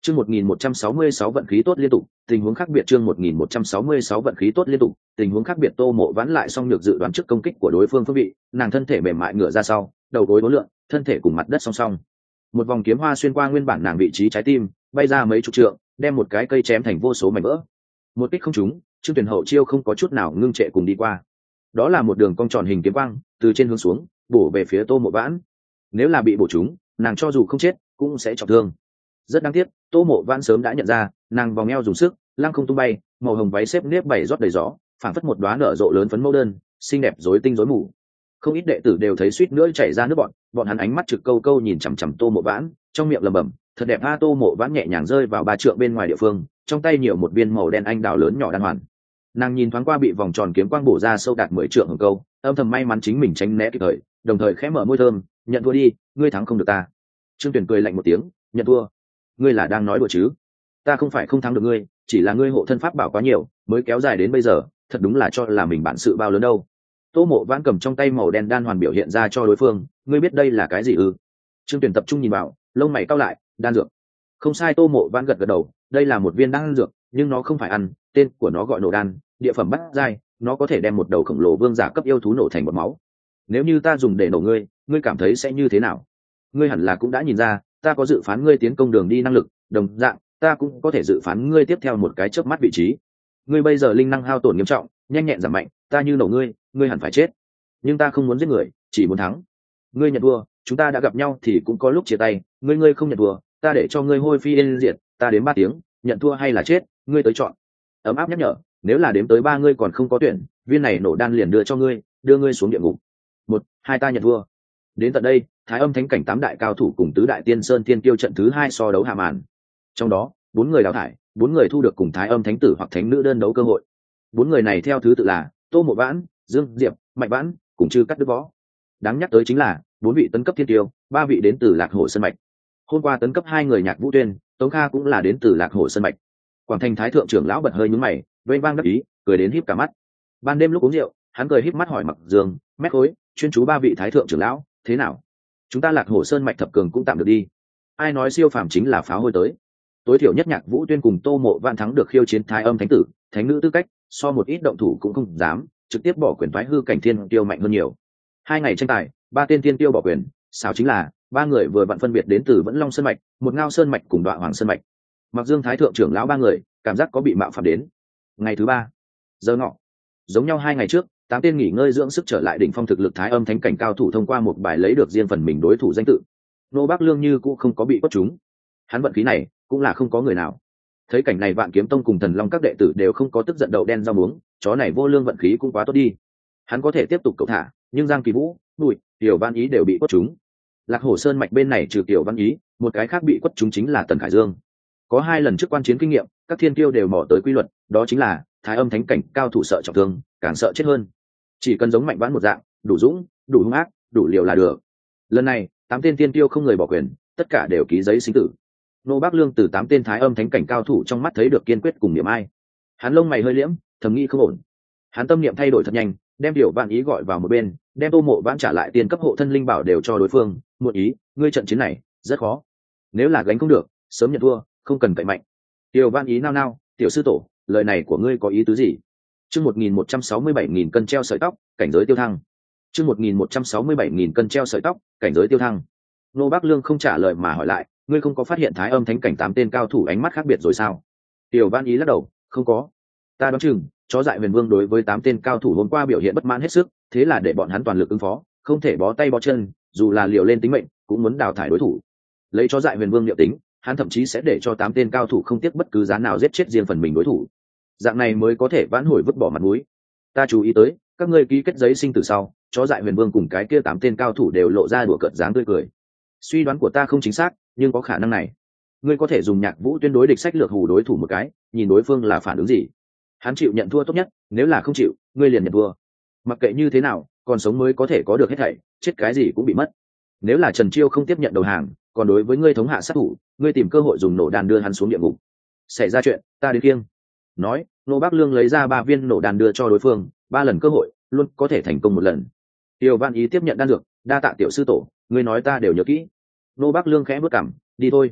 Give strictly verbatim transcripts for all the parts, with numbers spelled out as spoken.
Chương một nghìn một trăm sáu mươi sáu vận khí tốt liên tục, tình huống khác biệt chương một nghìn một trăm sáu mươi sáu vận khí tốt liên tục, tình huống khác biệt Tô Mộ Vãn lại xong được dự đoán trước công kích của đối phương phương vị, nàng thân thể mềm mại ngửa ra sau, đầu gối uốn lượn, thân thể cùng mặt đất song song. Một vòng kiếm hoa xuyên qua nguyên bản nàng vị trí trái tim, bay ra mấy chục trượng, đem một cái cây chém thành vô số mảnh vỡ. Một kích không trúng, Trương Tuyền Hậu chiêu không có chút nào ngưng trệ cùng đi qua. Đó là một đường cong tròn hình kiếm quang, từ trên hướng xuống, bổ về phía Tô Mộ Vãn. Nếu là bị bổ trúng, nàng cho dù không chết, cũng sẽ trọng thương. Rất đáng tiếc, Tô Mộ Vãn sớm đã nhận ra, nàng vòng eo dùng sức, lăng không tung bay, màu hồng váy xếp nếp bảy rót đầy gió, phảng phất một đóa nở rộ lớn phấn mẫu đơn, xinh đẹp rối tinh rối mù. Không ít đệ tử đều thấy suýt nữa chảy ra nước bọn, bọn hắn ánh mắt trực câu câu nhìn chằm chằm Tô Mộ Vãn, trong miệng lẩm bẩm, thật đẹp a. Tô Mộ Vãn nhẹ nhàng rơi vào ba trượng bên ngoài địa phương, trong tay nhiều một viên màu đen anh đào lớn nhỏ đan hoàn. Nàng nhìn thoáng qua bị vòng tròn kiếm quang bổ ra sâu đạt mười trượng hồng câu, âm thầm may mắn chính mình tránh né kịp thời, đồng thời khẽ mở môi thơm, nhận thua đi, ngươi thắng không được ta. Trương Tuyền cười lạnh một tiếng, nhận thua? Ngươi là đang nói đùa chứ? Ta không phải không thắng được ngươi, chỉ là ngươi hộ thân pháp bảo quá nhiều, mới kéo dài đến bây giờ, thật đúng là cho là mình bản sự bao lớn đâu. Tô Mộ Vãn cầm trong tay màu đen đan hoàn biểu hiện ra cho đối phương, ngươi biết đây là cái gì ư? Trương Tuyền tập trung nhìn vào, lông mày cau lại, đan dược. Không sai. Tô Mộ Vãn gật gật đầu, đây là một viên đan dược, nhưng nó không phải ăn, tên của nó gọi nổ đan, địa phẩm bát giai, nó có thể đem một đầu khổng lồ vương giả cấp yêu thú nổ thành bọt máu. Nếu như ta dùng để nổ ngươi, ngươi cảm thấy sẽ như thế nào? Ngươi hẳn là cũng đã nhìn ra, ta có dự phán ngươi tiến công đường đi năng lực, đồng dạng, ta cũng có thể dự phán ngươi tiếp theo một cái chớp mắt vị trí. Ngươi bây giờ linh năng hao tổn nghiêm trọng, nhanh nhẹn giảm mạnh, ta như nổ ngươi, ngươi hẳn phải chết. Nhưng ta không muốn giết người, chỉ muốn thắng. Ngươi nhận thua, chúng ta đã gặp nhau thì cũng có lúc chia tay, ngươi ngươi không nhận thua, ta để cho ngươi hôi phi yên diệt, ta đến ba tiếng, nhận thua hay là chết, ngươi tới chọn. Ấm áp nhắc nhở, nếu là đếm tới ba ngươi còn không có tuyển, viên này nổ đan liền đưa cho ngươi, đưa ngươi xuống địa ngục. Một, hai ta nhận thua. Đến tận đây, Thái Âm Thánh cảnh tám đại cao thủ cùng tứ đại tiên sơn thiên kiêu trận thứ hai so đấu hạ màn. Trong đó, bốn người đào thải, bốn người thu được cùng Thái Âm Thánh tử hoặc Thánh nữ đơn đấu cơ hội. Bốn người này theo thứ tự là Tô Mộ Vãn, Dương Diệp, Mạnh Vãn, cùng Trư Cắt Đứt Võ. Đáng nhắc tới chính là bốn vị tấn cấp thiên kiêu, ba vị đến từ Lạc Hổ Sơn mạch. Hôm qua tấn cấp hai người Nhạc Vũ Tuyên, Tống Kha cũng là đến từ Lạc Hổ Sơn mạch. Quảng Thành Thái thượng trưởng lão bật hơi nhướng mày, vênh vang đắc ý, cười đến híp cả mắt. Ban đêm lúc uống rượu, hắn cười híp mắt hỏi Mặc Dương, Mét Khối, chuyên chú ba vị Thái thượng trưởng lão, thế nào? Chúng ta Lạc Hổ Sơn mạch thập cường cũng tạm được đi. Ai nói siêu phàm chính là pháo hôi tới? Tối thiểu nhất Nhạc Vũ Tuyên cùng Tô Mộ Vãn thắng được khiêu chiến Thái Âm Thánh tử, Thánh nữ tư cách, so một ít động thủ cũng không dám, trực tiếp bỏ quyền thoái hư cảnh thiên tiêu mạnh hơn nhiều. Hai ngày tranh tài, ba tên thiên tiêu bỏ quyền, sao chính là ba người vừa vặn phân biệt đến từ Vẫn Long Sơn mạch, một Ngao Sơn mạch cùng Đoạ Hoàng Sơn mạch. Mặc Dương Thái thượng trưởng lão ba người, cảm giác có bị mạo phạm đến. Ngày thứ ba, giờ ngọ, giống nhau hai ngày trước, tám tên nghỉ ngơi dưỡng sức trở lại đỉnh phong thực lực Thái Âm Thánh cảnh cao thủ thông qua một bài lấy được riêng phần mình đối thủ danh tự. Nô Bác Lương như cũng không có bị quất trúng. Hắn vận khí này cũng là không có người nào. Thấy cảnh này Vạn Kiếm Tông cùng Thần Long các đệ tử đều không có tức giận đậu đen rau muống, chó này vô lương vận khí cũng quá tốt đi. Hắn có thể tiếp tục cậu thả, nhưng Giang Kỳ Vũ, Bùi, Tiểu Văn Ý đều bị quất trúng. Lạc Hổ Sơn mạch bên này trừ Tiểu Văn Ý, một cái khác bị quất trúng chính là Tần Khải Dương. Có hai lần trước quan chiến kinh nghiệm, các thiên kiêu đều mò tới quy luật, đó chính là Thái Âm Thánh cảnh cao thủ sợ trọng thương, càng sợ chết hơn. Chỉ cần giống Mạnh Vãn một dạng, đủ dũng, đủ hung ác, đủ liều là được. Lần này, tám tên thiên kiêu không người bỏ quyền, tất cả đều ký giấy sinh tử. Nô Bác Lương từ tám tên Thái Âm Thánh cảnh cao thủ trong mắt thấy được kiên quyết cùng niệm ai. Hắn lông mày hơi liễm, thầm nghĩ không ổn. Hắn tâm niệm thay đổi thật nhanh, đem Tiểu Vạn Ý gọi vào một bên, đem Tô Mộ Vãn trả lại tiền cấp hộ thân linh bảo đều cho đối phương. Muộn ý, ngươi trận chiến này rất khó. Nếu là gánh không được, sớm nhận thua, không cần cậy mạnh. Tiểu Vạn Ý nao nao, tiểu sư tổ, lời này của ngươi có ý tứ gì? Chương một nghìn một trăm sáu mươi bảy nghìn cân treo sợi tóc, cảnh giới tiêu thăng. Chương một nghìn một trăm sáu mươi bảy nghìn cân treo sợi tóc, cảnh giới tiêu thăng. Nô Bác Lương không trả lời mà hỏi lại, ngươi không có phát hiện Thái Âm Thánh cảnh tám tên cao thủ ánh mắt khác biệt rồi sao? Tiểu Văn Ý lắc đầu, không có. Ta đoán chừng, chó dại Huyền Vương đối với tám tên cao thủ hôm qua biểu hiện bất mãn hết sức, thế là để bọn hắn toàn lực ứng phó, không thể bó tay bó chân, dù là liều lên tính mệnh, cũng muốn đào thải đối thủ. Lấy chó dại Huyền Vương liệu tính, hắn thậm chí sẽ để cho tám tên cao thủ không tiếc bất cứ giá nào giết chết riêng phần mình đối thủ. Dạng này mới có thể vãn hồi vứt bỏ mặt mũi. Ta chú ý tới, các ngươi ký kết giấy sinh tử sau, chó dại Huyền Vương cùng cái kia tám tên cao thủ đều lộ ra đùa cợt dáng tươi cười. Suy đoán của ta không chính xác, nhưng có khả năng này. Ngươi có thể dùng Nhạc Vũ tuyên đối địch sách lược hù đối thủ một cái, nhìn đối phương là phản ứng gì. Hắn chịu nhận thua tốt nhất, nếu là không chịu, ngươi liền nhận thua. Mặc kệ như thế nào, còn sống mới có thể có được hết thảy, chết cái gì cũng bị mất. Nếu là Trần Chiêu không tiếp nhận đầu hàng, còn đối với ngươi thống hạ sát thủ, ngươi tìm cơ hội dùng nổ đàn đưa hắn xuống địa ngục. Xảy ra chuyện, ta đến kiêng. Nói, Nô Bác Lương lấy ra ba viên nổ đàn đưa cho đối phương, ba lần cơ hội, luôn có thể thành công một lần. Tiêu Văn Ý tiếp nhận đan dược, đa tạ tiểu sư tổ, ngươi nói ta đều nhớ kỹ. Nô Bác Lương khẽ bước cằm, đi thôi.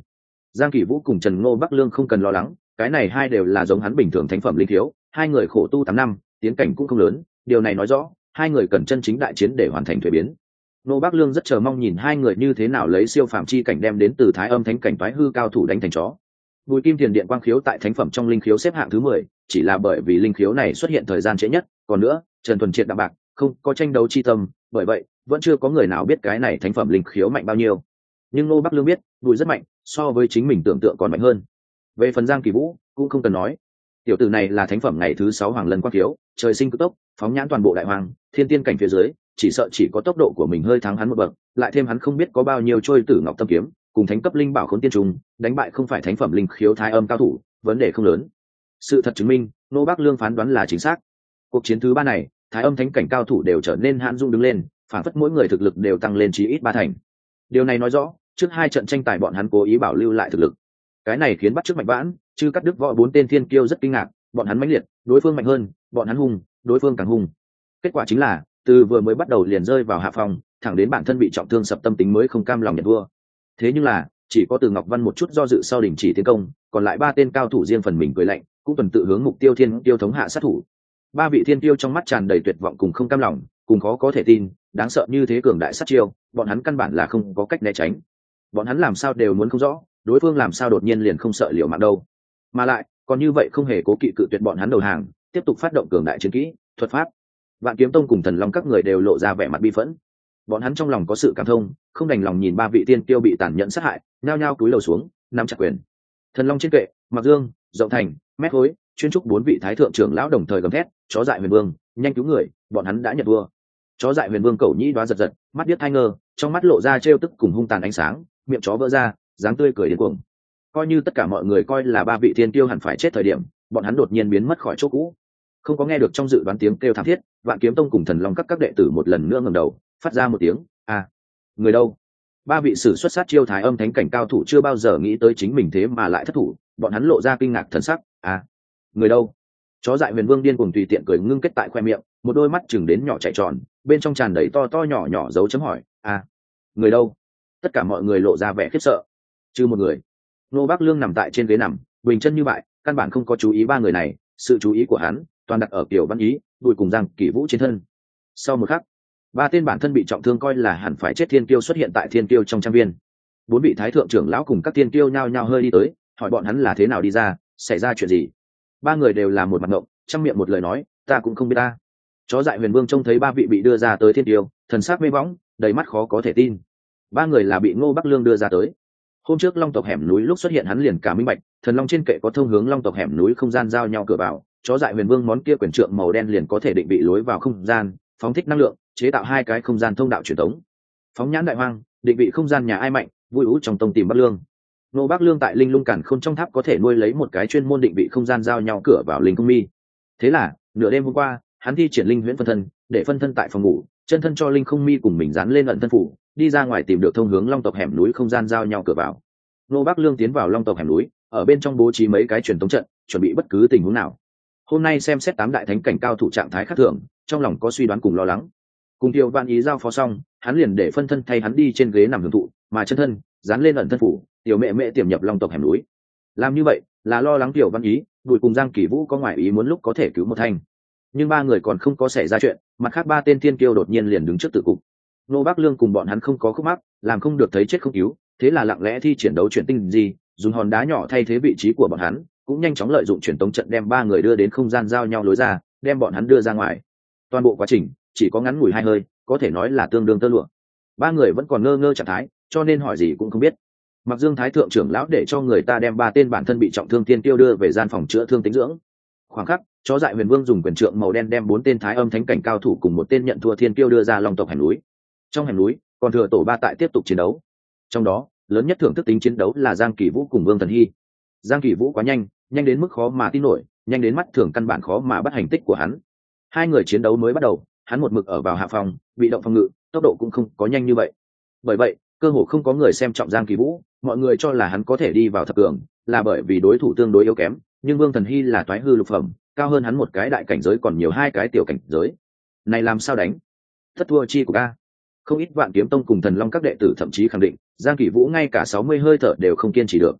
Giang Kỷ Vũ cùng Trần Ngô Bắc Lương không cần lo lắng, cái này hai đều là giống hắn bình thường thánh phẩm linh thiếu, hai người khổ tu tám năm, tiến cảnh cũng không lớn, điều này nói rõ hai người cần chân chính đại chiến để hoàn thành thuế biến. Ngô Bắc Lương rất chờ mong nhìn hai người như thế nào lấy siêu phàm chi cảnh đem đến từ Thái Âm Thánh cảnh toái hư cao thủ đánh thành chó. Bùi Kim Thiền Điện quang khiếu tại thánh phẩm trong linh khiếu xếp hạng thứ mười, chỉ là bởi vì linh khiếu này xuất hiện thời gian trễ nhất, còn nữa, Trần Thuần Triệt đạm bạc, không có tranh đấu chi tâm, bởi vậy, vẫn chưa có người nào biết cái này thánh phẩm linh khiếu mạnh bao nhiêu. Nhưng Ngô Bắc Lương biết, Bùi rất mạnh, so với chính mình tưởng tượng còn mạnh hơn. Về phần Giang Kỳ Vũ, cũng không cần nói. Tiểu tử này là thánh phẩm ngày thứ sáu hoàng lân quang khiếu, trời sinh cực tốc, phóng nhãn toàn bộ đại hoàng, thiên tiên cảnh phía dưới, chỉ sợ chỉ có tốc độ của mình hơi thắng hắn một bậc, lại thêm hắn không biết có bao nhiêu trôi tử ngọc tâm kiếm, cùng thánh cấp linh bảo khốn tiên trùng, đánh bại không phải thánh phẩm linh khiếu Thái Âm cao thủ, vấn đề không lớn. Sự thật chứng minh, Ngô Bắc Lương phán đoán là chính xác. Cuộc chiến thứ ba này, Thái Âm thánh cảnh cao thủ đều trở nên hãn dung đứng lên, phản phất mỗi người thực lực đều tăng lên chí ít ba thành. Điều này nói rõ, trước hai trận tranh tài bọn hắn cố ý bảo lưu lại thực lực. Cái này khiến bắt trước Mạnh Vãn, Chư Cắt Đức Võ bốn tên thiên kiêu rất kinh ngạc, bọn hắn mãnh liệt, đối phương mạnh hơn, bọn hắn hung, đối phương càng hung. Kết quả chính là, từ vừa mới bắt đầu liền rơi vào hạ phòng, thẳng đến bản thân bị trọng thương sập tâm tính mới không cam lòng nhận thua. Thế nhưng là, chỉ có Từ Ngọc Văn một chút do dự sau đình chỉ tiến công, còn lại ba tên cao thủ riêng phần mình cười lạnh, cũng tuần tự hướng mục tiêu thiên tiêu thống hạ sát thủ. Ba vị thiên tiêu trong mắt tràn đầy tuyệt vọng cùng không cam lòng, cùng khó có thể tin, đáng sợ như thế cường đại sát chiêu, bọn hắn căn bản là không có cách né tránh. Bọn hắn làm sao đều muốn không rõ, đối phương làm sao đột nhiên liền không sợ liều mạng đâu. Mà lại, còn như vậy không hề cố kỵ cự tuyệt bọn hắn đầu hàng, tiếp tục phát động cường đại chiến kỹ, thuật pháp. Vạn Kiếm Tông cùng Thần Long các người đều lộ ra vẻ mặt bi phẫn. Bọn hắn trong lòng có sự cảm thông, không đành lòng nhìn ba vị tiên tiêu bị tàn nhẫn sát hại, nhao nhao cúi đầu xuống, nắm chặt quyền. Thần Long trên kệ, Mặc Dương, Rộng Thành, Mét Khối, chuyên trúc bốn vị thái thượng trưởng lão đồng thời gầm thét, chó dại Huyền Vương, nhanh cứu người, bọn hắn đã nhận vua. Chó dại Huyền Vương cẩu nhĩ đoá giật giật, mắt điếc hai ngơ, trong mắt lộ ra trêu tức cùng hung tàn ánh sáng, miệng chó vỡ ra, dáng tươi cười điên cuồng. Coi như tất cả mọi người coi là ba vị tiên tiêu hẳn phải chết thời điểm, bọn hắn đột nhiên biến mất khỏi chỗ cũ. Không có nghe được trong dự đoán tiếng kêu thảm thiết, Vạn Kiếm Tông cùng Thần Long các các đệ tử một lần nữa ngẩng đầu, phát ra một tiếng a. Người đâu? Ba vị sử xuất sát chiêu Thái Âm thánh cảnh cao thủ chưa bao giờ nghĩ tới chính mình thế mà lại thất thủ, bọn hắn lộ ra kinh ngạc thần sắc. A, người đâu? Chó dại Huyền Vương điên cuồng tùy tiện cười ngưng kết tại khoe miệng, một đôi mắt chừng đến nhỏ chạy tròn, bên trong tràn đầy to to nhỏ nhỏ dấu chấm hỏi. A, người đâu? Tất cả mọi người lộ ra vẻ khiếp sợ, trừ một người. Ngô Bắc Lương nằm tại trên ghế nằm, bình chân như bại, căn bản không có chú ý ba người này, sự chú ý của hắn toàn đặt ở Kiều Văn Ý, Bùi cùng Giang Kỷ Vũ trên thân. Sau một khắc, ba tên bản thân bị trọng thương coi là hẳn phải chết thiên kiêu xuất hiện tại thiên kiêu trong trang viên. Bốn vị thái thượng trưởng lão cùng các thiên kiêu nhao nhao hơi đi tới, hỏi bọn hắn là thế nào đi ra, xảy ra chuyện gì. Ba người đều là một mặt ngộng, trong miệng một lời nói, ta cũng không biết ta. Chó dại Huyền Vương trông thấy ba vị bị đưa ra tới thiên kiêu, thần sắc mê bóng, đầy mắt khó có thể tin. Ba người là bị Ngô Bắc Lương đưa ra tới. Hôm trước Long tộc hẻm núi lúc xuất hiện hắn liền cả minh bạch, Thần Long trên kệ có thông hướng Long tộc hẻm núi không gian giao nhau cửa vào, chó dại Huyền Vương món kia quyền trượng màu đen liền có thể định vị lối vào không gian, phóng thích năng lượng, chế tạo hai cái không gian thông đạo truyền thống. Phóng nhãn đại hoang, định vị không gian nhà ai mạnh, vui ú trong tông tìm Bắc Lương. Nô Bắc Lương tại Linh Lung Cản Khôn trong tháp có thể nuôi lấy một cái chuyên môn định vị không gian giao nhau cửa vào linh không mi. Thế là, nửa đêm hôm qua, hắn thi triển linh huyễn phân thân, để phân thân tại phòng ngủ, chân thân cho linh không mi cùng mình dán lên ẩn thân phủ, đi ra ngoài tìm được thông hướng Long tộc hẻm núi không gian giao nhau cửa vào. Nô Bắc Lương tiến vào Long tộc hẻm núi, ở bên trong bố trí mấy cái truyền tống trận, chuẩn bị bất cứ tình huống nào. Hôm nay xem xét tám đại thánh cảnh cao thủ trạng thái khác thường, trong lòng có suy đoán cùng lo lắng. Cùng Tiêu Văn Ý giao phó xong, hắn liền để phân thân thay hắn đi trên ghế nằm hưởng thụ, mà chân thân dán lên ẩn thân phủ, tiểu mẹ mẹ tiềm nhập Long tộc hẻm núi. Làm như vậy là lo lắng Tiểu Văn Ý, Bùi cùng Giang Kỷ Vũ có ngoại ý muốn lúc có thể cứu một thanh. Nhưng ba người còn không có xảy ra chuyện, mặt khác ba tên thiên kiêu đột nhiên liền đứng trước tử cục. Nô Bắc Lương cùng bọn hắn không có khúc mắc, làm không được thấy chết không cứu, thế là lặng lẽ thi triển đấu chuyển tinh gì, dùng hòn đá nhỏ thay thế vị trí của bọn hắn, cũng nhanh chóng lợi dụng truyền tống trận đem ba người đưa đến không gian giao nhau lối ra, đem bọn hắn đưa ra ngoài. Toàn bộ quá trình chỉ có ngắn ngủi hai hơi, có thể nói là tương đương tơ lụa. Ba người vẫn còn ngơ ngơ trạng thái, cho nên hỏi gì cũng không biết. Mặc Dương Thái thượng trưởng lão để cho người ta đem ba tên bản thân bị trọng thương tiên tiêu đưa về gian phòng chữa thương tĩnh dưỡng. Khoảng khắc, chó dại Huyền Vương dùng quyền trượng màu đen đem bốn tên Thái Âm thánh cảnh cao thủ cùng một tên nhận thua thiên tiêu đưa ra Long tộc hẻm núi. Trong hẻm núi, còn thừa tổ ba tại tiếp tục chiến đấu. Trong đó, lớn nhất thưởng thức tính chiến đấu là Giang Kỷ Vũ cùng Vương Thần Hy. Giang Kỷ Vũ quá nhanh, nhanh đến mức khó mà tin nổi, nhanh đến mắt thường căn bản khó mà bắt hành tích của hắn. Hai người chiến đấu mới bắt đầu, hắn một mực ở vào hạ phòng, bị động phòng ngự, tốc độ cũng không có nhanh như vậy. Bởi vậy, cơ hồ không có người xem trọng Giang Kỷ Vũ, mọi người cho là hắn có thể đi vào thập cường, là bởi vì đối thủ tương đối yếu kém, nhưng Vương Thần Hy là toái hư lục phẩm, cao hơn hắn một cái đại cảnh giới còn nhiều hai cái tiểu cảnh giới. Này làm sao đánh? Thất thua chi của a. Không ít Vạn Kiếm Tông cùng Thần Long các đệ tử thậm chí khẳng định, Giang Kỷ Vũ ngay cả sáu mươi hơi thở đều không kiên trì được.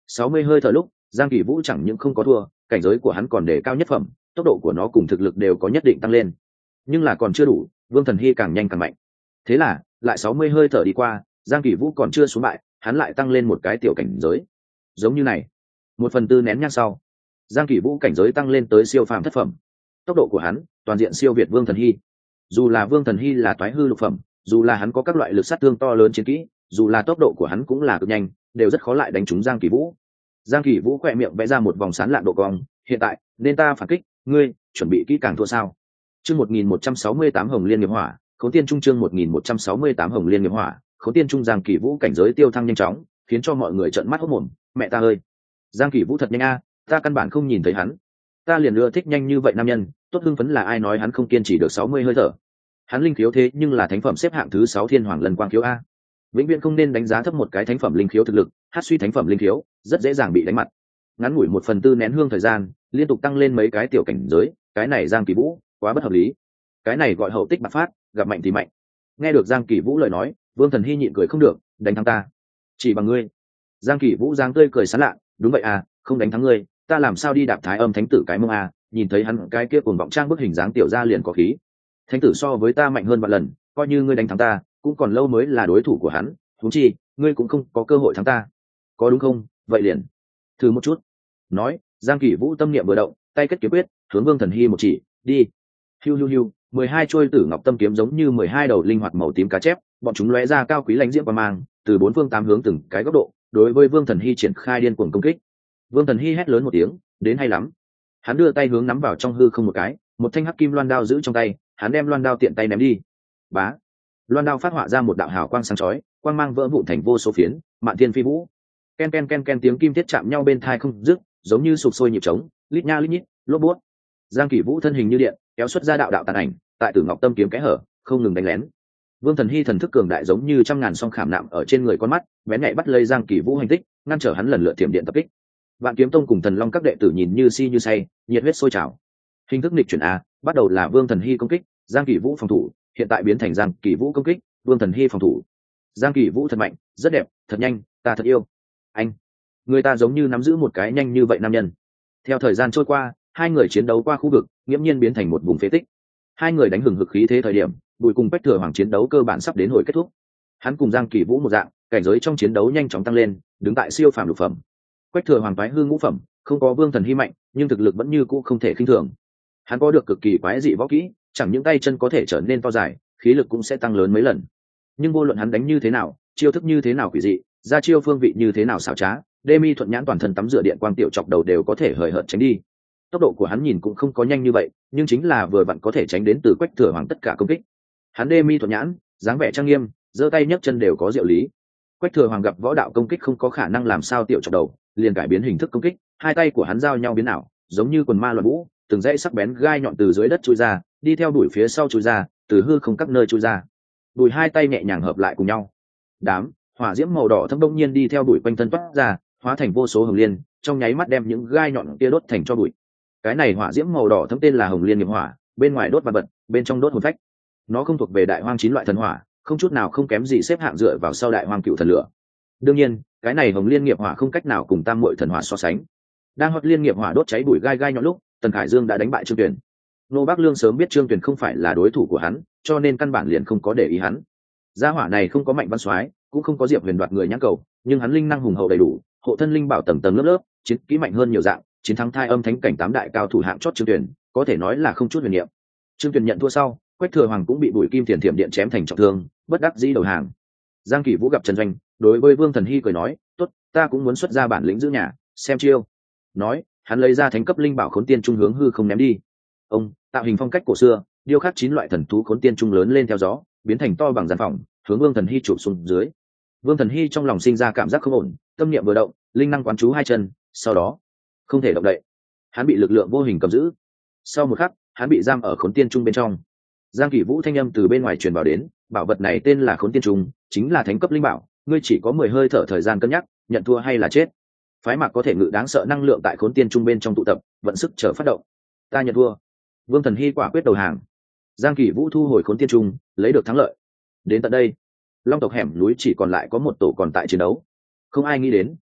sáu mươi hơi thở lúc Giang Kỳ Vũ chẳng những không có thua, cảnh giới của hắn còn đề cao nhất phẩm, tốc độ của nó cùng thực lực đều có nhất định tăng lên. Nhưng là còn chưa đủ, Vương Thần Hy càng nhanh càng mạnh. Thế là lại sáu mươi hơi thở đi qua, Giang Kỳ Vũ còn chưa xuống bại, hắn lại tăng lên một cái tiểu cảnh giới. Giống như này, một phần tư nén nhang sau, Giang Kỳ Vũ cảnh giới tăng lên tới siêu phàm thất phẩm. Tốc độ của hắn toàn diện siêu việt Vương Thần Hy. Dù là Vương Thần Hy là toái hư lục phẩm, dù là hắn có các loại lực sát thương to lớn chiến kỹ, dù là tốc độ của hắn cũng là cực nhanh, đều rất khó lại đánh trúng Giang Kỳ Vũ. Giang Kỳ Vũ khỏe miệng vẽ ra một vòng sán lạn độ cong, hiện tại nên ta phản kích, ngươi chuẩn bị kỹ càng thua sao? Chương một nghìn một trăm sáu mươi tám Hồng Liên nghiệp hỏa, Khốn Tiên Trung. Chương một nghìn một trăm sáu mươi tám Hồng Liên nghiệp hỏa, Khốn Tiên Trung. Giang Kỳ Vũ cảnh giới tiêu thăng nhanh chóng, khiến cho mọi người trợn mắt hốt mồm. Mẹ ta ơi, Giang Kỳ Vũ thật nhanh a, ta căn bản không nhìn thấy hắn. Ta liền ưa thích nhanh như vậy nam nhân, tốt hưng phấn là ai nói hắn không kiên trì được sáu mươi hơi thở. Hắn linh khiếu thế nhưng là thánh phẩm xếp hạng thứ sáu Thiên Hoàng Lần Quang khiếu a. Vĩnh viễn không nên đánh giá thấp một cái thánh phẩm linh khiếu thực lực, hát suy thánh phẩm linh khiếu, rất dễ dàng bị đánh mặt. Ngắn ngủi một phần tư nén hương thời gian, liên tục tăng lên mấy cái tiểu cảnh giới, cái này Giang Kỳ Vũ quá bất hợp lý. Cái này gọi hậu tích bạc phát, gặp mạnh thì mạnh. Nghe được Giang Kỳ Vũ lời nói, Vương Thần Hy nhịn cười không được, đánh thắng ta, chỉ bằng ngươi. Giang Kỳ Vũ giang tươi cười sán lạ, đúng vậy à, không đánh thắng ngươi, ta làm sao đi đạp Thái Âm thánh tử cái mông à? Nhìn thấy hắn cái kia cuồng vọng trang bức hình dáng tiểu gia liền có khí. Thánh tử so với ta mạnh hơn vạn lần, coi như ngươi đánh thắng ta, cũng còn lâu mới là đối thủ của hắn, huống chi ngươi cũng không có cơ hội thắng ta, có đúng không? Vậy liền thử một chút. Nói, Giang Kỳ Vũ tâm niệm vừa động, tay kết kiếm quyết, hướng Vương Thần Hy một chỉ, đi. Hiu hiu hiu, mười hai chuôi tử ngọc tâm kiếm giống như mười hai đầu linh hoạt màu tím cá chép, bọn chúng lóe ra cao quý lãnh diễm và mang, từ bốn phương tám hướng từng cái góc độ, đối với Vương Thần Hy triển khai điên cuồng công kích. Vương Thần Hy hét lớn một tiếng, đến hay lắm. Hắn đưa tay hướng nắm vào trong hư không một cái, một thanh hắc kim loan đao giữ trong tay, hắn đem loan đao tiện tay ném đi. Bá, loan đao phát họa ra một đạo hào quang sáng chói, quang mang vỡ vụn thành vô số phiến, mạn thiên phi vũ. Ken ken ken ken tiếng kim thiết chạm nhau bên tai không dứt, giống như sụp sôi nhịp trống, lít nha lít nhít, lốp bút. Giang Kỳ Vũ thân hình như điện, kéo xuất ra đạo đạo tàn ảnh, tại Tử Ngọc Tâm kiếm kẽ hở, không ngừng đánh lén. Vương Thần Hy thần thức cường đại giống như trăm ngàn song khảm nạm ở trên người con mắt, bén nhạy bắt lấy Giang Kỳ Vũ hành tích, ngăn trở hắn lần lượt thiểm điện tập kích. Vạn Kiếm Tông cùng Thần Long các đệ tử nhìn như si như say, nhiệt huyết sôi trào. Hình thức nghịch chuyển a, bắt đầu là Vương Thần Hy công kích, Giang Kỳ Vũ phòng thủ, hiện tại biến thành Giang Kỳ Vũ công kích, Vương Thần Hy phòng thủ. Giang Kỳ Vũ thật mạnh, rất đẹp, thật nhanh, ta thật yêu. Anh, người ta giống như nắm giữ một cái nhanh như vậy nam nhân. Theo thời gian trôi qua, hai người chiến đấu qua khu vực, nghiễm nhiên biến thành một vùng phế tích. Hai người đánh hừng hực khí thế thời điểm, Bùi cùng Bách Thừa Hoàng chiến đấu cơ bản sắp đến hồi kết thúc. Hắn cùng Giang Kỳ Vũ một dạng, cảnh giới trong chiến đấu nhanh chóng tăng lên, đứng tại siêu phàm lục phẩm. Quách Thừa Hoàng phái hư ngũ phẩm, không có Vương Thần Hy mạnh, nhưng thực lực vẫn như cũ không thể khinh thường. Hắn có được cực kỳ quái dị võ kỹ, chẳng những tay chân có thể trở nên to dài, khí lực cũng sẽ tăng lớn mấy lần. Nhưng vô luận hắn đánh như thế nào, chiêu thức như thế nào quỷ dị, ra chiêu phương vị như thế nào xảo trá, Đê Mi thuận nhãn toàn thân tắm rửa điện quang tiểu chọc đầu đều có thể hời hợt tránh đi. Tốc độ của hắn nhìn cũng không có nhanh như vậy, nhưng chính là vừa vặn có thể tránh đến từ Quách Thừa Hoàng tất cả công kích. Hắn Đê Mi thuận nhãn, dáng vẻ trang nghiêm, giơ tay nhấc chân đều có diệu lý. Quách Thừa Hoàng gặp võ đạo công kích không có khả năng làm sao tiểu chọc đầu, liền cải biến hình thức công kích, hai tay của hắn giao nhau biến ảo, giống như quần ma loạn vũ, từng dãy sắc bén gai nhọn từ dưới đất chui ra, đi theo đuổi phía sau chui ra, từ hư không các nơi chui ra. Đùi hai tay nhẹ nhàng hợp lại cùng nhau. Đám hỏa diễm màu đỏ thâm đông nhiên đi theo đuổi quanh thân toát ra, hóa thành vô số hồng liên, trong nháy mắt đem những gai nhọn kia đốt thành cho bụi. Cái này hỏa diễm màu đỏ thâm tên là Hồng Liên nghiệp hỏa, bên ngoài đốt vật vật, bên trong đốt hồn phách. Nó không thuộc về Đại Hoang chín loại thần hỏa, không chút nào không kém gì xếp hạng dựa vào sau Đại Hoang cựu thần lửa. Đương nhiên, cái này Hồng Liên nghiệp hỏa không cách nào cùng Tam Muội thần hỏa so sánh. Đang Hỏa Liên nghiệp hỏa đốt cháy bụi gai gai nhọn lúc, Tần Khải Dương đã đánh bại Trương Tuyền. Nô Bác Lương sớm biết Trương Tuyền không phải là đối thủ của hắn, cho nên căn bản liền không có để ý hắn. Gia hỏa này không có Mạnh Văn Soái, cũng không có Diệp Huyền đoạt người nhãn cầu, nhưng hắn linh năng hùng hậu đầy đủ, hộ thân linh bảo tầng tầng lớp lớp, chiến kỹ mạnh hơn nhiều dạng, chiến thắng Thai Âm thánh cảnh tám đại cao thủ hạng chót Trương Tuyền, có thể nói là không chút huyền niệm. Trương Tuyền nhận thua sau, Quách Thừa Hoàng cũng bị Bùi Kim Thiền Thiểm điện chém thành trọng thương, bất đắc dĩ đầu hàng. Giang Kỳ Vũ gặp Trần Doanh, đối với Vương Thần Hy cười nói, "Tốt, ta cũng muốn xuất ra bản lĩnh giữ nhà, xem chiêu." Nói, hắn lấy ra thánh cấp linh bảo Khốn Tiên Trung hướng hư không ném đi. Ông tạo hình phong cách cổ xưa, điêu khắc chín loại thần thú Khốn Tiên Trung lớn lên theo gió, biến thành to bằng gian phòng, hướng Vương Thần Hy chụp xuống dưới. Vương Thần Hy trong lòng sinh ra cảm giác không ổn, tâm niệm vừa động, linh năng quán chú hai chân, sau đó không thể động đậy. Hắn bị lực lượng vô hình cầm giữ. Sau một khắc, hắn bị giam ở Khốn Tiên Trung bên trong. Giang Kỳ Vũ thanh âm từ bên ngoài truyền vào đến, bảo vật này tên là Khốn Tiên Trung, chính là thánh cấp linh bảo, ngươi chỉ có mười hơi thở thời gian cân nhắc, nhận thua hay là chết. Phái Mạc có thể ngự đáng sợ năng lượng tại Khốn Tiên Trung bên trong tụ tập, vận sức chờ phát động. Ta nhận thua. Vương Thần Hy quả quyết đầu hàng. Giang Kỳ Vũ thu hồi Khốn Tiên Trung, lấy được thắng lợi. Đến tận đây, Long tộc hẻm núi chỉ còn lại có một tổ còn tại chiến đấu. Không ai nghĩ đến,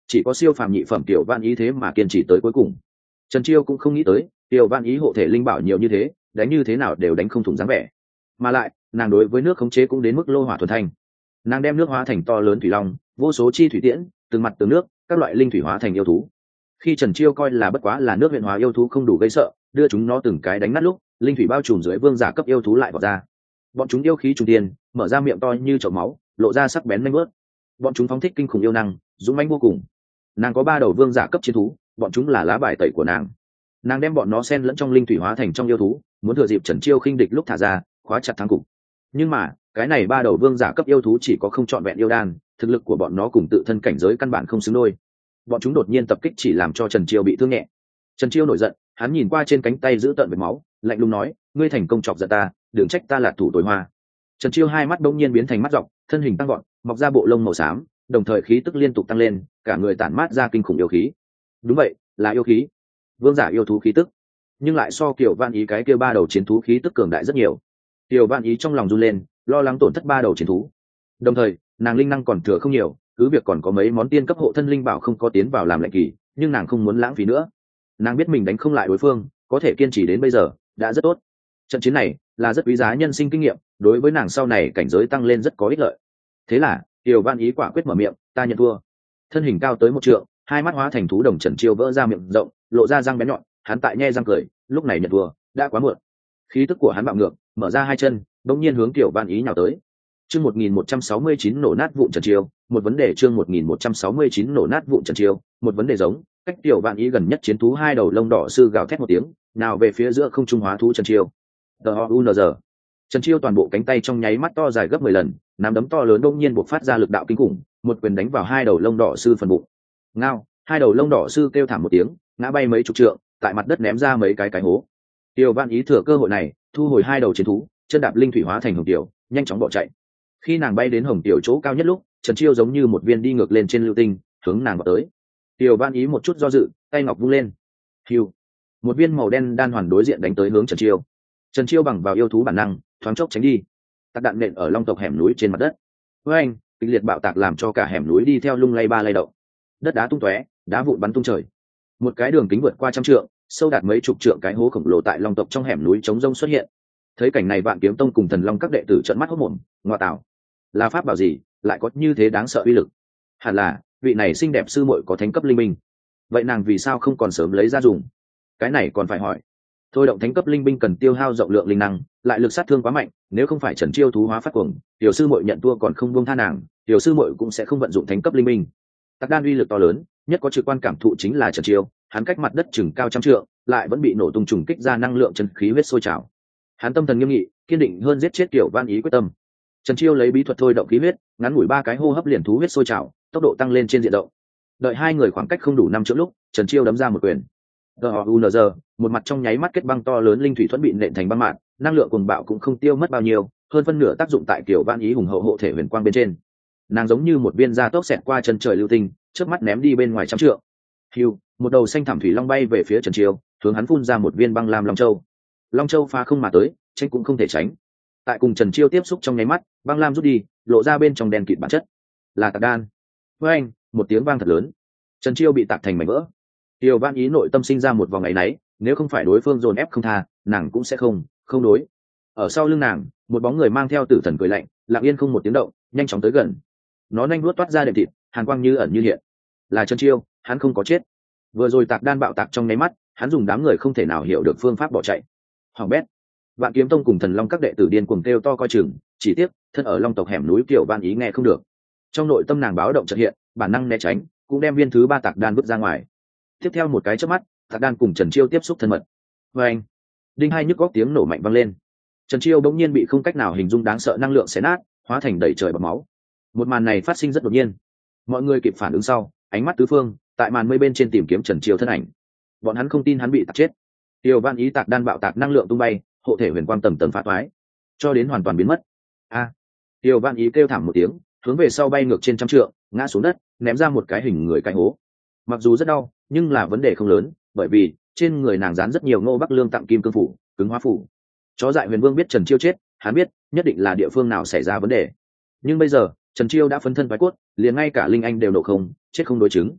chỉ có siêu phàm nhị phẩm tiểu van ý thế mà kiên trì tới cuối cùng. Trần Chiêu cũng không nghĩ tới tiểu van ý hộ thể linh bảo nhiều như thế, đánh như thế nào đều đánh không thủng dáng vẻ, mà lại nàng đối với nước khống chế cũng đến mức lô hỏa thuần thanh. Nàng đem nước hóa thành to lớn thủy long, vô số chi thủy tiễn từng mặt từ nước, các loại linh thủy hóa thành yêu thú. Khi Trần Chiêu coi là bất quá là nước huyện hóa yêu thú không đủ gây sợ, đưa chúng nó từng cái đánh nát lúc, linh thủy bao trùm dưới vương giả cấp yêu thú lại vọt ra. Bọn chúng yêu khí trùng tiền, mở ra miệng to như chậu máu, lộ ra sắc bén nhanh bớt. Bọn chúng phóng thích kinh khủng yêu năng, dũng mãnh vô cùng. Nàng có ba đầu vương giả cấp chiến thú, bọn chúng là lá bài tẩy của nàng. Nàng đem bọn nó xen lẫn trong linh thủy hóa thành trong yêu thú, muốn thừa dịp Trần Chiêu khinh địch lúc thả ra, khóa chặt thắng cục. Nhưng mà cái này ba đầu vương giả cấp yêu thú chỉ có không trọn vẹn yêu đan, thực lực của bọn nó cùng tự thân cảnh giới căn bản không xứng đôi. Bọn chúng đột nhiên tập kích chỉ làm cho Trần Chiêu bị thương nhẹ. Trần Chiêu nổi giận, hắn nhìn qua trên cánh tay giữ tợn với máu, lạnh lùng nói, ngươi thành công chọc giận ta, đừng trách ta là thủ tối hoa. Trần Chiêu hai mắt bỗng nhiên biến thành mắt dọc, thân hình tăng gọn, mọc ra bộ lông màu xám, đồng thời khí tức liên tục tăng lên, cả người tản mát ra kinh khủng yêu khí. Đúng vậy, là yêu khí. Vương giả yêu thú khí tức, nhưng lại so Kiều Van Ý cái kia ba đầu chiến thú khí tức cường đại rất nhiều. Kiều Van Ý trong lòng run lên, lo lắng tổn thất ba đầu chiến thú. Đồng thời, nàng linh năng còn thừa không nhiều, cứ việc còn có mấy món tiên cấp hộ thân linh bảo không có tiến vào làm lệnh kỳ, nhưng nàng không muốn lãng phí nữa. Nàng biết mình đánh không lại đối phương, có thể kiên trì đến bây giờ đã rất tốt. Trận chiến này là rất quý giá nhân sinh kinh nghiệm, đối với nàng sau này cảnh giới tăng lên rất có ích lợi. Thế là Kiều Van Ý quả quyết mở miệng, ta nhận thua. Thân hình cao tới một trượng, hai mắt hóa thành thú đồng Trần Chiêu vỡ ra miệng rộng, lộ ra răng bén nhọn, hắn tại nhe răng cười, lúc này nhận thua đã quá muộn. Khí tức của hắn bạo ngược, mở ra hai chân, đống nhiên hướng Kiều Van Ý nhào tới. Chương một nghìn một trăm sáu mươi chín nổ nát vụn Trần Chiêu, một vấn đề chương một nghìn một trăm sáu mươi chín nổ nát vụn Trần Chiêu, một vấn đề giống, cách Kiều Van Ý gần nhất chiến thú hai đầu lông đỏ sư gào thét một tiếng, nào về phía giữa không trung hóa thú Trần Chiêu. Tờ u en giê. Trần Chiêu toàn bộ cánh tay trong nháy mắt to dài gấp mười lần, nắm đấm to lớn đột nhiên bộc phát ra lực đạo kinh khủng, một quyền đánh vào hai đầu lông đỏ sư phần bụng. Ngao, hai đầu lông đỏ sư kêu thảm một tiếng, ngã bay mấy chục trượng, tại mặt đất ném ra mấy cái cái hố. Kiều Van Ý thừa cơ hội này, thu hồi hai đầu chiến thú, chân đạp linh thủy hóa thành hồng tiểu, nhanh chóng bỏ chạy. Khi nàng bay đến hồng tiểu chỗ cao nhất lúc, Trần Chiêu giống như một viên đi ngược lên trên lưu tinh, hướng nàng vào tới. Kiều Van Ý một chút do dự, tay ngọc vung lên. Hưu, một viên màu đen đan hoàn đối diện đánh tới hướng Trần Chiêu. Trần Chiêu bằng vào yêu thú bản năng, thoáng chốc tránh đi. Tạc đạn nện ở long tộc hẻm núi trên mặt đất. Với anh, kịch liệt bạo tạc làm cho cả hẻm núi đi theo lung lay ba lay động. Đất đá tung tóe, đá vụn bắn tung trời. Một cái đường kính vượt qua trăm trượng, sâu đạt mấy chục trượng cái hố khổng lồ tại long tộc trong hẻm núi trống rông xuất hiện. Thấy cảnh này, Vạn Kiếm Tông cùng Thần Long các đệ tử trợn mắt hốt mồm, ngoa tạo, là pháp bảo gì lại có như thế đáng sợ uy lực? Hẳn là vị này xinh đẹp sư muội có thánh cấp linh binh, vậy nàng vì sao không còn sớm lấy ra dùng? Cái này còn phải hỏi. Thôi động thánh cấp linh binh cần tiêu hao rộng lượng linh năng, lại lực sát thương quá mạnh, nếu không phải Trần Chiêu thú hóa phát cuồng, tiểu sư muội nhận thua còn không buông tha nàng, tiểu sư muội cũng sẽ không vận dụng thánh cấp linh binh. Tạc đan uy lực to lớn, nhất có trực quan cảm thụ chính là Trần Chiêu, hắn cách mặt đất chừng cao trăm trượng, lại vẫn bị nổ tung trùng kích ra năng lượng chân khí huyết sôi trào. Hắn tâm thần nghiêm nghị, kiên định hơn giết chết Kiều Van Ý quyết tâm. Trần Chiêu lấy bí thuật thôi động khí huyết, ngắn ngủi ba cái hô hấp liền thú huyết sôi trào, tốc độ tăng lên trên diện rộng. Đợi hai người khoảng cách không đủ năm trượng lúc, Trần Chiêu đấm ra một quyền. giê u en giê, một mặt trong nháy mắt kết băng to lớn linh thủy thuẫn bị nện thành băng mạn, năng lượng cuồng bạo cũng không tiêu mất bao nhiêu, hơn phân nửa tác dụng tại Kiều Van Ý hùng hậu hộ thể huyền quang bên trên. Nàng giống như một viên gia tốc xẹt qua chân trời lưu tinh, chớp mắt ném đi bên ngoài trăm trượng. Hưu, một đầu xanh thảm thủy long bay về phía Trần Chiêu, hướng hắn phun ra một viên băng lam long châu. Long châu phá không mà tới, tránh cũng không thể tránh. Tại cùng Trần Chiêu tiếp xúc trong nháy mắt, băng lam rút đi, lộ ra bên trong đen kịt bản chất, là tạc đan. Với anh, một tiếng vang thật lớn, Trần Chiêu bị tạc thành mảnh vỡ. Kiều Van Ý nội tâm sinh ra một vòng áy náy, nếu không phải đối phương dồn ép không tha, nàng cũng sẽ không không đối. Ở sau lưng nàng, một bóng người mang theo tử thần cười lạnh, lặng yên không một tiếng động, nhanh chóng tới gần. Nó nhanh vuốt toát ra đệm thịt, hàn quang như ẩn như hiện. Là Trần Chiêu, hắn không có chết. Vừa rồi tạc đan bạo tạc trong nháy mắt, hắn dùng đám người không thể nào hiểu được phương pháp bỏ chạy. Hoàng bét. Vạn Kiếm Tông cùng Thần Long các đệ tử điên cuồng kêu to coi chừng, chỉ tiếc thân ở long tộc hẻm núi Kiều Van Ý nghe không được. Trong nội tâm nàng báo động chợt hiện, bản năng né tránh, cũng đem viên thứ ba tạc đan vứt ra ngoài. Tiếp theo một cái chớp mắt, tạc đan cùng Trần Chiêu tiếp xúc thân mật. Và anh, đinh hai nhức góc tiếng nổ mạnh vang lên. Trần Chiêu bỗng nhiên bị không cách nào hình dung đáng sợ năng lượng xé nát, hóa thành đầy trời bọt máu. Một màn này phát sinh rất đột nhiên, mọi người kịp phản ứng sau, ánh mắt tứ phương tại màn mây bên trên tìm kiếm Trần Chiêu thân ảnh. Bọn hắn không tin hắn bị tạc chết. Kiều Van Ý tạc đan bạo tạc năng lượng tung bay, hộ thể huyền quang tầng tầng phá toái, cho đến hoàn toàn biến mất. A! À, Kiều Van Ý kêu thảm một tiếng, hướng về sau bay ngược trên trăm trượng, ngã xuống đất, ném ra một cái hình người cái hố. Mặc dù rất đau, nhưng là vấn đề không lớn, bởi vì trên người nàng dán rất nhiều Ngô Bắc Lương tặng kim cương phủ, cứng hóa phủ. Chó dại Huyền Vương biết Trần Chiêu chết, hắn biết nhất định là địa phương nào xảy ra vấn đề. Nhưng bây giờ, Trần Chiêu đã phấn thân thoái cốt, liền ngay cả linh anh đều nổ không, chết không đối chứng.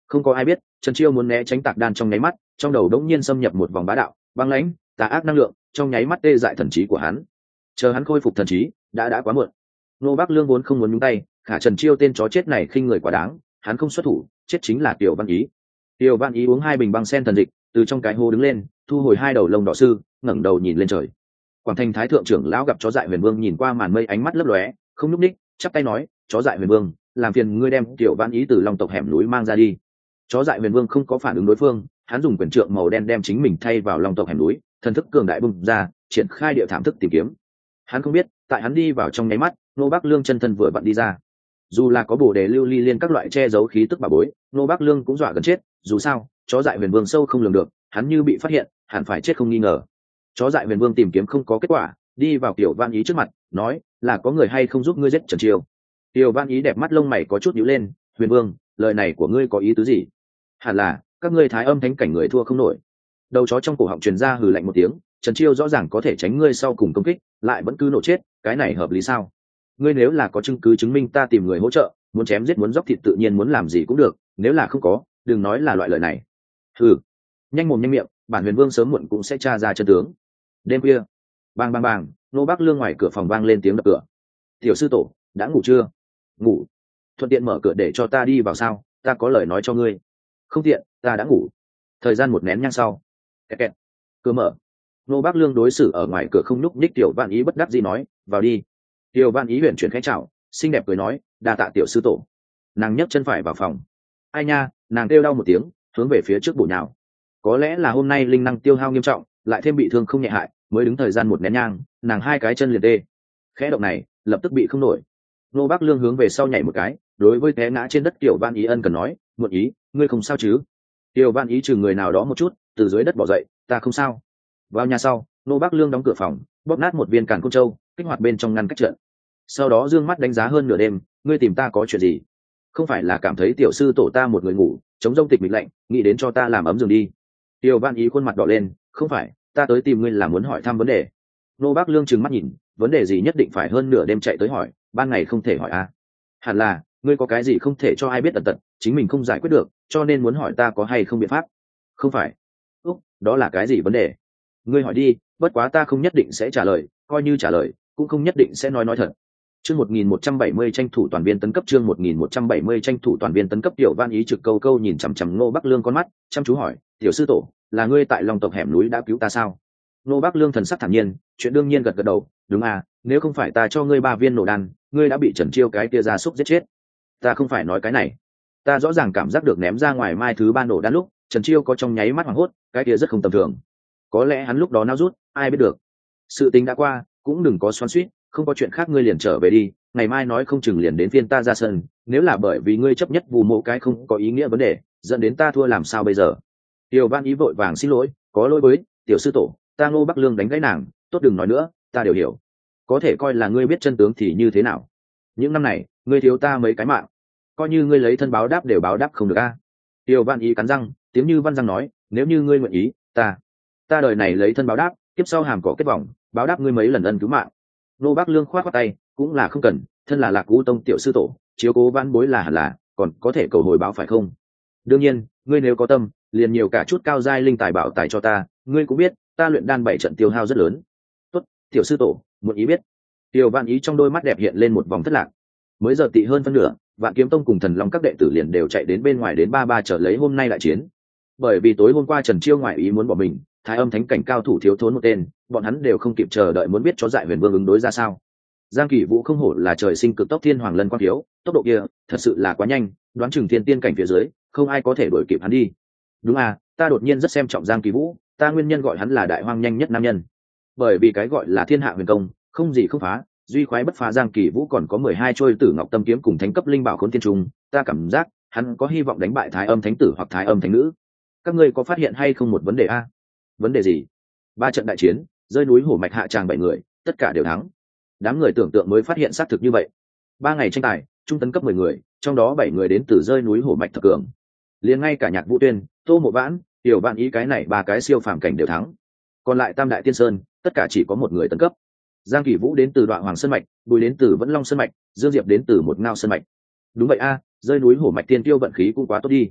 Không có ai biết Trần Chiêu muốn né tránh tạc đan trong nháy mắt, trong đầu đống nhiên xâm nhập một vòng bá đạo băng lãnh tà ác năng lượng, trong nháy mắt tê dại thần trí của hắn. Chờ hắn khôi phục thần trí đã đã quá muộn. Nô Bác Lương vốn không muốn nhúng tay, khả Trần Chiêu tên chó chết này khinh người quá đáng, hắn không xuất thủ, chết chính là Tiểu Văn Ý. Tiểu Văn Ý uống hai bình băng sen thần dịch, từ trong cái hố đứng lên, thu hồi hai đầu lông đỏ sư, ngẩng đầu nhìn lên trời. Quảng Thành Thái thượng trưởng lão gặp chó dại Huyền Vương nhìn qua màn mây, ánh mắt lấp lóe, không nhúc ních, chắp tay nói, chó dại Huyền Vương, làm phiền ngươi đem Tiểu Văn Ý từ Long tộc hẻm núi mang ra đi. Chó dại Huyền Vương không có phản ứng đối phương, hắn dùng quyền trượng màu đen đem chính mình thay vào Long tộc hẻm núi, thần thức cường đại bung ra, triển khai địa thảm thức tìm kiếm. Hắn không biết, tại hắn đi vào trong nháy mắt, Nô Bác Lương chân thân vừa vặn đi ra. Dù là có bổ đề lưu ly liên các loại che giấu khí tức bà bối, Nô Bác Lương cũng dọa gần chết, dù sao, chó dại Huyền Vương sâu không lường được, hắn như bị phát hiện, hẳn phải chết không nghi ngờ. Chó dại Huyền Vương tìm kiếm không có kết quả, đi vào Tiểu Văn Ý trước mặt, nói, là có người hay không giúp ngươi giết Trần Chiêu. Tiểu Văn Ý đẹp mắt lông mày có chút nhíu lên, Huyền Vương, lời này của ngươi có ý tứ gì? Hẳn là các ngươi Thái Âm Thánh cảnh người thua không nổi. Đầu chó trong cổ họng truyền ra hừ lạnh một tiếng, Trần Chiêu rõ ràng có thể tránh ngươi sau cùng công kích, lại vẫn cứ nổ chết, cái này hợp lý sao? Ngươi nếu là có chứng cứ chứng minh ta tìm người hỗ trợ, muốn chém giết muốn dốc thịt tự nhiên muốn làm gì cũng được, nếu là không có, đừng nói là loại lời này. Hừ, nhanh mồm nhanh miệng, bản Huyền Vương sớm muộn cũng sẽ tra ra chân tướng. Đêm khuya, bang bang bang, Nô Bác Lương ngoài cửa phòng vang lên tiếng đập cửa. Tiểu sư tổ, đã ngủ chưa? Ngủ. Thuận tiện mở cửa để cho ta đi vào sao? Ta có lời nói cho ngươi. Không tiện, ta đã ngủ. Thời gian một nén nhang sau, kẹt kẹt, cửa mở. Nô Bác Lương đối xử ở ngoài cửa không nhúc nhích. Tiểu Văn Ý bất đắc dĩ nói, vào đi. Tiểu Văn Ý huyền chuyển khẽ chào, xinh đẹp cười nói, đa tạ tiểu sư tổ. Nàng nhấc chân phải vào phòng. Ai nha, nàng kêu đau một tiếng, hướng về phía trước bổ nhào. Có lẽ là hôm nay linh năng tiêu hao nghiêm trọng, lại thêm bị thương không nhẹ hại, mới đứng thời gian một nén nhang, nàng hai cái chân liền tê. Khẽ động này, lập tức bị không nổi. Nô Bác Lương hướng về sau nhảy một cái, đối với té ngã trên đất Tiểu Văn Ý ân cần nói, muộn ý, ngươi không sao chứ? Tiểu Văn Ý chừng người nào đó một chút, từ dưới đất bỏ dậy, ta không sao. Vào nhà sau, Nô Bác Lương đóng cửa phòng, bóp nát một viên càn côn châu, kích hoạt bên trong ngăn cách trận. Sau đó dương mắt đánh giá hơn nửa đêm, ngươi tìm ta có chuyện gì? Không phải là cảm thấy tiểu sư tổ ta một người ngủ, chống rông tịch mịch lạnh, nghĩ đến cho ta làm ấm giường đi. Tiểu Văn Ý khuôn mặt đỏ lên, không phải, ta tới tìm ngươi là muốn hỏi thăm vấn đề. Nô Bác Lương trừng mắt nhìn, vấn đề gì nhất định phải hơn nửa đêm chạy tới hỏi, ban ngày không thể hỏi à? Hẳn là ngươi có cái gì không thể cho ai biết tận tận, chính mình không giải quyết được, cho nên muốn hỏi ta có hay không biện pháp. Không phải. Úc, đó là cái gì vấn đề? Ngươi hỏi đi, bất quá ta không nhất định sẽ trả lời, coi như trả lời cũng không nhất định sẽ nói nói thật. Chương một nghìn một trăm bảy mươi tranh thủ toàn viên tấn cấp, chương một nghìn một trăm bảy mươi tranh thủ toàn viên tấn cấp. Tiểu Văn Ý trực câu câu nhìn chằm chằm Nô Bác Lương con mắt, chăm chú hỏi, tiểu sư tổ, là ngươi tại Long tộc hẻm núi đã cứu ta sao? Nô Bác Lương thần sắc thản nhiên, chuyện đương nhiên gật gật đầu, đúng à, nếu không phải ta cho ngươi ba viên nổ đan, ngươi đã bị Trần Chiêu cái kia gia súc giết chết. Ta không phải nói cái này, ta rõ ràng cảm giác được ném ra ngoài mai thứ ba nổ đan lúc, Trần Chiêu có trong nháy mắt hoảng hốt, cái kia rất không tầm thường. Có lẽ hắn lúc đó nao rút, ai biết được. Sự tình đã qua, cũng đừng có xoắn xuýt, không có chuyện khác ngươi liền trở về đi, ngày mai nói không chừng liền đến phiên ta ra sân, nếu là bởi vì ngươi chấp nhất vù mộ cái không có ý nghĩa vấn đề, dẫn đến ta thua làm sao bây giờ? Tiểu Văn Ý vội vàng xin lỗi, có lỗi với tiểu sư tổ, ta Ngô Bắc Lương đánh gãy nàng, tốt đừng nói nữa, ta đều hiểu. Có thể coi là ngươi biết chân tướng thì như thế nào? Những năm này, ngươi thiếu ta mấy cái mạng, coi như ngươi lấy thân báo đáp đều báo đáp không được a. Tiểu Văn Ý cắn răng, tiếng như văn răng nói, nếu như ngươi nguyện ý, ta, ta đời này lấy thân báo đáp, tiếp sau hàm cỏ kết vòng, báo đáp ngươi mấy lần ân cứu mạng. Nô Bác Lương khoát khoát tay, cũng là không cần, thân là Lạc Vũ Tông tiểu sư tổ, chiếu cố vãn bối là hẳn là, còn có thể cầu hồi báo phải không? Đương nhiên, ngươi nếu có tâm, liền nhiều cả chút cao giai linh tài bảo tài cho ta, ngươi cũng biết, ta luyện đan bảy trận tiêu hao rất lớn. Tốt, tiểu sư tổ, muốn ý biết. Tiểu Văn Ý trong đôi mắt đẹp hiện lên một vòng thất lạc. Mới giờ tị hơn phân nửa, Vạn Kiếm Tông cùng Thần Long các đệ tử liền đều chạy đến bên ngoài đến ba ba chờ lấy hôm nay đại chiến. Bởi vì tối hôm qua Trần Chiêu ngoại ý muốn bỏ mình, Thái Âm Thánh cảnh cao thủ thiếu thốn một tên, bọn hắn đều không kịp chờ đợi muốn biết chó dại Huyền Vương ứng đối ra sao. Giang Kỳ Vũ không hổ là trời sinh cực tốc thiên hoàng lân quang thiếu, tốc độ kia thật sự là quá nhanh, đoán chừng thiên tiên cảnh phía dưới, không ai có thể đuổi kịp hắn đi. Đúng à, ta đột nhiên rất xem trọng Giang Kỳ Vũ, ta nguyên nhân gọi hắn là đại hoang nhanh nhất nam nhân. Bởi vì cái gọi là thiên hạ huyền công, không gì không phá, duy khoái bất phá. Giang Kỳ Vũ còn có mười hai trôi tử ngọc tâm kiếm cùng thánh cấp linh bảo khốn tiên trùng, ta cảm giác hắn có hy vọng đánh bại Thái Âm Thánh tử hoặc Thái Âm Thánh nữ. Các ngươi có phát hiện hay không một vấn đề a? Vấn đề gì? Ba trận đại chiến, rơi núi hổ mạch hạ tràng bảy người, tất cả đều thắng. Đám người tưởng tượng mới phát hiện xác thực như vậy. Ba ngày tranh tài, trung tấn cấp mười người, trong đó bảy người đến từ rơi núi hổ mạch thập cường. Liền ngay cả Nhạc Vũ Tuyên, Tô Mộ Vãn, Tiểu Vạn Ý cái này ba cái siêu phàm cảnh đều thắng. Còn lại Tam Đại Tiên Sơn, tất cả chỉ có một người tấn cấp. Giang Kỳ Vũ đến từ Đoạn Hoàng Sơn mạch, Bùi đến từ Vẫn Long Sơn mạch, Dương Diệp đến từ Một Ngao Sơn mạch. Đúng vậy a, rơi núi hổ mạch tiên tiêu vận khí cũng quá tốt đi.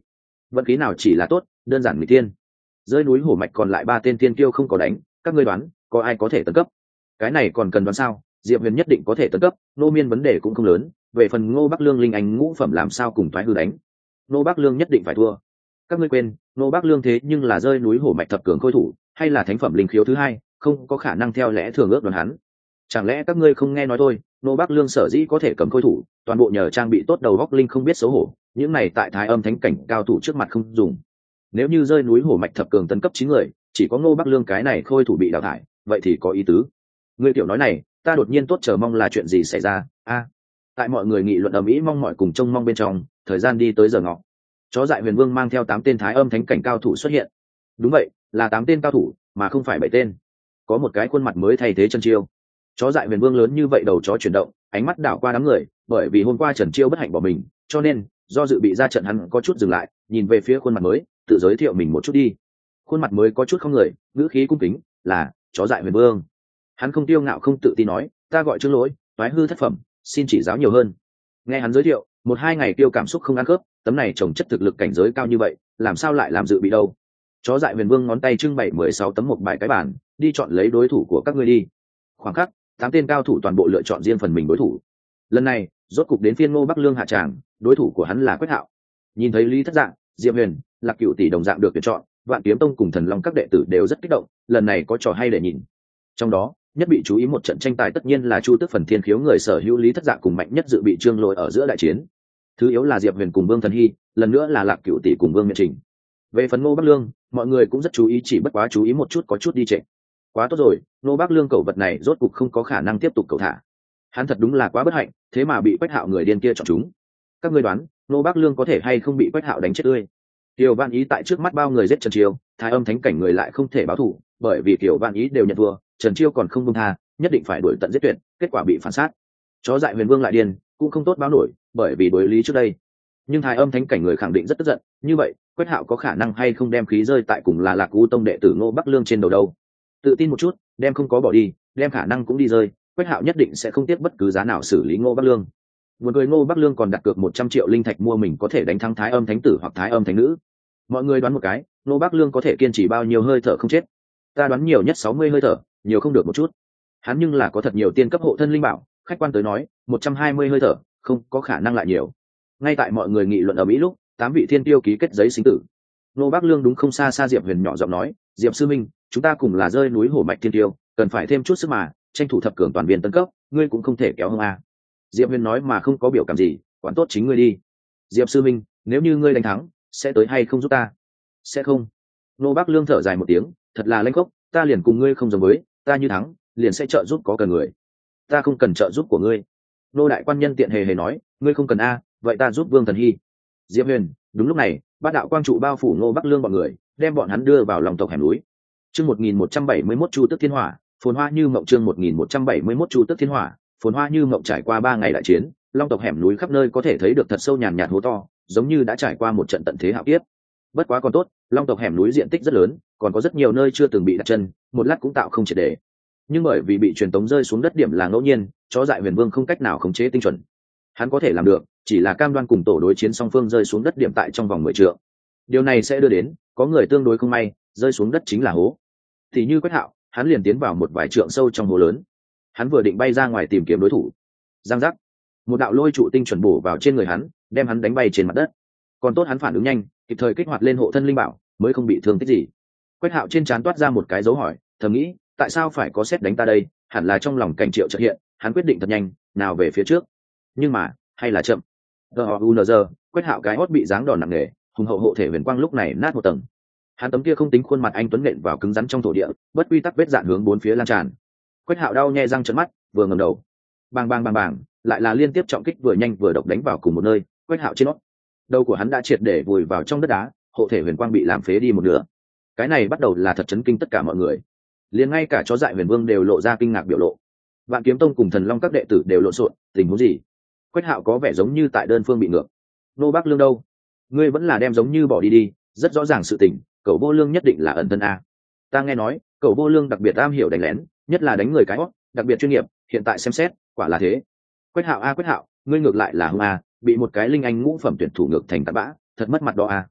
vận khí nào chỉ là tốt, đơn giản người tiên. Rơi núi hổ mạch còn lại ba tên tiên tiêu không có đánh, các ngươi đoán có ai có thể tấn cấp? Cái này còn cần đoán sao? Diệp Huyền nhất định có thể tấn cấp, Ngô Miên vấn đề cũng không lớn. Về phần Ngô Bắc Lương linh anh ngũ phẩm làm sao cùng thoái hư đánh, Ngô Bắc Lương nhất định phải thua. Các ngươi quên, Ngô Bắc Lương thế nhưng là rơi núi hổ mạch thập cường khôi thủ, hay là thánh phẩm linh khiếu thứ hai, không có khả năng theo lẽ thường ước đoán hắn. Chẳng lẽ các ngươi không nghe nói thôi? Ngô Bắc Lương sở dĩ có thể cầm khôi thủ, toàn bộ nhờ trang bị tốt đầu góc linh không biết xấu hổ, những này tại Thái Âm thánh cảnh cao thủ trước mặt không dùng. Nếu như rơi núi hổ mạch thập cường tấn cấp chín người, chỉ có Ngô Bắc Lương cái này khôi thủ bị đào thải, vậy thì có ý tứ. Ngươi tiểu nói này, ta đột nhiên tốt chờ mong là chuyện gì xảy ra. A. Tại mọi người nghị luận ầm ĩ mong mọi cùng trông mong bên trong, thời gian đi tới giờ ngọ. Chó dại Huyền Vương mang theo tám tên Thái Âm thánh cảnh cao thủ xuất hiện. Đúng vậy, là tám tên cao thủ, mà không phải bảy tên. Có một cái khuôn mặt mới thay thế Trần Chiêu. Chó dại Huyền Vương lớn như vậy đầu chó chuyển động, ánh mắt đảo qua đám người, bởi vì hôm qua Trần Chiêu bất hạnh bỏ mình, cho nên do dự bị ra trận hắn có chút dừng lại, nhìn về phía khuôn mặt mới, tự giới thiệu mình một chút đi. Khuôn mặt mới có chút không người, ngữ khí cung kính, là chó dại Huyền Vương. Hắn không tiêu ngạo không tự tin nói, ta gọi Trương Lỗi, toái hư thất phẩm, xin chỉ giáo nhiều hơn. Nghe hắn giới thiệu, một hai ngày tiêu cảm xúc không ăn khớp, tấm này trồng chất thực lực cảnh giới cao như vậy, làm sao lại làm dự bị đâu? Chó dại Huyền Vương ngón tay trưng bày mười sáu tấm một bài cái bản, đi chọn lấy đối thủ của các ngươi đi. Khoảng khắc, tám tên cao thủ toàn bộ lựa chọn riêng phần mình đối thủ. Lần này, rốt cục đến phiên Ngô Bắc Lương hạ tràng, đối thủ của hắn là Quách Hạo. Nhìn thấy Lý Thất Dạng, Diệp Huyền, Lạc Cửu tỷ đồng dạng được tuyển chọn, Vạn Kiếm Tông cùng Thần Long các đệ tử đều rất kích động, lần này có trò hay để nhìn. Trong đó, nhất bị chú ý một trận tranh tài tất nhiên là Chu Tước Phần Thiên Khiếu người sở hữu Lý Thất Dạ cùng mạnh nhất dự bị Trương Lỗi ở giữa đại chiến. Thứ yếu là Diệp Huyền cùng Vương Thần Hy, lần nữa là Lạc Cửu tỷ cùng Vương Miện Trình. Về phần Ngô Bắc Lương, mọi người cũng rất chú ý, chỉ bất quá chú ý một chút có chút đi trệ. Quá tốt rồi, Ngô Bắc Lương cẩu vật này rốt cục không có khả năng tiếp tục cẩu thả. Hắn thật đúng là quá bất hạnh, thế mà bị Quách Hạo người điên kia chọn chúng. Các ngươi đoán, Ngô Bắc Lương có thể hay không bị Quách Hạo đánh chết tươi? Kiều Vạn Ý tại trước mắt bao người giết Trần Chiêu, Thái Âm thánh cảnh người lại không thể báo thù, bởi vì Kiều Vạn Ý đều nhận thua, Trần Chiêu còn không buông tha, nhất định phải đuổi tận giết tuyệt, kết quả bị phản sát. Chó dại Huyền Vương lại điên, cũng không tốt báo nổi, bởi vì đối lý trước đây. Nhưng Thái Âm thánh cảnh người khẳng định rất tức giận, như vậy, Quách Hạo có khả năng hay không đem khí rơi tại cùng là Lạc U tông đệ tử Ngô Bắc Lương trên đầu đâu? Tự tin một chút, đem không có bỏ đi, đem khả năng cũng đi rơi, Quách Hạo nhất định sẽ không tiếc bất cứ giá nào xử lý Ngô Bắc Lương. Một người Ngô Bắc Lương còn đặt cược một trăm triệu linh thạch mua mình có thể đánh thắng Thái Âm thánh tử hoặc Thái Âm thánh nữ. Mọi người đoán một cái, Ngô Bắc Lương có thể kiên trì bao nhiêu hơi thở không chết? Ta đoán nhiều nhất sáu mươi hơi thở, nhiều không được một chút. Hắn nhưng là có thật nhiều tiên cấp hộ thân linh bảo, khách quan tới nói, một trăm hai mươi hơi thở, không có khả năng lại nhiều. Ngay tại mọi người nghị luận ở mỹ lúc, tám vị thiên tiêu ký kết giấy sinh tử. Ngô Bắc Lương đúng không xa xa Diệp Huyền nhỏ giọng nói, Diệp sư minh, chúng ta cùng là rơi núi hổ mạch thiên tiêu, cần phải thêm chút sức mà, tranh thủ thập cường toàn viên tấn cấp, ngươi cũng không thể kéo hông a. Diệp Huyền nói mà không có biểu cảm gì, quản tốt chính ngươi đi. Diệp sư minh, nếu như ngươi đánh thắng, sẽ tới hay không giúp ta? Sẽ không. Ngô Bắc Lương thở dài một tiếng, thật là lãnh khốc, ta liền cùng ngươi không giống với, ta như thắng, liền sẽ trợ giúp có cần người. Ta không cần trợ giúp của ngươi. Ngô đại quan nhân tiện hề hề nói, ngươi không cần a, vậy ta giúp Vương Thần Hy. Diệp Huyền, đúng lúc này, bát đạo quang trụ bao phủ Ngô Bắc Lương bọn người, đem bọn hắn đưa vào lòng tộc hẻm núi. Chương một nghìn một trăm bảy mươi mốt Chu Tước Thiên Hỏa, phồn hoa như mộng. Chương một nghìn một trăm bảy mươi mốt Chu Tước Thiên Hỏa, phồn hoa như mộng. Trải qua ba ngày đại chiến, long tộc hẻm núi khắp nơi có thể thấy được thật sâu nhàn nhạt hố to, giống như đã trải qua một trận tận thế hạo kiếp. Bất quá còn tốt, long tộc hẻm núi diện tích rất lớn, còn có rất nhiều nơi chưa từng bị đặt chân, một lát cũng tạo không triệt để. Nhưng bởi vì bị truyền tống rơi xuống đất điểm là ngẫu nhiên, chó dại Huyền Vương không cách nào khống chế tinh chuẩn. Hắn có thể làm được, chỉ là cam đoan cùng tổ đối chiến song phương rơi xuống đất điểm tại trong vòng mười trượng. Điều này sẽ đưa đến, có người tương đối không may, rơi xuống đất chính là hố. Thì như Quách Hạo, hắn liền tiến vào một vài trượng sâu trong hố lớn. Hắn vừa định bay ra ngoài tìm kiếm đối thủ, giang giác, một đạo lôi trụ tinh chuẩn bổ vào trên người hắn, đem hắn đánh bay trên mặt đất. Còn tốt hắn phản ứng nhanh, kịp thời kích hoạt lên hộ thân linh bảo, mới không bị thương tích gì. Quách Hạo trên trán toát ra một cái dấu hỏi, thầm nghĩ, tại sao phải có sét đánh ta đây? Hẳn là trong lòng cảnh triệu chợt hiện, hắn quyết định thật nhanh, nào về phía trước. Nhưng mà, hay là chậm. G.O.U.N.G. Quách Hạo cái hót bị giáng đòn nặng nề, hùng hậu hộ thể huyền quang lúc này nát một tầng. Hắn tấm kia không tính khuôn mặt anh tuấn nện vào cứng rắn trong thổ địa, bất quy tắc vết dạn hướng bốn phía lan tràn. Quách Hạo đau nhè răng trợn mắt, vừa ngẩng đầu, bang bang bang bang, lại là liên tiếp trọng kích vừa nhanh vừa độc đánh vào cùng một nơi. Quách Hạo trên nót, đầu của hắn đã triệt để vùi vào trong đất đá, hộ thể huyền quang bị làm phế đi một nửa. Cái này bắt đầu là thật chấn kinh tất cả mọi người, liền ngay cả chó dại Huyền Vương đều lộ ra kinh ngạc biểu lộ. Vạn Kiếm Tông cùng Thần Long các đệ tử đều lộn xộn, tình huống gì? Quách Hạo có vẻ giống như tại đơn phương bị ngược. Nô Bắc Lương đâu? Ngươi vẫn là đem giống như bỏ đi đi, rất rõ ràng sự tình, Cẩu Vô Lương nhất định là ẩn thân a. Ta nghe nói, Cẩu Vô Lương đặc biệt am hiểu đánh lén, nhất là đánh người cái hót, đặc biệt chuyên nghiệp, hiện tại xem xét, quả là thế. Quách Hạo a Quách Hạo, ngươi ngược lại là hung a, bị một cái linh anh ngũ phẩm tuyển thủ ngược thành tạt bã, thật mất mặt đó a.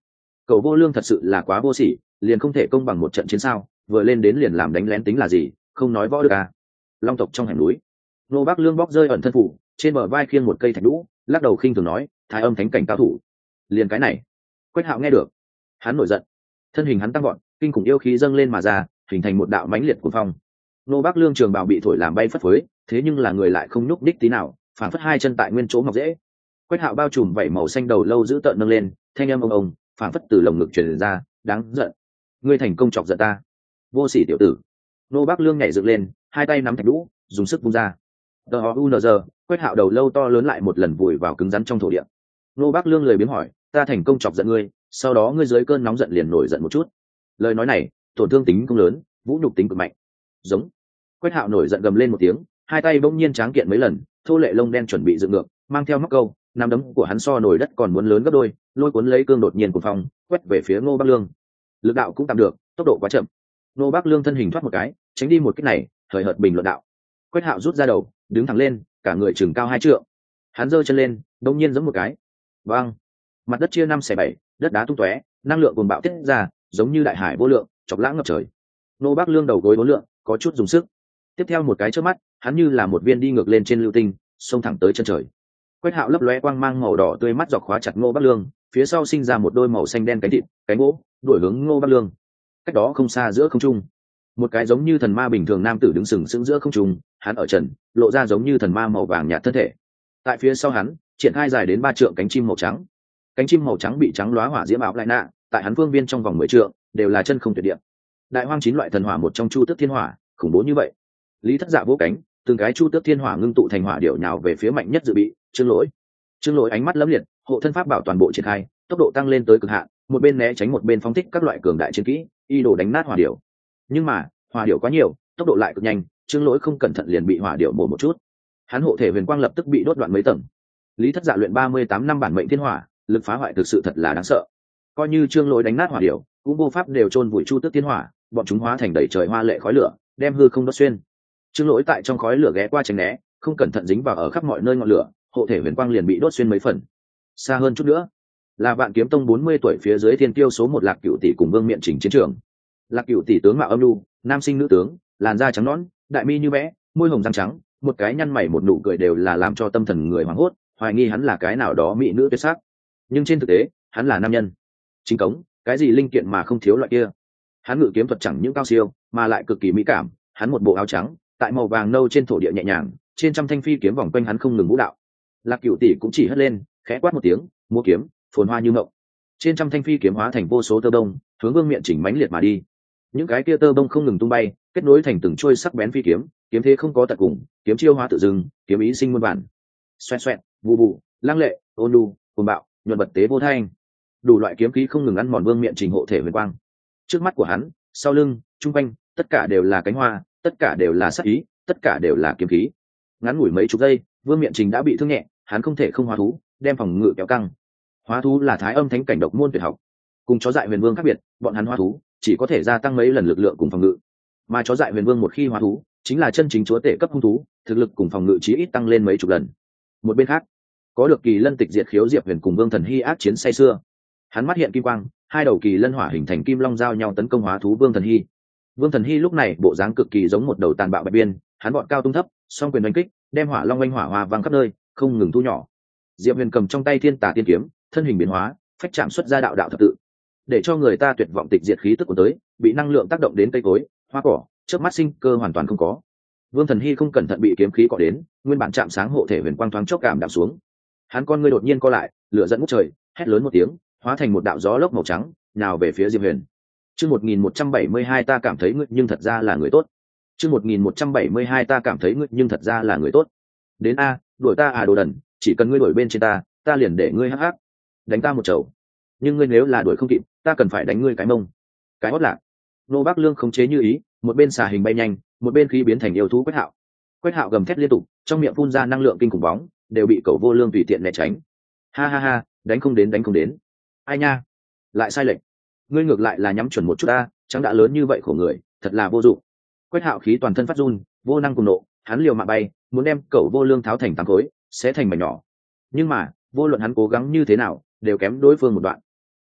Cậu vô lương thật sự là quá vô sỉ, liền không thể công bằng một trận chiến sao? Vừa lên đến liền làm đánh lén tính là gì, không nói võ được à? Long tộc trong hẻm núi, nô bác lương bóc rơi ẩn thân phủ, trên bờ vai khiêng một cây thạch đũ, lắc đầu khinh thường nói, thái âm thánh cảnh cao thủ. Liền cái này, Quách Hạo nghe được, hắn nổi giận, thân hình hắn tăng gọn, kinh khủng yêu khí dâng lên mà ra, hình thành một đạo mãnh liệt của phong. Nô bác lương trường bào bị thổi làm bay phất phới, thế nhưng là người lại không nhúc đích tí nào, phản phất hai chân tại nguyên chỗ mọc dễ. Quách Hạo bao trùm vảy màu xanh đầu lâu giữ tợn nâng lên, thanh âm ông ông, phản phất từ lồng ngực truyền ra, đáng giận. Ngươi thành công chọc giận ta, vô sỉ tiểu tử. Nô bác lương nhảy dựng lên, hai tay nắm thạch đũ, dùng sức vung ra. Tờ họ u n g, Quách Hạo đầu lâu to lớn lại một lần vùi vào cứng rắn trong thổ địa. Nô bác lương lười biếng hỏi, ta thành công chọc giận ngươi, sau đó ngươi dưới cơn nóng giận liền nổi giận một chút. Lời nói này tổn thương tính không lớn, vũ nhục tính cực mạnh. Giống. Quách Hạo nổi giận gầm lên một tiếng, hai tay bỗng nhiên tráng kiện mấy lần, thô lệ lông đen chuẩn bị dựng ngược, mang theo móc câu, nắm đấm của hắn so nổi đất còn muốn lớn gấp đôi, lôi cuốn lấy cương đột nhiên của phong, quét về phía Ngô Bắc Lương. Lực đạo cũng tạm được, tốc độ quá chậm. Ngô Bắc Lương thân hình thoát một cái, tránh đi một kích này, thời hợt bình luận đạo. Quách Hạo rút ra đầu, đứng thẳng lên, cả người chừng cao hai trượng. Hắn giơ chân lên, đột nhiên giẫm một cái. Vang! Mặt đất chia năm xẻ bảy, đất đá tung tóe, năng lượng cuồng bạo tiết ra, giống như đại hải vô lượng, chọc lãng ngập trời. Ngô Bắc Lương đầu gối uốn lượn, có chút dùng sức. Tiếp theo một cái chớp mắt, hắn như là một viên đi ngược lên trên lưu tinh, xông thẳng tới chân trời. Quách Hạo lấp lóe quang mang màu đỏ tươi mắt dọc khóa chặt Ngô Bắc Lương, phía sau sinh ra một đôi màu xanh đen cánh thịt, cánh gỗ, đuổi hướng Ngô Bắc Lương. Cách đó không xa giữa không trung, một cái giống như thần ma bình thường nam tử đứng sừng sững giữa không trung, hắn ở trần, lộ ra giống như thần ma màu vàng nhạt thân thể. Tại phía sau hắn, triển khai dài đến ba trượng cánh chim màu trắng. Cánh chim màu trắng bị trắng lóa hỏa diễm áo lại nạ, tại hắn phương viên trong vòng mười trượng, đều là chân không tuyệt địa. Đại hoang chín loại thần hỏa một trong Chu Tước Thiên Hỏa, khủng bố như vậy. Lý Thất Dạ vỗ cánh, từng cái Chu Tước Thiên Hỏa ngưng tụ thành hỏa điệu nhào về phía mạnh nhất dự bị, Trương Lỗi. Trương Lỗi ánh mắt lấm liệt, hộ thân pháp bảo toàn bộ triển khai, tốc độ tăng lên tới cực hạn, một bên né tránh một bên phóng thích các loại cường đại chiến kỹ, y đồ đánh nát hỏa điệu. Nhưng mà, hỏa điệu quá nhiều, tốc độ lại cực nhanh, Trương Lỗi không cẩn thận liền bị hỏa điệu bổ một chút. Hắn hộ thể huyền quang lập tức bị đốt đoạn mấy tầng. Lý Thất Dạ luyện ba mươi tám năm bản mệnh thiên hỏa, lực phá hoại thực sự thật là đáng sợ. Coi như Trương Lỗi đánh nát hỏa điệu, cũng vô pháp đều chôn vùi Chu Tước Thiên Hỏa, bọn chúng hóa thành đầy trời hoa lệ khói lửa, đem hư không đốt xuyên. Trương Lỗi tại trong khói lửa ghé qua tránh né, không cẩn thận dính vào ở khắp mọi nơi ngọn lửa, hộ thể huyền quang liền bị đốt xuyên mấy phần. Xa hơn chút nữa, là Vạn Kiếm Tông bốn mươi tuổi phía dưới thiên tiêu số một Lạc Cửu tỷ cùng Vương Miện chỉnh chiến trường. Lạc Cửu tỷ tướng mạo âm nhu, nam sinh nữ tướng, làn da trắng nõn, đại mi như vẽ, môi hồng răng trắng, một cái nhăn mày một nụ cười đều là làm cho tâm thần người hoảng hốt, hoài nghi hắn là cái nào đó mỹ nữ tuyệt sắc. Nhưng trên thực tế, hắn là nam nhân. Chính cống, cái gì linh kiện mà không thiếu loại kia. Hắn ngự kiếm thuật chẳng những cao siêu, mà lại cực kỳ mỹ cảm, hắn một bộ áo trắng, tại màu vàng nâu trên thổ địa nhẹ nhàng, trên trăm thanh phi kiếm vòng quanh hắn không ngừng vũ đạo. Lạc Cửu tỷ cũng chỉ hất lên, khẽ quát một tiếng, múa kiếm, phồn hoa như mộng. Trên trăm thanh phi kiếm hóa thành vô số tơ bông, hướng Vương Miện chỉnh mãnh liệt mà đi. Những cái kia tơ bông không ngừng tung bay, kết nối thành từng chuôi sắc bén phi kiếm, kiếm thế không có tận cùng, kiếm chiêu hóa tự dưng, kiếm ý sinh muôn bản. Xoẹt xoẹt, vụ vụ, lăng lệ, ôn nhu, cuồng bạo, nhuận bật tế vô thanh. Đủ loại kiếm khí không ngừng ăn mòn Vương Miện trình hộ thể huyền quang. Trước mắt của hắn, sau lưng, trung quanh, tất cả đều là cánh hoa, tất cả đều là sát ý, tất cả đều là kiếm khí. Ngắn ngủi mấy chục giây, Vương Miện trình đã bị thương nhẹ, hắn không thể không hóa thú, đem phòng ngự kéo căng. Hóa thú là thái âm thánh cảnh độc môn tuyệt học, cùng chó dại huyền vương khác biệt, bọn hắn hóa thú chỉ có thể gia tăng mấy lần lực lượng cùng phòng ngự, mà chó dại huyền vương một khi hóa thú chính là chân chính chúa tể cấp hung thú, thực lực cùng phòng ngự chí ít tăng lên mấy chục lần. Một bên khác, có được kỳ lân tịch diệt khiếu diệp huyền cùng Vương Thần Hy ác chiến say xưa. Hắn mắt hiện kim quang, hai đầu kỳ lân hỏa hình thành kim long giao nhau tấn công hóa thú Vương Thần Hy. Vương Thần Hy lúc này bộ dáng cực kỳ giống một đầu tàn bạo bạch biên, hắn bọn cao tung thấp, song quyền đánh kích, đem hỏa long oanh hỏa hoa vang khắp nơi, không ngừng thu nhỏ. Diệp Huyền cầm trong tay thiên tà tiên kiếm, thân hình biến hóa, phách chạm xuất ra đạo đạo thập tự, để cho người ta tuyệt vọng tịch diệt khí tức của tới, bị năng lượng tác động đến cây cối, hoa cỏ, chớp mắt sinh cơ hoàn toàn không có. Vương Thần Hy không cẩn thận bị kiếm khí cọ đến, nguyên bản chạm sáng hộ thể huyền quang thoáng chốc cảm đạm xuống. Hắn con ngươi đột nhiên co lại, lửa dẫn ngút trời, hét lớn một tiếng, hóa thành một đạo gió lốc màu trắng, nhào về phía Diệp Huyền. Chương một nghìn một trăm bảy mươi hai ta cảm thấy ngươi nhưng thật ra là người tốt. Chương một nghìn một trăm bảy mươi hai ta cảm thấy ngươi nhưng thật ra là người tốt. Đến a, đuổi ta à đồ đần, chỉ cần ngươi đuổi bên trên ta, ta liền để ngươi hắc hắc. Đánh ta một chầu. Nhưng ngươi nếu là đuổi không kịp, ta cần phải đánh ngươi cái mông. Cái hót lạc. Nô Bác Lương khống chế như ý, một bên xà hình bay nhanh, một bên khí biến thành yêu thú Quách Hạo. Quách Hạo gầm thét liên tục, trong miệng phun ra năng lượng kinh khủng bóng, đều bị Cẩu Vô Lương tùy tiện né tránh. Ha ha ha, đánh không đến đánh không đến. Ai nha, lại sai lệch. Ngươi ngược lại là nhắm chuẩn một chút ta, chẳng đã lớn như vậy khổ người, thật là vô dụng. Quách Hạo khí toàn thân phát run, vô năng cùng nộ, hắn liều mạng bay, muốn đem Cẩu Vô Lương tháo thành tám khối, sẽ thành mảnh nhỏ. Nhưng mà, vô luận hắn cố gắng như thế nào, đều kém đối phương một đoạn.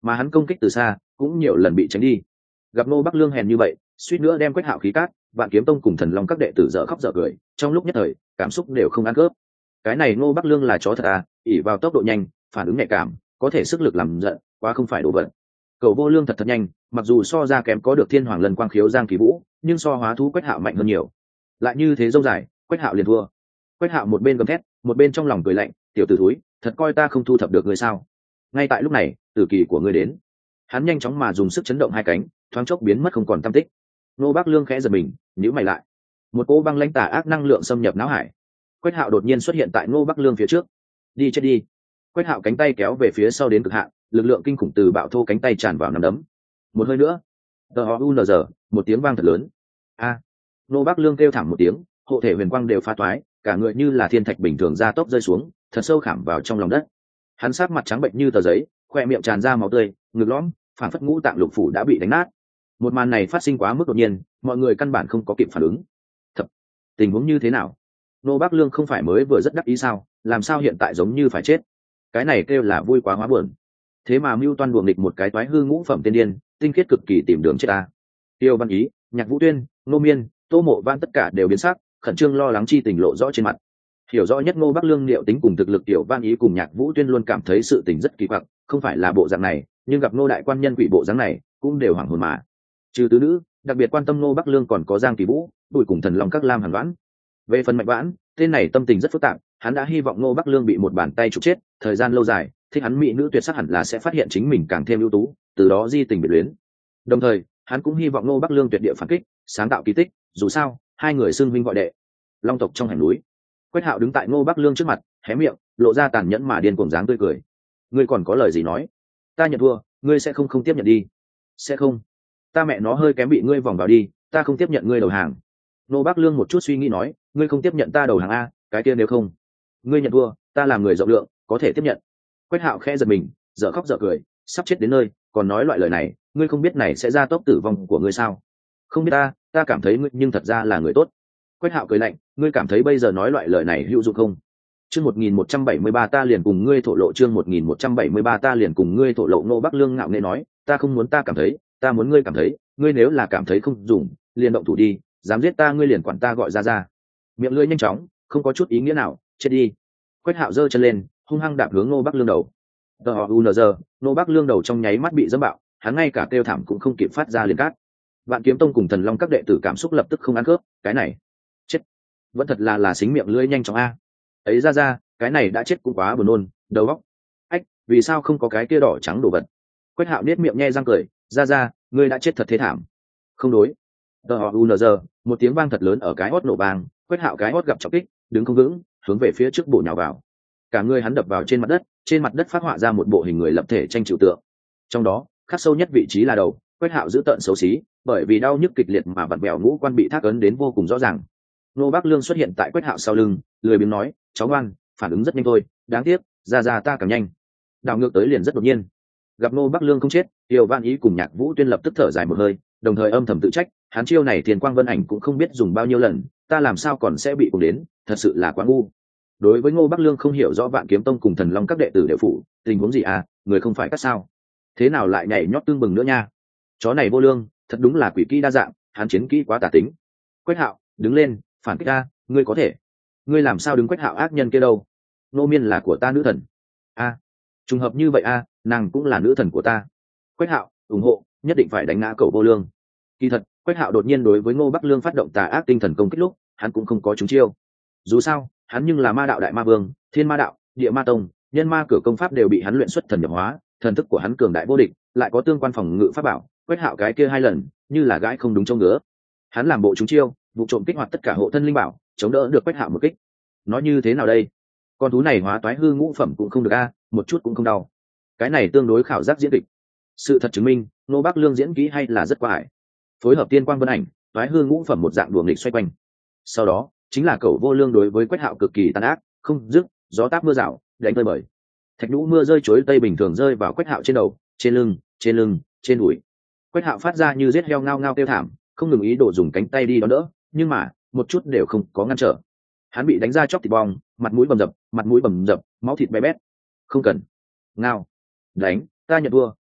mà hắn công kích từ xa cũng nhiều lần bị tránh đi. Gặp Ngô Bắc Lương hèn như vậy, suýt nữa đem Quách Hạo khí cát, Vạn Kiếm Tông cùng Thần Long các đệ tử dở khóc dở cười, trong lúc nhất thời cảm xúc đều không ăn cướp. Cái này Ngô Bắc Lương là chó thật à, ỉ vào tốc độ nhanh, phản ứng nhạy cảm, có thể sức lực làm giận, quá không phải đồ vật. Cầu Vô Lương thật thật nhanh, mặc dù so ra kém có được Thiên Hoàng Lần Quang Khiếu Giang Kỳ Vũ, nhưng so hóa thú Quách Hạo mạnh hơn nhiều. Lại như thế dâu dài, Quách Hạo liền thua. Quách Hạo một bên gầm thét, một bên trong lòng cười lạnh, tiểu tử thúi, thật coi ta không thu thập được ngươi sao? Ngay tại lúc này, tử kỳ của ngươi đến. Hắn nhanh chóng mà dùng sức chấn động hai cánh, thoáng chốc biến mất không còn tăm tích. Ngô Bắc Lương khẽ giật mình, nhíu mày lại. Một cỗ băng lãnh tà ác năng lượng xâm nhập não hải. Quách Hạo đột nhiên xuất hiện tại Ngô Bắc Lương phía trước. Đi chết đi. Quách Hạo cánh tay kéo về phía sau đến cực hạn, lực lượng kinh khủng từ bạo thô cánh tay tràn vào nắm đấm. Một hơi nữa. Tờ u n giờ, một tiếng vang thật lớn. A. Ngô Bắc Lương kêu thảm một tiếng, hộ thể huyền quang đều phá toái, cả người như là thiên thạch bình thường ra tốc rơi xuống, thật sâu khảm vào trong lòng đất. Hắn sát mặt trắng bệnh như tờ giấy, khoe miệng tràn ra máu tươi, ngực lõm, phản phất ngũ tạng lục phủ đã bị đánh nát. Một màn này phát sinh quá mức đột nhiên, mọi người căn bản không có kịp phản ứng. Thật, tình huống như thế nào? Ngô Bắc Lương không phải mới vừa rất đắc ý sao, làm sao hiện tại giống như phải chết? Cái này kêu là vui quá hóa buồn. Thế mà mưu toan buồng địch một cái toái hư ngũ phẩm tiên điên, tinh khiết cực kỳ tìm đường chết ta. Tiêu Văn Ý, Nhạc Vũ Tuyên, Ngô Miên, Tô Mộ Văn tất cả đều biến sắc, khẩn trương lo lắng chi tình lộ rõ trên mặt. Hiểu rõ nhất Ngô Bắc Lương liệu tính cùng thực lực Tiểu Văn Ý cùng Nhạc Vũ Tuyên luôn cảm thấy sự tình rất kỳ quặc, không phải là bộ dạng này, nhưng gặp Ngô đại quan nhân quỷ bộ dáng này, cũng đều hoảng hồn mà. Trừ tứ nữ, đặc biệt quan tâm Ngô Bắc Lương còn có Giang Kỳ Vũ, Bùi cùng Thần Long các Lam Hàn Vãn. Về phần Mạnh Vãn, tên này tâm tình rất phức tạp, hắn đã hy vọng Ngô Bắc Lương bị một bàn tay trục chết, thời gian lâu dài, thích hắn mỹ nữ tuyệt sắc hẳn là sẽ phát hiện chính mình càng thêm ưu tú, từ đó di tình biệt luyến. Đồng thời, hắn cũng hy vọng Ngô Bắc Lương tuyệt địa phản kích, sáng tạo kỳ tích, dù sao, hai người xưng huynh gọi đệ. Long tộc trong hẻm núi, Quách Hạo đứng tại Ngô Bắc Lương trước mặt, hé miệng, lộ ra tàn nhẫn mà điên cuồng dáng tươi cười. Ngươi còn có lời gì nói? Ta nhận thua, ngươi sẽ không không tiếp nhận đi? Sẽ không. Ta mẹ nó hơi kém bị ngươi vòng vào đi, ta không tiếp nhận ngươi đầu hàng. Ngô Bắc Lương một chút suy nghĩ nói, ngươi không tiếp nhận ta đầu hàng a, cái kia nếu không, ngươi nhận thua, ta làm người rộng lượng, có thể tiếp nhận. Quách Hạo khẽ giật mình, dở khóc dở cười, sắp chết đến nơi, còn nói loại lời này, ngươi không biết này sẽ ra tốc tử vong của ngươi sao? Không biết ta, ta cảm thấy ngươi nhưng thật ra là người tốt. Quách Hạo cười lạnh, ngươi cảm thấy bây giờ nói loại lời này hữu dụng không? Chương một nghìn một trăm bảy mươi ba ta liền cùng ngươi thổ lộ, chương một nghìn một trăm bảy mươi ba ta liền cùng ngươi thổ lộ. Ngô Bắc Lương ngạo nghễ nói, ta không muốn ta cảm thấy, ta muốn ngươi cảm thấy, ngươi nếu là cảm thấy không dùng, liền động thủ đi, dám giết ta ngươi liền quản ta gọi ra ra. Miệng lưỡi nhanh chóng, không có chút ý nghĩa nào, chết đi. Quách Hạo giơ chân lên, hung hăng đạp hướng Ngô Bắc Lương đầu. Tờ u n giờ, Ngô Bắc Lương đầu trong nháy mắt bị dẫm bạo, hắn ngay cả kêu thảm cũng không kịp phát ra liền cát. Vạn Kiếm Tông cùng Thần Long các đệ tử cảm xúc lập tức không ăn khớp, cái này, chết, vẫn thật là là xính miệng lưỡi nhanh chóng a. Ấy ra ra, cái này đã chết cũng quá buồn nôn, đầu óc. Ách, vì sao không có cái kia đỏ trắng đồ vật? Quách Hạo nết miệng nhe răng cười, ra ra, ngươi đã chết thật thế thảm. Không đối. Tờ u n giờ, một tiếng vang thật lớn ở cái hót nổ vang, Quách Hạo cái hót gặp trọng kích, đứng không vững, hướng về phía trước bổ nhào vào. Cả người hắn đập vào trên mặt đất, trên mặt đất phát họa ra một bộ hình người lập thể tranh trừu tượng. Trong đó, khắc sâu nhất vị trí là đầu, Quách Hạo giữ tợn xấu xí, bởi vì đau nhức kịch liệt mà vặn vẹo ngũ quan bị thác ấn đến vô cùng rõ ràng. Ngô Bắc Lương xuất hiện tại Quách Hạo sau lưng, lười biếng nói, cháu ngoan, phản ứng rất nhanh thôi, đáng tiếc, ra ra ta càng nhanh. Đảo ngược tới liền rất đột nhiên. Gặp Ngô Bắc Lương không chết, Tiêu Văn Ý cùng Nhạc Vũ Tuyên lập tức thở dài một hơi, đồng thời âm thầm tự trách, hắn chiêu này Tiền Quang Vân Ảnh cũng không biết dùng bao nhiêu lần, ta làm sao còn sẽ bị cùng đến, thật sự là quá ngu. Đối với Ngô Bắc Lương không hiểu rõ Vạn Kiếm Tông cùng Thần Long các đệ tử đều phụ, tình huống gì à, người không phải cắt sao? Thế nào lại nhảy nhót tương bừng nữa nha? Chó này vô lương, thật đúng là quỷ kỹ đa dạng, hắn chiến kỹ quá tà tính. Quách Hạo, đứng lên, phản kích a, ngươi có thể. Ngươi làm sao đứng Quách Hạo ác nhân kia đâu? Nô Miên là của ta nữ thần. A, trùng hợp như vậy a, nàng cũng là nữ thần của ta. Quách Hạo, ủng hộ, nhất định phải đánh ngã cậu vô lương. Kỳ thật, Quách Hạo đột nhiên đối với Ngô Bắc Lương phát động tà ác tinh thần công kích lúc, hắn cũng không có trúng chiêu. Dù sao, hắn nhưng là ma đạo đại ma vương, thiên ma đạo, địa ma tông, nhân ma cửa công pháp đều bị hắn luyện xuất thần nhập hóa, thần thức của hắn cường đại vô địch, lại có tương quan phòng ngự pháp bảo. Quách Hạo cái kia hai lần, như là gãi không đúng chỗ ngứa. Hắn làm bộ trúng chiêu, vụ trộm kích hoạt tất cả hộ thân linh bảo, chống đỡ được Quách Hạo một kích. Nói như thế nào đây? Con thú này hóa toái hư ngũ phẩm cũng không được a, một chút cũng không đau. Cái này tương đối khảo giác diễn kịch. Sự thật chứng minh, Ngô Bắc Lương diễn kỹ hay là rất quái. Phối hợp Tiên Quang Vân Ảnh, toái hư ngũ phẩm một dạng đuổi nghịch xoay quanh. Sau đó, chính là Cẩu Vô Lương đối với Quách Hạo cực kỳ tàn ác, không dứt, gió táp mưa rào, đánh tơi bời. Thạch nhũ mưa rơi chuối tây bình thường rơi vào Quách Hạo trên đầu, trên lưng, trên lưng, trên đùi. Quách Hạo phát ra như giết heo ngao ngao kêu thảm, không ngừng ý đồ dùng cánh tay đi đón đỡ, nhưng mà một chút đều không có ngăn trở. Hắn bị đánh ra chóc thịt bong, mặt mũi bầm dập, mặt mũi bầm dập, máu thịt bé bét. Không cần. Ngao. Đánh, ta nhận thua,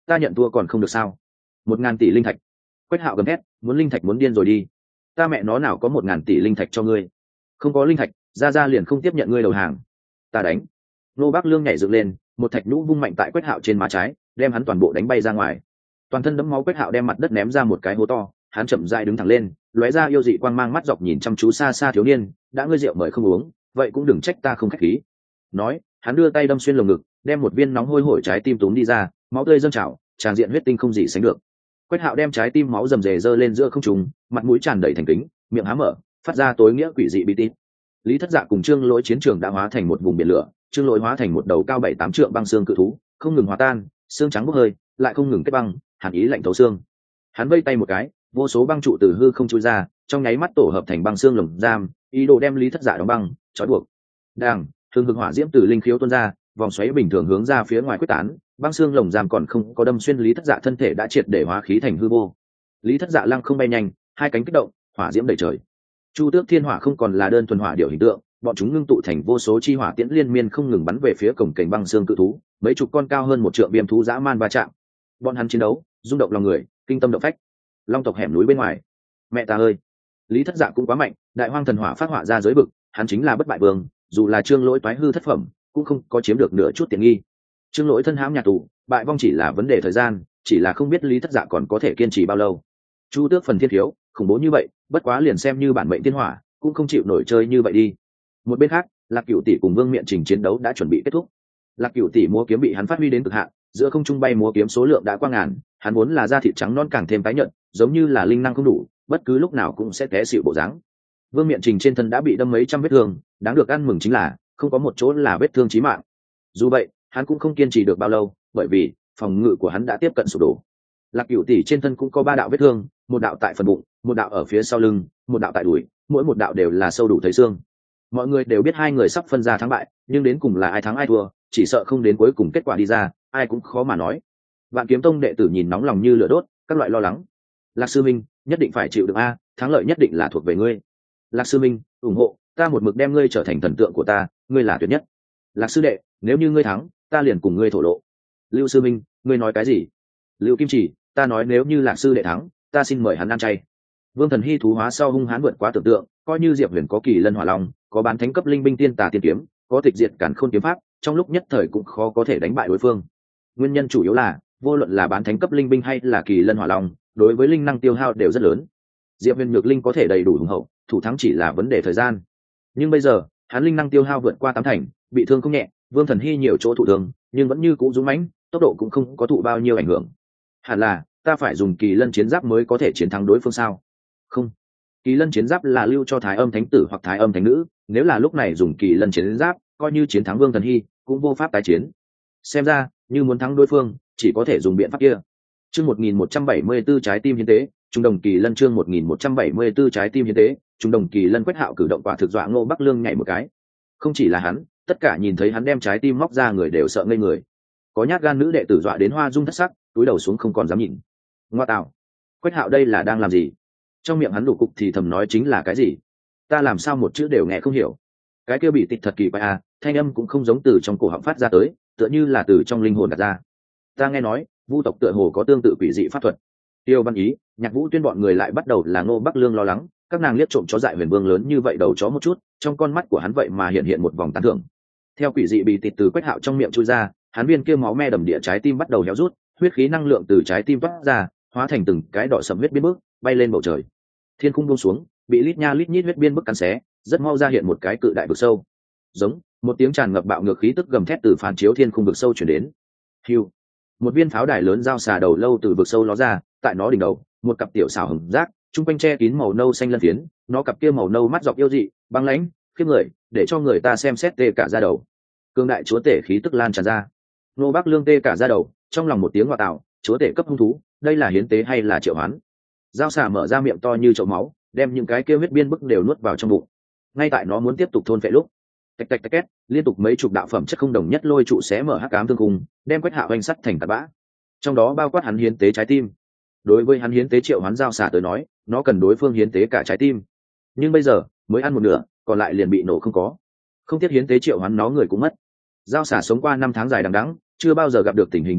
ta nhận thua còn không được sao? Một ngàn tỷ linh thạch. Quách Hạo gầm thét, muốn linh thạch muốn điên rồi đi. Ta mẹ nó nào có một ngàn tỷ linh thạch cho ngươi? Không có linh thạch, ra ra liền không tiếp nhận ngươi đầu hàng. Ta đánh. Nô Bác Lương nhảy dựng lên, một thạch nhũ vung mạnh tại Quách Hạo trên má trái, đem hắn toàn bộ đánh bay ra ngoài. Toàn thân đẫm máu Quách Hạo đem mặt đất ném ra một cái hố to, hắn chậm rãi đứng thẳng lên, lóe ra yêu dị quang mang, mắt dọc nhìn chăm chú xa xa thiếu niên, đã ngươi rượu mời không uống, vậy cũng đừng trách ta không khách khí. Nói, hắn đưa tay đâm xuyên lồng ngực, đem một viên nóng hôi hổi trái tim túm đi ra, máu tươi dâng trào, tràn diện huyết tinh không gì sánh được. Quách Hạo đem trái tim máu rầm rề giơ lên giữa không trung, mặt mũi tràn đầy thành kính, miệng há mở, phát ra tối nghĩa quỷ dị bi tít. Lý Thất Dạ cùng Trương Lỗi chiến trường đã hóa thành một vùng biển lửa, Trương Lỗi hóa thành một đầu cao bảy tám trượng băng xương cự thú, không ngừng hòa tan, xương trắng bốc hơi, lại không ngừng kết băng, hàn ý lạnh thấu xương. Hắn vây tay một cái, vô số băng trụ từ hư không chui ra, trong nháy mắt tổ hợp thành băng xương lồng giam, ý đồ đem Lý Thất Dạ đóng băng, trói buộc. Đang, thường hực hỏa diễm từ linh khiếu tuôn ra, vòng xoáy bình thường hướng ra phía ngoài quyết tán, băng xương lồng giam còn không có đâm xuyên Lý Thất Dạ thân thể đã triệt để hóa khí thành hư vô. Lý Thất Dạ lăng không bay nhanh, hai cánh kích động, hỏa diễm đầy trời. Chu Tước Thiên Hỏa không còn là đơn thuần hỏa điệu hình tượng, bọn chúng ngưng tụ thành vô số chi hỏa tiễn liên miên không ngừng bắn về phía cổng cảnh băng xương cự thú, mấy chục con cao hơn một trượng viêm thú dã man va chạm. Bọn hắn chiến đấu, rung động lòng người, kinh tâm động phách. Long tộc hẻm núi bên ngoài, mẹ ta ơi, Lý Thất Dạ cũng quá mạnh, đại hoang thần hỏa phát hỏa ra giới bực, hắn chính là bất bại vương, dù là Trương Lỗi toái hư thất phẩm, cũng không có chiếm được nửa chút tiện nghi. Trương Lỗi thân hãm nhà tù, bại vong chỉ là vấn đề thời gian, chỉ là không biết Lý Thất Dạ còn có thể kiên trì bao lâu. Chu Tước phần thiên thiếu, khủng bố như vậy, bất quá liền xem như bản mệnh thiên hỏa, cũng không chịu nổi chơi như vậy đi. Một bên khác, Lạc Cửu tỷ cùng Vương Miện Trình chiến đấu đã chuẩn bị kết thúc. Lạc Cửu tỷ múa kiếm bị hắn phát huy đến cực hạn, giữa không trung bay múa kiếm số lượng đã qua ngàn, hắn muốn là da thịt trắng non càng thêm tái nhợt, giống như là linh năng không đủ, bất cứ lúc nào cũng sẽ té xỉu bộ dáng. Vương Miện Trình trên thân đã bị đâm mấy trăm vết thương, đáng được ăn mừng chính là không có một chỗ là vết thương chí mạng. Dù vậy, hắn cũng không kiên trì được bao lâu, bởi vì phòng ngự của hắn đã tiếp cận sụp đổ. Lạc Cửu tỷ trên thân cũng có ba đạo vết thương, một đạo tại phần bụng, một đạo ở phía sau lưng, một đạo tại đùi, mỗi một đạo đều là sâu đủ thấy xương. Mọi người đều biết hai người sắp phân ra thắng bại, nhưng đến cùng là ai thắng ai thua, chỉ sợ không đến cuối cùng kết quả đi ra, ai cũng khó mà nói. Vạn Kiếm Tông đệ tử nhìn nóng lòng như lửa đốt, các loại lo lắng. Lạc sư minh, nhất định phải chịu được a, thắng lợi nhất định là thuộc về ngươi. Lạc sư minh, ủng hộ, ta một mực đem ngươi trở thành thần tượng của ta, ngươi là tuyệt nhất. Lạc sư đệ, nếu như ngươi thắng, ta liền cùng ngươi thổ lộ. Lưu sư minh, ngươi nói cái gì? Lưu Kim Chỉ, ta nói nếu như Lạc sư đệ thắng, ta xin mời hắn ăn chay. Vương Thần Hy thú hóa sau hung hãn vượt quá tưởng tượng, coi như Diệp Huyền có Kỳ Lân Hỏa Long, có bán thánh cấp linh binh tiên tà tiên kiếm, có tịch diệt cản khôn kiếm pháp, trong lúc nhất thời cũng khó có thể đánh bại đối phương. Nguyên nhân chủ yếu là, vô luận là bán thánh cấp linh binh hay là Kỳ Lân Hỏa Long, đối với linh năng tiêu hao đều rất lớn. Diệp Huyền nhược linh có thể đầy đủ hùng hậu, thủ thắng chỉ là vấn đề thời gian. Nhưng bây giờ, hắn linh năng tiêu hao vượt qua tám thành, bị thương không nhẹ, Vương Thần Hy nhiều chỗ thụ thương, nhưng vẫn như cũ dũng mãnh, tốc độ cũng không có thụ bao nhiêu ảnh hưởng. Hẳn là, ta phải dùng Kỳ Lân chiến giáp mới có thể chiến thắng đối phương sao? Không, Kỳ Lân chiến giáp là lưu cho Thái Âm Thánh tử hoặc Thái Âm Thánh nữ, nếu là lúc này dùng Kỳ Lân chiến giáp, coi như chiến thắng Vương Thần Hy, cũng vô pháp tái chiến. Xem ra, như muốn thắng đối phương, chỉ có thể dùng biện pháp kia. Chương một nghìn một trăm bảy mươi bốn trái tim hiến tế, trung đồng Kỳ Lân chương một nghìn một trăm bảy mươi 4 trái tim hiến tế, trung đồng Kỳ Lân. Quách Hạo cử động quả thực dọa Ngô Bắc Lương nhảy một cái. Không chỉ là hắn, tất cả nhìn thấy hắn đem trái tim móc ra người đều sợ ngây người. Có nhát gan nữ đệ tử dọa đến hoa dung thất sắc, túi đầu xuống không còn dám nhìn. Ngoa tạo, Quách Hạo đây là đang làm gì? Trong miệng hắn đủ cục thì thầm nói chính là cái gì? Ta làm sao một chữ đều nghe không hiểu. Cái kia bị tịch thật kỳ quái à, thanh âm cũng không giống từ trong cổ họng phát ra tới, tựa như là từ trong linh hồn đặt ra. Ta nghe nói, Vu tộc tựa hồ có tương tự quỷ dị pháp thuật. Tiêu Văn Ý, Nhạc Vũ Tuyên bọn người lại bắt đầu là Ngô Bắc Lương lo lắng, các nàng liếc trộm chó dại Huyền Vương lớn như vậy đầu chó một chút, trong con mắt của hắn vậy mà hiện hiện một vòng tán thưởng. Theo quỷ dị bị tịch từ Quách Hạo trong miệng chui ra, hắn viên kia máu me đầm địa trái tim bắt đầu héo rút, huyết khí năng lượng từ trái tim toát ra, hóa thành từng cái đỏ sẫm huyết biên bức, bay lên bầu trời. Thiên khung buông xuống, bị lít nha lít nhít huyết biên bức cắn xé, rất mau ra hiện một cái cự đại vực sâu. Giống, một tiếng tràn ngập bạo ngược khí tức gầm thét từ phản chiếu thiên khung vực sâu truyền đến. Hưu, một viên pháo đài lớn dao xà đầu lâu từ vực sâu ló ra, tại nó đỉnh đầu, một cặp tiểu xảo hồng giác, trung quanh che kín màu nâu xanh lân phiến, nó cặp kia màu nâu mắt dọc yêu dị, băng lãnh, khiếp người, để cho người ta xem xét tê cả da đầu. Cương đại chúa tể khí tức lan tràn ra. Nô Bắc Lương tê cả da đầu, trong lòng một tiếng ngoại tạo, chúa tể cấp hung thú, đây là hiến tế hay là triệu hoán? Dao xà mở ra miệng to như chậu máu, đem những cái kia huyết biên bức đều nuốt vào trong bụng. Ngay tại nó muốn tiếp tục thôn phệ lúc, tạch tạch tạch két, liên tục mấy chục đạo phẩm chất không đồng nhất lôi trụ xé mở hắc ám thương khung, đem Quách Hạo oanh sắt thành tạt bã. Trong đó bao quát hắn hiến tế trái tim. Đối với hắn hiến tế triệu hoán dao xà tới nói, nó cần đối phương hiến tế cả trái tim. Nhưng bây giờ, mới ăn một nửa, còn lại liền bị nổ không có. Không tiếc hiến tế triệu hoán nó người cũng mất. Dao xà sống qua năm tháng dài đằng đẵng, chưa bao giờ gặp được tình hình như vậy,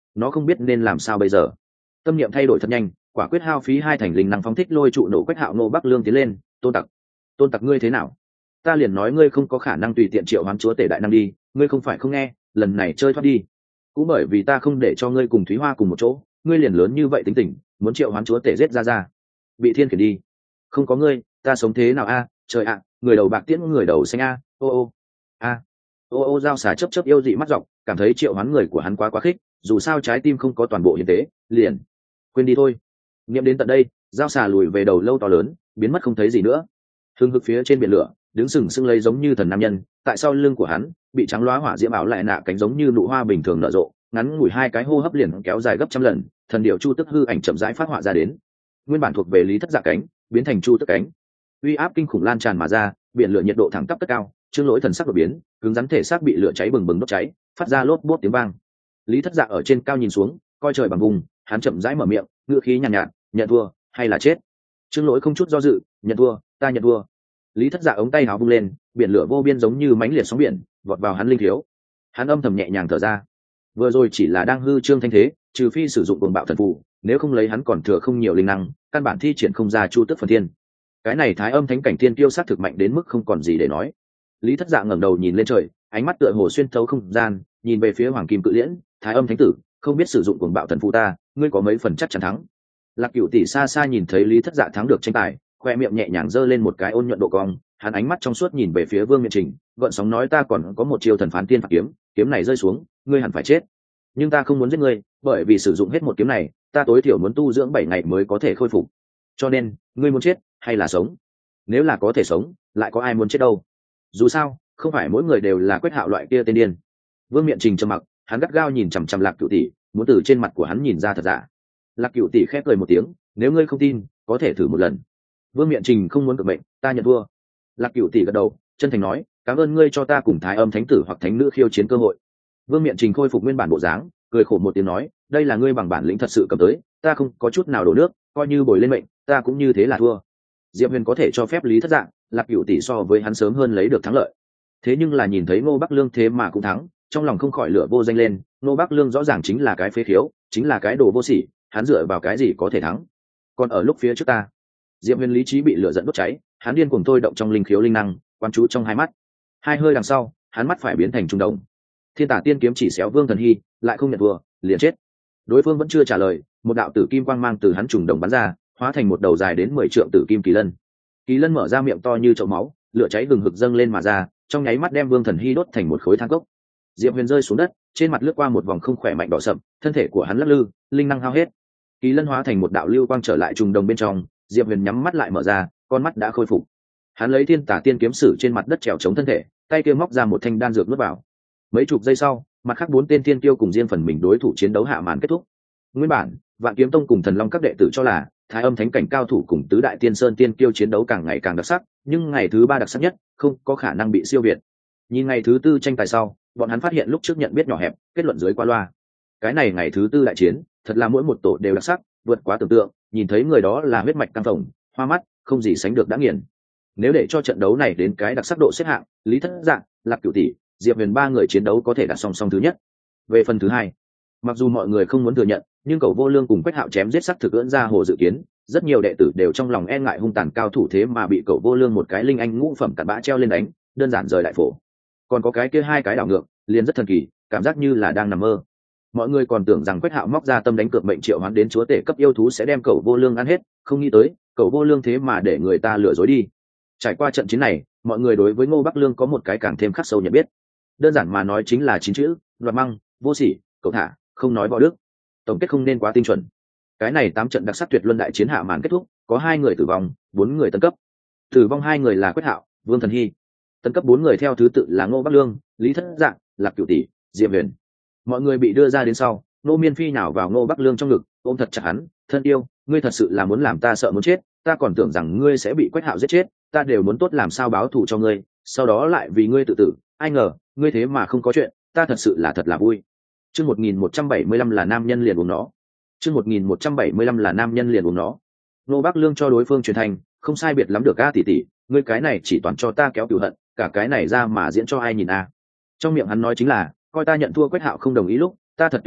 nó không biết nên làm sao bây giờ. Tâm niệm thay đổi thật nhanh, quả quyết hao phí hai thành linh năng phóng thích lôi trụ nổ Quách Hạo. Ngô Bắc Lương tiến lên. Tôn Tặc, tôn tặc ngươi thế nào? Ta liền nói ngươi không có khả năng tùy tiện triệu hoán chúa tể đại năng đi, ngươi không phải không nghe, lần này chơi thoát đi. Cũng bởi vì ta không để cho ngươi cùng Thúy Hoa cùng một chỗ, ngươi liền lớn như vậy tính tình, muốn triệu hoán chúa tể giết ra ra. Bị thiên khiển đi. Không có ngươi, ta sống thế nào a? Trời ạ, người đầu bạc tiễn người đầu xanh a. Ô ô. A. Ô ô Giao Xà chớp chớp yêu dị mắt dọc, cảm thấy triệu hoán người của hắn quá quá khích, dù sao trái tim không có toàn bộ hiến tế, liền quên đi thôi. Nghiệm đến tận đây, Giao Xà lùi về đầu lâu to lớn, biến mất không thấy gì nữa. Hưng hực phía trên biển lửa, đứng sừng sững lấy giống như thần nam nhân, tại sau lưng của hắn bị trắng loá hỏa diễm áo lại nạ cánh giống như nụ hoa bình thường nở rộ, ngắn ngủi hai cái hô hấp liền kéo dài gấp trăm lần, thần điệu chu tức hư ảnh chậm rãi phát họa ra đến. Nguyên bản thuộc về Lý Thất Dạ cánh, biến thành chu tức cánh, uy áp kinh khủng lan tràn mà ra, biển lửa nhiệt độ thẳng tắp tất cao, Trương Lỗi thần sắc đột biến, cứng rắn thể xác bị lửa cháy bừng bừng đốt cháy, phát ra lốp bốt tiếng vang. Lý Thất Dạ ở trên cao nhìn xuống, coi trời bằng vùng, hắn chậm rãi mở miệng, ngữ khí nhàn nhạt, nhạt, nhận thua hay là chết. Trương Lỗi không chút do dự, nhận thua, ta nhận thua. Lý Thất Dạ ống tay áo vung lên, biển lửa vô biên giống như mãnh liệt sóng biển, vọt vào hắn linh thiếu. Hắn âm thầm nhẹ nhàng thở ra. Vừa rồi chỉ là đang hư trương thanh thế, trừ phi sử dụng cuồng bạo thần phù, nếu không lấy hắn còn thừa không nhiều linh năng, căn bản thi triển không ra chu tức phần thiên. Cái này Thái Âm Thánh cảnh thiên tiêu sát thực mạnh đến mức không còn gì để nói. Lý Thất Dạ ngẩng đầu nhìn lên trời, ánh mắt tựa hồ xuyên thấu không gian, nhìn về phía Hoàng Kim Cự Liễn, Thái Âm Thánh tử, không biết sử dụng cuồng bạo thần phù ta, ngươi có mấy phần chắc chắn thắng? Lạc Cửu tỷ xa xa nhìn thấy Lý Thất Dạ thắng được tranh tài, khoe miệng nhẹ nhàng giơ lên một cái ôn nhuận độ cong, hắn ánh mắt trong suốt nhìn về phía Vương Miện Trình, gợn sóng nói ta còn có một chiêu thần phán tiên phạt kiếm, kiếm này rơi xuống, ngươi hẳn phải chết. Nhưng ta không muốn giết ngươi, bởi vì sử dụng hết một kiếm này, ta tối thiểu muốn tu dưỡng bảy ngày mới có thể khôi phục. Cho nên, ngươi muốn chết hay là sống? Nếu là có thể sống, lại có ai muốn chết đâu? Dù sao, không phải mỗi người đều là Quách Hạo loại kia tên điên. Vương Miện Trình trầm mặc, hắn gắt gao nhìn chằm chằm Lạc Cửu tỷ, muốn từ trên mặt của hắn nhìn ra thật giả. Lạc Cửu tỷ khép cười một tiếng, nếu ngươi không tin, có thể thử một lần. Vương Miện Trình không muốn cược mệnh, ta nhận thua. Lạc Cửu tỷ gật đầu, chân thành nói, cảm ơn ngươi cho ta cùng Thái Âm Thánh tử hoặc thánh nữ khiêu chiến cơ hội. Vương Miện Trình khôi phục nguyên bản bộ dáng, cười khổ một tiếng nói, đây là ngươi bằng bản lĩnh thật sự cầm tới, ta không có chút nào đổ nước, coi như bồi lên mệnh, ta cũng như thế là thua. Diệp Huyền có thể cho phép Lý Thất Dạng, Lạc Cửu tỷ so với hắn sớm hơn lấy được thắng lợi. Thế nhưng là nhìn thấy Ngô Bắc Lương thế mà cũng thắng, trong lòng không khỏi lửa vô danh lên, Ngô Bắc Lương rõ ràng chính là cái phế khiếu, chính là cái đồ vô sỉ, hắn dựa vào cái gì có thể thắng? Còn ở lúc phía trước ta, Diệp Huyền lý trí bị lửa giận đốt cháy, hắn điên cuồng thôi động trong linh khiếu linh năng, quan chú trong hai mắt. Hai hơi đằng sau, hắn mắt phải biến thành trung đồng. Thiên Tả Tiên kiếm chỉ xéo Vương Thần Hy, lại không nhận thua, liền chết. Đối phương vẫn chưa trả lời, một đạo tử kim quang mang từ hắn trùng đồng bắn ra, hóa thành một đầu dài đến mười trượng tử kim kỳ lân. Kỳ lân mở ra miệng to như chậu máu, lửa cháy hừng hực dâng lên mà ra, trong nháy mắt đem Vương Thần Hy đốt thành một khối than cốc. Diệp Huyền rơi xuống đất, trên mặt lướt qua một vòng không khỏe mạnh đỏ sậm, thân thể của hắn lắc lư, linh năng hao hết. Kỳ lân hóa thành một đạo lưu quang trở lại trùng đồng bên trong, Diệp Huyền nhắm mắt lại mở ra, con mắt đã khôi phục. Hắn lấy Thiên Tả Tiên kiếm sử trên mặt đất trèo chống thân thể, tay kia móc ra một thanh đan dược nuốt vào. Mấy chục giây sau, mặt khác bốn tên tiên tiêu cùng riêng phần mình đối thủ chiến đấu hạ màn kết thúc. Nguyên bản, Vạn Kiếm Tông cùng Thần Long các đệ tử cho là Thái Âm Thánh cảnh cao thủ cùng tứ đại tiên sơn tiên tiêu chiến đấu càng ngày càng đặc sắc, nhưng ngày thứ ba đặc sắc nhất, không có khả năng bị siêu việt. Nhìn ngày thứ tư tranh tài sau, bọn hắn phát hiện lúc trước nhận biết nhỏ hẹp, kết luận dưới qua loa. Cái này ngày thứ tư đại chiến, thật là mỗi một tổ đều đặc sắc, vượt quá tưởng tượng, nhìn thấy người đó là huyết mạch căng phồng, hoa mắt, không gì sánh được đã nghiền. Nếu để cho trận đấu này đến cái đặc sắc độ xếp hạng, Lý Thất Dạng, Lạc Cửu tỷ, Diệp Huyền ba người chiến đấu có thể đạt song song thứ nhất. Về phần thứ hai, mặc dù mọi người không muốn thừa nhận, nhưng Cẩu Vô Lương cùng Quách Hạo chém giết sắc thực ưỡn ra hồ dự kiến, rất nhiều đệ tử đều trong lòng e ngại hung tàn cao thủ thế mà bị Cẩu Vô Lương một cái linh anh ngũ phẩm cặn bã treo lên đánh, đơn giản rời đại phổ. Còn có cái kia hai cái đảo ngược, liền rất thần kỳ, cảm giác như là đang nằm mơ. Mọi người còn tưởng rằng Quách Hạo móc ra tâm đánh cược mệnh triệu hoán đến chúa tể cấp yêu thú sẽ đem Cẩu Vô Lương ăn hết, không nghĩ tới, Cẩu Vô Lương thế mà để người ta lừa dối đi. Trải qua trận chiến này, mọi người đối với Ngô Bắc Lương có một cái càng thêm khắc sâu nhận biết. Đơn giản mà nói chính là chín chữ: loạn măng, vô sỉ, cậu thả, không nói võ đức. Tổng kết không nên quá tinh chuẩn. Cái này tám trận đặc sắc tuyệt luân đại chiến hạ màn kết thúc, có hai người tử vong, bốn người tấn cấp. Tử vong hai người là Quách Hạo, Vương Thần Hy. Tấn cấp bốn người theo thứ tự là Ngô Bắc Lương, Lý Thất Dạng, Lạc Cửu tỷ, Diệp Huyền. Mọi người bị đưa ra đến sau, Nô Miên Phi nhào vào Ngô Bắc Lương trong ngực, ôm thật chặt hắn, thân yêu, ngươi thật sự là muốn làm ta sợ muốn chết, ta còn tưởng rằng ngươi sẽ bị Quách Hạo giết chết, ta đều muốn tốt làm sao báo thù cho ngươi, sau đó lại vì ngươi tự tử, ai ngờ, ngươi thế mà không có chuyện, ta thật sự là thật là vui. Chương một nghìn một trăm bảy mươi lăm là nam nhân liền uống nó. Chương một nghìn một trăm bảy mươi lăm là nam nhân liền uống nó. Ngô Bắc Lương cho đối phương truyền thành, không sai biệt lắm được a tỷ tỷ, ngươi cái này chỉ toàn cho ta kéo cừu hận, cả cái này ra mà diễn cho ai nhìn a. Trong miệng hắn nói chính là, coi ta nhận thua Quách Hạo không đồng ý lúc, ta thật tuyệt vọng,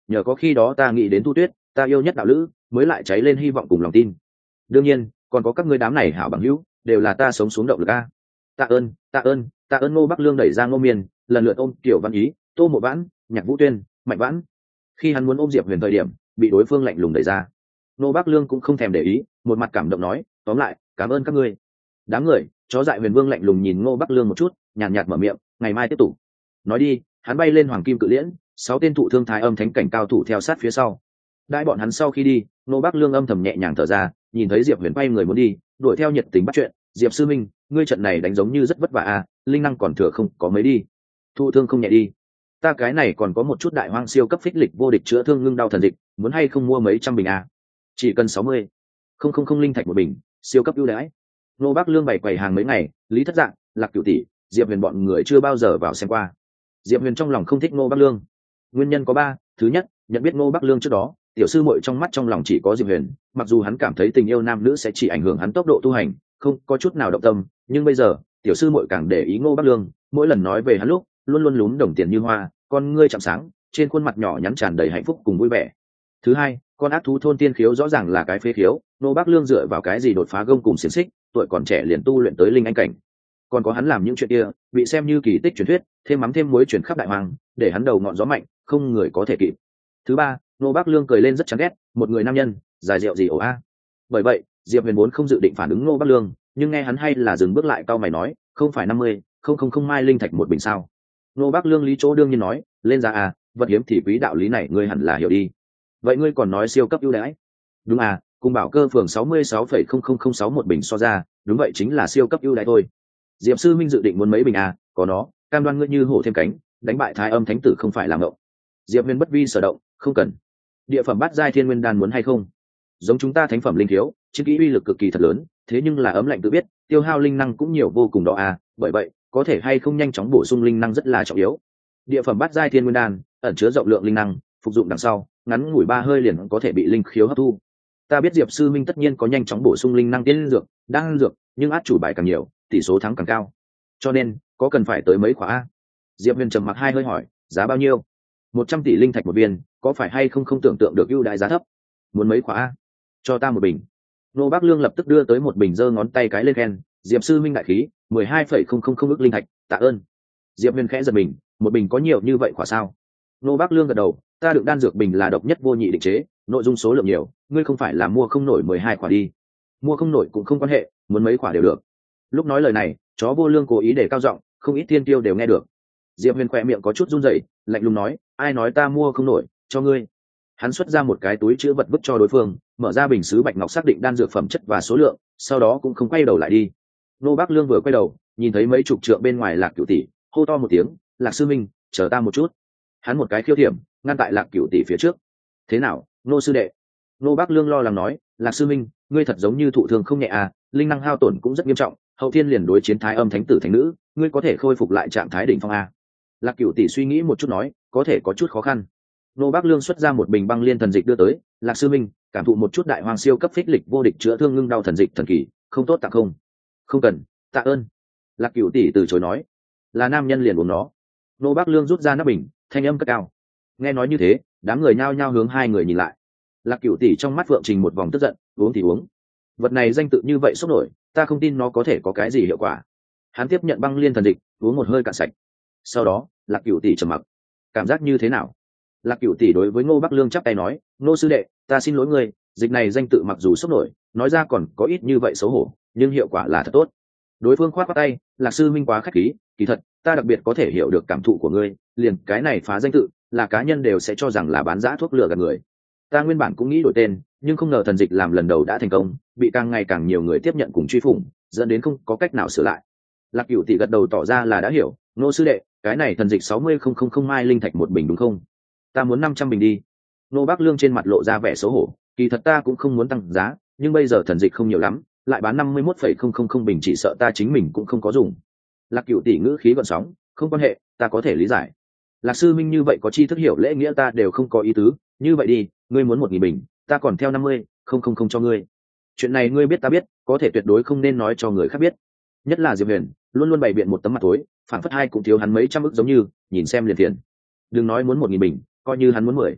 nhờ có khi đó ta nghĩ đến Thu Tuyết, ta yêu nhất đạo lữ, mới lại cháy lên hy vọng cùng lòng tin. Đương nhiên còn có các ngươi đám này hảo bằng hữu, đều là ta sống xuống động lực a. Tạ ơn, tạ ơn, tạ ơn. Ngô Bắc Lương đẩy ra Ngô Miên, lần lượt ôm Tiểu Văn Ý, Tô Mộ Vãn, Nhạc Vũ Tuyên, Mạnh Vãn. Khi hắn muốn ôm Diệp Huyền thời điểm, bị đối phương lạnh lùng đẩy ra. Ngô Bắc Lương cũng không thèm để ý, một mặt cảm động nói, tóm lại, cảm ơn các ngươi. Đám người, chó dại Huyền Vương lạnh lùng nhìn Ngô Bắc Lương một chút, nhàn nhạt, nhạt mở miệng, ngày mai tiếp tục. Nói đi, hắn bay lên hoàng kim cự liễn, sáu tên thụ thương thái âm thánh cảnh cao thủ theo sát phía sau. Đãi bọn hắn sau khi đi, Ngô Bắc Lương âm thầm nhẹ nhàng thở ra, nhìn thấy Diệp Huyền bay người muốn đi, đuổi theo nhiệt tình bắt chuyện, Diệp sư minh, ngươi trận này đánh giống như rất vất vả à, linh năng còn thừa không có mấy đi. Thụ thương không nhẹ đi. Ta cái này còn có một chút đại hoang siêu cấp phích lịch vô địch chữa thương ngưng đau thần dịch, muốn hay không mua mấy trăm bình à? Chỉ cần sáu mươi. Không không không linh thạch một bình, siêu cấp ưu đãi. Ngô Bắc Lương bày quầy hàng mấy ngày, Lý Thất Dạng, Lạc Cửu tỷ, Diệp Huyền bọn người chưa bao giờ vào xem qua. Diệp Huyền trong lòng không thích Ngô Bắc Lương. Nguyên nhân có ba, thứ nhất, nhận biết Ngô Bắc Lương trước đó, tiểu sư muội trong mắt trong lòng chỉ có Diệp Huyền, mặc dù hắn cảm thấy tình yêu nam nữ sẽ chỉ ảnh hưởng hắn tốc độ tu hành, không có chút nào động tâm, nhưng bây giờ, tiểu sư muội càng để ý Ngô Bắc Lương, mỗi lần nói về hắn lúc, luôn luôn lúm đồng tiền như hoa, con ngươi chạm sáng, trên khuôn mặt nhỏ nhắn tràn đầy hạnh phúc cùng vui vẻ. Thứ hai, con ác thú thôn tiên khiếu rõ ràng là cái phế khiếu, Ngô Bắc Lương dựa vào cái gì đột phá gông cùng xiển xích, tuổi còn trẻ liền tu luyện tới linh anh cảnh. Còn có hắn làm những chuyện kia, bị xem như kỳ tích truyền thuyết, thêm mắm thêm muối truyền khắp đại hoàng, để hắn đầu ngọn gió mạnh, không người có thể kịp. Thứ ba, Ngô Bắc Lương cười lên rất chán ghét, một người nam nhân, dài rượu gì ổ a. Bởi vậy, Diệp Huyền vốn không dự định phản ứng Ngô Bắc Lương, nhưng nghe hắn hay là dừng bước lại cau mày nói, không phải năm mươi, không không không mai linh thạch một bình sao? Ngô Bắc Lương lý chỗ đương nhiên nói, lên giá à, vật hiếm thì quý đạo lý này ngươi hẳn là hiểu đi. Vậy ngươi còn nói siêu cấp ưu đãi? Đúng à, cùng bảo cơ phường sáu mươi sáu phẩy không không không sáu một bình so ra, đúng vậy chính là siêu cấp ưu đãi thôi. Diệp sư minh dự định muốn mấy bình à, có nó, cam đoan ngươi như hổ thêm cánh, đánh bại thái âm thánh tử không phải làm ngộng. Diệp Huyền bất vi sở động, không cần. Địa phẩm bát giai thiên nguyên đan muốn hay không? Giống chúng ta thánh phẩm linh thiếu, chiến kỹ uy lực cực kỳ thật lớn, thế nhưng là ấm lạnh tự biết, tiêu hao linh năng cũng nhiều vô cùng đó à, bởi vậy, có thể hay không nhanh chóng bổ sung linh năng rất là trọng yếu. Địa phẩm bát giai thiên nguyên đan, ẩn chứa rộng lượng linh năng, phục dụng đằng sau, ngắn ngủi ba hơi liền có thể bị linh khiếu hấp thu. Ta biết Diệp sư minh tất nhiên có nhanh chóng bổ sung linh năng tiên dược, đan dược, nhưng át chủ bài càng nhiều, tỷ số thắng càng cao. Cho nên, có cần phải tới mấy khóa a? Diệp Huyền trầm mặc hai hơi hỏi, giá bao nhiêu? Một trăm tỷ linh thạch một viên, có phải hay không không tưởng tượng được ưu đãi giá thấp? Muốn mấy khóa a? Cho ta một bình. Ngô Bắc Lương lập tức đưa tới một bình, giơ ngón tay cái lên khen, Diệp sư minh đại khí, mười hai phẩy không không không ức linh thạch, tạ ơn. Diệp Huyền khẽ giật mình, một bình có nhiều như vậy khóa sao? Ngô Bắc Lương gật đầu, ta đựng đan dược bình là độc nhất vô nhị định chế, nội dung số lượng nhiều, ngươi không phải là mua không nổi mười hai khóa đi. Mua không nổi cũng không quan hệ, muốn mấy khóa đều được. Lúc nói lời này, chó vô lương cố ý để cao giọng, không ít thiên tiêu đều nghe được. Diệp Huyền khỏe miệng có chút run rẩy, lạnh lùng nói, ai nói ta mua không nổi, cho ngươi. Hắn xuất ra một cái túi chứa vật vứt cho đối phương, mở ra bình sứ bạch ngọc xác định đan dược phẩm chất và số lượng, sau đó cũng không quay đầu lại đi. Nô Bắc Lương vừa quay đầu, nhìn thấy mấy chục trượng bên ngoài Lạc Cửu tỷ, hô to một tiếng, Lạc sư minh, chờ ta một chút. Hắn một cái khiêu thiểm, ngăn tại Lạc Cửu tỷ phía trước. Thế nào, nô sư đệ? Nô Bắc Lương lo lắng nói, Lạc sư minh, ngươi thật giống như thụ thương không nhẹ à, linh năng hao tổn cũng rất nghiêm trọng, hậu thiên liền đối chiến thái âm thánh tử thánh nữ, ngươi có thể khôi phục lại trạng thái đỉnh phong a? Lạc Cửu tỷ suy nghĩ một chút nói, có thể có chút khó khăn. Nô Bắc Lương xuất ra một bình băng liên thần dịch đưa tới, Lạc sư minh, cảm thụ một chút đại hoàng siêu cấp phích lịch vô địch chữa thương ngưng đau thần dịch thần kỳ, không tốt tặng không? Không cần, tạ ơn. Lạc Cửu tỷ từ chối nói, là nam nhân liền uống nó. Nô Bắc Lương rút ra nắp bình, thanh âm cất cao. Nghe nói như thế, đám người nhao nhao hướng hai người nhìn lại. Lạc Cửu tỷ trong mắt Phượng Trình một vòng tức giận, uống thì uống, vật này danh tự như vậy sốc nổi, ta không tin nó có thể có cái gì hiệu quả. Hắn tiếp nhận băng liên thần dịch, uống một hơi cạn sạch. Sau đó, Lạc Cửu tỷ trầm mặc, cảm giác như thế nào? Lạc Cửu tỷ đối với Ngô Bắc Lương chắp tay nói, Ngô sư đệ, ta xin lỗi ngươi, dịch này danh tự mặc dù sốc nổi, nói ra còn có ít như vậy xấu hổ, nhưng hiệu quả là thật tốt. Đối phương khoát khoát tay, Lạc sư minh quá khách khí, kỳ thật, ta đặc biệt có thể hiểu được cảm thụ của ngươi, liền cái này phá danh tự, là cá nhân đều sẽ cho rằng là bán dã thuốc lừa gạt người. Ta nguyên bản cũng nghĩ đổi tên, nhưng không ngờ thần dịch làm lần đầu đã thành công, bị càng ngày càng nhiều người tiếp nhận cùng truy phủng, dẫn đến không có cách nào sửa lại. Lạc Cửu tỷ gật đầu tỏ ra là đã hiểu, Ngô sư đệ, cái này thần dịch sáu mươi không không không mai linh thạch một bình đúng không? Ta muốn năm trăm bình đi. Ngô Bắc Lương trên mặt lộ ra vẻ xấu hổ, kỳ thật ta cũng không muốn tăng giá, nhưng bây giờ thần dịch không nhiều lắm, lại bán năm mươi mốt phẩy không không không bình chỉ sợ ta chính mình cũng không có dùng. Lạc Cửu tỷ ngữ khí gợn sóng, không quan hệ, ta có thể lý giải. Lạc sư minh như vậy có chi thức hiểu lễ nghĩa ta đều không có ý tứ, như vậy đi, ngươi muốn một nghìn bình, ta còn theo năm mươi, không không không cho ngươi. Chuyện này ngươi biết ta biết, có thể tuyệt đối không nên nói cho người khác biết. Nhất là Diệp Huyền, luôn luôn bày biện một tấm mặt tối, phản phất hai cũng thiếu hắn mấy trăm ức giống như, nhìn xem liền tiền. Đừng nói muốn một nghìn bình, coi như hắn muốn mười.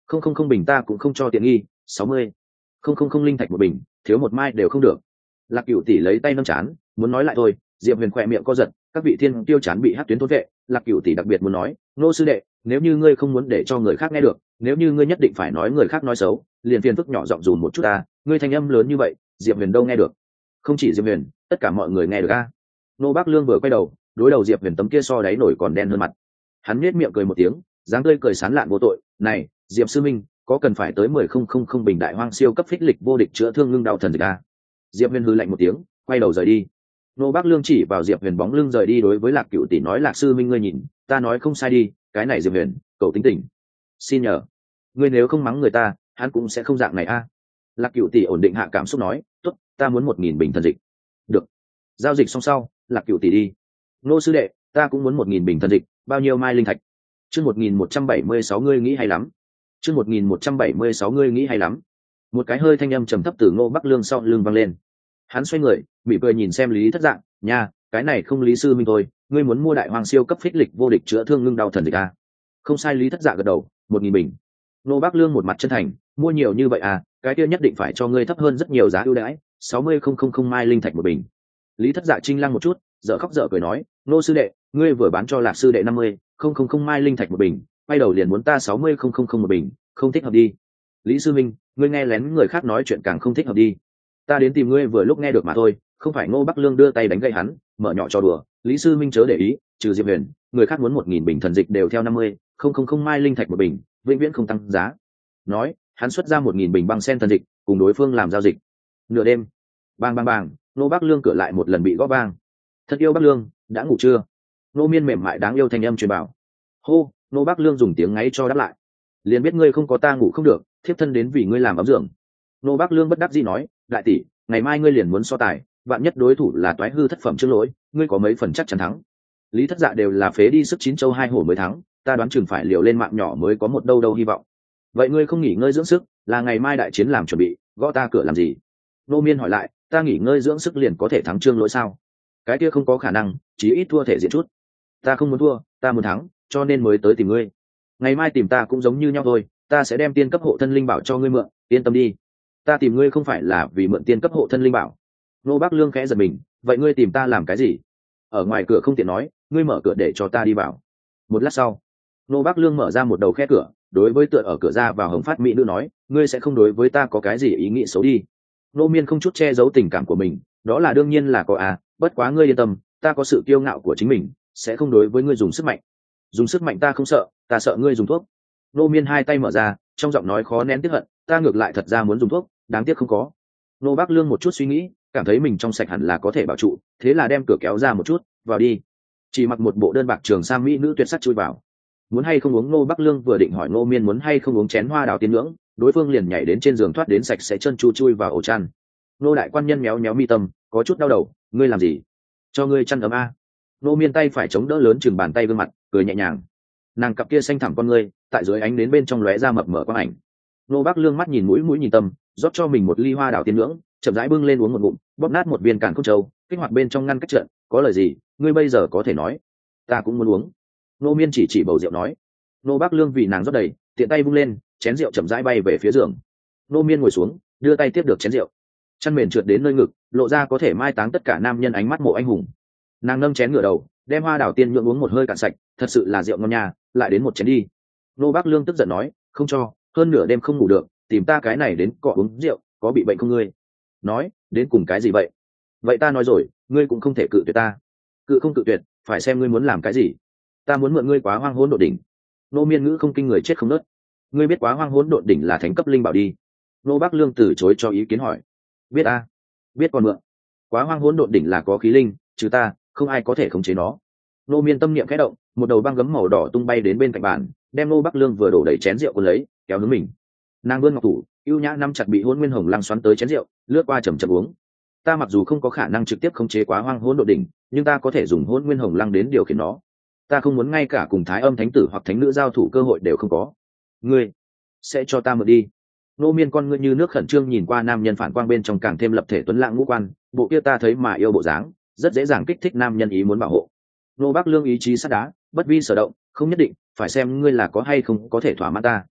không không không bình ta cũng không cho tiện nghi. Sáu mươi. Không không không linh thạch một bình, thiếu một mai đều không được. Lạc Cửu tỷ lấy tay nâng chán, muốn nói lại thôi. Diệp Huyền khỏe miệng co giật, các vị thiên tiêu chán bị hắc tuyến thôn vệ. Lạc Cửu tỷ đặc biệt muốn nói, nô sư đệ, nếu như ngươi không muốn để cho người khác nghe được, nếu như ngươi nhất định phải nói người khác nói xấu, liền phiền phức nhỏ giọng dùm một chút ta. Ngươi thanh âm lớn như vậy, Diệp Huyền đâu nghe được? Không chỉ Diệp Huyền, tất cả mọi người nghe được a. Nô Bác Lương vừa quay đầu, đối đầu Diệp Huyền tấm kia so đáy nổi còn đen hơn mặt. Hắn nhếch miệng cười một tiếng, dáng tươi cười sán lạn vô tội. Này, Diệp sư minh, có cần phải tới mười không không không bình đại hoang siêu cấp phích lịch vô địch chữa thương ngưng đau thần dịch a? Diệp Huyền hừ lạnh một tiếng, quay đầu rời đi. Nô Bác Lương chỉ vào Diệp Huyền bóng lưng rời đi, đối với Lạc Cửu tỷ nói, Lạc sư minh ngươi nhìn, ta nói không sai đi, cái này Diệp Huyền, cậu tính tình. Xin nhờ, ngươi nếu không mắng người ta, hắn cũng sẽ không dạng này a. Lạc Cửu tỷ ổn định hạ cảm xúc nói, tốt, ta muốn một nghìn bình thần dịch. Được. Giao dịch xong sau, Lạc Cửu tỷ đi. Nô sư đệ, ta cũng muốn một nghìn bình thần dịch, bao nhiêu mai linh thạch? Chương một nghìn một trăm bảy mươi sáu ngươi nghĩ hay lắm. Chương một nghìn một trăm bảy mươi sáu ngươi nghĩ hay lắm. Một cái hơi thanh âm trầm thấp từ Ngô Bắc Lương sau lưng vang lên. Hắn xoay người, mỉm cười nhìn xem Lý Thất Dạng, nha, cái này không Lý sư minh thôi, ngươi muốn mua đại hoàng siêu cấp phích lịch vô địch chữa thương ngưng đau thần dịch à? Không sai. Lý Thất Dạng gật đầu, một nghìn bình. Ngô Bắc Lương một mặt chân thành, mua nhiều như vậy à, cái kia nhất định phải cho ngươi thấp hơn rất nhiều giá ưu đãi, sáu mươi không không không mai linh thạch một bình. Lý Thất Dạ trinh lăng một chút, dở khóc dở cười nói, nô sư đệ, ngươi vừa bán cho Lạc sư đệ năm mươi không không không mai linh thạch một bình, quay đầu liền muốn ta sáu mươi không không không một bình, không thích hợp đi. Lý sư minh, ngươi nghe lén người khác nói chuyện càng không thích hợp đi. Ta đến tìm ngươi vừa lúc nghe được mà thôi, không phải. Ngô Bắc Lương đưa tay đánh gậy hắn, mở nhỏ cho đùa, Lý sư minh chớ để ý, trừ Diệp Huyền, người khác muốn một nghìn bình thần dịch đều theo năm mươi không không không mai linh thạch một bình, vĩnh viễn không tăng giá. Nói, hắn xuất ra một nghìn bình băng sen thần dịch, cùng đối phương làm giao dịch. Nửa đêm, bang bang bang, Nô Bắc Lương cửa lại một lần bị gõ vang. Thật yêu Bắc Lương, đã ngủ chưa? Nô Miên mềm mại đáng yêu thanh âm truyền bảo. Hô, Nô Bắc Lương dùng tiếng ngáy cho đáp lại. Liền biết ngươi không có ta ngủ không được, thiếp thân đến vì ngươi làm ấm giường. Nô Bắc Lương bất đắc dĩ nói, đại tỷ, ngày mai ngươi liền muốn so tài, vạn nhất đối thủ là toái hư thất phẩm Trương Lỗi, ngươi có mấy phần chắc chắn thắng? Lý Thất Dạ đều là phế đi sức chín châu hai hổ mới thắng, ta đoán chừng phải liều lên mạng nhỏ mới có một đâu đâu hy vọng. Vậy ngươi không nghỉ ngơi dưỡng sức, là ngày mai đại chiến làm chuẩn bị, gõ ta cửa làm gì? Nô Miên hỏi lại, ta nghỉ ngơi dưỡng sức liền có thể thắng Trương Lỗi sao? Cái kia không có khả năng, chí ít thua thể diện chút. Ta không muốn thua, ta muốn thắng, cho nên mới tới tìm ngươi. Ngày mai tìm ta cũng giống như nhau thôi, ta sẽ đem tiên cấp hộ thân linh bảo cho ngươi mượn, yên tâm đi. Ta tìm ngươi không phải là vì mượn tiên cấp hộ thân linh bảo. Nô Bắc Lương khẽ giật mình, vậy ngươi tìm ta làm cái gì? Ở ngoài cửa không tiện nói, ngươi mở cửa để cho ta đi vào. Một lát sau, Nô Bắc Lương mở ra một đầu khe cửa, đối với tựa ở cửa ra vào Hồng Phát mỹ nữ nói, ngươi sẽ không đối với ta có cái gì ý nghĩ xấu đi. Nô Miên không chút che giấu tình cảm của mình, đó là đương nhiên là có à, bất quá ngươi yên tâm, ta có sự kiêu ngạo của chính mình, sẽ không đối với ngươi dùng sức mạnh. Dùng sức mạnh ta không sợ, ta sợ ngươi dùng thuốc. Nô Miên hai tay mở ra, trong giọng nói khó nén tiếc hận, ta ngược lại thật ra muốn dùng thuốc, đáng tiếc không có. Nô Bắc Lương một chút suy nghĩ, cảm thấy mình trong sạch hẳn là có thể bảo trụ, thế là đem cửa kéo ra một chút, vào đi. Chỉ mặc một bộ đơn bạc trường sam mỹ nữ tuyệt sắc chui vào. Muốn hay không uống? Nô Bắc Lương vừa định hỏi Nô Miên muốn hay không uống chén hoa đào tiên ngưỡng, đối phương liền nhảy đến trên giường thoát đến sạch sẽ chân chu chui vào ổ chăn. Nô đại quan nhân méo méo mi tâm, có chút đau đầu, ngươi làm gì? Cho ngươi chăn ấm a. Nô Miên tay phải chống đỡ lớn chừng bàn tay gương mặt, cười nhẹ nhàng. Nàng cặp kia xanh thẳm con ngươi, tại dưới ánh đến bên trong lóe ra mập mờ quang ảnh. Nô Bắc Lương mắt nhìn mũi mũi nhìn tâm, rót cho mình một ly hoa đào tiên ngưỡng, chậm rãi bưng lên uống một ngụm, bóp nát một viên càn khôn châu, kích hoạt bên trong ngăn cách trận, có lời gì, ngươi bây giờ có thể nói. Ta cũng muốn uống. Nô Miên chỉ chỉ bầu rượu nói. Nô Bắc Lương vì nàng rót đầy, tiện tay vung lên, chén rượu chậm rãi bay về phía giường. Nô Miên ngồi xuống, đưa tay tiếp được chén rượu, chăn mền trượt đến nơi ngực, lộ ra có thể mai táng tất cả nam nhân ánh mắt mộ anh hùng. Nàng nâng chén ngửa đầu, đem hoa đào tiên nhượng uống một hơi cạn sạch, thật sự là rượu ngon nha, lại đến một chén đi. Nô Bắc Lương tức giận nói, không cho, hơn nửa đêm không ngủ được, tìm ta cái này đến cọ uống rượu, có bị bệnh không ngươi? Nói, đến cùng cái gì vậy? Vậy ta nói rồi, ngươi cũng không thể cự tuyệt ta. Cự không cự tuyệt, phải xem ngươi muốn làm cái gì. Ta muốn mượn ngươi Quá Hoang Hỗn Độn Đỉnh. Nô Miên ngữ không kinh người chết không nớt. Ngươi biết Quá Hoang Hỗn Độn Đỉnh là thánh cấp linh bảo đi. Nô Bắc Lương từ chối cho ý kiến hỏi. Biết a, biết còn mượn. Quá Hoang Hỗn Độn Đỉnh là có khí linh, trừ ta, không ai có thể khống chế nó. Nô Miên tâm niệm khẽ động, một đầu băng gấm màu đỏ tung bay đến bên cạnh bàn, đem Nô Bắc Lương vừa đổ đầy chén rượu cuốn lấy, kéo hướng mình. Nàng vươn ngọc thủ, ưu nhã nắm chặt bị Hỗn Nguyên Hồng Lăng xoắn tới chén rượu, lướt qua chậm chậm uống. Ta mặc dù không có khả năng trực tiếp khống chế Quá Hoang Hỗn Độn Đỉnh, nhưng ta có thể dùng Hỗn Nguyên Hồng Lăng đến điều khiển nó. Ta không muốn ngay cả cùng Thái Âm Thánh tử hoặc Thánh nữ giao thủ cơ hội đều không có. Ngươi sẽ cho ta mượn đi. Nô Miên con ngươi như nước khẩn trương nhìn qua nam nhân phản quang bên trong càng thêm lập thể tuấn lãng ngũ quan, bộ kia ta thấy mà yêu bộ dáng, rất dễ dàng kích thích nam nhân ý muốn bảo hộ. Nô Bắc Lương ý chí sắt đá, bất vi sở động, không nhất định, phải xem ngươi là có hay không có thể thỏa mãn ta.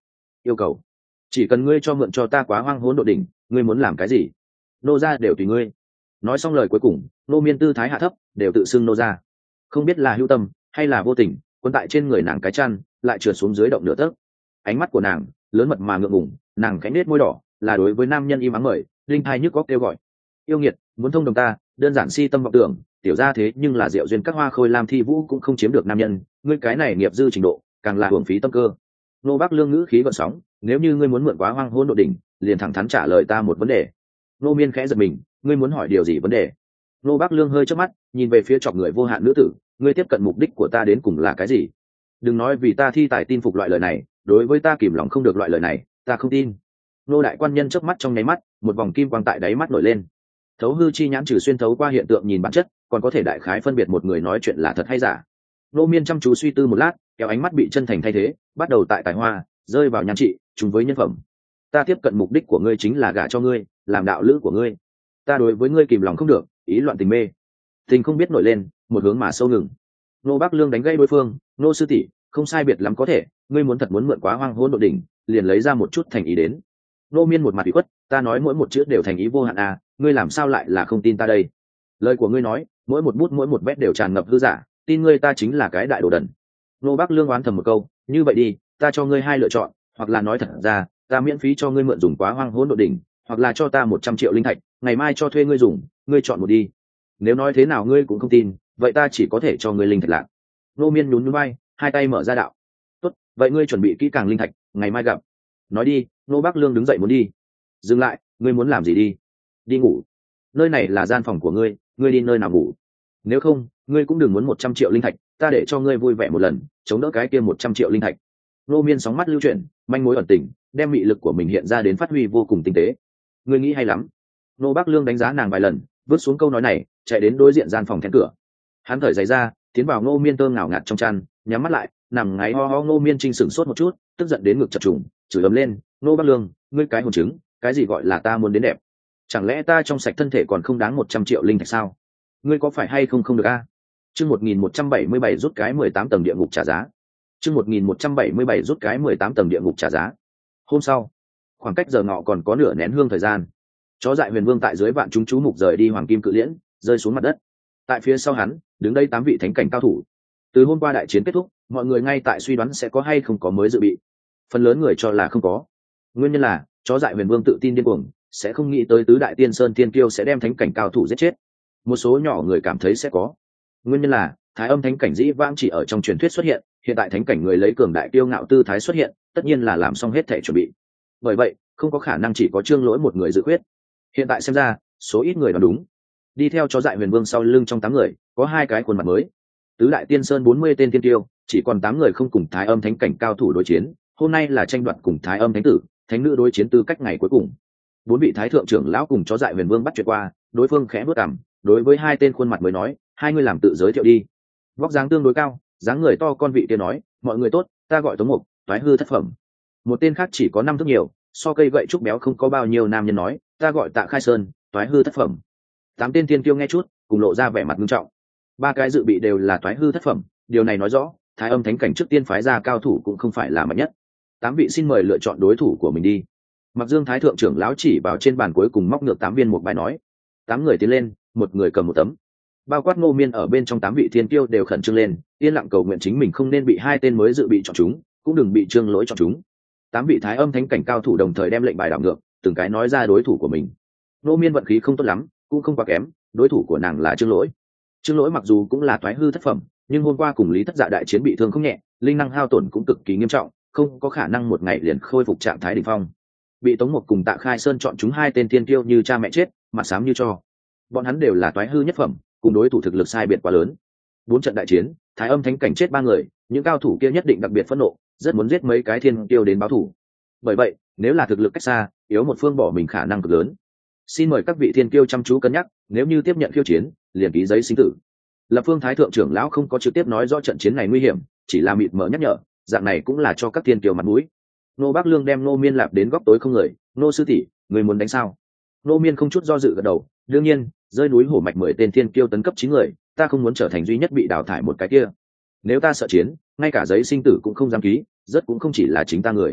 yêu cầu chỉ cần ngươi cho mượn cho ta quá hoang hỗn độ đỉnh, ngươi muốn làm cái gì nô ra đều tùy ngươi. Nói xong lời cuối cùng, nô miên tư thái hạ thấp, đều tự xưng nô ra. Không biết là hữu tâm hay là vô tình, quân tại trên người nàng cái chăn lại trượt xuống dưới động nửa tấc. Ánh mắt của nàng lớn mật mà ngượng ngùng, nàng khẽ nết môi đỏ, là đối với nam nhân im ắng mời, linh thai nhức góc kêu gọi. Yêu nghiệt, muốn thông đồng ta, đơn giản si tâm vọng tưởng, tiểu ra thế nhưng là diệu duyên các hoa khôi lam thi vũ cũng không chiếm được nam nhân, ngươi cái này nghiệp dư trình độ, càng là hưởng phí tâm cơ. Nô Bác Lương ngữ khí gợn sóng, nếu như ngươi muốn mượn quá hoang hôn độ đỉnh, liền thẳng thắn trả lời ta một vấn đề. Nô Miên khẽ giật mình, ngươi muốn hỏi điều gì vấn đề? Nô Bác Lương hơi chớp mắt, nhìn về phía chọc người vô hạn nữ tử, ngươi tiếp cận mục đích của ta đến cùng là cái gì? Đừng nói vì ta thi tài tin phục loại lời này, đối với ta kìm lòng không được loại lời này, ta không tin. Nô đại quan nhân chớp mắt trong nháy mắt, một vòng kim quang tại đáy mắt nổi lên. Thấu hư chi nhãn trừ xuyên thấu qua hiện tượng nhìn bản chất, còn có thể đại khái phân biệt một người nói chuyện là thật hay giả. Nô Miên chăm chú suy tư một lát, kéo ánh mắt bị chân thành thay thế, bắt đầu tại tài hoa, rơi vào nhan trị, trùng với nhân phẩm. Ta tiếp cận mục đích của ngươi chính là gả cho ngươi, làm đạo lữ của ngươi. Ta đối với ngươi kìm lòng không được, ý loạn tình mê. Tình không biết nổi lên, một hướng mà sâu ngừng. Nô Bác Lương đánh gây đối phương, nô sư tỷ, không sai biệt lắm có thể, ngươi muốn thật muốn mượn quá hoang hôn độ đỉnh, liền lấy ra một chút thành ý đến. Nô Miên một mặt ủy khuất, ta nói mỗi một chữ đều thành ý vô hạn à, ngươi làm sao lại là không tin ta đây? Lời của ngươi nói, mỗi một bút mỗi một vét đều tràn ngập hư giả, tin ngươi ta chính là cái đại đồ đần. Nô Bác Lương oán thầm một câu, như vậy đi, ta cho ngươi hai lựa chọn, hoặc là nói thật ra, ta miễn phí cho ngươi mượn dùng quá hoang hỗn độ đỉnh, hoặc là cho ta một trăm triệu linh thạch, ngày mai cho thuê ngươi dùng, ngươi chọn một đi. Nếu nói thế nào ngươi cũng không tin, vậy ta chỉ có thể cho ngươi linh thạch lạc. Nô Miên nhún nhún vai, hai tay mở ra đạo. Tốt, vậy ngươi chuẩn bị kỹ càng linh thạch, ngày mai gặp. Nói đi. Nô Bác Lương đứng dậy muốn đi. Dừng lại, ngươi muốn làm gì đi? Đi ngủ. Nơi này là gian phòng của ngươi, ngươi đi nơi nào ngủ? Nếu không, ngươi cũng đừng muốn một trăm triệu linh thạch, ta để cho ngươi vui vẻ một lần, chống đỡ cái kia một trăm triệu linh thạch. Nô Miên sóng mắt lưu chuyển, manh mối ẩn tình, đem mị lực của mình hiện ra đến phát huy vô cùng tinh tế. Ngươi nghĩ hay lắm. Nô Bác Lương đánh giá nàng vài lần, vứt xuống câu nói này, chạy đến đối diện gian phòng then cửa. Hắn thở giày ra, tiến vào Nô Miên tơ ngào ngạt trong chăn, nhắm mắt lại, nằm ngáy ho ho. Nô Miên trinh sửng sốt một chút, tức giận đến ngực chập trùng, chửi ầm lên, Nô Bác Lương, ngươi cái hồn trứng, cái gì gọi là ta muốn đến đẹp? Chẳng lẽ ta trong sạch thân thể còn không đáng một trăm triệu linh thạch sao? Ngươi có phải hay không không được a? Chương một nghìn một trăm bảy mươi bảy rút cái mười tám tầng địa ngục trả giá. Chương một nghìn một trăm bảy mươi bảy rút cái mười tám tầng địa ngục trả giá. Hôm sau, khoảng cách giờ ngọ còn có nửa nén hương thời gian. Chó dại Huyền Vương tại dưới vạn chúng chú mục rời đi hoàng kim cự liễn, rơi xuống mặt đất. Tại phía sau hắn, đứng đây tám vị thánh cảnh cao thủ. Từ hôm qua đại chiến kết thúc, mọi người ngay tại suy đoán sẽ có hay không có mới dự bị. Phần lớn người cho là không có. Nguyên nhân là, chó dại Huyền Vương tự tin điên cuồng, sẽ không nghĩ tới tứ đại tiên sơn tiên kiêu sẽ đem thánh cảnh cao thủ giết chết. Một số nhỏ người cảm thấy sẽ có. Nguyên nhân là, thái âm thánh cảnh dĩ vãng chỉ ở trong truyền thuyết xuất hiện, hiện tại thánh cảnh người lấy cường đại kiêu ngạo tư thái xuất hiện, tất nhiên là làm xong hết thể chuẩn bị. Bởi vậy, không có khả năng chỉ có Trương Lỗi một người dự quyết. Hiện tại xem ra, số ít người đoán đúng. Đi theo chó dại Huyền Vương sau lưng trong tám người, có hai cái khuôn mặt mới. Tứ đại tiên sơn bốn mươi tên tiên tiêu, chỉ còn tám người không cùng thái âm thánh cảnh cao thủ đối chiến, hôm nay là tranh đoạt cùng thái âm thánh tử, thánh nữ đối chiến tư cách ngày cuối cùng. Bốn vị thái thượng trưởng lão cùng chó dại Huyền Vương bắt chuyện qua, đối phương khẽ bước cằm, đối với hai tên khuôn mặt mới nói, hai người làm tự giới thiệu đi. Vóc dáng tương đối cao, dáng người to con vị kia nói, mọi người tốt, ta gọi Tống Mục, toái hư thất phẩm. Một tên khác chỉ có năm thước nhiều, so cây gậy trúc béo không có bao nhiêu nam nhân nói, ta gọi Tạ Khai Sơn, toái hư thất phẩm. Tám tên tiên kiêu nghe chút, cùng lộ ra vẻ mặt nghiêm trọng. Ba cái dự bị đều là toái hư thất phẩm, điều này nói rõ, thái âm thánh cảnh trước tiên phái ra cao thủ cũng không phải là mạnh nhất. Tám vị xin mời lựa chọn đối thủ của mình đi. Mặc Dương thái thượng trưởng lão chỉ vào trên bàn cuối cùng móc ngược tám viên một bài nói, tám người tiến lên, một người cầm một tấm. Bao quát Ngô Miên ở bên trong tám vị thiên kiêu đều khẩn trương lên, yên lặng cầu nguyện chính mình không nên bị hai tên mới dự bị chọn chúng, cũng đừng bị Trương Lỗi chọn chúng. Tám vị thái âm thánh cảnh cao thủ đồng thời đem lệnh bài đảo ngược, từng cái nói ra đối thủ của mình. Ngô Miên vận khí không tốt lắm, cũng không quá kém, đối thủ của nàng là Trương Lỗi. Trương Lỗi mặc dù cũng là toái hư thất phẩm, nhưng hôm qua cùng Lý Thất Dạ đại chiến bị thương không nhẹ, linh năng hao tổn cũng cực kỳ nghiêm trọng, không có khả năng một ngày liền khôi phục trạng thái đỉnh phong. Bị Tống Mục cùng Tạ Khai Sơn chọn chúng hai tên thiên kiêu như cha mẹ chết, mặt xám như cho. Bọn hắn đều là toái hư nhất phẩm, cùng đối thủ thực lực sai biệt quá lớn. Bốn trận đại chiến, thái âm thánh cảnh chết ba người, những cao thủ kia nhất định đặc biệt phẫn nộ, rất muốn giết mấy cái thiên kiêu đến báo thù. Bởi vậy, nếu là thực lực cách xa, yếu một phương bỏ mình khả năng cực lớn. Xin mời các vị thiên kiêu chăm chú cân nhắc, nếu như tiếp nhận khiêu chiến, liền ký giấy sinh tử. Lập Phương thái thượng trưởng lão không có trực tiếp nói rõ trận chiến này nguy hiểm, chỉ là mịt mờ nhắc nhở, dạng này cũng là cho các thiên kiêu mặt mũi. Nô Bác Lương đem Nô Miên lạp đến góc tối không người, nô sư tỷ, người muốn đánh sao? Nô Miên không chút do dự gật đầu, đương nhiên, rơi núi hổ mạch mười tên thiên kiêu tấn cấp chín người, ta không muốn trở thành duy nhất bị đào thải một cái kia. Nếu ta sợ chiến, ngay cả giấy sinh tử cũng không dám ký, rất cũng không chỉ là chính ta người.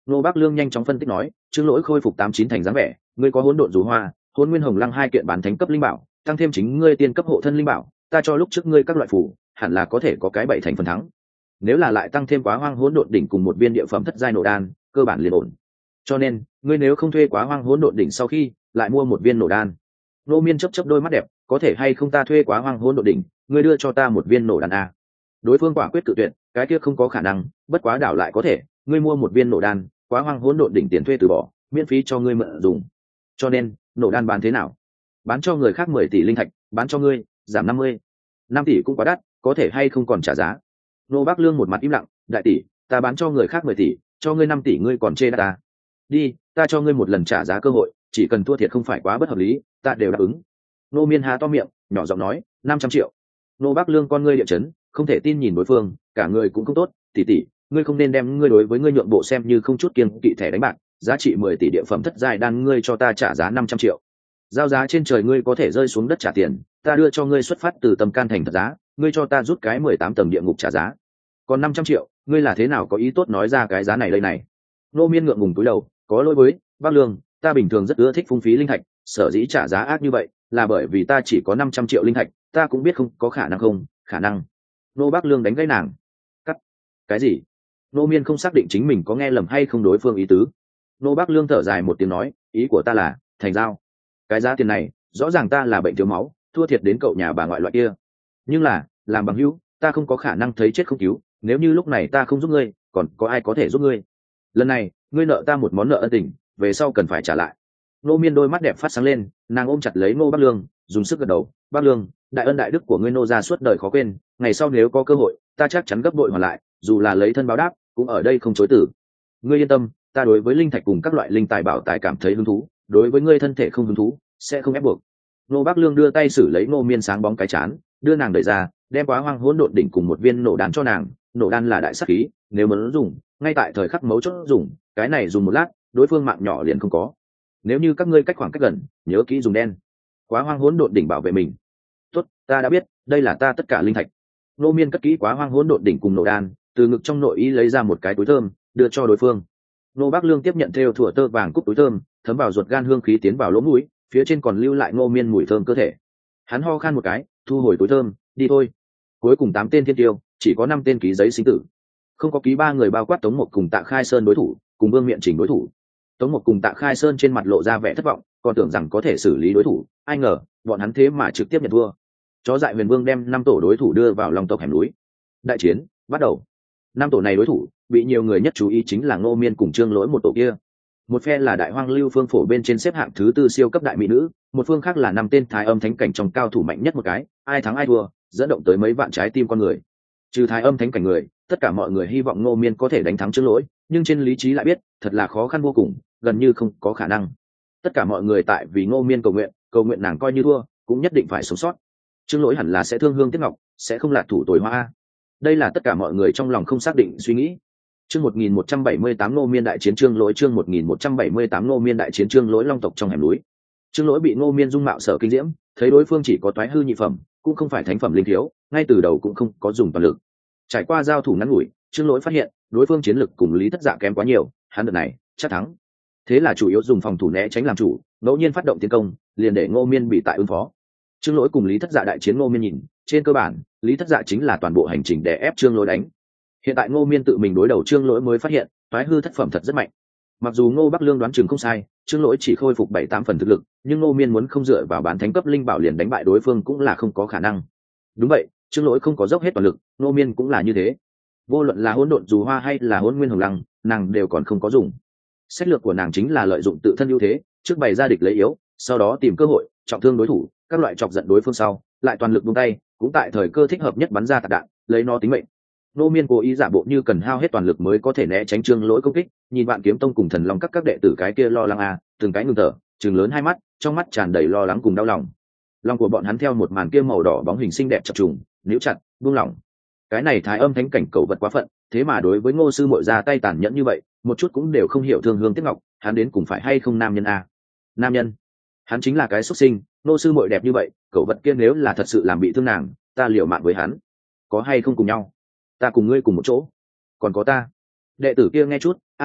Nô Bác Lương nhanh chóng phân tích nói, Trương Lỗi khôi phục tám chín thành dáng vẻ, ngươi có hỗn độn dù hoa, hỗn nguyên hồng lăng hai kiện bán thánh cấp linh bảo, tăng thêm chính ngươi tiên cấp hộ thân linh bảo, ta cho lúc trước ngươi các loại phủ, hẳn là có thể có cái bảy thành phần thắng. Nếu là lại tăng thêm quá hoang hỗn độn đỉnh cùng một viên địa phẩm thất giai nổ đan, cơ bản liền ổn. Cho nên, ngươi nếu không thuê quá hoang hỗn độn đỉnh sau khi, lại mua một viên nổ đan. Nô Miên chớp chớp đôi mắt đẹp, có thể hay không ta thuê quá hoang hỗn độn đỉnh, ngươi đưa cho ta một viên nổ đan a. Đối phương quả quyết cự tuyệt, cái kia không có khả năng, bất quá đảo lại có thể, ngươi mua một viên nổ đan, quá hoang hỗn độn đỉnh tiền thuê từ bỏ, miễn phí cho ngươi mượn dùng. Cho nên, nổ đan bán thế nào? Bán cho người khác mười tỷ linh thạch, bán cho ngươi, giảm năm mươi. năm tỷ cũng quá đắt, có thể hay không còn trả giá. Nô Bác Lương một mặt im lặng, đại tỷ, ta bán cho người khác mười tỷ, cho ngươi năm tỷ ngươi còn chê ta. Đi, ta cho ngươi một lần trả giá cơ hội, chỉ cần thua thiệt không phải quá bất hợp lý, ta đều đáp ứng. Nô Miên há to miệng, nhỏ giọng nói, năm trăm triệu. Nô Bác Lương con ngươi địa chấn, không thể tin nhìn đối phương, cả người cũng không tốt, tỷ tỷ, ngươi không nên đem ngươi đối với ngươi nhượng bộ xem như không chút kiêng kỵ thẻ đánh bạc, giá trị mười tỷ địa phẩm thất giai đan ngươi cho ta trả giá năm trăm triệu. Giao giá trên trời ngươi có thể rơi xuống đất trả tiền, ta đưa cho ngươi xuất phát từ tâm can thành thật giá, ngươi cho ta rút cái mười tám tầng địa ngục trả giá. Còn năm trăm triệu, ngươi là thế nào có ý tốt nói ra cái giá này đây này? Nô Miên ngượng ngùng cúi đầu, có lỗi với Bác Lương, ta bình thường rất ưa thích phung phí linh thạch, sở dĩ trả giá ác như vậy, là bởi vì ta chỉ có năm trăm triệu linh thạch, ta cũng biết không có khả năng không, khả năng. Nô Bác Lương đánh gãy nàng. Cắt. Cái gì? Nô Miên không xác định chính mình có nghe lầm hay không đối phương ý tứ. Nô Bác Lương thở dài một tiếng nói, ý của ta là, thành giao. Cái giá tiền này, rõ ràng ta là bệnh thiếu máu, thua thiệt đến cậu nhà bà ngoại loại kia. Nhưng là, làm bằng hữu, ta không có khả năng thấy chết không cứu, nếu như lúc này ta không giúp ngươi, còn có ai có thể giúp ngươi? Lần này, ngươi nợ ta một món nợ ân tình, về sau cần phải trả lại. Nô Miên đôi mắt đẹp phát sáng lên, nàng ôm chặt lấy Nô Bác Lương, dùng sức gật đầu, Bác Lương, đại ân đại đức của ngươi nô gia suốt đời khó quên, ngày sau nếu có cơ hội, ta chắc chắn gấp bội hoàn lại, dù là lấy thân báo đáp, cũng ở đây không chối từ. Ngươi yên tâm, ta đối với linh thạch cùng các loại linh tài bảo tài cảm thấy hứng thú, đối với ngươi thân thể không hứng thú, sẽ không ép buộc. Nô Bác Lương đưa tay xử lấy Nô Miên sáng bóng cái chán, đưa nàng đẩy ra, đem quá hoang hỗn độn đỉnh cùng một viên nổ đan cho nàng, nổ đan là đại sát khí, nếu muốn dùng, ngay tại thời khắc mấu chốt dùng, cái này dùng một lát, đối phương mạng nhỏ liền không có. Nếu như các ngươi cách khoảng cách gần, nhớ kỹ dùng đen. Quá hoang hỗn độn đỉnh bảo vệ mình. Tốt, ta đã biết, đây là ta tất cả linh thạch. Nô Miên cất kỹ quá hoang hỗn độn đỉnh cùng nổ đan, từ ngực trong nội y lấy ra một cái túi thơm, đưa cho đối phương. Nô Bác Lương tiếp nhận theo thủa tơ vàng cúc túi thơm, thấm vào ruột gan hương khí tiến vào lỗ mũi, phía trên còn lưu lại Nô Miên mùi thơm cơ thể. Hắn ho khan một cái, thu hồi túi thơm, đi thôi. Cuối cùng tám tên thiên tiêu, chỉ có năm tên ký giấy sinh tử. Không có ký ba người bao quát Tống Mộc cùng Tạ Khai Sơn đối thủ, cùng Vương Miện Trình đối thủ. Tống Mộc cùng Tạ Khai Sơn trên mặt lộ ra vẻ thất vọng, còn tưởng rằng có thể xử lý đối thủ, ai ngờ, bọn hắn thế mà trực tiếp nhận thua. Chó dại Huyền Vương đem năm tổ đối thủ đưa vào Long tộc hẻm núi. Đại chiến bắt đầu. Năm tổ này đối thủ, bị nhiều người nhất chú ý chính là Ngô Miên cùng Trương Lỗi một tổ kia. Một phe là Đại Hoang Lưu Phương phổ bên trên xếp hạng thứ tư siêu cấp đại mỹ nữ, một phương khác là năm tên Thái Âm Thánh cảnh trong cao thủ mạnh nhất một cái, ai thắng ai thua, dẫn động tới mấy vạn trái tim con người. Trừ Thái Âm Thánh cảnh người, tất cả mọi người hy vọng Ngô Miên có thể đánh thắng Trương Lỗi, nhưng trên lý trí lại biết, thật là khó khăn vô cùng, gần như không có khả năng. Tất cả mọi người tại vì Ngô Miên cầu nguyện, cầu nguyện nàng coi như thua, cũng nhất định phải sống sót. Trương Lỗi hẳn là sẽ thương hương tiếc ngọc, sẽ không lạc thủ tồi hoa. Đây là tất cả mọi người trong lòng không xác định suy nghĩ. Chương một nghìn một trăm bảy mươi tám Ngô Miên đại chiến Trương Lỗi, chương một nghìn một trăm bảy mươi tám Ngô Miên đại chiến Trương Lỗi Long tộc trong hẻm núi. Trương Lỗi bị Ngô Miên dung mạo sở kinh diễm, thấy đối phương chỉ có toái hư nhị phẩm, cũng không phải thánh phẩm linh thiếu, ngay từ đầu cũng không có dùng toàn lực. Trải qua giao thủ ngắn ngủi, Trương Lỗi phát hiện, đối phương chiến lực cùng Lý Thất Dạ kém quá nhiều, hắn đợt này chắc thắng. Thế là chủ yếu dùng phòng thủ né tránh làm chủ, ngẫu nhiên phát động tiến công, liền để Ngô Miên bị tại ứng phó. Trương Lỗi cùng Lý Thất Dạ đại chiến Ngô Miên nhìn, trên cơ bản, Lý Thất Dạ chính là toàn bộ hành trình để ép Trương Lỗi đánh. Hiện tại Ngô Miên tự mình đối đầu Trương Lỗi mới phát hiện, toái hư thất phẩm thật rất mạnh. Mặc dù Ngô Bắc Lương đoán chừng không sai, Trương Lỗi chỉ khôi phục bảy tám phần thực lực, nhưng Ngô Miên muốn không dựa vào bán thánh cấp linh bảo liền đánh bại đối phương cũng là không có khả năng. Đúng vậy, Trương Lỗi không có dốc hết toàn lực, Ngô Miên cũng là như thế. Vô luận là hỗn độn dù hoa hay là hỗn nguyên hồng lăng, nàng đều còn không có dùng. Sách lược của nàng chính là lợi dụng tự thân ưu thế, trước bày ra địch lấy yếu, sau đó tìm cơ hội trọng thương đối thủ, các loại chọc giận đối phương sau, lại toàn lực buông tay, cũng tại thời cơ thích hợp nhất bắn ra tạc đạn, lấy nó tính mệnh. Ngô Miên cố ý giả bộ như cần hao hết toàn lực mới có thể né tránh Trương Lỗi công kích, nhìn Vạn Kiếm Tông cùng Thần Long các các đệ tử cái kia lo lắng à, từng cái ngừng thở, trừng lớn hai mắt, trong mắt tràn đầy lo lắng cùng đau lòng. Lòng của bọn hắn theo một màn kia màu đỏ bóng hình xinh đẹp chập trùng, níu chặt, buông lỏng. Cái này Thái Âm Thánh cảnh cầu vật quá phận, thế mà đối với Ngô sư muội ra tay tàn nhẫn như vậy, một chút cũng đều không hiểu thương hương tiếc ngọc, hắn đến cùng phải hay không nam nhân à? Nam nhân? Hắn chính là cái xuất sinh, Ngô sư muội đẹp như vậy, cầu vật kia nếu là thật sự làm bị thương nàng, ta liều mạng với hắn. Có hay không cùng nhau? Ta cùng ngươi cùng một chỗ. Còn có ta. Đệ tử kia nghe chút, an tâm,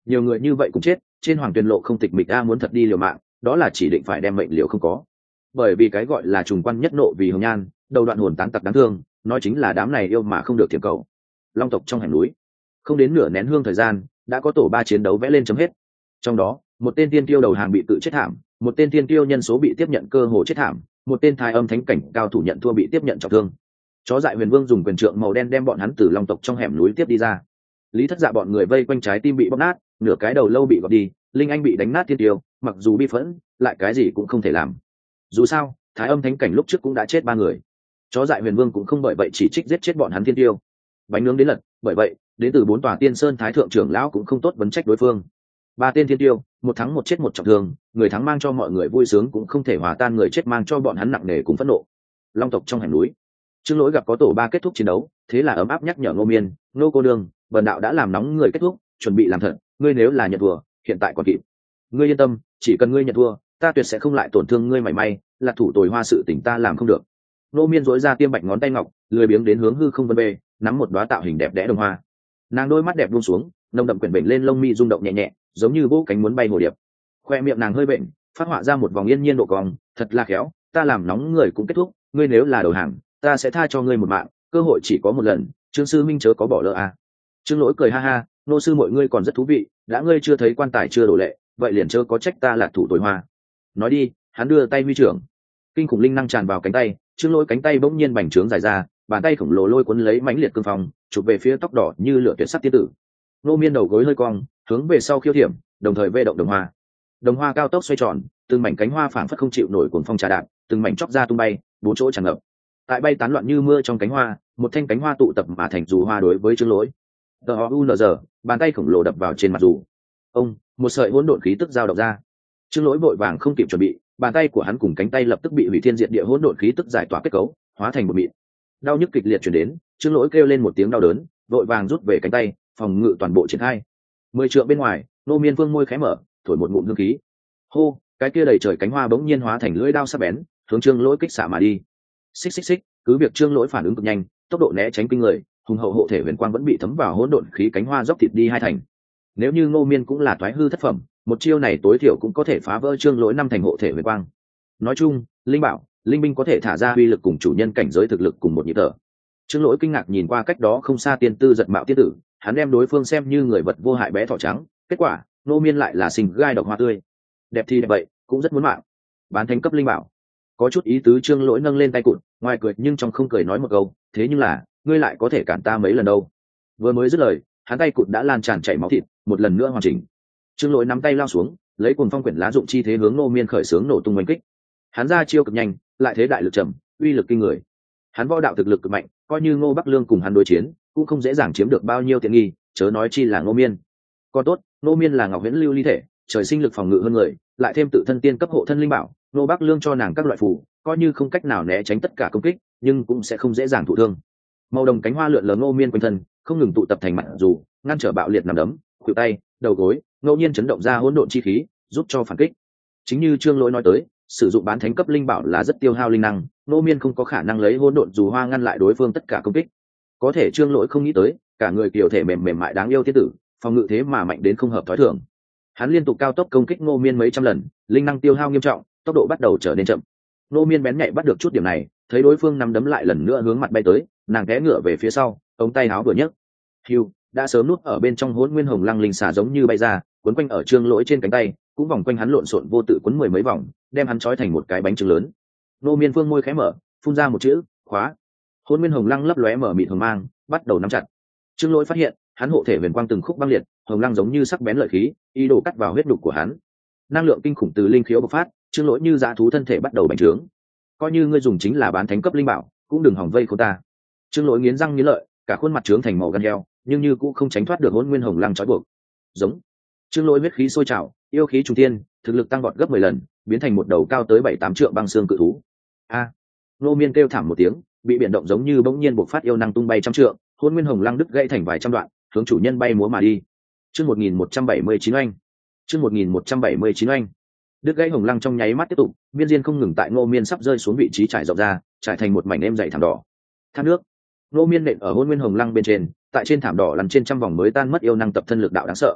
nhiều người như vậy cũng chết, trên hoàng tuyền lộ không tịch mịch a, muốn thật đi liều mạng đó là chỉ định phải đem mệnh liều không có. Bởi vì cái gọi là trùng quan nhất nộ vì hồng nhan, đầu đoạn hồn tán tặc đáng thương, nói chính là đám này yêu mà không được thiệp cầu. Long tộc trong hẻm núi, không đến nửa nén hương thời gian đã có tổ ba chiến đấu vẽ lên chấm hết. Trong đó một tên tiên tiêu đầu hàng bị tự chết thảm, một tên tiên tiêu nhân số bị tiếp nhận cơ hồ chết thảm, một tên thái âm thánh cảnh cao thủ nhận thua bị tiếp nhận trọng thương. Chó dại huyền vương dùng quyền trượng màu đen đem bọn hắn từ long tộc trong hẻm núi tiếp đi ra. Lý Thất Dạ bọn người vây quanh trái tim bị bóp nát, nửa cái đầu lâu bị gọt đi, linh anh bị đánh nát tiên tiêu, mặc dù bi phẫn lại cái gì cũng không thể làm. Dù sao thái âm thánh cảnh lúc trước cũng đã chết ba người, chó dại huyền vương cũng không bởi vậy chỉ trích giết chết bọn hắn tiên tiêu. Bánh nướng đến lật, bởi vậy đến từ bốn tòa tiên sơn thái thượng trưởng lão cũng không tốt vấn trách đối phương. Ba tên thiên tiêu, một thắng một chết một trọng thương, người thắng mang cho mọi người vui sướng cũng không thể hòa tan người chết mang cho bọn hắn nặng nề cùng phẫn nộ. Long tộc trong hẻm núi, Trương Lỗi gặp có tổ ba kết thúc chiến đấu, thế là ấm áp nhắc nhở Ngô Miên, Ngô cô đương, bần đạo đã làm nóng người kết thúc, chuẩn bị làm thật, ngươi nếu là nhận thua, hiện tại còn kịp. Ngươi yên tâm, chỉ cần ngươi nhận thua, ta tuyệt sẽ không lại tổn thương ngươi mảy may, là thủ tồi hoa sự tình ta làm không được. Ngô Miên dối ra tiêm bạch ngón tay ngọc, lười biếng đến hướng hư không vân bê, nắm một đóa tạo hình đẹp đẽ đồng hoa. Nàng đôi mắt đẹp buông xuống, nồng đậm quyển bệnh lên lông mi rung động nhẹ nhẹ, giống như vỗ cánh muốn bay hồ điệp. Khoe miệng nàng hơi bệnh, phát họa ra một vòng yên nhiên độ cong, thật là khéo, ta làm nóng người cũng kết thúc, ngươi nếu là đầu hàng, ta sẽ tha cho ngươi một mạng, cơ hội chỉ có một lần, Trương sư minh chớ có bỏ lỡ à. Trương Lỗi cười ha ha, nô sư mọi ngươi còn rất thú vị, đã ngươi chưa thấy quan tài chưa đổ lệ, vậy liền chớ có trách ta là thủ tồi hoa. Nói đi, hắn đưa tay huy trưởng, kinh khủng linh năng tràn vào cánh tay, Trương Lỗi cánh tay bỗng nhiên bành trướng dài ra, bàn tay khổng lồ lôi cuốn lấy mãnh liệt cương phong, chụp về phía tóc đỏ như lửa tuyệt sắc tiên tử. Nô Miên đầu gối hơi cong, hướng về sau khiêu thiểm, đồng thời vê động đồng hoa. Đồng hoa cao tốc xoay tròn, từng mảnh cánh hoa phảng phất không chịu nổi cuồng phong trà đạp, từng mảnh chóc ra tung bay, bốn chỗ tràn ngập. Tại bay tán loạn như mưa trong cánh hoa, một thanh cánh hoa tụ tập mà thành dù hoa đối với Trương Lỗi. Tờ u n giờ, bàn tay khổng lồ đập vào trên mặt dù. Ông, một sợi hỗn độn khí tức dao động ra. Trương Lỗi vội vàng không kịp chuẩn bị, bàn tay của hắn cùng cánh tay lập tức bị hủy thiên diệt địa hỗn độn khí tức giải tỏa kết cấu, hóa thành một mịn. Đau nhức kịch liệt truyền đến, Trương Lỗi kêu lên một tiếng đau đớn, vội vàng rút về cánh tay, phòng ngự toàn bộ triển khai. Mười trượng bên ngoài, Nô Miên Vương môi khẽ mở, thổi một ngụm hương khí. Hô, cái kia đầy trời cánh hoa bỗng nhiên hóa thành lưỡi đao sắc bén, hướng Trương Lỗi kích xạ mà đi. Xích xích xích, cứ việc Trương Lỗi phản ứng cực nhanh, tốc độ né tránh kinh người, hùng hậu hộ thể huyền quang vẫn bị thấm vào hỗn độn khí cánh hoa dốc thịt đi hai thành. Nếu như Ngô Miên cũng là thoái hư thất phẩm, một chiêu này tối thiểu cũng có thể phá vỡ Trương Lỗi năm thành hộ thể huyền quang. Nói chung, linh bảo, linh binh có thể thả ra uy lực cùng chủ nhân cảnh giới thực lực cùng một nhịp thở. Trương Lỗi kinh ngạc nhìn qua cách đó không xa tiên tư giật mạo tiên tử, hắn đem đối phương xem như người vật vô hại bé thỏ trắng, kết quả Ngô Miên lại là sinh gai độc hoa tươi. Đẹp thì đẹp vậy, cũng rất muốn mạng. Bán thành cấp linh bảo. Có chút ý tứ Trương Lỗi nâng lên tay cụt, ngoài cười nhưng trong không cười nói một câu, thế nhưng là, ngươi lại có thể cản ta mấy lần đâu. Vừa mới dứt lời, hắn tay cụt đã lan tràn chảy máu thịt, một lần nữa hoàn chỉnh. Trương Lỗi nắm tay lao xuống, lấy cuồng phong quyển lá dụng chi thế hướng Ngô Miên khởi xướng nổ tung oanh kích. Hắn ra chiêu cực nhanh, lại thế đại lực trầm, uy lực kinh người. Hắn võ đạo thực lực cực mạnh, coi như Ngô Bắc Lương cùng hắn đối chiến, cũng không dễ dàng chiếm được bao nhiêu tiện nghi, chớ nói chi là Ngô Miên. Còn tốt, Ngô Miên là Ngọc Huyễn Lưu ly thể, trời sinh lực phòng ngự hơn người, lại thêm tự thân tiên cấp hộ thân linh bảo, Ngô Bắc Lương cho nàng các loại phù, coi như không cách nào né tránh tất cả công kích, nhưng cũng sẽ không dễ dàng thụ thương. Màu đồng cánh hoa lượn lờ Ngô Miên quanh thân, không ngừng tụ tập thành mặt dù, ngăn trở bạo liệt nằm đấm, khuỷu tay, đầu gối, ngẫu nhiên chấn động ra hỗn độn chi khí, giúp cho phản kích. Chính như Trương Lỗi nói tới, sử dụng bán thánh cấp linh bảo là rất tiêu hao linh năng, Ngô Miên không có khả năng lấy hỗn độn dù hoa ngăn lại đối phương tất cả công kích. Có thể Trương Lỗi không nghĩ tới, cả người kiều thể mềm mềm mại đáng yêu tiên tử, phòng ngự thế mà mạnh đến không hợp thói thường. Hắn liên tục cao tốc công kích Ngô Miên mấy trăm lần, linh năng tiêu hao nghiêm trọng, tốc độ bắt đầu trở nên chậm. Ngô Miên bén nhạy bắt được chút điểm này, thấy đối phương nắm đấm lại lần nữa hướng mặt bay tới, nàng té ngựa về phía sau, ống tay áo vừa nhấc, hiu, đã sớm núp ở bên trong hỗn nguyên hồng lăng linh xà giống như bay ra, quấn quanh ở Trương Lỗi trên cánh tay, cũng vòng quanh hắn lộn xộn vô tự quấn mười mấy vòng, đem hắn trói thành một cái bánh trứng lớn. Ngô Miên Vương môi khẽ mở, phun ra một chữ, khóa. Hỗn nguyên hồng lăng lấp lóe mở mịt hồng mang, bắt đầu nắm chặt. Trương Lỗi phát hiện, hắn hộ thể huyền quang từng khúc băng liệt, hồng lăng giống như sắc bén lợi khí, ý đồ cắt vào huyết nhục của hắn. Năng lượng kinh khủng từ linh khiếu bộc phát, Trương Lỗi như dã thú thân thể bắt đầu bành trướng. Coi như ngươi dùng chính là bán thánh cấp linh bảo, cũng đừng hòng vây khốn ta. Trương Lỗi nghiến răng nghiến lợi, cả khuôn mặt trướng thành màu gan heo, nhưng như cũng không tránh thoát được hỗn nguyên hồng lăng trói buộc. Giống. Trương Lỗi huyết khí sôi trào, yêu khí trùng thiên, thực lực tăng vọt gấp mười lần, biến thành một đầu cao tới bảy tám trượng băng xương cự thú. A! Ngô Miên kêu thảm một tiếng, bị biển động giống như bỗng nhiên bộc phát yêu năng tung bay trăm trượng, hỗn nguyên hồng lăng đứt gãy thành vài trăm đoạn, hướng chủ nhân bay múa mà đi. Chương một nghìn một trăm bảy mươi chín oanh. Chương một nghìn một trăm bảy mươi chín oanh. Đứt gãy hồng lăng trong nháy mắt tiếp tục, viên diên không ngừng tại Ngô Miên sắp rơi xuống vị trí trải rộng ra, trải thành một mảnh êm dày thảm đỏ. Thác nước. Ngô Miên nện ở hỗn nguyên hồng lăng bên trên, tại trên thảm đỏ lăn trên trăm vòng mới tan mất yêu năng tập thân lực đạo đáng sợ.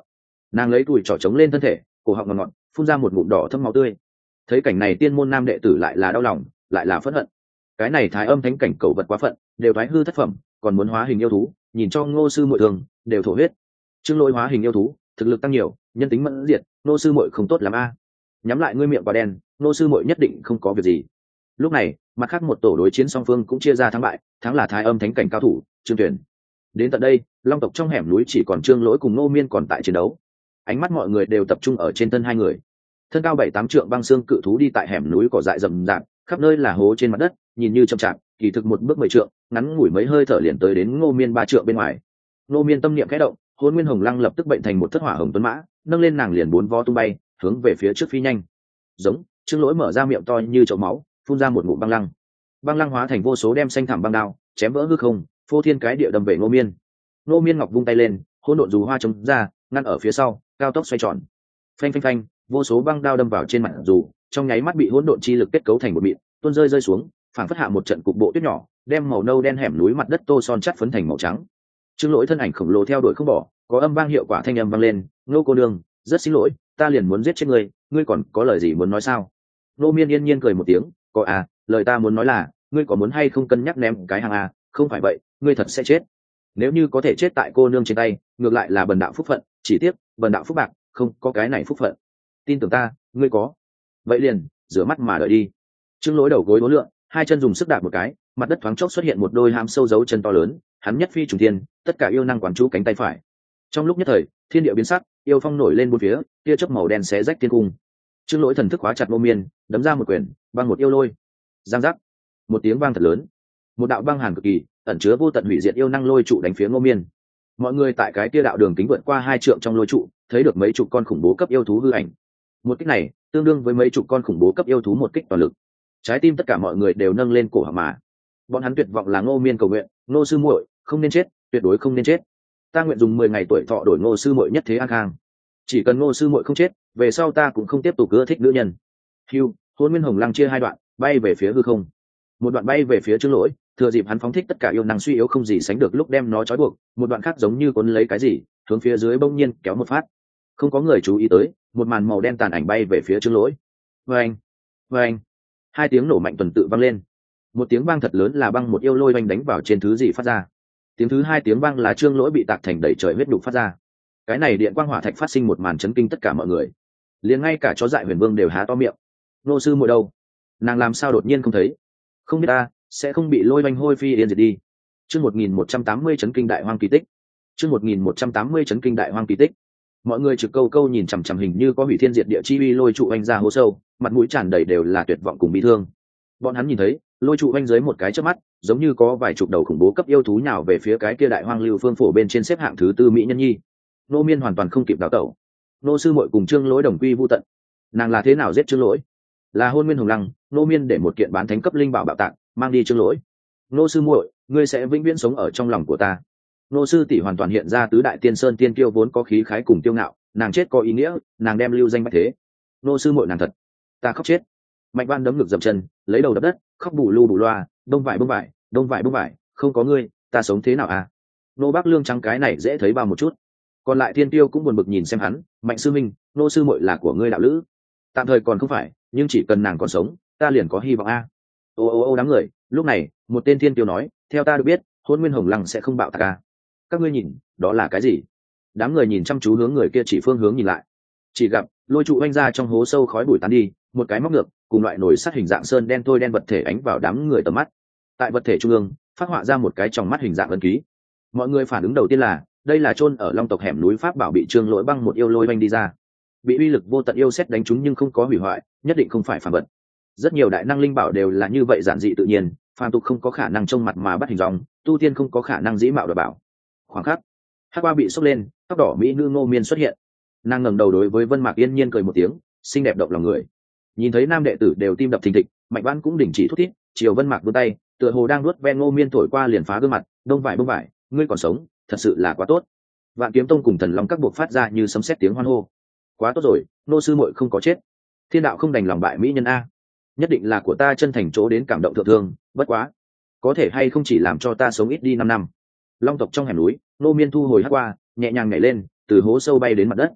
Nàng lấy tuổi trỏ trống lên thân thể, cổ họng ngọt ngọt phun ra một ngụm đỏ thâm máu tươi. Thấy cảnh này tiên môn nam đệ tử lại là đau lòng lại là phẫn hận. Cái này thái âm thánh cảnh cầu vật quá phận, đều thái hư thất phẩm, còn muốn hóa hình yêu thú, nhìn cho Ngô sư muội thường đều thổ huyết. Trương Lỗi hóa hình yêu thú, thực lực tăng nhiều, nhân tính mẫn diệt, Ngô sư muội không tốt lắm a. Nhắm lại ngươi miệng quả đen, Ngô sư muội nhất định không có việc gì. Lúc này, mặt khác một tổ đối chiến song phương cũng chia ra thắng bại, thắng là thái âm thánh cảnh cao thủ Trương Tuyển. Đến tận đây, Long tộc trong hẻm núi chỉ còn Trương Lỗi cùng Ngô Miên còn tại chiến đấu. Ánh mắt mọi người đều tập trung ở trên thân hai người. Thân cao bảy tám trượng băng xương cự thú đi tại hẻm núi cỏ dại rậm rạp, khắp nơi là hố trên mặt đất, nhìn như chậm chạp, kỳ thực một bước mười trượng, ngắn ngủi mấy hơi thở liền tới đến Ngô Miên ba trượng bên ngoài. Ngô Miên tâm niệm khẽ động, Hôn Nguyên Hồng Lăng lập tức bệnh thành một thất hỏa hồng tuấn mã, nâng lên nàng liền bốn vó tung bay, hướng về phía trước phi nhanh. Giống, Trương Lỗi mở ra miệng to như chậu máu, phun ra một ngụm băng lăng. Băng lăng hóa thành vô số đem xanh thảm băng đao, chém vỡ hư không, phô thiên cái địa đâm về Ngô Miên. Ngô Miên ngọc vung tay lên, hỗn độn dù hoa chống ra, ngăn ở phía sau, cao tốc xoay tròn. Phanh phanh phanh, vô số băng đao đâm vào trên mặt dù, trong nháy mắt bị hỗn độn chi lực kết cấu thành một mịn, tuôn rơi rơi xuống, phảng phất hạ một trận cục bộ tuyết nhỏ, đem màu nâu đen hẻm núi mặt đất tô son chắt phấn thành màu trắng. Trương Lỗi thân ảnh khổng lồ theo đuổi không bỏ, có âm vang hiệu quả thanh âm vang lên, "Ngô cô nương, rất xin lỗi, ta liền muốn giết chết ngươi, ngươi còn có lời gì muốn nói sao?" Ngô Miên yên nhiên cười một tiếng, "Có à, lời ta muốn nói là, ngươi có muốn hay không cân nhắc ném cái hàng à, không phải vậy, ngươi thật sẽ chết. Nếu như có thể chết tại cô nương trên tay, ngược lại là bần đạo phúc phận, chỉ tiếc, bần đạo phúc bạc, không có cái này phúc phận. Tin tưởng ta, ngươi có. Vậy liền, rửa mắt mà đợi đi." Trương Lỗi đầu gối uốn lượn, hai chân dùng sức đạp một cái, mặt đất thoáng chốc xuất hiện một đôi hãm sâu dấu chân to lớn, hắn nhất phi trùng thiên, tất cả yêu năng quán chú cánh tay phải. Trong lúc nhất thời, thiên địa biến sắc, yêu phong nổi lên bốn phía, tia chớp màu đen xé rách thiên cung. Trương Lỗi thần thức hóa chặt Ngô Miên, đấm ra một quyền, băng một yêu lôi. Giang giác, một tiếng vang thật lớn, một đạo băng hàn cực kỳ, ẩn chứa vô tận hủy diệt yêu năng lôi trụ đánh phía Ngô Miên. Mọi người tại cái tia đạo đường kính vượt qua hai trượng trong lôi trụ, thấy được mấy chục con khủng bố cấp yêu thú hư ảnh. Một kích này, tương đương với mấy chục con khủng bố cấp yêu thú một kích toàn lực. Trái tim tất cả mọi người đều nâng lên cổ họng mà. Bọn hắn tuyệt vọng là Ngô Miên cầu nguyện, "Ngô sư muội, không nên chết, tuyệt đối không nên chết. Ta nguyện dùng mười ngày tuổi thọ đổi Ngô sư muội nhất thế an khang. Chỉ cần Ngô sư muội không chết, về sau ta cũng không tiếp tục ưa thích nữ nhân." Hưu, Hôn Nguyên Hồng Lăng chia hai đoạn, bay về phía hư không. Một đoạn bay về phía Trương Lỗi, thừa dịp hắn phóng thích tất cả yêu năng suy yếu không gì sánh được lúc đem nó trói buộc, một đoạn khác giống như cuốn lấy cái gì, hướng phía dưới bỗng nhiên kéo một phát. Không có người chú ý tới, một màn màu đen tàn ảnh bay về phía Trương Lỗi. Vâng, vâng, hai tiếng nổ mạnh tuần tự vang lên. Một tiếng vang thật lớn là băng một yêu lôi oanh đánh vào trên thứ gì phát ra. Tiếng thứ hai tiếng vang là Trương Lỗi bị tạc thành đầy trời huyết đục phát ra. Cái này điện quang hỏa thạch phát sinh một màn chấn kinh tất cả mọi người, liền ngay cả chó dại Huyền Vương đều há to miệng. Ngô sư muội đâu? Nàng làm sao đột nhiên không thấy? Không biết ta, sẽ không bị lôi oanh hôi phi yên diệt đi. Chương một nghìn một trăm tám mươi chấn kinh đại hoang kỳ tích. Chương một nghìn một trăm tám mươi chấn kinh đại hoang kỳ tích. Mọi người trực câu câu nhìn chằm chằm hình như có hủy thiên diệt địa chi uy lôi trụ oanh ra hố sâu, mặt mũi tràn đầy đều là tuyệt vọng cùng bi thương. Bọn hắn nhìn thấy, lôi trụ oanh dưới một cái chớp mắt, giống như có vài chục đầu khủng bố cấp yêu thú nhào về phía cái kia đại hoang lưu phương phổ bên trên xếp hạng thứ tư mỹ nhân nhi. Nô Miên hoàn toàn không kịp đào tẩu. Nô sư muội cùng Trương Lỗi đồng quy vu tận. Nàng là thế nào giết Trương Lỗi? Là Hôn Nguyên Hồng Lăng, Nô Miên để một kiện bán thánh cấp linh bảo bạo tạng, mang đi Trương Lỗi. Nô sư muội, ngươi sẽ vĩnh viễn sống ở trong lòng của ta. Nô sư tỷ hoàn toàn hiện ra tứ đại tiên sơn tiên kiêu vốn có khí khái cùng tiêu ngạo, nàng chết có ý nghĩa, nàng đem lưu danh bách thế. Nô sư muội nàng thật, ta khóc chết. Mạnh Văn đấm ngực dậm chân, lấy đầu đập đất, khóc bù lu bù loa, đông vải bông vải, đông vải bông vải, không có ngươi, ta sống thế nào à? Nô Bác Lương trắng cái này dễ thấy bao một chút. Còn lại thiên tiêu cũng buồn bực nhìn xem hắn, Mạnh sư minh, nô sư muội là của ngươi đạo lữ. Tạm thời còn không phải, nhưng chỉ cần nàng còn sống, ta liền có hy vọng a. Ô ô ô đám người, lúc này, một tên thiên tiêu nói, theo ta được biết, Hôn Nguyên Hồng Lăng sẽ không bạo tạc a. Các ngươi nhìn, đó là cái gì? Đám người nhìn chăm chú hướng người kia chỉ phương hướng nhìn lại. Chỉ gặp, lôi trụ oanh ra trong hố sâu khói bụi tán đi, một cái móc ngược, cùng loại nồi sắt hình dạng sơn đen thôi đen vật thể ánh vào đám người tầm mắt. Tại vật thể trung ương, phát họa ra một cái tròng mắt hình dạng ấn ký. Mọi người phản ứng đầu tiên là, đây là chôn ở Long tộc hẻm núi pháp bảo bị Trương Lỗi băng một yêu lôi oanh đi ra. Bị uy lực vô tận yêu xét đánh trúng nhưng không có hủy hoại, nhất định không phải phàm vật. Rất nhiều đại năng linh bảo đều là như vậy giản dị tự nhiên, phàm tục không có khả năng trông mặt mà bắt hình dòng, tu tiên không có khả năng dĩ mạo đoạt bảo. Khoảng khắc, hắc qua bị sốc lên, tóc đỏ mỹ nữ Ngô Miên xuất hiện. Nàng ngẩng đầu đối với Vân Mạc Yên Nhiên cười một tiếng, xinh đẹp động lòng người. Nhìn thấy nam đệ tử đều tim đập thình thịch, Mạnh Vãn cũng đình chỉ thút thít, chiều Vân Mạc vươn tay, tựa hồ đang nuốt ve Ngô Miên thổi qua liền phá gương mặt, đông vải bông vải, ngươi còn sống, thật sự là quá tốt. Vạn Kiếm Tông cùng Thần Long các buộc phát ra như sấm sét tiếng hoan hô. Quá tốt rồi, nô sư muội không có chết. Thiên đạo không đành lòng bại mỹ nhân a. Nhất định là của ta chân thành chỗ đến cảm động thượng thương, bất quá, có thể hay không chỉ làm cho ta sống ít đi năm năm. Long tộc trong hẻm núi, Ngô Miên thu hồi hắc qua, nhẹ nhàng nhảy lên, từ hố sâu bay đến mặt đất.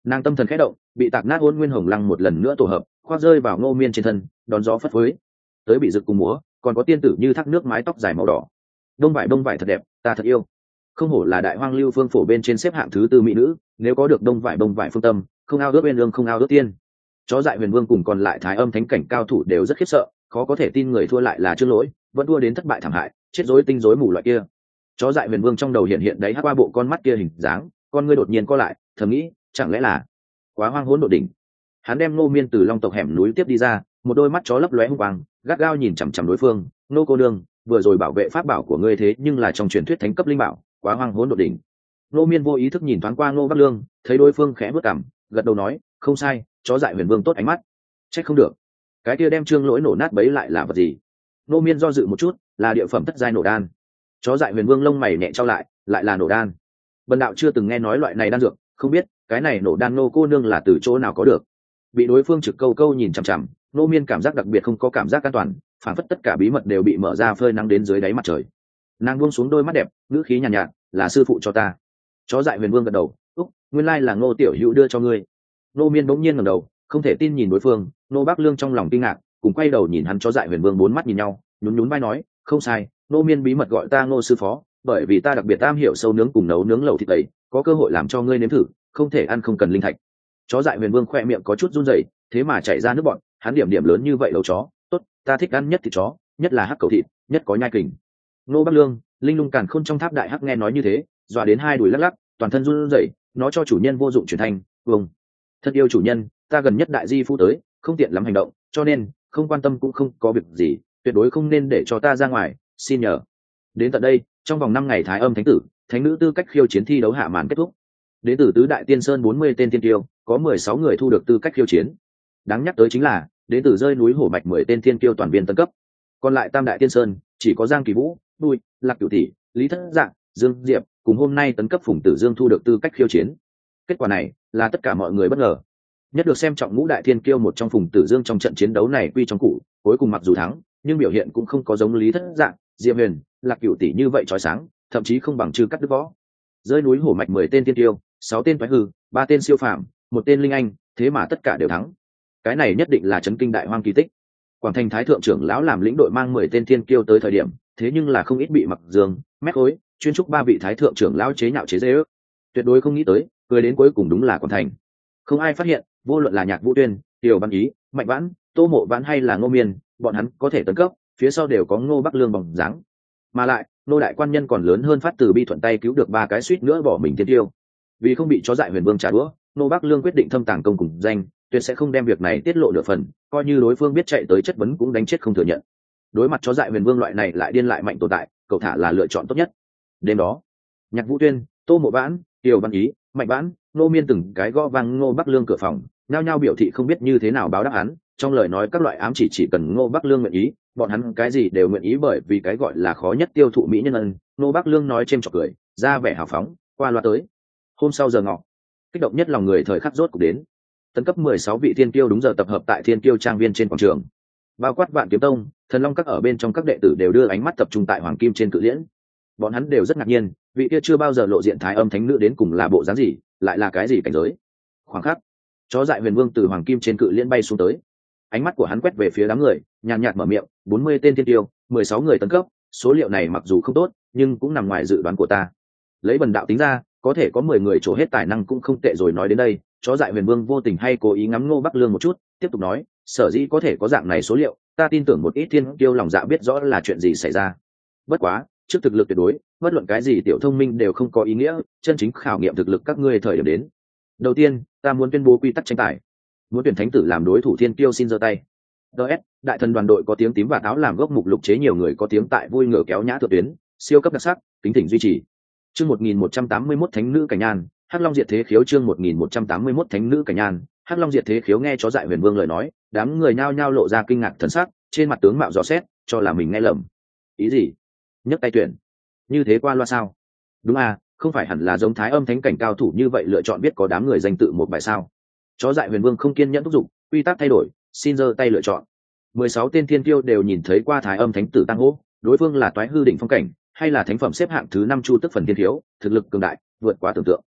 Nàng tâm thần khẽ động, bị tạc nát hôn nguyên hồng lăng một lần nữa tổ hợp, khoác rơi vào Ngô Miên trên thân, đón gió phất phới. Tới bị rực cùng múa, còn có tiên tử như thác nước mái tóc dài màu đỏ. Đông vải đông vải thật đẹp, ta thật yêu. Không hổ là đại hoang lưu phương phổ bên trên xếp hạng thứ tư mỹ nữ, nếu có được đông vải đông vải phương tâm, không ao ước bên lương không ao ước tiên. Chó dại huyền vương cùng còn lại thái âm thánh cảnh cao thủ đều rất khiếp sợ, khó có thể tin người thua lại là Trương Lỗi, vẫn thua đến thất bại thảm hại, chết rối tinh rối mù loại kia. Chó dại huyền vương trong đầu hiện hiện đấy hát qua bộ con mắt kia hình dáng, con ngươi đột nhiên co lại, thầm nghĩ, chẳng lẽ là quá hoang hỗn độ đỉnh. Hắn đem Ngô Miên từ long tộc hẻm núi tiếp đi ra, một đôi mắt chó lấp lóe hung quang, gắt gao nhìn chằm chằm đối phương. Nô cô đương, vừa rồi bảo vệ pháp bảo của ngươi thế nhưng là trong truyền thuyết thánh cấp linh bảo, quá hoang hỗn độ đỉnh. Ngô Miên vô ý thức nhìn thoáng qua Ngô Bắc Lương, thấy đối phương khẽ bước cằm, gật đầu nói, không sai, chó dại huyền vương tốt ánh mắt. Trách không được, cái kia đem Trương Lỗi nổ nát bấy lại là vật gì? Ngô Miên do dự một chút, là địa phẩm thất giai nổ đan. Chó dại huyền vương lông mày nhẹ trao lại, lại là nổ đan. Bần đạo chưa từng nghe nói loại này đan dược, không biết cái này nổ đan Nô cô nương là từ chỗ nào có được. Bị đối phương trực câu câu nhìn chằm chằm, Ngô Miên cảm giác đặc biệt không có cảm giác an toàn, phản phất tất cả bí mật đều bị mở ra phơi nắng đến dưới đáy mặt trời. Nàng buông xuống đôi mắt đẹp, ngữ khí nhàn nhạt, nhạt, là sư phụ cho ta. Chó dại huyền vương gật đầu, úc, nguyên lai là Ngô tiểu hữu đưa cho ngươi. Ngô Miên bỗng nhiên ngẩng đầu, không thể tin nhìn đối phương. Ngô Bắc Lương trong lòng kinh ngạc, cùng quay đầu nhìn hắn. Chó dại huyền vương bốn mắt nhìn nhau, nhún nhún vai nói, không sai, Ngô Miên bí mật gọi ta Ngô sư phó, bởi vì ta đặc biệt am hiểu sâu nướng cùng nấu nướng lẩu thịt ấy, có cơ hội làm cho ngươi nếm thử, không thể ăn không cần linh thạch. Chó dại huyền vương khoe miệng có chút run rẩy, thế mà chảy ra nước bọt. Hắn điểm điểm lớn như vậy đầu chó, tốt, ta thích ăn nhất thịt chó, nhất là hắc cầu thịt, nhất có nhai kình. Ngô Bắc Lương, linh lung càn khôn trong tháp đại hắc nghe nói như thế, dọa đến hai đùi lắc lắc, toàn thân run rẩy, nó cho chủ nhân vô dụng chuyển thành, vâng, thật yêu chủ nhân, ta gần nhất đại di phu tới, không tiện lắm hành động, cho nên không quan tâm cũng không có việc gì, tuyệt đối không nên để cho ta ra ngoài, xin nhờ. Đến tận đây, trong vòng năm ngày thái âm thánh tử, thánh nữ tư cách khiêu chiến thi đấu hạ màn kết thúc. Đến từ tứ đại tiên sơn bốn mươi tên tiên tiêu, có mười sáu người thu được tư cách khiêu chiến. Đáng nhắc tới chính là, đến từ rơi núi hổ mạch mười tên tiên tiêu toàn viên tân cấp. Còn lại tam đại tiên sơn, chỉ có Giang Kỳ Vũ, Bùi, Lạc Cửu Tỷ, Lý Thất Dạng, Dương Diệp, cùng hôm nay tấn cấp Phùng Tử Dương thu được tư cách khiêu chiến. Kết quả này là tất cả mọi người bất ngờ. Nhất được xem trọng ngũ đại thiên kiêu một trong Phùng Tử Dương trong trận chiến đấu này quy trong cụ, cuối cùng mặc dù thắng, nhưng biểu hiện cũng không có giống Lý Thất Dạng, Diệp Huyền, Lạc Cửu Tỷ như vậy chói sáng, thậm chí không bằng Trư Cắt Đứt Võ. Rơi núi hổ mạch mười tên tiên tiêu, sáu tên toái hư, ba tên siêu phàm, một tên linh anh, thế mà tất cả đều thắng. Cái này nhất định là chấn kinh đại hoang kỳ tích. Quảng Thành Thái thượng trưởng lão làm lĩnh đội mang mười tên thiên kiêu tới thời điểm, thế nhưng là không ít bị mặc dương, mét khối, chuyên trúc ba vị thái thượng trưởng lão chế nhạo chế giễu. Tuyệt đối không nghĩ tới, cười đến cuối cùng đúng là Quảng Thành. Không ai phát hiện, vô luận là Nhạc Vũ Tuyên, Tiểu Văn Ý, Mạnh Vãn, Tô Mộ Vãn hay là Ngô Miên, bọn hắn có thể tấn cấp, phía sau đều có Ngô Bắc Lương bóng dáng. Mà lại, Ngô đại quan nhân còn lớn hơn phát từ bi thuận tay cứu được ba cái suýt nữa bỏ mình thiên tiêu. Vì không bị chó dại huyền vương trả đũa, Ngô Bắc Lương quyết định thâm tàng công cùng danh, tuyệt sẽ không đem việc này tiết lộ nửa phần, coi như đối phương biết chạy tới chất vấn cũng đánh chết không thừa nhận. Đối mặt chó dại huyền vương loại này lại điên lại mạnh tồn tại, cậu thả là lựa chọn tốt nhất. Đêm đó, Nhạc Vũ Tuyên, Tô Mộ Vãn, Tiểu Văn Ý, Mạnh Vãn, Ngô Miên từng cái gõ vang Ngô Bắc Lương cửa phòng, nhao nhao biểu thị không biết như thế nào báo đáp án, trong lời nói các loại ám chỉ chỉ cần Ngô Bắc Lương nguyện ý, bọn hắn cái gì đều nguyện ý, bởi vì cái gọi là khó nhất tiêu thụ mỹ nhân ân. Ngô Bắc Lương nói chêm chọc cười, ra vẻ hào phóng, qua loa tới. Hôm sau giờ ngọ, kích động nhất lòng người thời khắc rốt cục đến. Tấn cấp mười sáu vị thiên kiêu đúng giờ tập hợp tại Thiên Kiêu Trang Viên trên quảng trường. Bao quát Vạn Kiếm Tông, Thần Long các ở bên trong các đệ tử đều đưa ánh mắt tập trung tại Hoàng Kim trên cự liễn. Bọn hắn đều rất ngạc nhiên, vị kia chưa bao giờ lộ diện thái âm thánh nữ đến cùng là bộ dáng gì, lại là cái gì cảnh giới. Khoảng khắc, chó dại huyền vương từ Hoàng Kim trên cự liễn bay xuống tới. Ánh mắt của hắn quét về phía đám người, nhàn nhạt mở miệng, bốn mươi tên thiên kiêu, mười sáu người tấn cấp, số liệu này mặc dù không tốt, nhưng cũng nằm ngoài dự đoán của ta. Lấy bần đạo tính ra, có thể có mười người trổ hết tài năng cũng không tệ rồi. Nói đến đây, chó dại huyền vương vô tình hay cố ý ngắm Ngô Bắc Lương một chút, tiếp tục nói, sở dĩ có thể có dạng này số liệu, ta tin tưởng một ít thiên kiêu lòng dạ biết rõ là chuyện gì xảy ra. Bất quá, trước thực lực tuyệt đối, bất luận cái gì tiểu thông minh đều không có ý nghĩa, chân chính khảo nghiệm thực lực các ngươi thời điểm đến. Đầu tiên, ta muốn tuyên bố quy tắc tranh tài. Muốn tuyển thánh tử làm đối thủ thiên kiêu xin giơ tay. ds đại thần đoàn đội có tiếng tím và táo làm gốc mục lục chế nhiều người có tiếng tại vui ngựa kéo nhã thượng tuyến, siêu cấp đặc sắc, kính thỉnh duy trì. Chương một nghìn một trăm tám mươi mốt thánh nữ cảnh nhan, Hắc Long diệt thế khiếu. Chương một nghìn một trăm tám mươi mốt thánh nữ cảnh nhan, Hắc Long diệt thế khiếu. Nghe chó dại huyền vương lời nói, đám người nhao nhao lộ ra kinh ngạc thần sắc, trên mặt tướng mạo dò xét, cho là mình nghe lầm. Ý gì? Nhấc tay tuyển? Như thế qua loa sao? Đúng à, không phải hẳn là giống thái âm thánh cảnh cao thủ như vậy lựa chọn biết có đám người danh tự một bài sao? Chó dại huyền vương không kiên nhẫn thúc giục, quy tắc thay đổi, xin giơ tay lựa chọn. Mười sáu tên thiên tiêu đều nhìn thấy qua thái âm thánh tử tăng hô, đối phương là toái hư đỉnh phong cảnh, hay là thánh phẩm xếp hạng thứ năm chu tức phần thiên thiếu, thực lực cường đại, vượt quá tưởng tượng.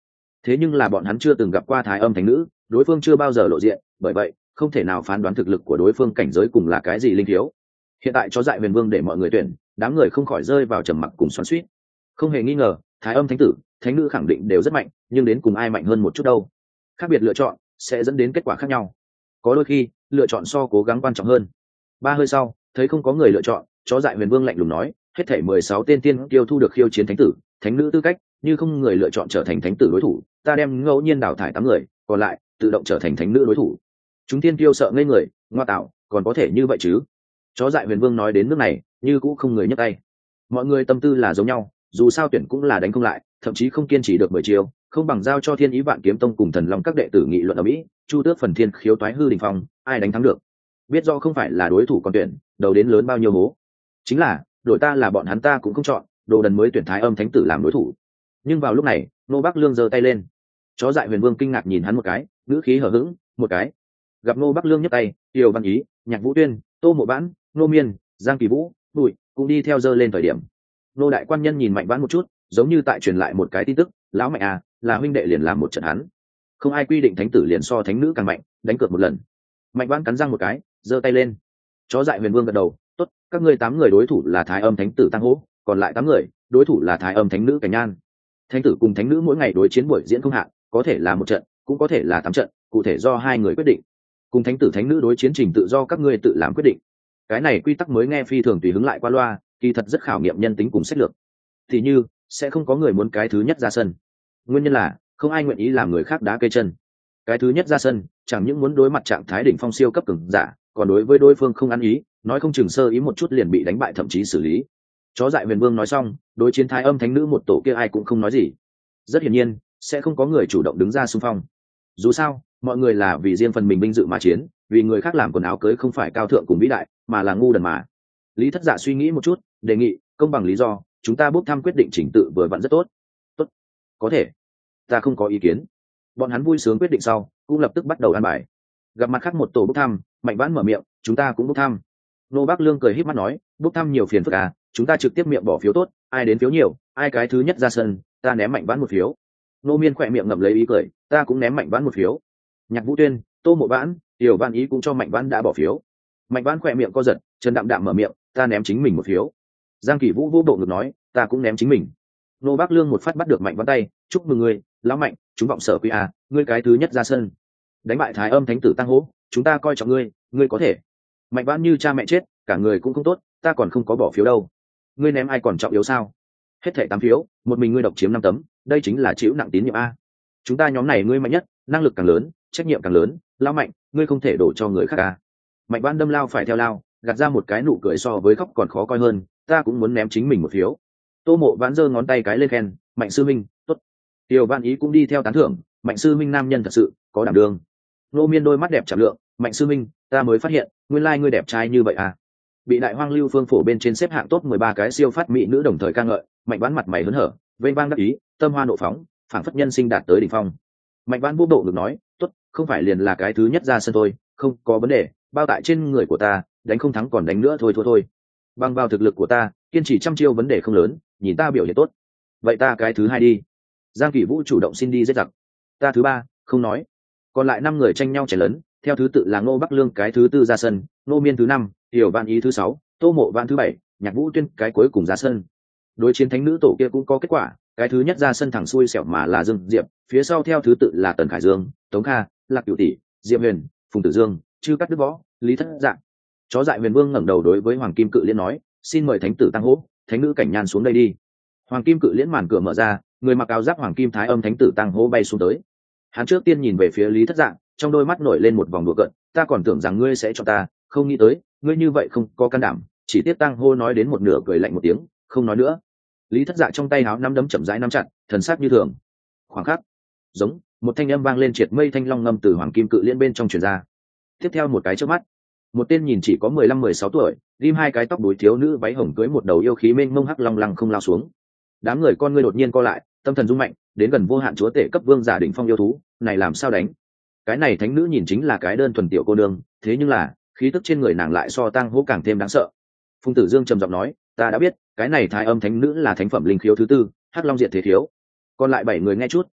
thế nhưng là bọn hắn chưa từng gặp qua thái âm thánh nữ, đối phương chưa bao giờ lộ diện, bởi vậy không thể nào phán đoán thực lực của đối phương cảnh giới cùng là cái gì linh thiếu. Hiện tại chó dại huyền vương để mọi người tuyển, đám người không khỏi rơi vào trầm mặc cùng xoắn xuýt. Không hề nghi ngờ, thái âm thánh tử, thánh nữ khẳng định đều rất mạnh, nhưng đến cùng ai mạnh hơn một chút đâu. Khác biệt lựa chọn sẽ dẫn đến kết quả khác nhau. Có đôi khi lựa chọn so cố gắng quan trọng hơn. Ba hơi sau, thấy không có người lựa chọn, chó dại huyền vương lạnh lùng nói, hết thảy mười sáu tên tiên kiêu thu được khiêu chiến thánh tử, thánh nữ tư cách, như không người lựa chọn trở thành thánh tử đối thủ, ta đem ngẫu nhiên đào thải tám người, còn lại tự động trở thành thánh nữ đối thủ. Chúng tiên kiêu sợ ngây người, ngoa tạo, còn có thể như vậy chứ? Chó dại huyền vương nói đến nước này, như cũng không người nhấc tay. Mọi người tâm tư là giống nhau, dù sao tuyển cũng là đánh không lại, thậm chí không kiên trì được mười chiều, không bằng giao cho Thiên Ý Vạn Kiếm Tông cùng Thần Long các đệ tử nghị luận ở mỹ, Chu Tước phần thiên khiếu toái hư đình phong, ai đánh thắng được? Biết do không phải là đối thủ còn tuyển, đầu đến lớn bao nhiêu hố. Chính là, đội ta là bọn hắn ta cũng không chọn, đồ đần mới tuyển thái âm thánh tử làm đối thủ. Nhưng vào lúc này, Nô Bắc Lương giơ tay lên. Chó dại huyền vương kinh ngạc nhìn hắn một cái, ngữ khí hở hững, một cái. Gặp Nô Bắc Lương nhấc tay, Tiêu Văn Ý, Nhạc Vũ Tuyên, Tô Mộ Vãn, Nô Miên, Giang Kỳ Vũ, Bùi cũng đi theo giơ lên thời điểm. Nô đại quan nhân nhìn Mạnh Vãn một chút, giống như tại truyền lại một cái tin tức, lão Mạnh à, là huynh đệ liền làm một trận hắn. Không ai quy định thánh tử liền so thánh nữ càng mạnh, đánh cược một lần. Mạnh Vãn cắn răng một cái, giơ tay lên. Chó dại huyền vương gật đầu, tốt, các ngươi tám người đối thủ là thái âm thánh tử Tăng Hỗ, còn lại tám người đối thủ là thái âm thánh nữ Cảnh Nhan. Thánh tử cùng thánh nữ mỗi ngày đối chiến buổi diễn không hạn, có thể là một trận, cũng có thể là tám trận, cụ thể do hai người quyết định. Cùng thánh tử thánh nữ đối chiến trình tự do các ngươi tự làm quyết định. Cái này quy tắc mới nghe phi thường tùy hứng lại qua loa, kỳ thật rất khảo nghiệm nhân tính cùng sách lược. Thì như sẽ không có người muốn cái thứ nhất ra sân, nguyên nhân là không ai nguyện ý làm người khác đá cây chân. Cái thứ nhất ra sân chẳng những muốn đối mặt trạng thái đỉnh phong siêu cấp cường giả, còn đối với đối phương không ăn ý, nói không chừng sơ ý một chút liền bị đánh bại thậm chí xử lý. Chó dại huyền vương nói xong, đối chiến thái âm thánh nữ một tổ kia ai cũng không nói gì. Rất hiển nhiên sẽ không có người chủ động đứng ra xung phong. Dù sao mọi người là vì riêng phần mình binh dự mà chiến, vì người khác làm quần áo cưới không phải cao thượng cùng vĩ đại, mà là ngu đần mà. Lý Thất Dạ suy nghĩ một chút, đề nghị công bằng lý do, chúng ta bốc thăm quyết định chỉnh tự vừa vặn rất tốt. Tốt, có thể, ta không có ý kiến. Bọn hắn vui sướng quyết định sau, cũng lập tức bắt đầu ăn bài. Gặp mặt khác một tổ bốc thăm, Mạnh Vãn mở miệng, chúng ta cũng bốc thăm. Nô Bắc Lương cười híp mắt nói, bốc thăm nhiều phiền phức à, chúng ta trực tiếp miệng bỏ phiếu tốt, ai đến phiếu nhiều, ai cái thứ nhất ra sân, ta ném Mạnh Vãn một phiếu. Nô Miên khỏe miệng ngậm lấy ý cười, ta cũng ném Mạnh Vãn một phiếu. Nhạc Vũ Tuyên, Tô Mộ Vãn, Tiểu Vãn Ý cũng cho Mạnh Vãn đã bỏ phiếu. Mạnh Vãn khỏe miệng co giật, Trần Đạm Đạm mở miệng, ta ném chính mình một phiếu. Giang Kỳ Vũ vô bộ ngực nói, ta cũng ném chính mình. Nô Bắc Lương một phát bắt được Mạnh Vãn tay, chúc mừng ngươi, lão Mạnh, chúng vọng sở quy a, ngươi cái thứ nhất ra sân, đánh bại thái âm thánh tử Tăng Hỗ, chúng ta coi trọng ngươi, ngươi có thể. Mạnh Vãn như cha mẹ chết, cả người cũng không tốt, ta còn không có bỏ phiếu đâu. Ngươi ném ai còn trọng yếu sao? Hết thảy tám phiếu, một mình ngươi độc chiếm năm tấm, đây chính là chịu nặng tín nhiệm a. Chúng ta nhóm này ngươi mạnh nhất, năng lực càng lớn, trách nhiệm càng lớn, lão Mạnh, ngươi không thể đổ cho người khác a. Mạnh Vãn đâm lao phải theo lao, gạt ra một cái nụ cười so với khóc còn khó coi hơn, ta cũng muốn ném chính mình một phiếu. Tô Mộ Vãn giơ ngón tay cái lên khen, Mạnh sư minh, tốt. Tiểu Vãn Ý cũng đi theo tán thưởng, Mạnh sư minh nam nhân thật sự có đảm đương. Nô Miên đôi mắt đẹp chạm lượng, Mạnh sư minh, ta mới phát hiện, nguyên lai ngươi đẹp trai như vậy à. Bị đại hoang lưu phương phổ bên trên xếp hạng top mười ba cái siêu phát mỹ nữ đồng thời ca ngợi, Mạnh Vãn mặt mày hớn hở, vênh vang đắc ý, tâm hoa nộ phóng, phảng phất nhân sinh đạt tới đỉnh phong. Mạnh Vãn vô bộ ngực nói, tốt, không phải liền là cái thứ nhất ra sân thôi, không có vấn đề, bao tại trên người của ta, đánh không thắng còn đánh nữa thôi thôi thôi. Bằng vào thực lực của ta, kiên trì trăm chiêu vấn đề không lớn, nhìn ta biểu hiện tốt. Vậy ta cái thứ hai đi. Giang Kỳ Vũ chủ động xin đi giết giặc. Ta thứ ba, không nói. Còn lại năm người tranh nhau chảy lớn, theo thứ tự là Ngô Bắc Lương cái thứ tư ra sân, Nô Miên thứ năm, Tiểu Vãn Ý thứ sáu, Tô Mộ Vãn thứ bảy, Nhạc Vũ Tuyên cái cuối cùng ra sân. Đối chiến thánh nữ tổ kia cũng có kết quả, cái thứ nhất ra sân thẳng xuôi xẻo mà là Dương Diệp, phía sau theo thứ tự là Tần Khải Dương, Tống Kha, Lạc Cửu Tỷ, Diệp Huyền, Phùng Tử Dương, Chư Cắt Đức Võ, Lý Thất Dạng. Chó dại huyền vương ngẩng đầu đối với Hoàng Kim Cự Liễn nói, xin mời thánh tử Tăng Hỗ, thánh nữ Cảnh Nhan xuống đây đi. Hoàng Kim Cự Liễn màn cửa mở ra, người mặc áo giáp hoàng kim thái âm thánh tử Tăng Hỗ bay xuống tới. Hắn trước tiên nhìn về phía Lý Thất Dạng, trong đôi mắt nổi lên một vòng đùa cợt, ta còn tưởng rằng ngươi sẽ cho ta, không nghĩ tới, ngươi như vậy không có can đảm. Chỉ tiếc Tăng Hỗ nói đến một nửa cười lạnh một tiếng, không nói nữa. Lý Thất Dạ trong tay áo năm đấm chậm rãi nắm chặt, thần sắc như thường. Khoảng khắc, giống một thanh âm vang lên triệt mây thanh long ngâm từ Hoàng Kim Cự Liễn bên trong truyền ra. Tiếp theo một cái chớp mắt, một tên nhìn chỉ có mười lăm mười sáu tuổi, ghim hai cái tóc đuôi thiếu nữ váy hồng cưới một đầu yêu khí mênh mông hắc long lăng không lao xuống. Đám người con ngươi đột nhiên co lại, tâm thần rung mạnh, đến gần vô hạn chúa tể cấp vương giả đỉnh phong yêu thú, này làm sao đánh? Cái này thánh nữ nhìn chính là cái đơn thuần tiểu cô nương, thế nhưng là khí tức trên người nàng lại so Tăng Hỗ càng thêm đáng sợ. Phùng Tử Dương trầm giọng nói, ta đã biết, cái này thái âm thánh nữ là thánh phẩm linh khiếu thứ tư, hắc long diệt thế thiếu. Còn lại bảy người nghe chút,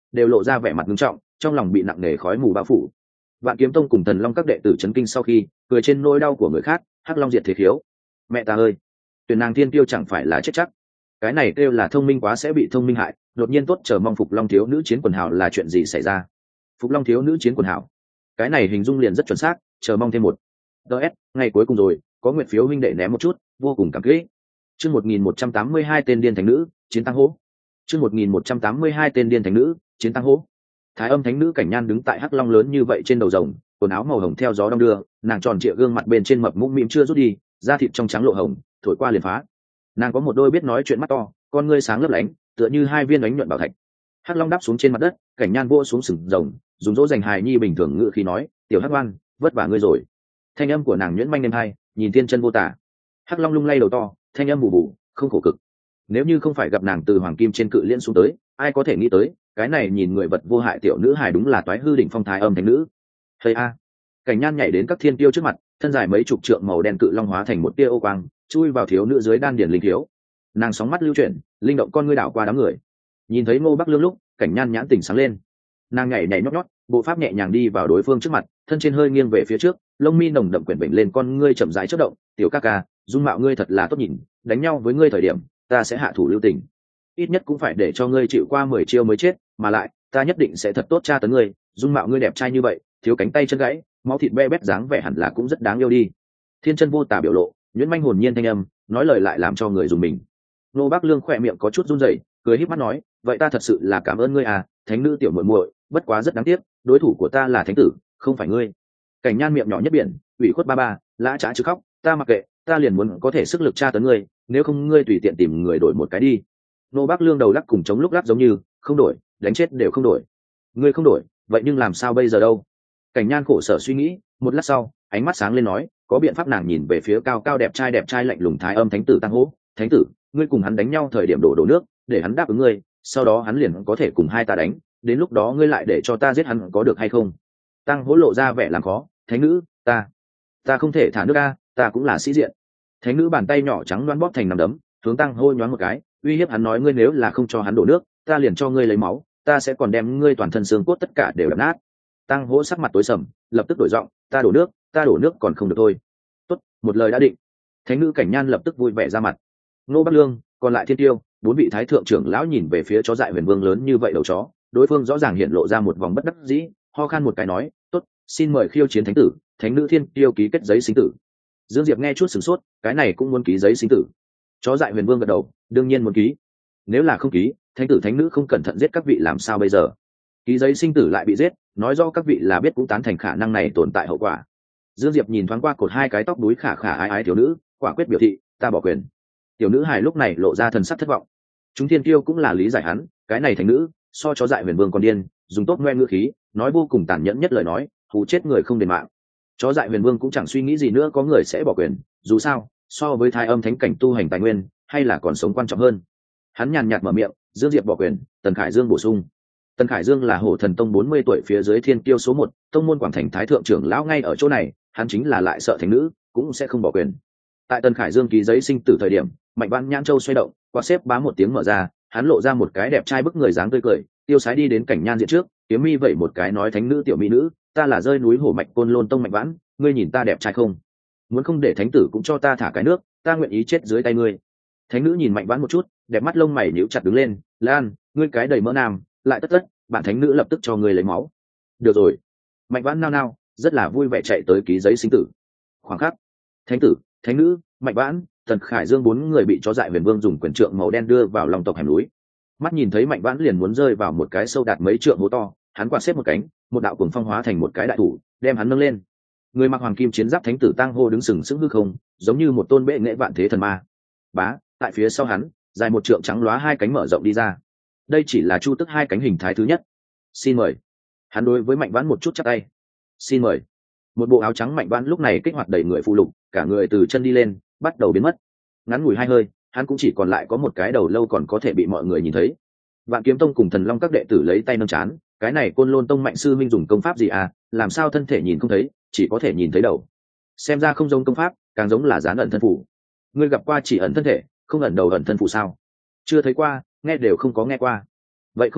đều lộ ra vẻ mặt nghiêm trọng, trong lòng bị nặng nề khói mù bao phủ. Vạn Kiếm Tông cùng Thần Long các đệ tử chấn kinh sau khi cười trên nỗi đau của người khác, Hắc Long diệt thế khiếu. Mẹ ta ơi, tuyển nàng thiên tiêu chẳng phải là chết chắc. Cái này kêu là thông minh quá sẽ bị thông minh hại, đột nhiên tốt chờ mong Phục Long thiếu nữ chiến quần hào là chuyện gì xảy ra? Phục Long thiếu nữ chiến quần hào. Cái này hình dung liền rất chuẩn xác, chờ mong thêm một. đê ét, ngày cuối cùng rồi, có nguyện phiếu huynh đệ ném một chút, vô cùng cảm kích. Chương một nghìn một trăm tám mươi hai tên điên thánh nữ, chiến tăng hố. Chương một nghìn một trăm tám mươi hai tên điên thánh nữ, chiến tăng hố. Thái Âm thánh nữ Cảnh Nhan đứng tại Hắc Long lớn như vậy trên đầu rồng, quần áo màu hồng theo gió đong đưa, nàng tròn trịa gương mặt bên trên mập mũm mĩm chưa rút đi, da thịt trong trắng lộ hồng, thổi qua liền phá. Nàng có một đôi biết nói chuyện mắt to, con ngươi sáng lấp lánh, tựa như hai viên ánh nhuận bảo thạch. Hắc Long đáp xuống trên mặt đất, Cảnh Nhan vỗ xuống sừng rồng, dùng dỗ dành hài nhi bình thường ngữ khí nói, "Tiểu Hắc Oan, vất vả ngươi rồi." Thanh âm của nàng nhuyễn manh êm hai, nhìn tiên chân vô tả. Hắc Long lung lay đầu to, thanh âm bù bù, không khổ cực. Nếu như không phải gặp nàng từ hoàng kim trên cự liên xuống tới, ai có thể nghĩ tới, cái này nhìn người vật vô hại tiểu nữ hài đúng là toái hư đỉnh phong Thái Âm thánh nữ. Thầy a. Cảnh Nhan nhảy đến các thiên tiêu trước mặt, thân dài mấy chục trượng màu đen cự long hóa thành một tia ô quang, chui vào thiếu nữ dưới đan điền linh thiếu. Nàng sóng mắt lưu chuyển, linh động con ngươi đảo qua đám người. Nhìn thấy Ngô Bắc Lương lúc, Cảnh Nhan nhãn tỉnh sáng lên. Nàng nhảy nhảy nhót nhót, bộ pháp nhẹ nhàng đi vào đối phương trước mặt, thân trên hơi nghiêng về phía trước, lông mi nồng đậm quyển bệnh lên con ngươi chậm rãi chớp động, "Tiểu ca ca, dung mạo ngươi thật là tốt nhìn, đánh nhau với ngươi thời điểm, ta sẽ hạ thủ lưu tình. Ít nhất cũng phải để cho ngươi chịu qua mười chiêu mới chết, mà lại, ta nhất định sẽ thật tốt tra tấn ngươi, dung mạo ngươi đẹp trai như vậy, thiếu cánh tay chân gãy, máu thịt be bét dáng vẻ hẳn là cũng rất đáng yêu đi." Thiên chân vô tả biểu lộ, nhuyễn manh hồn nhiên thanh âm, nói lời lại làm cho người dùng mình. Nô Bác Lương khỏe miệng có chút run rẩy, cười híp mắt nói, "Vậy ta thật sự là cảm ơn ngươi à, thánh nữ tiểu muội muội, bất quá rất đáng tiếc, đối thủ của ta là thánh tử, không phải ngươi." Cảnh Nhan miệng nhỏ nhất biển, ủy khuất ba ba, lã chã chứ khóc, "Ta mặc kệ, ta liền muốn có thể sức lực tra tấn ngươi, nếu không ngươi tùy tiện tìm người đổi một cái đi." Nô Bác Lương đầu lắc cùng chống lúc lắc giống như, "Không đổi, đánh chết đều không đổi." "Ngươi không đổi, vậy nhưng làm sao bây giờ đâu?" Cảnh Nhan khổ sở suy nghĩ, một lát sau, ánh mắt sáng lên nói, có biện pháp. Nàng nhìn về phía cao cao đẹp trai đẹp trai lạnh lùng Thái Âm thánh tử Tăng Hỗ, "Thánh tử, ngươi cùng hắn đánh nhau thời điểm đổ đổ nước, để hắn đáp ứng ngươi, sau đó hắn liền có thể cùng hai ta đánh, đến lúc đó ngươi lại để cho ta giết hắn có được hay không?" Tăng Hỗ lộ ra vẻ làm khó, "Thánh nữ, ta, ta không thể thả nước a, ta cũng là sĩ diện." Thánh nữ bàn tay nhỏ trắng loáng bóp thành nắm đấm, hướng Tăng Hỗ nhoáng một cái, uy hiếp hắn nói, "Ngươi nếu là không cho hắn đổ nước, ta liền cho ngươi lấy máu, ta sẽ còn đem ngươi toàn thân xương cốt tất cả đều đập nát." Tăng Hỗ sắc mặt tối sầm, lập tức đổi giọng, "Ta đổ nước, ta đổ nước còn không được thôi." "Tốt, một lời đã định." Thánh nữ Cảnh Nhan lập tức vui vẻ ra mặt. Nô Bắc Lương, còn lại thiên tiêu, bốn vị thái thượng trưởng lão nhìn về phía chó dại Huyền Vương lớn như vậy đầu chó, đối phương rõ ràng hiện lộ ra một vòng bất đắc dĩ, ho khan một cái nói, "Tốt, xin mời khiêu chiến thánh tử, thánh nữ thiên tiêu ký kết giấy sinh tử." Dương Diệp nghe chút sửng sốt, cái này cũng muốn ký giấy sinh tử? Chó dại Huyền Vương gật đầu, đương nhiên muốn ký. Nếu là không ký, thánh tử thánh nữ không cẩn thận giết các vị làm sao bây giờ? Ký giấy sinh tử lại bị giết, nói do các vị là biết cũng tán thành khả năng này tồn tại hậu quả. Dương Diệp nhìn thoáng qua cột hai cái tóc đuối khả khả ái ái thiếu nữ, quả quyết biểu thị, "Ta bỏ quyền." Tiểu nữ hài lúc này lộ ra thần sắc thất vọng. Chúng thiên tiêu cũng là lý giải hắn, cái này thánh nữ so chó dại Huyền Vương còn điên, dùng tốt ngoe ngữ khí, nói vô cùng tàn nhẫn nhất lời nói, hù chết người không đền mạng. Chó dại Huyền Vương cũng chẳng suy nghĩ gì nữa, có người sẽ bỏ quyền, dù sao, so với Thái Âm thánh cảnh tu hành tài nguyên, hay là còn sống quan trọng hơn. Hắn nhàn nhạt mở miệng, "Dương Diệp bỏ quyền, Tần Khải Dương bổ sung." Tần Khải Dương là Hổ Thần Tông bốn mươi tuổi phía dưới thiên tiêu số một, tông môn Quảng Thành thái thượng trưởng lão ngay ở chỗ này, hắn chính là lại sợ thánh nữ, cũng sẽ không bỏ quyền. Tại Tần Khải Dương ký giấy sinh tử thời điểm, Mạnh Vãn Nhãn Châu xoay động, qua xếp bá một tiếng mở ra, hắn lộ ra một cái đẹp trai bức người dáng tươi cười, tiêu sái đi đến Cảnh Nhan diện trước, kiếm mi vậy một cái nói, "Thánh nữ tiểu mỹ nữ, ta là rơi núi Hổ Mạch Côn Lôn Tông Mạnh Vãn, ngươi nhìn ta đẹp trai không? Muốn không để thánh tử cũng cho ta thả cái nước, ta nguyện ý chết dưới tay ngươi." Thánh nữ nhìn Mạnh Vãn một chút, đẹp mắt lông mày nhíu chặt đứng lên, "Lan, ngươi cái đầy mỡ nam, lại tất tất, bạn thánh nữ lập tức cho ngươi lấy máu." "Được rồi." Mạnh Vãn nao nao, rất là vui vẻ chạy tới ký giấy sinh tử. Khoảng khắc, thánh tử, thánh nữ, Mạnh Vãn, Tần Khải Dương bốn người bị chó dại Huyền Vương dùng quyền trượng màu đen đưa vào lòng tộc hẻm núi. Mắt nhìn thấy Mạnh Vãn liền muốn rơi vào một cái sâu đạt mấy trượng hố to, hắn quạt xếp một cánh, một đạo cuồng phong hóa thành một cái đại thủ, đem hắn nâng lên. Người mặc hoàng kim chiến giáp thánh tử Tang Hô đứng sừng sững hư không, giống như một tôn bệ nghệ vạn thế thần ma. Bá, tại phía sau hắn, dài một trượng trắng lóa hai cánh mở rộng đi ra. Đây chỉ là chu tức hai cánh hình thái thứ nhất. "Xin mời." Hắn đối với Mạnh Vãn một chút chắp tay. "Xin mời." Một bộ áo trắng Mạnh Vãn lúc này kích hoạt đầy người phụ lục, cả người từ chân đi lên, bắt đầu biến mất. Ngắn ngủi hai hơi, hắn cũng chỉ còn lại có một cái đầu lâu còn có thể bị mọi người nhìn thấy. Vạn Kiếm Tông cùng Thần Long các đệ tử lấy tay nâng chán, cái này Côn Lôn Tông Mạnh sư minh dùng công pháp gì à, làm sao thân thể nhìn không thấy, chỉ có thể nhìn thấy đầu. Xem ra không giống công pháp, càng giống là dán ẩn thân phủ. Ngươi gặp qua chỉ ẩn thân thể, không ẩn đầu ẩn thân phủ sao? Chưa thấy qua, nghe đều không có nghe qua. Vậy không được,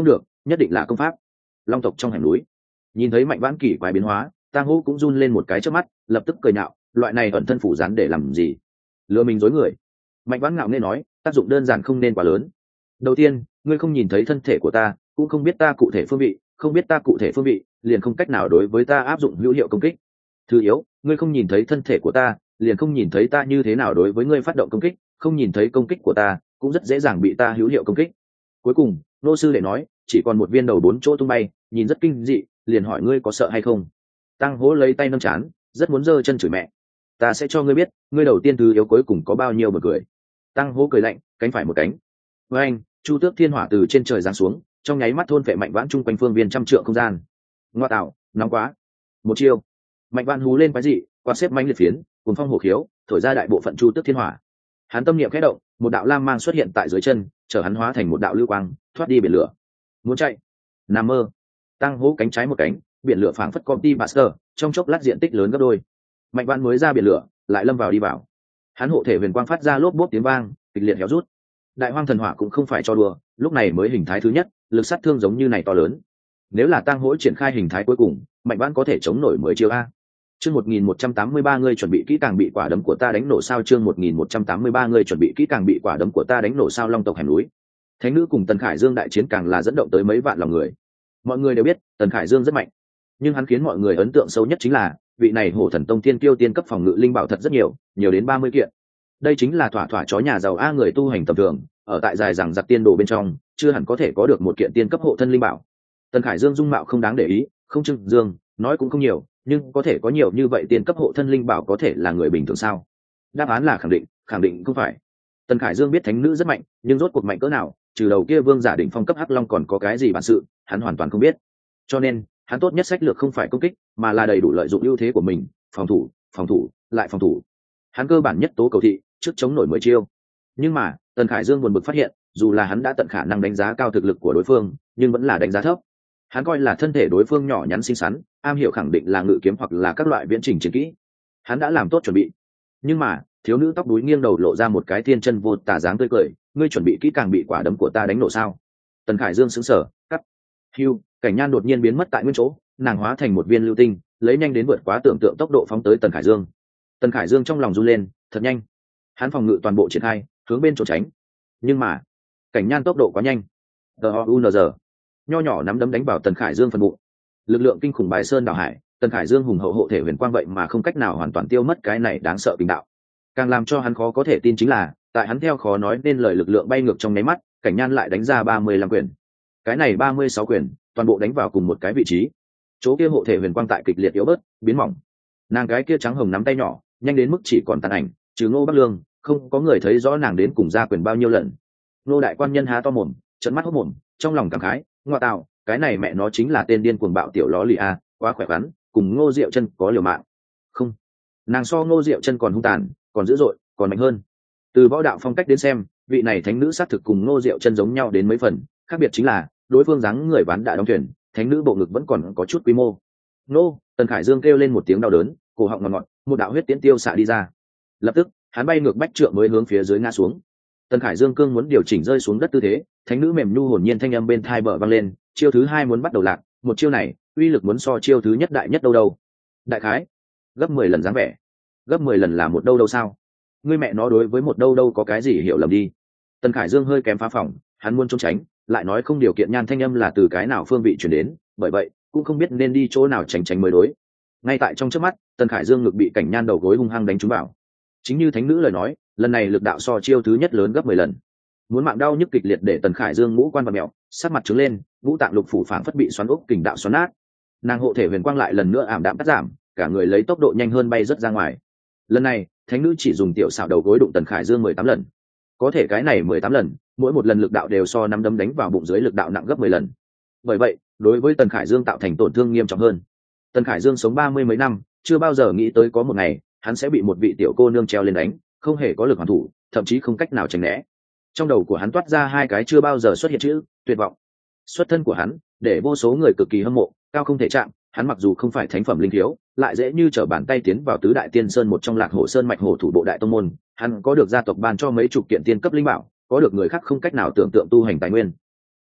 nhất định là công pháp. Long tộc trong hẻm núi, nhìn thấy Mạnh Vãn kỳ quái biến hóa, Tang Hỗ cũng run lên một cái trước mắt, lập tức cười nhạo, loại này ẩn thân phủ rán để làm gì? Lừa mình dối người. Mạnh Vãn ngạo nghễ nói, tác dụng đơn giản không nên quá lớn. Đầu tiên, ngươi không nhìn thấy thân thể của ta, cũng không biết ta cụ thể phương vị, không biết ta cụ thể phương vị, liền không cách nào đối với ta áp dụng hữu hiệu công kích. Thứ yếu, ngươi không nhìn thấy thân thể của ta, liền không nhìn thấy ta như thế nào đối với ngươi phát động công kích, không nhìn thấy công kích của ta, cũng rất dễ dàng bị ta hữu hiệu công kích. Cuối cùng, nô sư đệ nói, chỉ còn một viên đầu bốn chỗ tung bay, nhìn rất kinh dị, liền hỏi ngươi có sợ hay không. Tăng Hỗ lấy tay nâng chán, rất muốn giơ chân chửi mẹ. Ta sẽ cho ngươi biết, ngươi đầu tiên thứ yếu cuối cùng có bao nhiêu bật cười. Tăng Hỗ cười lạnh, cánh phải một cánh. Với anh, Chu Tước Thiên Hỏa từ trên trời giáng xuống, trong nháy mắt thôn phệ Mạnh Vãn chung quanh phương viên trăm trượng không gian. Ngoa tạo, nóng quá. Một chiêu. Mạnh Vãn hú lên quái dị, quạt xếp mãnh liệt phiến, cuồng phong hổ khiếu, thổi ra đại bộ phận Chu Tước Thiên Hỏa. Hắn tâm niệm khẽ động, một đạo lam mang xuất hiện tại dưới chân, chở hắn hóa thành một đạo lưu quang, thoát đi biển lửa. Muốn chạy? Nằm mơ. Tăng Hỗ cánh trái một cánh, biển lửa phảng phất copy master, trong chốc lát diện tích lớn gấp đôi. Mạnh Vãn mới ra biển lửa, lại lâm vào đi vào. Hắn hộ thể huyền quang phát ra lốp bốp tiếng vang, kịch liệt héo rút. Đại hoang thần hỏa cũng không phải cho đùa, lúc này mới hình thái thứ nhất, lực sát thương giống như này to lớn. Nếu là Tăng Hỗ triển khai hình thái cuối cùng, Mạnh Vãn có thể chống nổi mười chiêu a. Chương một nghìn một trăm tám mươi ba ngươi chuẩn bị kỹ càng bị quả đấm của ta đánh nổ sao? Chương một nghìn một trăm tám mươi ba ngươi chuẩn bị kỹ càng bị quả đấm của ta đánh nổ sao? Long tộc hẻm núi. Thánh nữ cùng Tần Khải Dương đại chiến càng là dẫn động tới mấy vạn lòng người. Mọi người đều biết, Tần Khải Dương rất mạnh, nhưng hắn khiến mọi người ấn tượng sâu nhất chính là, vị này Hổ Thần Tông Thiên Kiêu tiên cấp phòng ngự linh bảo thật rất nhiều, nhiều đến ba mươi kiện. Đây chính là thỏa thỏa chó nhà giàu a, người tu hành tầm thường, ở tại dài rằng giặc tiên đồ bên trong, chưa hẳn có thể có được một kiện tiên cấp hộ thân linh bảo. Tần Khải Dương dung mạo không đáng để ý, không trưng dương, nói cũng không nhiều, nhưng có thể có nhiều như vậy tiên cấp hộ thân linh bảo có thể là người bình thường sao? Đáp án là khẳng định, khẳng định không phải. Tần Khải Dương biết thánh nữ rất mạnh, nhưng rốt cuộc mạnh cỡ nào, trừ đầu kia vương giả đỉnh phong cấp hắc long còn có cái gì bản sự, hắn hoàn toàn không biết. Cho nên, hắn tốt nhất sách lược không phải công kích, mà là đầy đủ lợi dụng ưu thế của mình, phòng thủ, phòng thủ, lại phòng thủ. Hắn cơ bản nhất tố cầu thị, trước chống nổi mười chiêu. Nhưng mà, Tần Khải Dương buồn bực phát hiện, dù là hắn đã tận khả năng đánh giá cao thực lực của đối phương, nhưng vẫn là đánh giá thấp. Hắn coi là thân thể đối phương nhỏ nhắn xinh xắn, am hiểu khẳng định là ngự kiếm hoặc là các loại viễn trình chiến kỹ. Hắn đã làm tốt chuẩn bị. Nhưng mà, thiếu nữ tóc đuối nghiêng đầu lộ ra một cái thiên chân vô tà dáng tươi cười, ngươi chuẩn bị kỹ càng bị quả đấm của ta đánh nổ sao? Tần Khải Dương sững sờ, cắt. Hưu, Cảnh Nhan đột nhiên biến mất tại nguyên chỗ, nàng hóa thành một viên lưu tinh, lấy nhanh đến vượt quá tưởng tượng tốc độ phóng tới Tần Khải Dương. Tần Khải Dương trong lòng run lên, thật nhanh. Hắn phòng ngự toàn bộ triển khai, hướng bên chỗ tránh. Nhưng mà, Cảnh Nhan tốc độ quá nhanh. T O U N G. Nho nhỏ nắm đấm đánh vào Tần Khải Dương phần bụng. Lực lượng kinh khủng bài sơn đảo hải, Tần Khải Dương hùng hậu hộ thể huyền quang vậy mà không cách nào hoàn toàn tiêu mất cái này đáng sợ kình đạo. Càng làm cho hắn khó có thể tin chính là, tại hắn theo khó nói nên lời lực lượng bay ngược trong nháy mắt, Cảnh Nhan lại đánh ra ba mươi lăm quyền. Cái này ba mươi sáu quyền, toàn bộ đánh vào cùng một cái vị trí. Chỗ kia hộ thể huyền quang tại kịch liệt yếu bớt, biến mỏng. Nàng cái kia trắng hồng nắm tay nhỏ, nhanh đến mức chỉ còn tàn ảnh, trừ Ngô Bắc Lương, không có người thấy rõ nàng đến cùng ra quyền bao nhiêu lần. Ngô đại quan nhân há to mồm, trợn mắt hốt mồm, trong lòng cảm khái, ngoa tạo, cái này mẹ nó chính là tên điên cuồng bạo tiểu ló lì a, quá khỏe khoắn, cùng Ngô Diệu Chân có liều mạng. Không, nàng so Ngô Diệu Chân còn hung tàn, còn dữ dội, còn mạnh hơn. Từ võ đạo phong cách đến xem, vị này thánh nữ xác thực cùng Ngô Diệu Chân giống nhau đến mấy phần, khác biệt chính là đối phương dáng người ván đã đóng thuyền, thánh nữ bộ ngực vẫn còn có chút quy mô. Nô, Tần Khải Dương kêu lên một tiếng đau đớn, cổ họng ngọt ngọt, một đạo huyết tiễn tiêu xạ đi ra. Lập tức, hắn bay ngược bách trượng mới hướng phía dưới ngã xuống. Tần Khải Dương cương muốn điều chỉnh rơi xuống đất tư thế, thánh nữ mềm nhu hồn nhiên thanh âm bên thai bờ vang lên, chiêu thứ hai muốn bắt đầu lạc, một chiêu này, uy lực muốn so chiêu thứ nhất đại nhất đâu đâu. Đại khái, gấp mười lần dáng vẻ. Gấp mười lần là một đâu đâu sao? Ngươi mẹ nó đối với một đâu đâu có cái gì hiểu lầm đi. Tần Khải Dương hơi kém phá phòng, hắn muốn trốn tránh, lại nói không điều kiện nhan thanh âm là từ cái nào phương vị chuyển đến, bởi vậy cũng không biết nên đi chỗ nào tránh tránh mới đối. Ngay tại trong trước mắt, Tần Khải Dương ngực bị Cảnh Nhan đầu gối hung hăng đánh trúng vào. Chính như thánh nữ lời nói, lần này lực đạo so chiêu thứ nhất lớn gấp mười lần. Muốn mạng đau nhức kịch liệt để Tần Khải Dương ngũ quan bặm mèo, sát mặt trứng lên, ngũ tạng lục phủ phảng phất bị xoắn ốc kình đạo xoắn nát. Nàng hộ thể huyền quang lại lần nữa ảm đạm cắt giảm, cả người lấy tốc độ nhanh hơn bay rất ra ngoài. Lần này, thánh nữ chỉ dùng tiểu xảo đầu gối đụng Tần Khải Dương mười tám lần. Có thể cái này mười tám lần, mỗi một lần lực đạo đều so năm đấm đánh vào bụng dưới lực đạo nặng gấp mười lần. Bởi vậy, đối với Tần Khải Dương tạo thành tổn thương nghiêm trọng hơn. Tần Khải Dương sống ba mươi mấy năm, chưa bao giờ nghĩ tới có một ngày, hắn sẽ bị một vị tiểu cô nương treo lên đánh, không hề có lực hoàn thủ, thậm chí không cách nào tránh né. Trong đầu của hắn toát ra hai cái chưa bao giờ xuất hiện chữ, tuyệt vọng. Xuất thân của hắn, để vô số người cực kỳ hâm mộ, cao không thể chạm, hắn mặc dù không phải thánh phẩm linh thiếu, lại dễ như trở bàn tay tiến vào tứ đại tiên sơn một trong Lạc Hổ Sơn mạch hổ thủ bộ đại tông môn, hắn có được gia tộc ban cho mấy chục kiện tiên cấp linh bảo, có được người khác không cách nào tưởng tượng tu hành tài nguyên.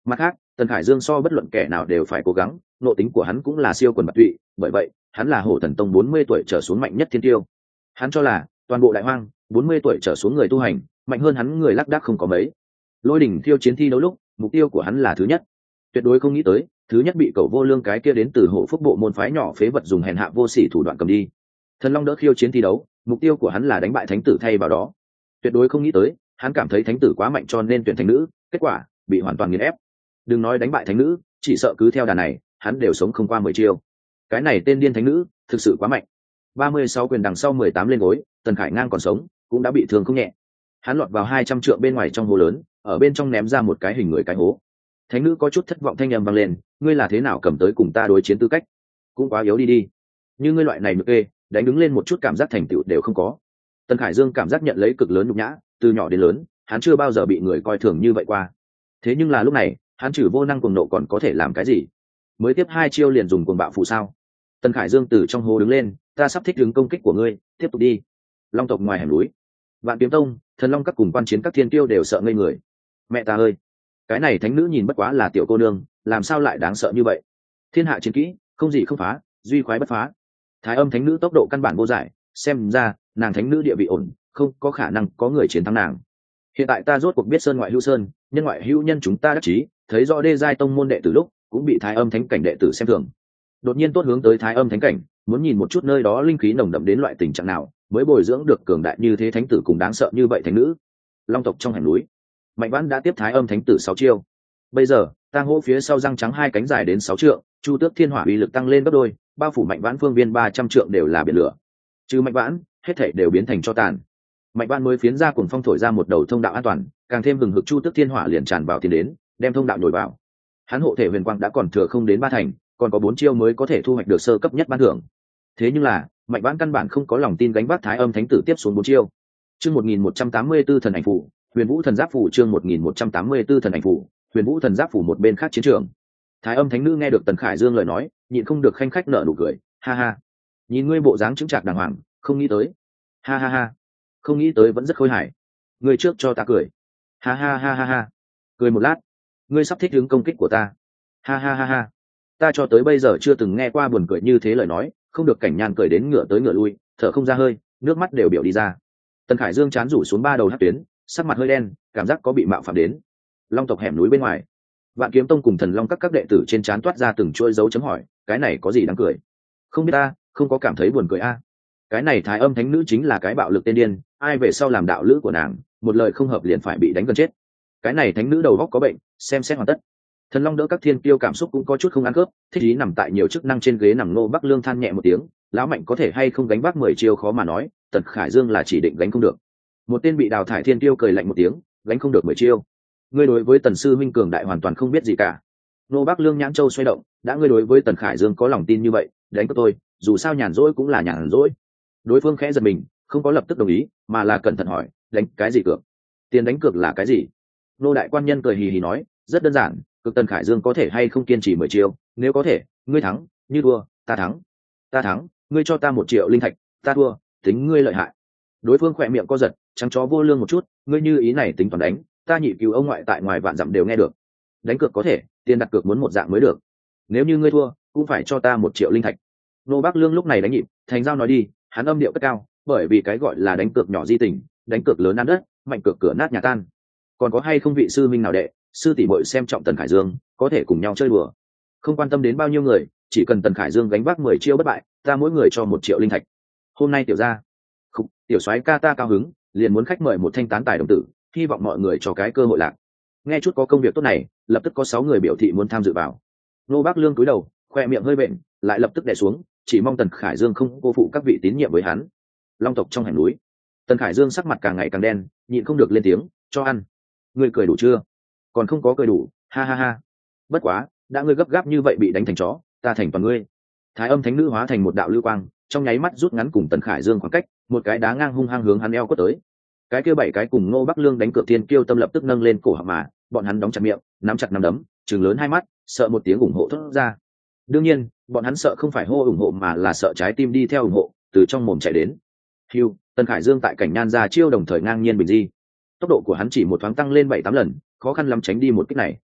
Mặt khác, Tần Khải Dương so bất luận kẻ nào đều phải cố gắng, nội tính của hắn cũng là siêu quần bạc tụy, bởi vậy hắn là Hổ Thần Tông bốn mươi tuổi trở xuống mạnh nhất thiên tiêu. Hắn cho là toàn bộ đại hoang bốn mươi tuổi trở xuống người tu hành mạnh hơn hắn người lác đác không có mấy. Lôi đỉnh thiêu chiến thi đấu lúc, mục tiêu của hắn là thứ nhất, tuyệt đối không nghĩ tới thứ nhất bị Cẩu Vô Lương cái kia đến từ Hổ Phúc bộ môn phái nhỏ phế vật dùng hèn hạ vô sỉ thủ đoạn cầm đi. Thần Long đỡ khiêu chiến thi đấu, mục tiêu của hắn là đánh bại thánh tử thay vào đó, tuyệt đối không nghĩ tới hắn cảm thấy thánh tử quá mạnh cho nên tuyển thánh nữ, kết quả bị hoàn toàn nghiền ép. Đừng nói đánh bại thánh nữ, chỉ sợ cứ theo đà này hắn đều sống không qua mười chiêu. Cái này tên điên thánh nữ thực sự quá mạnh. ba mươi sáu quyền đằng sau mười tám lên gối, Tần Khải Ngang còn sống cũng đã bị thương không nhẹ. Hắn lọt vào hai trăm trượng bên ngoài trong hố lớn, ở bên trong ném ra một cái hình người cái hố. Thánh nữ có chút thất vọng thanh âm vang lên, ngươi là thế nào cầm tới cùng ta đối chiến tư cách? Cũng quá yếu đi đi. Như ngươi loại này nhược kê, đánh đứng lên một chút cảm giác thành tựu đều không có. Tần Khải Dương cảm giác nhận lấy cực lớn nhục nhã, từ nhỏ đến lớn, hắn chưa bao giờ bị người coi thường như vậy qua. Thế nhưng là lúc này, hắn trừ vô năng cuồng nộ còn có thể làm cái gì? Mới tiếp hai chiêu liền dùng cuồng bạo phụ sao? Tần Khải Dương từ trong hố đứng lên, ta sắp thích ứng công kích của ngươi, tiếp tục đi. Long tộc ngoài hẻm núi, Vạn Kiếm Tông, Thần Long các cùng quan chiến các thiên tiêu đều sợ ngây người. Mẹ ta ơi, cái này thánh nữ nhìn bất quá là tiểu cô nương, làm sao lại đáng sợ như vậy? Thiên hạ chiến kỹ, không gì không phá, duy khoái bất phá. Thái Âm thánh nữ tốc độ căn bản vô giải, xem ra nàng thánh nữ địa vị ổn, không có khả năng có người chiến thắng nàng. Hiện tại ta rốt cuộc biết sơn ngoại hữu sơn, nhân ngoại hữu nhân, chúng ta đắc chí, thấy rõ đê giai tông môn đệ tử lúc cũng bị Thái Âm thánh cảnh đệ tử xem thường. Đột nhiên tốt hướng tới Thái Âm thánh cảnh, muốn nhìn một chút nơi đó linh khí nồng đậm đến loại tình trạng nào mới bồi dưỡng được cường đại như thế thánh tử cùng đáng sợ như vậy thánh nữ. Long tộc trong hẻm núi, Mạnh Vãn đã tiếp Thái Âm thánh tử sáu chiêu. Bây giờ tang hỗ phía sau răng trắng hai cánh dài đến sáu trượng, chu tước thiên hỏa uy lực tăng lên gấp đôi, bao phủ Mạnh Vãn phương viên ba trăm trượng đều là biển lửa. Trừ Mạnh Vãn, hết thảy đều biến thành tro tàn. Mạnh Vãn mới phiến ra cuồng phong thổi ra một đầu thông đạo an toàn, càng thêm hừng hực chu tước thiên hỏa liền tràn vào tiến đến, đem thông đạo nhồi vào. Hắn hộ thể huyền quang đã còn thừa không đến ba thành, còn có bốn chiêu mới có thể thu hoạch được sơ cấp nhất ban thưởng. Thế nhưng là Mạnh Vãn căn bản không có lòng tin gánh vác Thái Âm thánh tử tiếp xuống bốn chiêu. Chương một nghìn một trăm tám mươi tư thần ảnh phủ, Huyền Vũ thần giáp phủ, chương một nghìn một trăm tám mươi tư thần ảnh phủ, Huyền Vũ thần giáp phủ. Một bên khác chiến trường, Thái Âm thánh nữ nghe được Tần Khải Dương lời nói, nhịn không được khanh khách nở nụ cười, ha ha. Nhìn ngươi bộ dáng chững chạc đàng hoàng, không nghĩ tới. Ha ha ha. Không nghĩ tới vẫn rất khôi hài. Ngươi trước cho ta cười. Ha ha ha ha ha. Cười một lát, ngươi sắp thích ứng công kích của ta. Ha ha ha ha. Ta cho tới bây giờ chưa từng nghe qua buồn cười như thế lời nói, không được cảnh nhan cười đến ngửa tới ngửa lui, thở không ra hơi, nước mắt đều biểu đi ra. Tần Khải Dương chán rủ xuống ba đầu hắc tuyến, sắc mặt hơi đen, cảm giác có bị mạo phạm đến. Long tộc hẻm núi bên ngoài, Vạn Kiếm Tông cùng Thần Long các các đệ tử trên trán toát ra từng chuỗi dấu chấm hỏi, cái này có gì đáng cười? Không biết ta, không có cảm thấy buồn cười a. À. Cái này Thái Âm thánh nữ chính là cái bạo lực tên điên, ai về sau làm đạo lữ của nàng, một lời không hợp liền phải bị đánh gần chết. Cái này thánh nữ đầu óc có bệnh, xem xét hoàn tất. Thần Long đỡ các thiên kiêu cảm xúc cũng có chút không ăn khớp, thích ý nằm tại nhiều chức năng trên ghế nằm. Ngô Bắc Lương than nhẹ một tiếng, lão Mạnh có thể hay không gánh vác mười chiêu khó mà nói, Tần Khải Dương là chỉ định gánh không được. Một tên bị đào thải thiên kiêu cười lạnh một tiếng, gánh không được mười chiêu. Ngươi đối với Tần sư minh cường đại hoàn toàn không biết gì cả. Ngô Bắc Lương nhãn châu xoay động, đã ngươi đối với Tần Khải Dương có lòng tin như vậy, đánh của tôi, dù sao nhàn rỗi cũng là nhàn rỗi. Đối phương khẽ giật mình, không có lập tức đồng ý, mà là cẩn thận hỏi, đánh cái gì cược? Tiền đánh cược là cái gì? Nô đại quan nhân cười hì hì nói, rất đơn giản, cực Tần Khải Dương có thể hay không kiên trì mười chiêu, nếu có thể, ngươi thắng, như thua, ta thắng. Ta thắng, ngươi cho ta một triệu linh thạch, ta thua, tính ngươi lợi hại. Đối phương khỏe miệng co giật, trắng chó vô lương một chút, ngươi như ý này tính toán đánh, ta nhị cứu ông ngoại tại ngoài vạn dặm đều nghe được. Đánh cược có thể, tiền đặt cược muốn một dạng mới được. Nếu như ngươi thua, cũng phải cho ta một triệu linh thạch. Nô Bắc Lương lúc này đánh nhịp, thành giao nói đi, hắn âm điệu cất cao, bởi vì cái gọi là đánh cược nhỏ di tình, đánh cược lớn ăn đất, mạnh cược cửa nát nhà tan. Còn có hay không vị sư minh nào đệ, sư tỷ muội xem trọng Tần Khải Dương, có thể cùng nhau chơi đùa. Không quan tâm đến bao nhiêu người, chỉ cần Tần Khải Dương gánh vác mười chiêu bất bại, ta mỗi người cho một triệu linh thạch. Hôm nay tiểu gia, không, tiểu soái ca ta cao hứng, liền muốn khách mời một thanh tán tài đồng tử, hy vọng mọi người cho cái cơ hội lạc. Nghe chút có công việc tốt này, lập tức có sáu người biểu thị muốn tham dự vào. Nô Bắc Lương cúi đầu, khoe miệng hơi bệnh, lại lập tức đè xuống, chỉ mong Tần Khải Dương không cô phụ các vị tín nhiệm với hắn. Long tộc trong hẻm núi, Tần Khải Dương sắc mặt càng ngày càng đen, nhịn không được lên tiếng, cho ăn. Ngươi cười đủ chưa? Còn không có cười đủ, ha ha ha. Bất quá, đã ngươi gấp gáp như vậy bị đánh thành chó, ta thành toàn ngươi. Thái Âm thánh nữ hóa thành một đạo lưu quang, trong nháy mắt rút ngắn cùng Tần Khải Dương khoảng cách, một cái đá ngang hung hăng hướng hắn eo quất tới. Cái kia bảy cái cùng Ngô Bắc Lương đánh cược thiên kiêu tâm lập tức nâng lên cổ họng mà, bọn hắn đóng chặt miệng, nắm chặt nắm đấm, trừng lớn hai mắt, sợ một tiếng ủng hộ thốt ra. Đương nhiên, bọn hắn sợ không phải hô ủng hộ mà là sợ trái tim đi theo ủng hộ, từ trong mồm chạy đến. Hưu, Tần Khải Dương tại cảnh nhan ra chiêu đồng thời ngang nhiên bình di. Tốc độ của hắn chỉ một thoáng tăng lên bảy tám lần, khó khăn lắm tránh đi một kích này.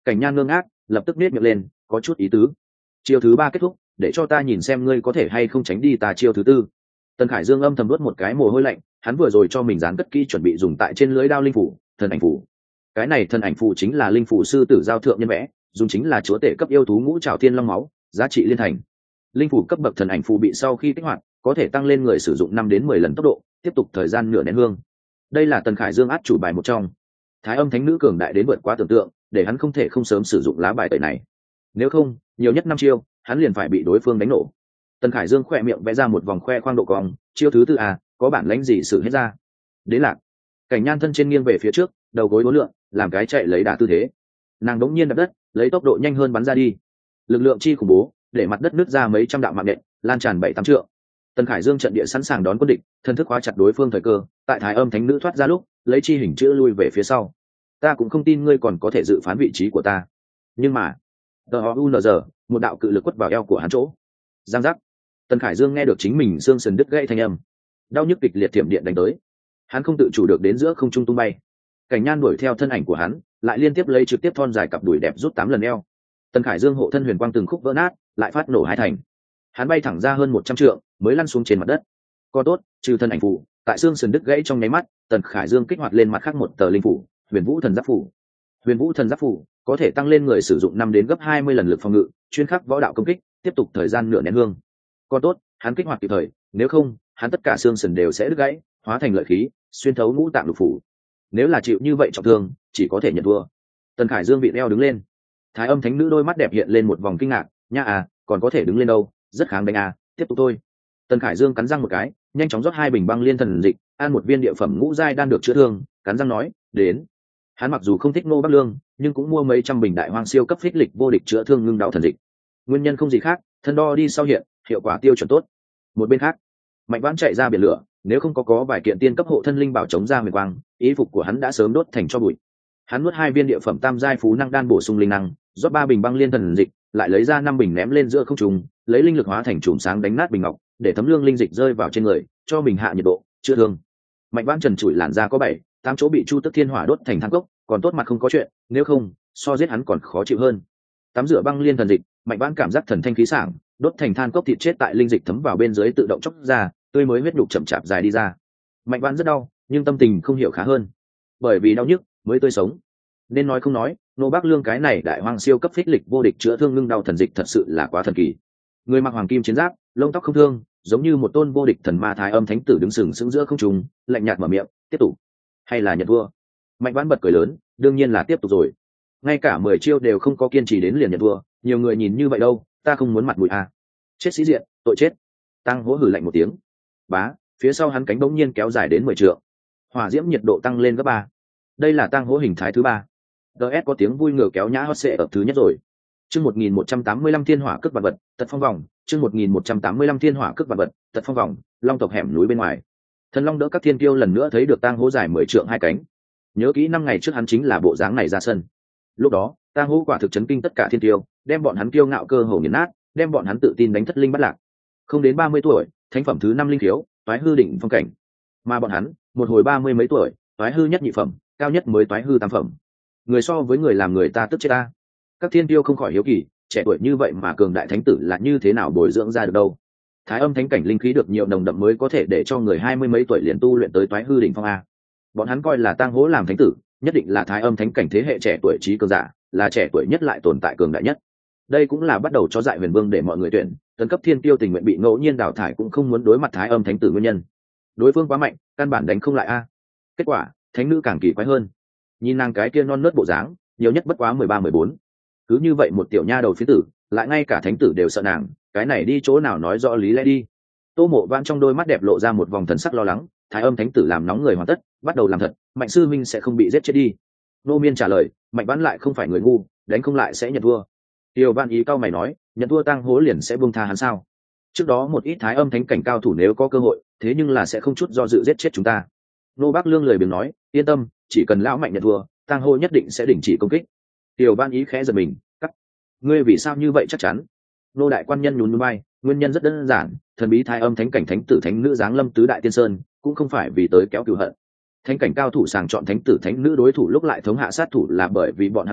Cảnh Nhan ngơ ngác, lập tức nết miệng lên, có chút ý tứ. Chiêu thứ ba kết thúc, để cho ta nhìn xem ngươi có thể hay không tránh đi ta chiêu thứ tư. Tần Khải Dương âm thầm nuốt một cái mồ hôi lạnh, hắn vừa rồi cho mình dán cất kỹ chuẩn bị dùng tại trên lưới đao linh phủ, thần ảnh phủ. Cái này thần ảnh phủ chính là linh phủ sư tử giao thượng nhân vẽ, dùng chính là chúa tể cấp yêu thú ngũ trảo thiên long máu, giá trị liên thành. Linh phủ cấp bậc thần ảnh phủ bị sau khi kích hoạt, có thể tăng lên người sử dụng năm đến mười lần tốc độ, tiếp tục thời gian nửa nén hương. Đây là Tần Khải Dương át chủ bài một trong. Thái Âm Thánh Nữ cường đại đến vượt quá tưởng tượng, để hắn không thể không sớm sử dụng lá bài tẩy này. Nếu không, nhiều nhất năm chiêu, hắn liền phải bị đối phương đánh nổ. Tần Khải Dương khỏe miệng vẽ ra một vòng khoe khoang độ cong, chiêu thứ tư à, có bản lãnh gì sử hết ra. Đến lạc. Cảnh Nhan thân trên nghiêng về phía trước, đầu gối uốn lượn, làm cái chạy lấy đà tư thế. Nàng đống nhiên đập đất, lấy tốc độ nhanh hơn bắn ra đi. Lực lượng chi khủng bố, để mặt đất nứt ra mấy trăm đạo mạng nện, lan tràn bảy tám trượng. Tần Khải Dương trận địa sẵn sàng đón quân địch, thân thức khóa chặt đối phương thời cơ, tại Thái Âm Thánh Nữ thoát ra lúc, lấy chi hình chữ lui về phía sau. Ta cũng không tin ngươi còn có thể dự phán vị trí của ta. Nhưng mà, tờ u n giờ, một đạo cự lực quất vào eo của hắn chỗ. Giang giác. Tần Khải Dương nghe được chính mình xương sườn đứt gãy thanh âm, đau nhức kịch liệt thiểm điện đánh tới, hắn không tự chủ được đến giữa không trung tung bay. Cảnh Nhan đuổi theo thân ảnh của hắn, lại liên tiếp lấy trực tiếp thon dài cặp đùi đẹp rút tám lần eo. Tần Khải Dương hộ thân huyền quang từng khúc vỡ nát, lại phát nổ hai thành. Hắn bay thẳng ra hơn một trăm trượng, mới lăn xuống trên mặt đất. Có tốt, trừ thân ảnh phụ, tại xương sườn đứt gãy trong nháy mắt, Tần Khải Dương kích hoạt lên mặt khác một tờ linh phủ, Huyền Vũ Thần Giáp phủ. Huyền Vũ Thần Giáp phủ có thể tăng lên người sử dụng năm đến gấp hai mươi lần lực phòng ngự, chuyên khắc võ đạo công kích, tiếp tục thời gian nửa nén hương. Còn tốt, hắn kích hoạt kịp thời, nếu không, hắn tất cả xương sườn đều sẽ đứt gãy, hóa thành lợi khí, xuyên thấu ngũ tạng lục phủ. Nếu là chịu như vậy trọng thương, chỉ có thể nhận thua. Tần Khải Dương bị đeo đứng lên. Thái Âm Thánh Nữ đôi mắt đẹp hiện lên một vòng kinh ngạc, nha à, còn có thể đứng lên đâu, rất kháng đánh à, tiếp tục thôi. Tần Khải Dương cắn răng một cái, nhanh chóng rót hai bình băng liên thần dịch, ăn một viên địa phẩm ngũ giai đan được chữa thương, cắn răng nói, đến. Hắn mặc dù không thích Ngô Bắc Lương, nhưng cũng mua mấy trăm bình đại hoang siêu cấp phích lịch vô địch chữa thương ngưng đau thần dịch. Nguyên nhân không gì khác, thân đo đi sau hiện, hiệu quả tiêu chuẩn tốt. Một bên khác, Mạnh Vãn chạy ra biển lửa, nếu không có có vài kiện tiên cấp hộ thân linh bảo chống ra huyền quang, ý phục của hắn đã sớm đốt thành tro bụi. Hắn nuốt hai viên địa phẩm tam giai phú năng đan bổ sung linh năng, rót ba bình băng liên thần dịch, lại lấy ra năm bình ném lên giữa không trung, lấy linh lực hóa thành chùm sáng đánh nát bình ngọc, để thấm lương linh dịch rơi vào trên người, cho mình hạ nhiệt độ, chữa thương. Mạnh Vãn trần trụi làn da có bảy, tám chỗ bị Chu Tức Thiên Hỏa đốt thành than cốc, còn tốt mặt không có chuyện, nếu không, so giết hắn còn khó chịu hơn. Tắm rửa băng liên thần dịch, Mạnh Vãn cảm giác thần thanh khí sảng, đốt thành than cốc thịt chết tại linh dịch thấm vào bên dưới tự động chốc ra, tươi mới huyết nhục chậm chạp dài đi ra. Mạnh Vãn rất đau, nhưng tâm tình không hiểu khá hơn, bởi vì đau nhức mới tươi sống. Nên nói không nói, Nô Bác Lương cái này đại hoang siêu cấp phích lịch vô địch chữa thương ngưng đau thần dịch thật sự là quá thần kỳ. Người mặc hoàng kim chiến giáp, lông tóc không thương, giống như một tôn vô địch thần ma Thái Âm Thánh Tử đứng sừng sững giữa không trung, lạnh nhạt mở miệng, tiếp tục hay là nhận thua. Mạnh Vãn bật cười lớn, đương nhiên là tiếp tục rồi. Ngay cả mười chiêu đều không có kiên trì đến liền nhận thua, nhiều người nhìn như vậy đâu, ta không muốn mặt mũi à. Chết sĩ diện, tội chết. Tăng Hỗ hừ lạnh một tiếng. Bá, phía sau hắn cánh bỗng nhiên kéo dài đến mười trượng. Hỏa diễm nhiệt độ tăng lên gấp ba. Đây là Tăng Hỗ hình thái thứ ba. đê ét có tiếng vui ngửa kéo nhã hot sệ ở thứ nhất rồi. Chương một nghìn một trăm tám mươi lăm thiên hỏa cước vật vật, tật phong vòng, chương một nghìn một trăm tám mươi lăm thiên hỏa cước vật vật, tật phong vòng, long tộc hẻm núi bên ngoài. Thần Long đỡ các thiên kiêu lần nữa thấy được Tang Hỗ dài mười trượng hai cánh. Nhớ kỹ năm ngày trước hắn chính là bộ dáng này ra sân. Lúc đó, Tang Hỗ quả thực chấn kinh tất cả thiên kiêu, đem bọn hắn kiêu ngạo cơ hồ nghiền nát, đem bọn hắn tự tin đánh thất linh bắt lạc. Không đến ba mươi tuổi, thánh phẩm thứ năm linh khiếu, toái hư đỉnh phong cảnh. Mà bọn hắn, một hồi ba mươi mấy tuổi, toái hư nhất nhị phẩm, cao nhất mới toái hư tam phẩm. Người so với người làm người ta tức chết ta. Các thiên kiêu không khỏi hiếu kỳ, trẻ tuổi như vậy mà cường đại thánh tử là như thế nào bồi dưỡng ra được đâu? Thái Âm thánh cảnh linh khí được nhiều nồng đậm mới có thể để cho người hai mươi mấy tuổi liền tu luyện tới toái hư đỉnh phong a. Bọn hắn coi là Tang Hỗ làm thánh tử, nhất định là Thái Âm thánh cảnh thế hệ trẻ tuổi trí cường giả, là trẻ tuổi nhất lại tồn tại cường đại nhất. Đây cũng là bắt đầu cho dại huyền vương để mọi người tuyển, tấn cấp thiên tiêu tình nguyện bị ngẫu nhiên đào thải cũng không muốn đối mặt Thái Âm thánh tử nguyên nhân. Đối phương quá mạnh, căn bản đánh không lại a. Kết quả, thánh nữ càng kỳ quái hơn. Nhìn nàng cái kia non nớt bộ dáng, nhiều nhất bất quá mười ba mười bốn. Cứ như vậy một tiểu nha đầu phía tử, lại ngay cả thánh tử đều sợ nàng, cái này đi chỗ nào nói rõ lý lẽ đi. Tô Mộ Vãn trong đôi mắt đẹp lộ ra một vòng thần sắc lo lắng, Thái Âm thánh tử làm nóng người hoàn tất, bắt đầu làm thật, Mạnh sư minh sẽ không bị giết chết đi. Nô Miên trả lời, Mạnh Vãn lại không phải người ngu, đánh không lại sẽ nhận thua. Tiêu Văn Ý cao mày nói, nhận thua Tang Hỗ liền sẽ buông tha hắn sao? Trước đó một ít Thái Âm thánh cảnh cao thủ nếu có cơ hội, thế nhưng là sẽ không chút do dự giết chết chúng ta. Nô Bác Lương lười biếng nói, yên tâm, chỉ cần lão Mạnh nhận thua, Tang Hỗ nhất định sẽ đình chỉ công kích. Tiêu Văn Ý khẽ giật mình, cắt. Ngươi vì sao như vậy chắc chắn? Nô đại quan nhân nhún nhún vai, nguyên nhân rất đơn giản, thần bí Thái Âm thánh cảnh thánh tử thánh nữ giáng lâm tứ đại tiên sơn, cũng không phải vì tới kéo cừu hận. Thánh cảnh cao thủ sàng chọn thánh tử thánh nữ đối thủ lúc lại thống hạ sát thủ là bởi vì bọn hắn biết,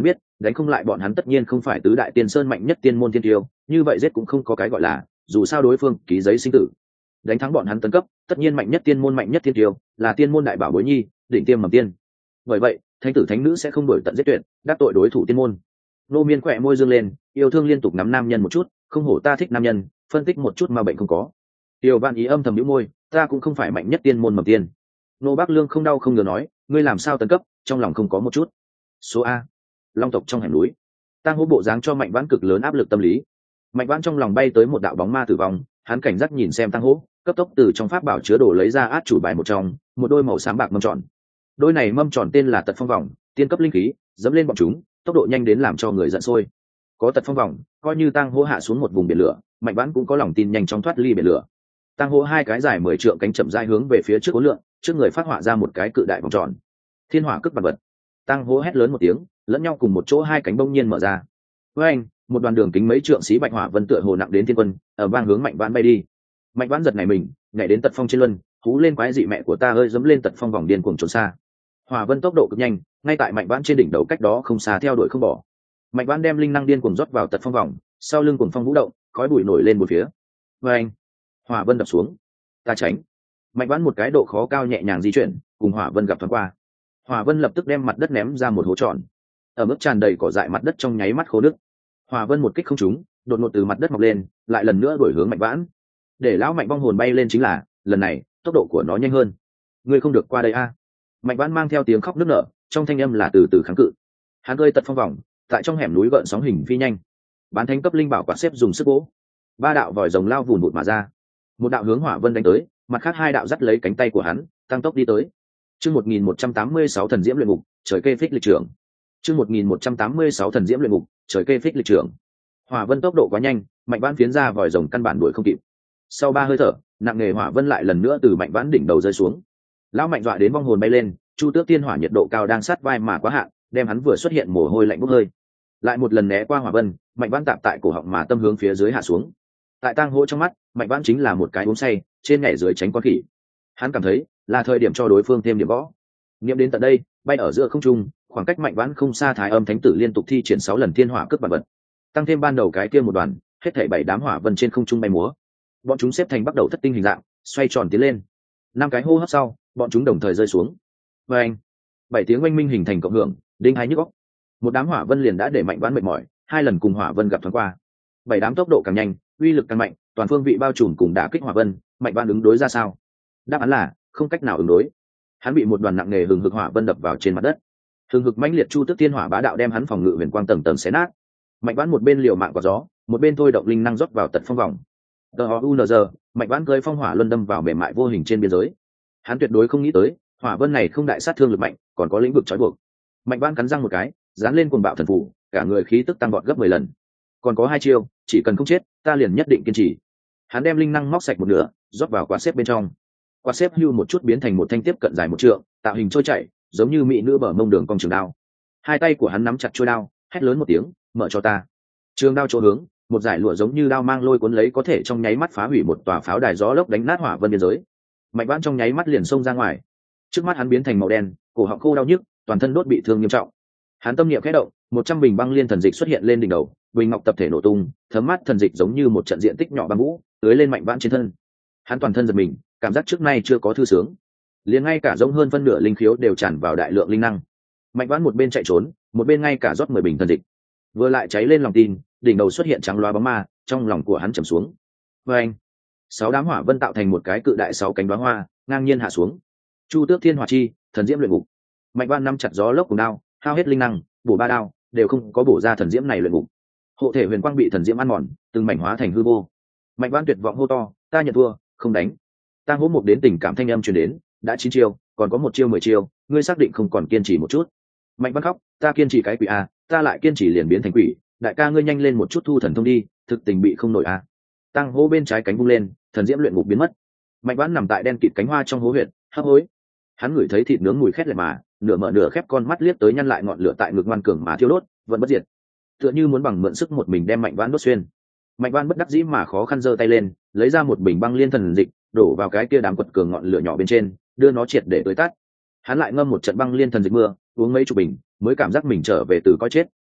đánh không lại bọn hắn tất nhiên không phải tứ đại tiên sơn mạnh nhất tiên môn thiên tiêu, như vậy giết cũng không có cái gọi là, dù sao đối phương ký giấy sinh tử. Đánh thắng bọn hắn tấn cấp, tất nhiên mạnh nhất tiên môn mạnh nhất thiên tiêu, là tiên môn đại bảo bối nhi, đỉnh tiêm mầm tiên. Bởi vậy, thánh tử thánh nữ sẽ không đổi tận giết tuyệt, đắc tội đối thủ tiên môn. Nô Miên khỏe môi dương lên, yêu thương liên tục nắm nam nhân một chút, không hổ ta thích nam nhân, phân tích một chút mà bệnh không có. Tiêu Văn Ý âm thầm nhíu môi, ta cũng không phải mạnh nhất tiên môn mầm tiên. Nô Bác Lương không đau không ngờ nói, ngươi làm sao tấn cấp, trong lòng không có một chút. Số A, long tộc trong hẻm núi. Tang Hỗ bộ dáng cho Mạnh Vãn cực lớn áp lực tâm lý. Mạnh Vãn trong lòng bay tới một đạo bóng ma tử vong, hắn cảnh giác nhìn xem Tang Hỗ, cấp tốc từ trong pháp bảo chứa đồ lấy ra át chủ bài một trong, một đôi màu xám bạc mâm tròn. Đôi này mâm tròn tên là Tật Phong Vòng, tiên cấp linh khí, dẫm lên bọn chúng, tốc độ nhanh đến làm cho người giận sôi. Có Tật Phong Vòng, coi như Tang Hỗ hạ xuống một vùng biển lửa, Mạnh Vãn cũng có lòng tin nhanh chóng thoát ly biển lửa. Tang Hỗ hai cái dài mười trượng cánh chậm rãi hướng về phía trước cố lượng, trước người phát họa ra một cái cự đại vòng tròn. Thiên hỏa cước vật vật. Tang Hỗ hét lớn một tiếng, lẫn nhau cùng một chỗ hai cánh bông nhiên mở ra. Với anh, một đoàn đường kính mấy trượng xí bạch hỏa vân tựa hồ nặng đến thiên quân, ở vang hướng Mạnh Vãn bay đi. Mạnh Vãn giật này mình, nhảy đến Tật Phong trên luân, hú lên quái dị mẹ của ta ơi, giẫm lên Tật Phong vòng điên cuồng trốn xa. Hỏa vân tốc độ cực nhanh, ngay tại Mạnh Vãn trên đỉnh đầu cách đó không xa theo đuổi không bỏ. Mạnh Vãn đem linh năng điên cuồng rót vào Tật Phong vòng, sau lưng cuồng phong vũ động, khói bụi nổi lên một phía. Với anh, hỏa vân đập xuống. Ta tránh. Mạnh Vãn một cái độ khó cao nhẹ nhàng di chuyển, cùng hỏa vân gặp thoáng qua. Hỏa vân lập tức đem mặt đất ném ra một hố tròn. Ở mức tràn đầy cỏ dại mặt đất trong nháy mắt khô nước. Hỏa vân một kích không trúng, đột ngột từ mặt đất mọc lên, lại lần nữa đuổi hướng Mạnh Vãn. Để lão Mạnh vong hồn bay lên chính là, lần này tốc độ của nó nhanh hơn. Ngươi không được qua đây a. Mạnh Vãn mang theo tiếng khóc nức nở, trong thanh âm là từ từ kháng cự. Hắn rơi Tật Phong vòng, tại trong hẻm núi gợn sóng hình phi nhanh. Bán thánh cấp linh bảo quạt xếp dùng sức vỗ, ba đạo vòi rồng lao vùn vụt mà ra. Một đạo hướng hỏa vân đánh tới, mặt khác hai đạo dắt lấy cánh tay của hắn, tăng tốc đi tới. Chương một nghìn một trăm tám mươi sáu thần diễm luyện ngục, trời kê phích lịch trưởng. Chương một nghìn một trăm tám mươi sáu thần diễm luyện ngục, trời kê phích lịch trưởng. Hỏa vân tốc độ quá nhanh, Mạnh Vãn phiến ra vòi rồng căn bản đuổi không kịp. Sau ba hơi thở, nặng nề hỏa vân lại lần nữa từ Mạnh Vãn đỉnh đầu rơi xuống. Lão Mạnh dọa đến vong hồn bay lên, Chu Tước Tiên Hỏa nhiệt độ cao đang sát vai mà quá hạn, đem hắn vừa xuất hiện mồ hôi lạnh bốc hơi. Lại một lần né qua hỏa vân, Mạnh Vãn tạm tại cổ họng mà tâm hướng phía dưới hạ xuống. Tại Tang Hỗ trong mắt, Mạnh Vãn chính là một cái uống say, trên nhảy dưới tránh con khỉ. Hắn cảm thấy là thời điểm cho đối phương thêm điểm võ. Niệm đến tận đây, bay ở giữa không trung, khoảng cách Mạnh Vãn không xa, Thái Âm Thánh Tử liên tục thi triển sáu lần thiên hỏa cướp vật vật, tăng thêm ban đầu cái kia một đoàn, hết thảy bảy đám hỏa vân trên không trung bay múa. Bọn chúng xếp thành bắt đầu thất tinh hình dạng, xoay tròn tiến lên. Năm cái hô hấp sau, bọn chúng đồng thời rơi xuống. Và anh, bảy tiếng oanh minh hình thành cộng hưởng, đinh hai nhức óc. Một đám hỏa vân liền đã để Mạnh Vãn mệt mỏi, hai lần cùng hỏa vân gặp thoáng qua. Bảy đám tốc độ càng nhanh, uy lực càng mạnh, toàn phương vị bao trùm cùng đả kích hỏa vân, Mạnh Vãn ứng đối ra sao? Đáp án là không cách nào ứng đối. Hắn bị một đoàn nặng nề hừng hực hỏa vân đập vào trên mặt đất. Hừng hực mãnh liệt Chu Tước Tiên Hỏa bá đạo đem hắn phòng ngự huyền quang tầng tầng xé nát. Mạnh Vãn một bên liều mạng quả gió, một bên thôi động linh năng rót vào Tật Phong vòng. Tờ u n g, Mạnh Vãn cơi phong hỏa luân đâm vào mềm mại vô hình trên biên giới. Hắn tuyệt đối không nghĩ tới, hỏa vân này không đại sát thương lực mạnh, còn có lĩnh vực trói buộc. Mạnh Vãn cắn răng một cái, dán lên cuồng bạo thần phủ, cả người khí tức tăng vọt gấp mười lần. Còn có hai chiêu, chỉ cần không chết, ta liền nhất định kiên trì. Hắn đem linh năng móc sạch một nửa, rót vào quạt xếp bên trong. Quạt xếp hưu một chút biến thành một thanh tiếp cận dài một trượng, tạo hình trôi chảy, giống như mỹ nữ bờ mông đường cong trường đao. Hai tay của hắn nắm chặt chuôi đao, hét lớn một tiếng, mở cho ta. Trường đao chỗ hướng, một dải lụa giống như đao mang lôi cuốn lấy có thể trong nháy mắt phá hủy một tòa pháo đài gió lốc đánh nát hỏa vân biên giới. Mạnh Vãn trong nháy mắt liền xông ra ngoài. Trước mắt hắn biến thành màu đen, cổ họng khô đau nhức, toàn thân đốt bị thương nghiêm trọng. Hắn tâm niệm khẽ động, một trăm bình băng liên thần dịch xuất hiện lên đỉnh đầu, bình ngọc tập thể nổ tung, thấm mát thần dịch giống như một trận diện tích nhỏ băng vũ, tưới lên Mạnh Vãn trên thân. Hắn toàn thân giật mình, cảm giác trước nay chưa có thư sướng. Liền ngay cả giống hơn phân nửa linh khiếu đều tràn vào đại lượng linh năng. Mạnh Vãn một bên chạy trốn, một bên ngay cả rót mười bình thần dịch. Vừa lại cháy lên lòng tin, đỉnh đầu xuất hiện trắng loá bóng ma, trong lòng của hắn trầm xuống. Và anh, sáu đám hỏa vân tạo thành một cái cự đại sáu cánh đóa hoa, ngang nhiên hạ xuống. Chu Tước Thiên Hỏa Chi, thần diễm luyện ngục. Mạnh Vãn nắm chặt gió lốc cùng đao, hao hết linh năng, bổ ba đao, đều không có bổ ra thần diễm này luyện ngục. Hộ thể huyền quang bị thần diễm ăn mòn, từng mảnh hóa thành hư vô. Mạnh Vãn tuyệt vọng hô to, ta nhận thua, không đánh. Tang Hỗ một đến tình cảm thanh âm truyền đến, đã chín chiêu, còn có một chiêu mười chiêu, ngươi xác định không còn kiên trì một chút? Mạnh Vãn khóc, ta kiên trì cái quỷ a, ta lại kiên trì liền biến thành quỷ, đại ca ngươi nhanh lên một chút thu thần thông đi, thực tình bị không nổi a. Tang Hỗ bên trái cánh vung lên, thần diễm luyện ngục biến mất. Mạnh Vãn nằm tại đen kịt cánh hoa trong hố huyệt, hấp hối. Hắn ngửi thấy thịt nướng mùi khét lẹt mà, nửa mở nửa khép con mắt liếc tới nhăn lại ngọn lửa tại ngực ngoan cường mà thiêu đốt, vẫn bất diệt. Tựa như muốn bằng mượn sức một mình đem Mạnh Vãn đốt xuyên. Mạnh Vãn bất đắc dĩ mà khó khăn giơ tay lên, lấy ra một bình băng liên thần dịch, đổ vào cái kia đám quật cường ngọn lửa nhỏ bên trên, đưa nó triệt để tưới tắt. Hắn lại ngâm một trận băng liên thần dịch mưa, uống mấy chục bình, mới cảm giác mình trở về từ coi chết,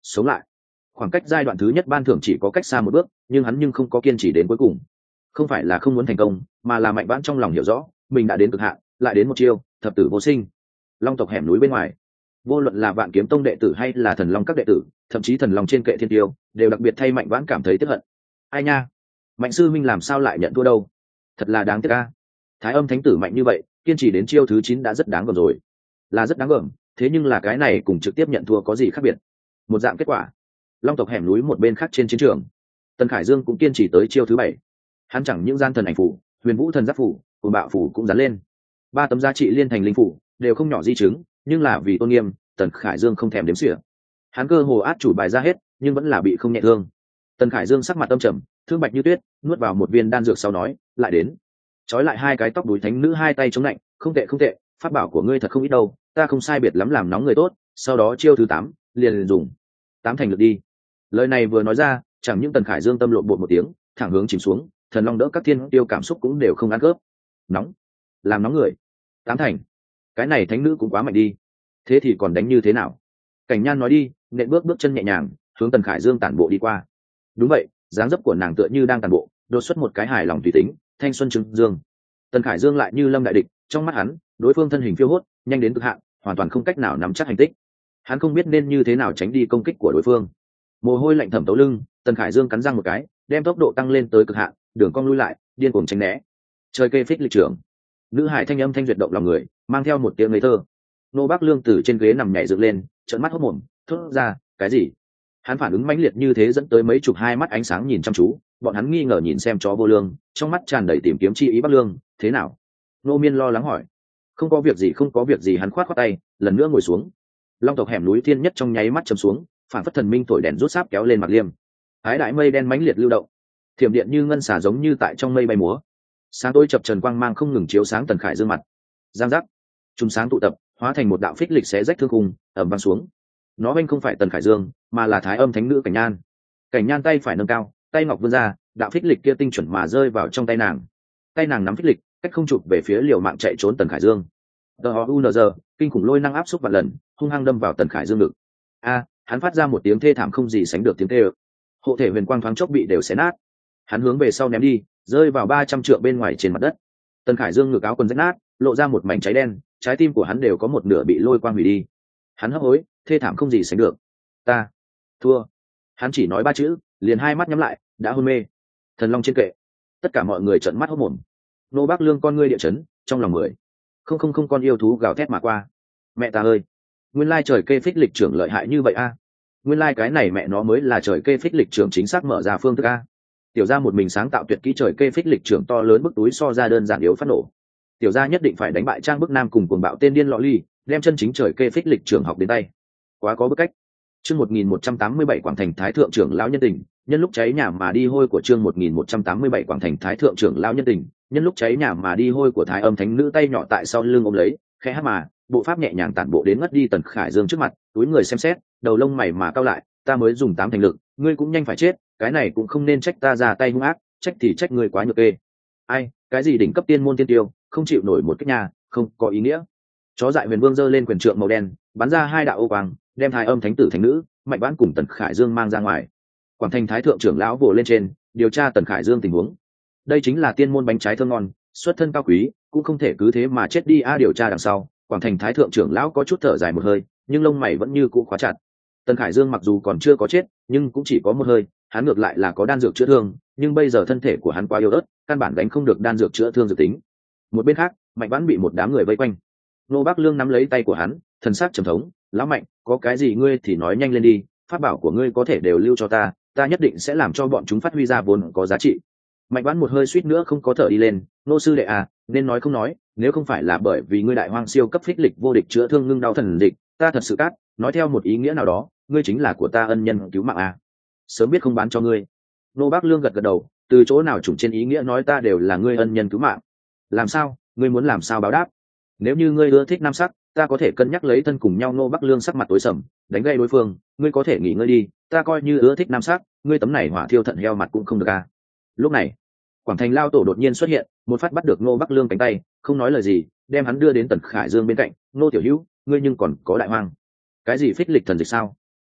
sống lại. Khoảng cách giai đoạn thứ nhất ban thưởng chỉ có cách xa một bước, nhưng hắn nhưng không có kiên trì đến cuối cùng. Không phải là không muốn thành công, mà là Mạnh Vãn trong lòng hiểu rõ mình đã đến cực hạn, lại đến một chiêu thập tử vô sinh. Long tộc hẻm núi bên ngoài, vô luận là Vạn Kiếm Tông đệ tử hay là Thần Long các đệ tử, thậm chí Thần Long trên kệ thiên tiêu, đều đặc biệt thay Mạnh Vãn cảm thấy tiếc hận. Ai nha, Mạnh sư minh làm sao lại nhận thua đâu, thật là đáng tiếc a. Thái Âm thánh tử mạnh như vậy, kiên trì đến chiêu thứ chín đã rất đáng gờm rồi, là rất đáng gờm, thế nhưng là cái này cùng trực tiếp nhận thua có gì khác biệt? Một dạng kết quả. Long tộc hẻm núi một bên khác trên chiến trường, Tần Khải Dương cũng kiên trì tới chiêu thứ bảy. Hắn chẳng những gian thần ảnh phủ, huyền vũ thần giáp phủ, cùng bạo phủ cũng dán lên, ba tấm giá trị liên thành linh phủ đều không nhỏ di chứng, nhưng là vì tôn nghiêm, Tần Khải Dương không thèm đếm xỉa. Hắn cơ hồ át chủ bài ra hết, nhưng vẫn là bị không nhẹ thương. Tần Khải Dương sắc mặt âm trầm, thương bạch như tuyết, nuốt vào một viên đan dược sau nói, lại đến. Trói lại hai cái tóc đuôi thánh nữ hai tay chống lạnh, không tệ không tệ, pháp bảo của ngươi thật không ít đâu, ta không sai biệt lắm làm nóng người tốt. Sau đó chiêu thứ tám, liền, liền dùng tám thành lực đi. Lời này vừa nói ra, chẳng những Tần Khải Dương tâm lộn bột một tiếng, thẳng hướng chìm xuống, Thần Long đỡ các thiên tiêu cảm xúc cũng đều không ăn cướp. Nóng, làm nóng người. Tám thành, cái này thánh nữ cũng quá mạnh đi. Thế thì còn đánh như thế nào? Cảnh Nhan nói đi, nện bước bước chân nhẹ nhàng, hướng Tần Khải Dương tản bộ đi qua. Đúng vậy, dáng dấp của nàng tựa như đang tản bộ, đột xuất một cái hài lòng tùy tính, thanh xuân trưng dương. Tần Khải Dương lại như lâm đại địch, trong mắt hắn, đối phương thân hình phiêu hốt, nhanh đến cực hạn, hoàn toàn không cách nào nắm chắc hành tích. Hắn không biết nên như thế nào tránh đi công kích của đối phương. Mồ hôi lạnh thẩm tấu lưng, Tần Khải Dương cắn răng một cái, đem tốc độ tăng lên tới cực hạn, đường cong lui lại, điên cuồng tránh né. Trời kê phích lịch trưởng, nữ hải thanh âm thanh duyệt động lòng người, mang theo một tiếng ngây thơ. Nô Bác Lương từ trên ghế nằm nhảy dựng lên, trợn mắt hốt mồm, thốt ra, cái gì? Hắn phản ứng mãnh liệt như thế dẫn tới mấy chục hai mắt ánh sáng nhìn chăm chú, bọn hắn nghi ngờ nhìn xem chó vô lương, trong mắt tràn đầy tìm kiếm chi ý. Bác Lương, thế nào? Nô Miên lo lắng hỏi. Không có việc gì, không có việc gì. Hắn khoát khoát tay, lần nữa ngồi xuống. Long tộc hẻm núi thiên nhất trong nháy mắt chầm xuống, phản phất thần minh thổi đèn rút sáp kéo lên mặt liêm. Ái đại mây đen mãnh liệt lưu động, thiểm điện như ngân xả giống như tại trong mây bay múa. Sáng tối chập trần quang mang không ngừng chiếu sáng Tần Khải Dương mặt. Giang giác, chùm sáng tụ tập, hóa thành một đạo phích lịch xé rách thương khung, ầm vang xuống. Nó bên không phải Tần Khải Dương, mà là Thái Âm thánh nữ Cảnh Nhan. Cảnh Nhan tay phải nâng cao, tay ngọc vươn ra, đạo phích lịch kia tinh chuẩn mà rơi vào trong tay nàng. Tay nàng nắm phích lịch, cách không chụp về phía liều mạng chạy trốn Tần Khải Dương. Tờ u n g, kinh khủng lôi năng áp xúc vạn lần, hung hăng đâm vào Tần Khải Dương ngực. A, hắn phát ra một tiếng thê thảm không gì sánh được tiếng kêu. Hộ thể huyền quang thoáng chốc bị đều xé nát. Hắn hướng về sau ném đi, rơi vào ba trăm trượng bên ngoài trên mặt đất. Tần Khải Dương ngực áo quần rách nát, lộ ra một mảnh cháy đen, trái tim của hắn đều có một nửa bị lôi quang hủy đi. Hắn hấp hối, thê thảm không gì sánh được. Ta thua. Hắn chỉ nói ba chữ, liền hai mắt nhắm lại, đã hôn mê. Thần Long trên kệ, tất cả mọi người trợn mắt hốt mồm. Nô Bác Lương con ngươi địa chấn, trong lòng mười không không không con yêu thú gào thét mà qua. Mẹ ta ơi, nguyên lai trời kê phích lịch trưởng lợi hại như vậy a. Nguyên lai cái này mẹ nó mới là trời kê phích lịch trưởng chính xác mở ra phương thức a. Tiểu gia một mình sáng tạo tuyệt kỹ trời kê phích lịch trưởng to lớn bức túi so ra đơn giản yếu phát nổ. Tiểu gia nhất định phải đánh bại Trang Bức Nam cùng cuồng bạo tên điên lọ ly, đem chân chính trời kê phích lịch trưởng học đến tay. Quá có bức cách. Chương một nghìn một trăm tám mươi bảy Quảng Thành Thái thượng trưởng lão nhân tình, nhân lúc cháy nhà mà đi hôi của chương một nghìn một trăm tám mươi bảy Quảng Thành Thái thượng trưởng lão nhân tình, nhân lúc cháy nhà mà đi hôi của Thái Âm thánh nữ tay nhỏ tại sau lưng ôm lấy, khẽ hát mà, bộ pháp nhẹ nhàng tản bộ đến ngất đi Tần Khải Dương trước mặt, túi người xem xét, đầu lông mày mà cao lại, ta mới dùng tám thành lực, ngươi cũng nhanh phải chết, cái này cũng không nên trách ta ra tay hung ác, trách thì trách ngươi quá nhược kê. Ai, cái gì đỉnh cấp tiên môn tiên tiêu, không chịu nổi một cái nhà, không có ý nghĩa. Chó dại Huyền Vương giơ lên quyền trượng màu đen, bắn ra hai đạo ô quang, đem Thái Âm thánh tử thánh nữ, Mạnh Vãn cùng Tần Khải Dương mang ra ngoài. Quảng Thành Thái thượng trưởng lão vồ lên trên, điều tra Tần Khải Dương tình huống. Đây chính là tiên môn bánh trái thơm ngon, xuất thân cao quý, cũng không thể cứ thế mà chết đi a. Điều tra đằng sau, Quảng Thành Thái thượng trưởng lão có chút thở dài một hơi, nhưng lông mày vẫn như cũ khóa chặt. Tần Khải Dương mặc dù còn chưa có chết, nhưng cũng chỉ có một hơi, hắn ngược lại là có đan dược chữa thương, nhưng bây giờ thân thể của hắn quá yếu ớt, căn bản đánh không được đan dược chữa thương dự tính. Một bên khác, Mạnh Vãn bị một đám người vây quanh. Nô Bác Lương nắm lấy tay của hắn, thần sắc trầm thống, lão Mạnh, có cái gì ngươi thì nói nhanh lên đi, pháp bảo của ngươi có thể đều lưu cho ta, ta nhất định sẽ làm cho bọn chúng phát huy ra vốn có giá trị. Mạnh Vãn một hơi suýt nữa không có thở đi lên, nô sư đệ à, nên nói không nói, nếu không phải là bởi vì ngươi đại hoang siêu cấp phích lịch vô địch chữa thương ngưng đau thần địch, ta thật sự cát, nói theo một ý nghĩa nào đó, ngươi chính là của ta ân nhân cứu mạng à. Sớm biết không bán cho ngươi. Nô Bác Lương gật gật đầu, từ chỗ nào chủng trên ý nghĩa nói ta đều là ngươi ân nhân cứu mạng. Làm sao, ngươi muốn làm sao báo đáp? Nếu như ngươi ưa thích nam sắc, ta có thể cân nhắc lấy thân cùng nhau. Nô Bác Lương sắc mặt tối sầm, đánh gây đối phương, ngươi có thể nghỉ ngơi đi, ta coi như ưa thích nam sắc, ngươi tấm này hỏa thiêu thận heo mặt cũng không được à. Lúc này, Quảng Thành lao tổ đột nhiên xuất hiện, một phát bắt được Nô Bác Lương cánh tay, không nói lời gì, đem hắn đưa đến Tần Khải Dương bên cạnh. Nô tiểu hữu, ngươi nhưng còn có đại hoang. Cái gì phích lịch thần dịch sao?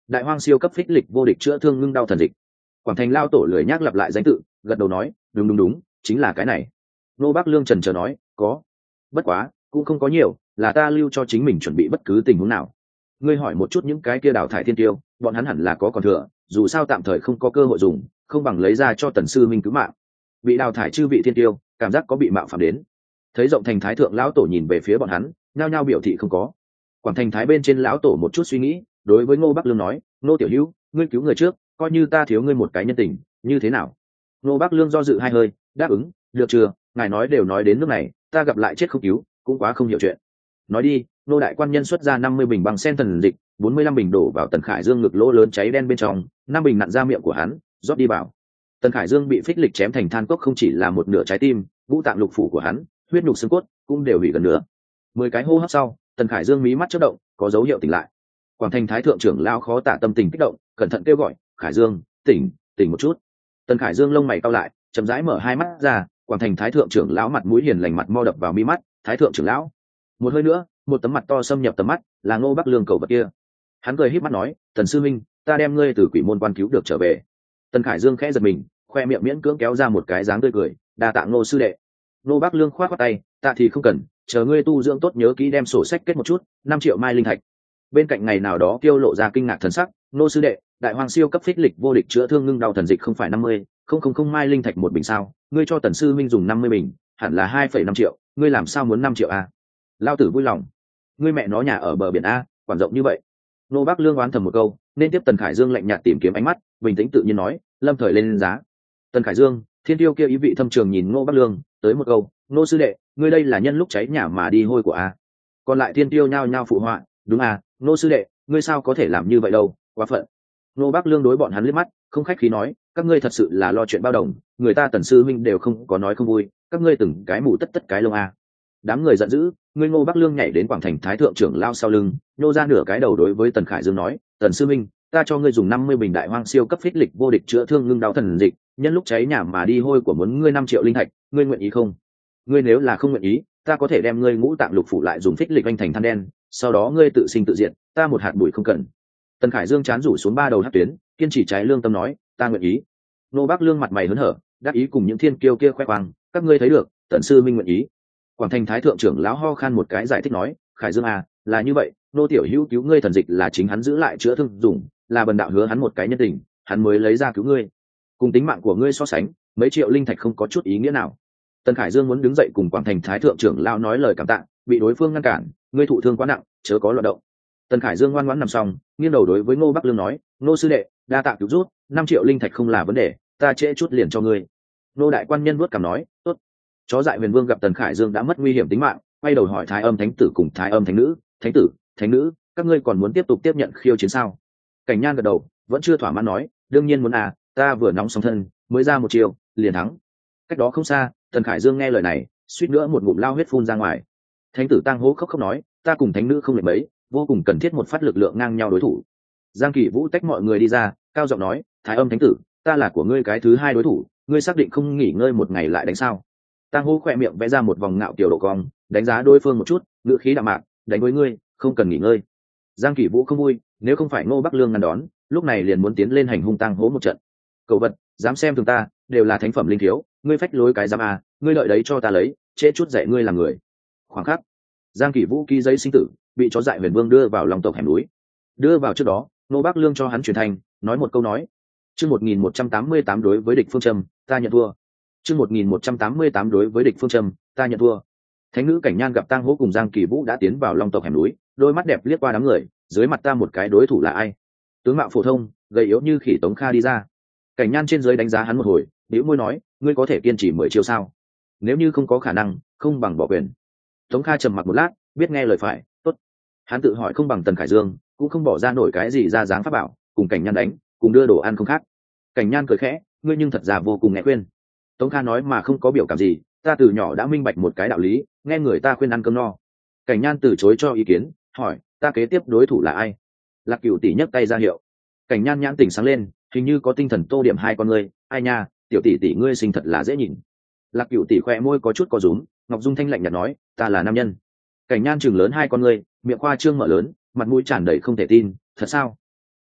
đại hoang siêu cấp phích lịch vô địch chữa thương ngưng đau thần dịch. Quảng Thành lao tổ lười nhác lặp lại danh tự, gật đầu nói, đúng đúng đúng, chính là cái này. Nô Bác Lương trần chờ nói, có, bất quá cũng không có nhiều, là ta lưu cho chính mình chuẩn bị bất cứ tình huống nào. Ngươi hỏi một chút những cái kia đào thải thiên tiêu, bọn hắn hẳn là có còn thừa, dù sao tạm thời không có cơ hội dùng, không bằng lấy ra cho tần sư minh cứu mạng. Bị đào thải chư vị thiên tiêu, cảm giác có bị mạo phạm đến. Thấy rộng thành thái thượng lão tổ nhìn về phía bọn hắn, nhao nhao biểu thị không có. Quảng Thành thái bên trên lão tổ một chút suy nghĩ, đối với Ngô Bắc Lương nói, Ngô tiểu hữu, ngươi cứu người trước, coi như ta thiếu ngươi một cái nhân tình, như thế nào? Ngô Bắc Lương do dự hai hơi, đáp ứng, được chưa? Ngài nói đều nói đến nước này, ta gặp lại chết không cứu, cũng quá không hiểu chuyện. Nói đi. Nô đại quan nhân xuất ra năm mươi bình bằng sen thần dịch, bốn mươi lăm bình đổ vào Tần Khải Dương ngực lỗ lớn cháy đen bên trong, năm bình nặn ra miệng của hắn, rót đi vào. Tần Khải Dương bị phích lịch chém thành than cốc, không chỉ là một nửa trái tim, ngũ tạng lục phủ của hắn, huyết nhục xương cốt cũng đều hủy gần nữa. Mười cái hô hấp sau, Tần Khải Dương mí mắt chớp động, có dấu hiệu tỉnh lại. Quảng Thành thái thượng trưởng lao khó tả tâm tình kích động, cẩn thận kêu gọi, "Khải Dương, tỉnh, tỉnh một chút." Tần Khải Dương lông mày cau lại, chậm rãi mở hai mắt ra, Quảng Thành thái thượng trưởng lão mặt mũi hiền lành mặt mo đập vào mi mắt, "Thái thượng trưởng lão." Một hơi nữa, một tấm mặt to xâm nhập tầm mắt, là Ngô Bắc Lương cầu vật kia. Hắn cười híp mắt nói, "Tần sư minh, ta đem ngươi từ quỷ môn quan cứu được trở về." Tần Khải Dương khẽ giật mình, khoe miệng miễn cưỡng kéo ra một cái dáng tươi cười, "Đa tạ Ngô sư đệ." Ngô Bắc Lương khoát khoát tay, "Tạ thì không cần, chờ ngươi tu dưỡng tốt nhớ kỹ đem sổ sách kết một chút, năm triệu mai linh thạch." Bên cạnh ngày nào đó Kiêu lộ ra kinh ngạc thần sắc, "Ngô sư đệ, đại hoàng siêu cấp phích lịch vô địch chữa thương ngưng đau thần dịch không phải năm mươi, không không không mai linh thạch một bình sao? Ngươi cho Tần sư minh dùng năm mươi bình, hẳn là hai phẩy năm triệu, ngươi làm sao muốn năm triệu a?" Lao tử vui lòng. "Ngươi mẹ nó nhà ở bờ biển a, quản rộng như vậy." Nô Bắc Lương oán thầm một câu, nên tiếp Tần Khải Dương lạnh nhạt tìm kiếm ánh mắt, bình tĩnh tự nhiên nói, "Lâm thời lên giá." Tần Khải Dương, thiên tiêu kia ý vị thâm trường nhìn Ngô Bắc Lương, tới một câu, "Nô sư đệ, ngươi đây là nhân lúc cháy nhà mà đi hôi của a." Còn lại thiên tiêu nhao nhao phụ họa, "Đúng à, Nô sư đệ, ngươi sao có thể làm như vậy đâu, quá phận." Ngô Bắc Lương đối bọn hắn liếc mắt, không khách khí nói, "Các ngươi thật sự là lo chuyện bao đồng, người ta Tần sư huynh đều không có nói không vui, các ngươi từng cái mù tất tất cái lông a." Đám người giận dữ, ngươi Ngô Bắc Lương nhảy đến Quảng Thành thái thượng trưởng lao sau lưng, nhô ra nửa cái đầu đối với Tần Khải Dương nói, "Tần sư minh, ta cho ngươi dùng năm mươi bình đại hoang siêu cấp phích lịch vô địch chữa thương ngưng đau thần dịch, nhân lúc cháy nhà mà đi hôi của muốn ngươi năm triệu linh thạch, ngươi nguyện ý không? Ngươi nếu là không nguyện ý, ta có thể đem ngươi ngũ tạng lục phủ lại dùng phích lịch anh thành than đen, sau đó ngươi tự sinh tự diệt, ta một hạt bụi không cần." Tần Khải Dương chán rủ xuống ba đầu hắc tuyến, kiên trì trái lương tâm nói, "Ta nguyện ý." Ngô Bắc Lương mặt mày hớn hở, đáp ý cùng những thiên kiêu kia khoe khoang, "Các ngươi thấy được, Tần sư minh nguyện ý." Quảng Thành thái thượng trưởng lão ho khan một cái giải thích nói, "Khải Dương à, là như vậy, nô tiểu hữu cứu ngươi thần dịch là chính hắn giữ lại chữa thương dùng, là bần đạo hứa hắn một cái nhân tình, hắn mới lấy ra cứu ngươi. Cùng tính mạng của ngươi so sánh, mấy triệu linh thạch không có chút ý nghĩa nào." Tần Khải Dương muốn đứng dậy cùng Quảng Thành thái thượng trưởng lão nói lời cảm tạ, bị đối phương ngăn cản, "Ngươi thụ thương quá nặng, chớ có loạn động." Tần Khải Dương ngoan ngoãn nằm xong, nghiêng đầu đối với Ngô Bắc Lương nói, "Ngô sư đệ, đa tạ cứu rút, năm triệu linh thạch không là vấn đề, ta trễ chút liền cho ngươi." Ngô đại quan nhân vuốt cằm nói, "Tốt." Chó dại huyền vương gặp Tần Khải Dương đã mất nguy hiểm tính mạng, quay đầu hỏi thái âm thánh tử cùng thái âm thánh nữ, "Thánh tử, thánh nữ, các ngươi còn muốn tiếp tục tiếp nhận khiêu chiến sao?" Cảnh Nhan gật đầu, vẫn chưa thỏa mãn nói, "Đương nhiên muốn à, ta vừa nóng sóng thân, mới ra một chiều, liền thắng." Cách đó không xa, Tần Khải Dương nghe lời này, suýt nữa một ngụm lao huyết phun ra ngoài. Thánh tử tang hố khóc khóc nói, "Ta cùng thánh nữ không lệch mấy, vô cùng cần thiết một phát lực lượng ngang nhau đối thủ." Giang Kỳ Vũ tách mọi người đi ra, cao giọng nói, "Thái âm thánh tử, ta là của ngươi cái thứ hai đối thủ, ngươi xác định không nghỉ ngơi một ngày lại đánh sao?" Tang hô khỏe miệng vẽ ra một vòng ngạo kiểu độ cong, đánh giá đối phương một chút, ngữ khí đạm mạc, "Đánh với ngươi, không cần nghỉ ngơi." Giang Kỳ Vũ không vui, nếu không phải Ngô Bắc Lương ngăn đón, lúc này liền muốn tiến lên hành hung Tang hố một trận. "Cậu vật, dám xem thường ta, đều là thánh phẩm linh thiếu, ngươi phách lối cái dám à, ngươi lợi đấy cho ta lấy, trễ chút dạy ngươi làm người." Khoảng khắc, Giang Kỳ Vũ ký giấy sinh tử, bị chó dại huyền vương đưa vào lòng tộc hẻm núi. Đưa vào trước đó, Ngô Bắc Lương cho hắn truyền thành, nói một câu nói, chương một nghìn một trăm tám mươi tám đối với địch phương châm, ta nhận thua. chương một nghìn một trăm tám mươi tám đối với địch phương châm, ta nhận thua. Thánh nữ Cảnh Nhan gặp Tang hố cùng Giang Kỳ Vũ đã tiến vào long tộc hẻm núi, đôi mắt đẹp liếc qua đám người, dưới mặt ta một cái đối thủ là ai? Tướng mạo phổ thông, gầy yếu như khỉ Tống Kha đi ra. Cảnh Nhan trên dưới đánh giá hắn một hồi, bĩu môi nói, "Ngươi có thể kiên trì mười chiêu sao? Nếu như không có khả năng, không bằng bỏ quyền." Tống Kha trầm mặc một lát, biết nghe lời phải, tốt. Hắn tự hỏi không bằng Tần Khải Dương, cũng không bỏ ra nổi cái gì ra dáng pháp bảo, cùng Cảnh Nhan đánh, cùng đưa đồ ăn không khác. Cảnh Nhan cười khẽ, "Ngươi nhưng thật ra vô cùng nghe khuyên." Tống Kha nói mà không có biểu cảm gì, "Ta từ nhỏ đã minh bạch một cái đạo lý, nghe người ta khuyên ăn cơm no." Cảnh Nhan từ chối cho ý kiến, hỏi, "Ta kế tiếp đối thủ là ai?" Lạc Cửu tỷ nhấc tay ra hiệu. Cảnh Nhan nhãn tỉnh sáng lên, hình như có tinh thần tô điểm hai con ngươi, "Ai nha, tiểu tỷ tỷ ngươi xinh thật là dễ nhìn." Lạc Cửu tỷ khoe môi có chút co rúm, Ngọc Dung thanh lạnh nhạt nói, "Ta là nam nhân." Cảnh Nhan chừng lớn hai con ngươi, miệng khoa trương mở lớn, mặt mũi tràn đầy không thể tin, "Thật sao?"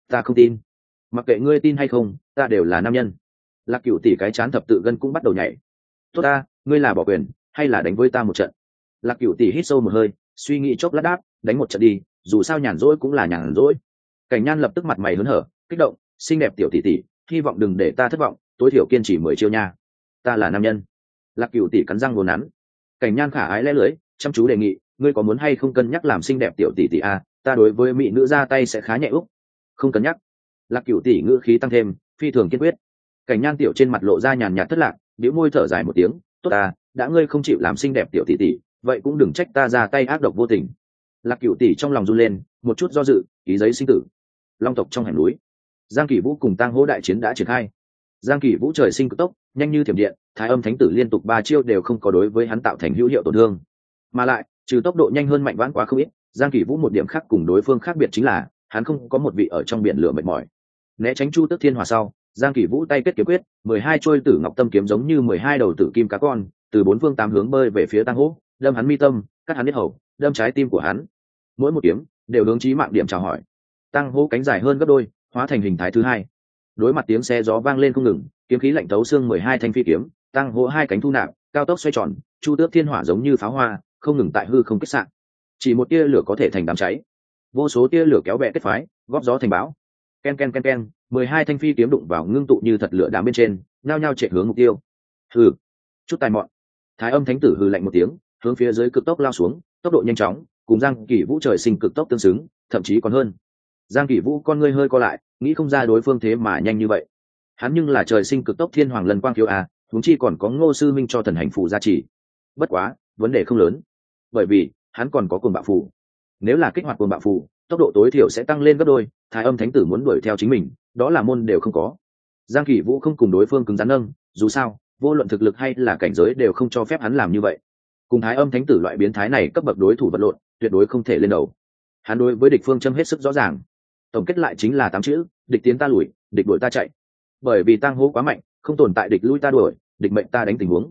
Ta không tin. Mặc kệ ngươi tin hay không, ta đều là nam nhân. Lạc Cửu tỷ cái chán thập tự gân cũng bắt đầu nhảy. Tốt ta, ngươi là bỏ quyền hay là đánh với ta một trận? Lạc Cửu tỷ hít sâu một hơi, suy nghĩ chốc lát đáp, đánh một trận đi, dù sao nhàn rỗi cũng là nhàn rỗi. Cảnh Nhan lập tức mặt mày hớn hở, kích động, xinh đẹp tiểu tỷ tỷ, hy vọng đừng để ta thất vọng, tối thiểu kiên trì mười chiêu nha. Ta là nam nhân. Lạc Cửu tỷ cắn răng ngồn nắn. Cảnh Nhan khả ái lẽ lưỡi, chăm chú đề nghị, ngươi có muốn hay không cân nhắc làm xinh đẹp tiểu tỷ tỷ a, ta đối với mỹ nữ ra tay sẽ khá nhẹ úc. Không cân nhắc. Lạc Cửu tỷ ngữ khí tăng thêm, phi thường kiên quyết. Cảnh Nhan tiểu trên mặt lộ ra nhàn nhạt thất lạc, bĩu môi thở dài một tiếng, tốt ta, đã ngươi không chịu làm xinh đẹp tiểu tỷ tỷ, vậy cũng đừng trách ta ra tay ác độc vô tình. Lạc Cửu tỷ trong lòng run lên, một chút do dự, ký giấy sinh tử. Long tộc trong hẻm núi, Giang Kỷ Vũ cùng Tang Hỗ đại chiến đã triển khai. Giang Kỷ Vũ trời sinh cực tốc, nhanh như thiểm điện, Thái Âm Thánh Tử liên tục ba chiêu đều không có đối với hắn tạo thành hữu hiệu tổn thương. Mà lại, trừ tốc độ nhanh hơn mạnh vãn quá không ít, Giang Kỷ Vũ một điểm khác cùng đối phương khác biệt chính là, hắn không có một vị ở trong biển lửa mệt mỏi. Né tránh Chu Tước Thiên Hỏa sau, Giang Kỷ Vũ tay kết kiếm quyết, mười hai trôi Tử Ngọc Tâm kiếm giống như mười hai đầu tử kim cá con, từ bốn phương tám hướng bơi về phía Tang Hỗ, đâm hắn mi tâm, cắt hắn huyết hầu, đâm trái tim của hắn. Mỗi một kiếm đều hướng chí mạng điểm chào hỏi. Tang Hỗ cánh dài hơn gấp đôi, hóa thành hình thái thứ hai. Đối mặt tiếng xe gió vang lên không ngừng, kiếm khí lạnh tấu xương mười hai thanh phi kiếm, Tang Hỗ hai cánh thu nạp, cao tốc xoay tròn, Chu Tước Thiên Hỏa giống như pháo hoa, không ngừng tại hư không kích xạ. Chỉ một tia lửa có thể thành đám cháy, vô số tia lửa kéo bè kết phái, góp gió thành bão. Ken ken ken ken, mười hai thanh phi kiếm đụng vào ngưng tụ như thật lửa đám bên trên, nhao nhao chạy hướng mục tiêu. Hừ, chút tài mọn. Thái Âm Thánh Tử hừ lạnh một tiếng, hướng phía dưới cực tốc lao xuống, tốc độ nhanh chóng, cùng Giang Kỷ Vũ trời sinh cực tốc tương xứng, thậm chí còn hơn. Giang Kỷ Vũ con ngươi hơi co lại, nghĩ không ra đối phương thế mà nhanh như vậy. Hắn nhưng là trời sinh cực tốc thiên hoàng lần quang khiếu à, huống chi còn có Ngô sư minh cho thần hành phù gia trì. Bất quá, vấn đề không lớn, bởi vì hắn còn có cuồng bạo phù. Nếu là kích hoạt cuồng bạo phù, tốc độ tối thiểu sẽ tăng lên gấp đôi. Thái Âm Thánh Tử muốn đuổi theo chính mình, đó là môn đều không có. Giang Kỷ Vũ không cùng đối phương cứng rắn nâng, dù sao, vô luận thực lực hay là cảnh giới đều không cho phép hắn làm như vậy. Cùng Thái Âm Thánh Tử loại biến thái này cấp bậc đối thủ vật lộn, tuyệt đối không thể lên đầu. Hắn đối với địch phương châm hết sức rõ ràng. Tổng kết lại chính là tám chữ: địch tiến ta lùi, địch đuổi ta chạy. Bởi vì Tang Hỗ quá mạnh, không tồn tại địch lui ta đuổi, địch mệnh ta đánh tình huống.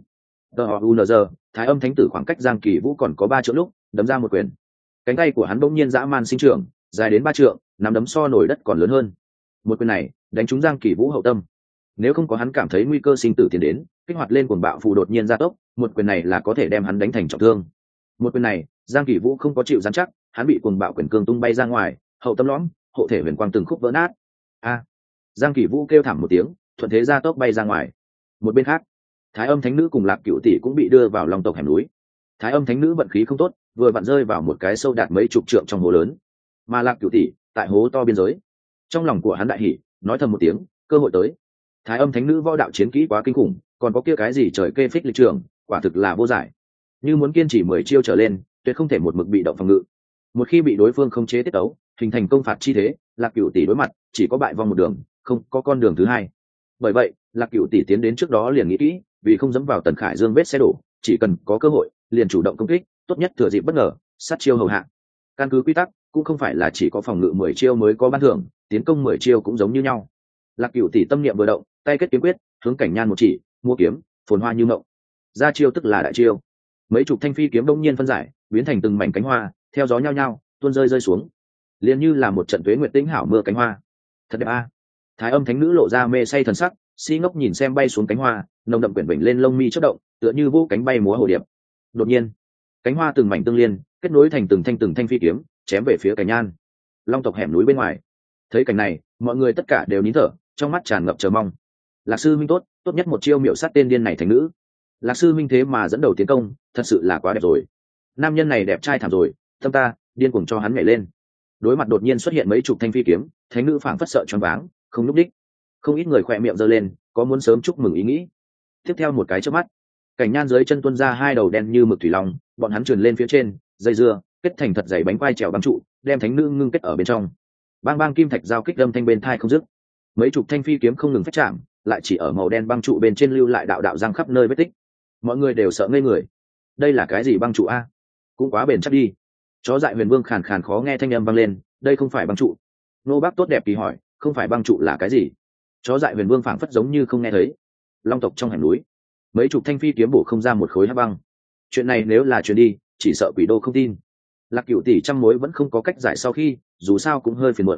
Tờ Thái Âm Thánh Tử khoảng cách Giang Kỷ Vũ còn có ba trượng lúc, đấm ra một quyền. Cánh tay của hắn bỗng nhiên dã man sinh trưởng, dài đến ba trượng, nắm đấm so nổi đất còn lớn hơn. Một quyền này đánh trúng Giang Kỷ Vũ hậu tâm. Nếu không có hắn cảm thấy nguy cơ sinh tử tiến đến, kích hoạt lên cuồng bạo phù đột nhiên gia tốc, một quyền này là có thể đem hắn đánh thành trọng thương. Một quyền này, Giang Kỷ Vũ không có chịu dán chắc, hắn bị cuồng bạo quyền cương tung bay ra ngoài, hậu tâm lõm, hộ thể huyền quang từng khúc vỡ nát. A! Giang Kỷ Vũ kêu thảm một tiếng, thuận thế gia tốc bay ra ngoài. Một bên khác, Thái Âm Thánh Nữ cùng Lạc Cửu tỷ cũng bị đưa vào Long tộc hẻm núi. Thái Âm Thánh Nữ vận khí không tốt, vừa vặn rơi vào một cái sâu đạt mấy chục trượng trong hố lớn. Mà Lạc Cửu tỷ tại hố to biên giới. Trong lòng của hắn đại hỉ, nói thầm một tiếng, cơ hội tới. Thái Âm Thánh Nữ võ đạo chiến kỹ quá kinh khủng, còn có kia cái gì trời kê phích lịch trường, quả thực là vô giải. Như muốn kiên trì mười chiêu trở lên, tuyệt không thể một mực bị động phòng ngự. Một khi bị đối phương khống chế tiết tấu, hình thành công phạt chi thế, Lạc Cửu tỷ đối mặt chỉ có bại vong một đường, không có con đường thứ hai. Bởi vậy, Lạc Cửu tỷ tiến đến trước đó liền nghĩ kỹ, vì không dẫm vào Tần Khải Dương vết xe đổ, chỉ cần có cơ hội, liền chủ động công kích, tốt nhất thừa dịp bất ngờ, sát chiêu hầu hạ. Căn cứ quy tắc, cũng không phải là chỉ có phòng ngự mười chiêu mới có ban thưởng, tiến công mười chiêu cũng giống như nhau. Lạc Cửu tỷ tâm niệm vừa động, tay kết kiếm quyết, hướng Cảnh Nhan một chỉ, mua kiếm, phồn hoa như mộng. Ra chiêu tức là đại chiêu. Mấy chục thanh phi kiếm đông nhiên phân giải, biến thành từng mảnh cánh hoa, theo gió nhao nhao, tuôn rơi rơi xuống. Liền như là một trận tuế nguyệt tĩnh hảo mưa cánh hoa. Thật đẹp a. Thái Âm Thánh Nữ lộ ra mê say thần sắc, si ngốc nhìn xem bay xuống cánh hoa, nồng đậm quyển vịnh lên lông mi chớp động, tựa như vô cánh bay múa hồ điệp. Đột nhiên, cánh hoa từng mảnh tương liên, kết nối thành từng thanh từng thanh phi kiếm, chém về phía Cảnh Nhan. Long tộc hẻm núi bên ngoài, thấy cảnh này, mọi người tất cả đều nín thở, trong mắt tràn ngập chờ mong. Lạc sư minh tốt, tốt nhất một chiêu miểu sát tên điên này thành nữ. Lạc sư minh thế mà dẫn đầu tiến công, thật sự là quá đẹp rồi. Nam nhân này đẹp trai thảm rồi, tâm ta điên cuồng cho hắn nhảy lên. Đối mặt đột nhiên xuất hiện mấy chục thanh phi kiếm, thánh nữ phảng phất sợ choáng váng, không lúc đích. Không ít người khỏe miệng giơ lên, có muốn sớm chúc mừng ý nghĩ. Tiếp theo một cái chớp mắt, Cảnh Nhan dưới chân tuôn ra hai đầu đen như mực thủy long, bọn hắn trườn lên phía trên, dây dưa, kết thành thật dày bánh quai trèo băng trụ, đem thánh nữ ngưng kết ở bên trong. Bang bang kim thạch giao kích âm thanh bên thai không dứt. Mấy chục thanh phi kiếm không ngừng phách chạm, lại chỉ ở màu đen băng trụ bên trên lưu lại đạo đạo răng khắp nơi vết tích. Mọi người đều sợ ngây người. Đây là cái gì băng trụ a? Cũng quá bền chắc đi. Chó dại Huyền Vương khàn khàn khó nghe thanh âm vang lên, đây không phải băng trụ. Nô bác tốt đẹp kỳ hỏi, không phải băng trụ là cái gì? Chó dại Huyền Vương phảng phất giống như không nghe thấy. Long tộc trong hẻm núi, mấy chục thanh phi kiếm bổ không ra một khối hắc băng. Chuyện này nếu là truyền đi, chỉ sợ quỷ đô không tin. Lạc Cửu tỷ trăm mối vẫn không có cách giải sau khi, dù sao cũng hơi phiền muộn.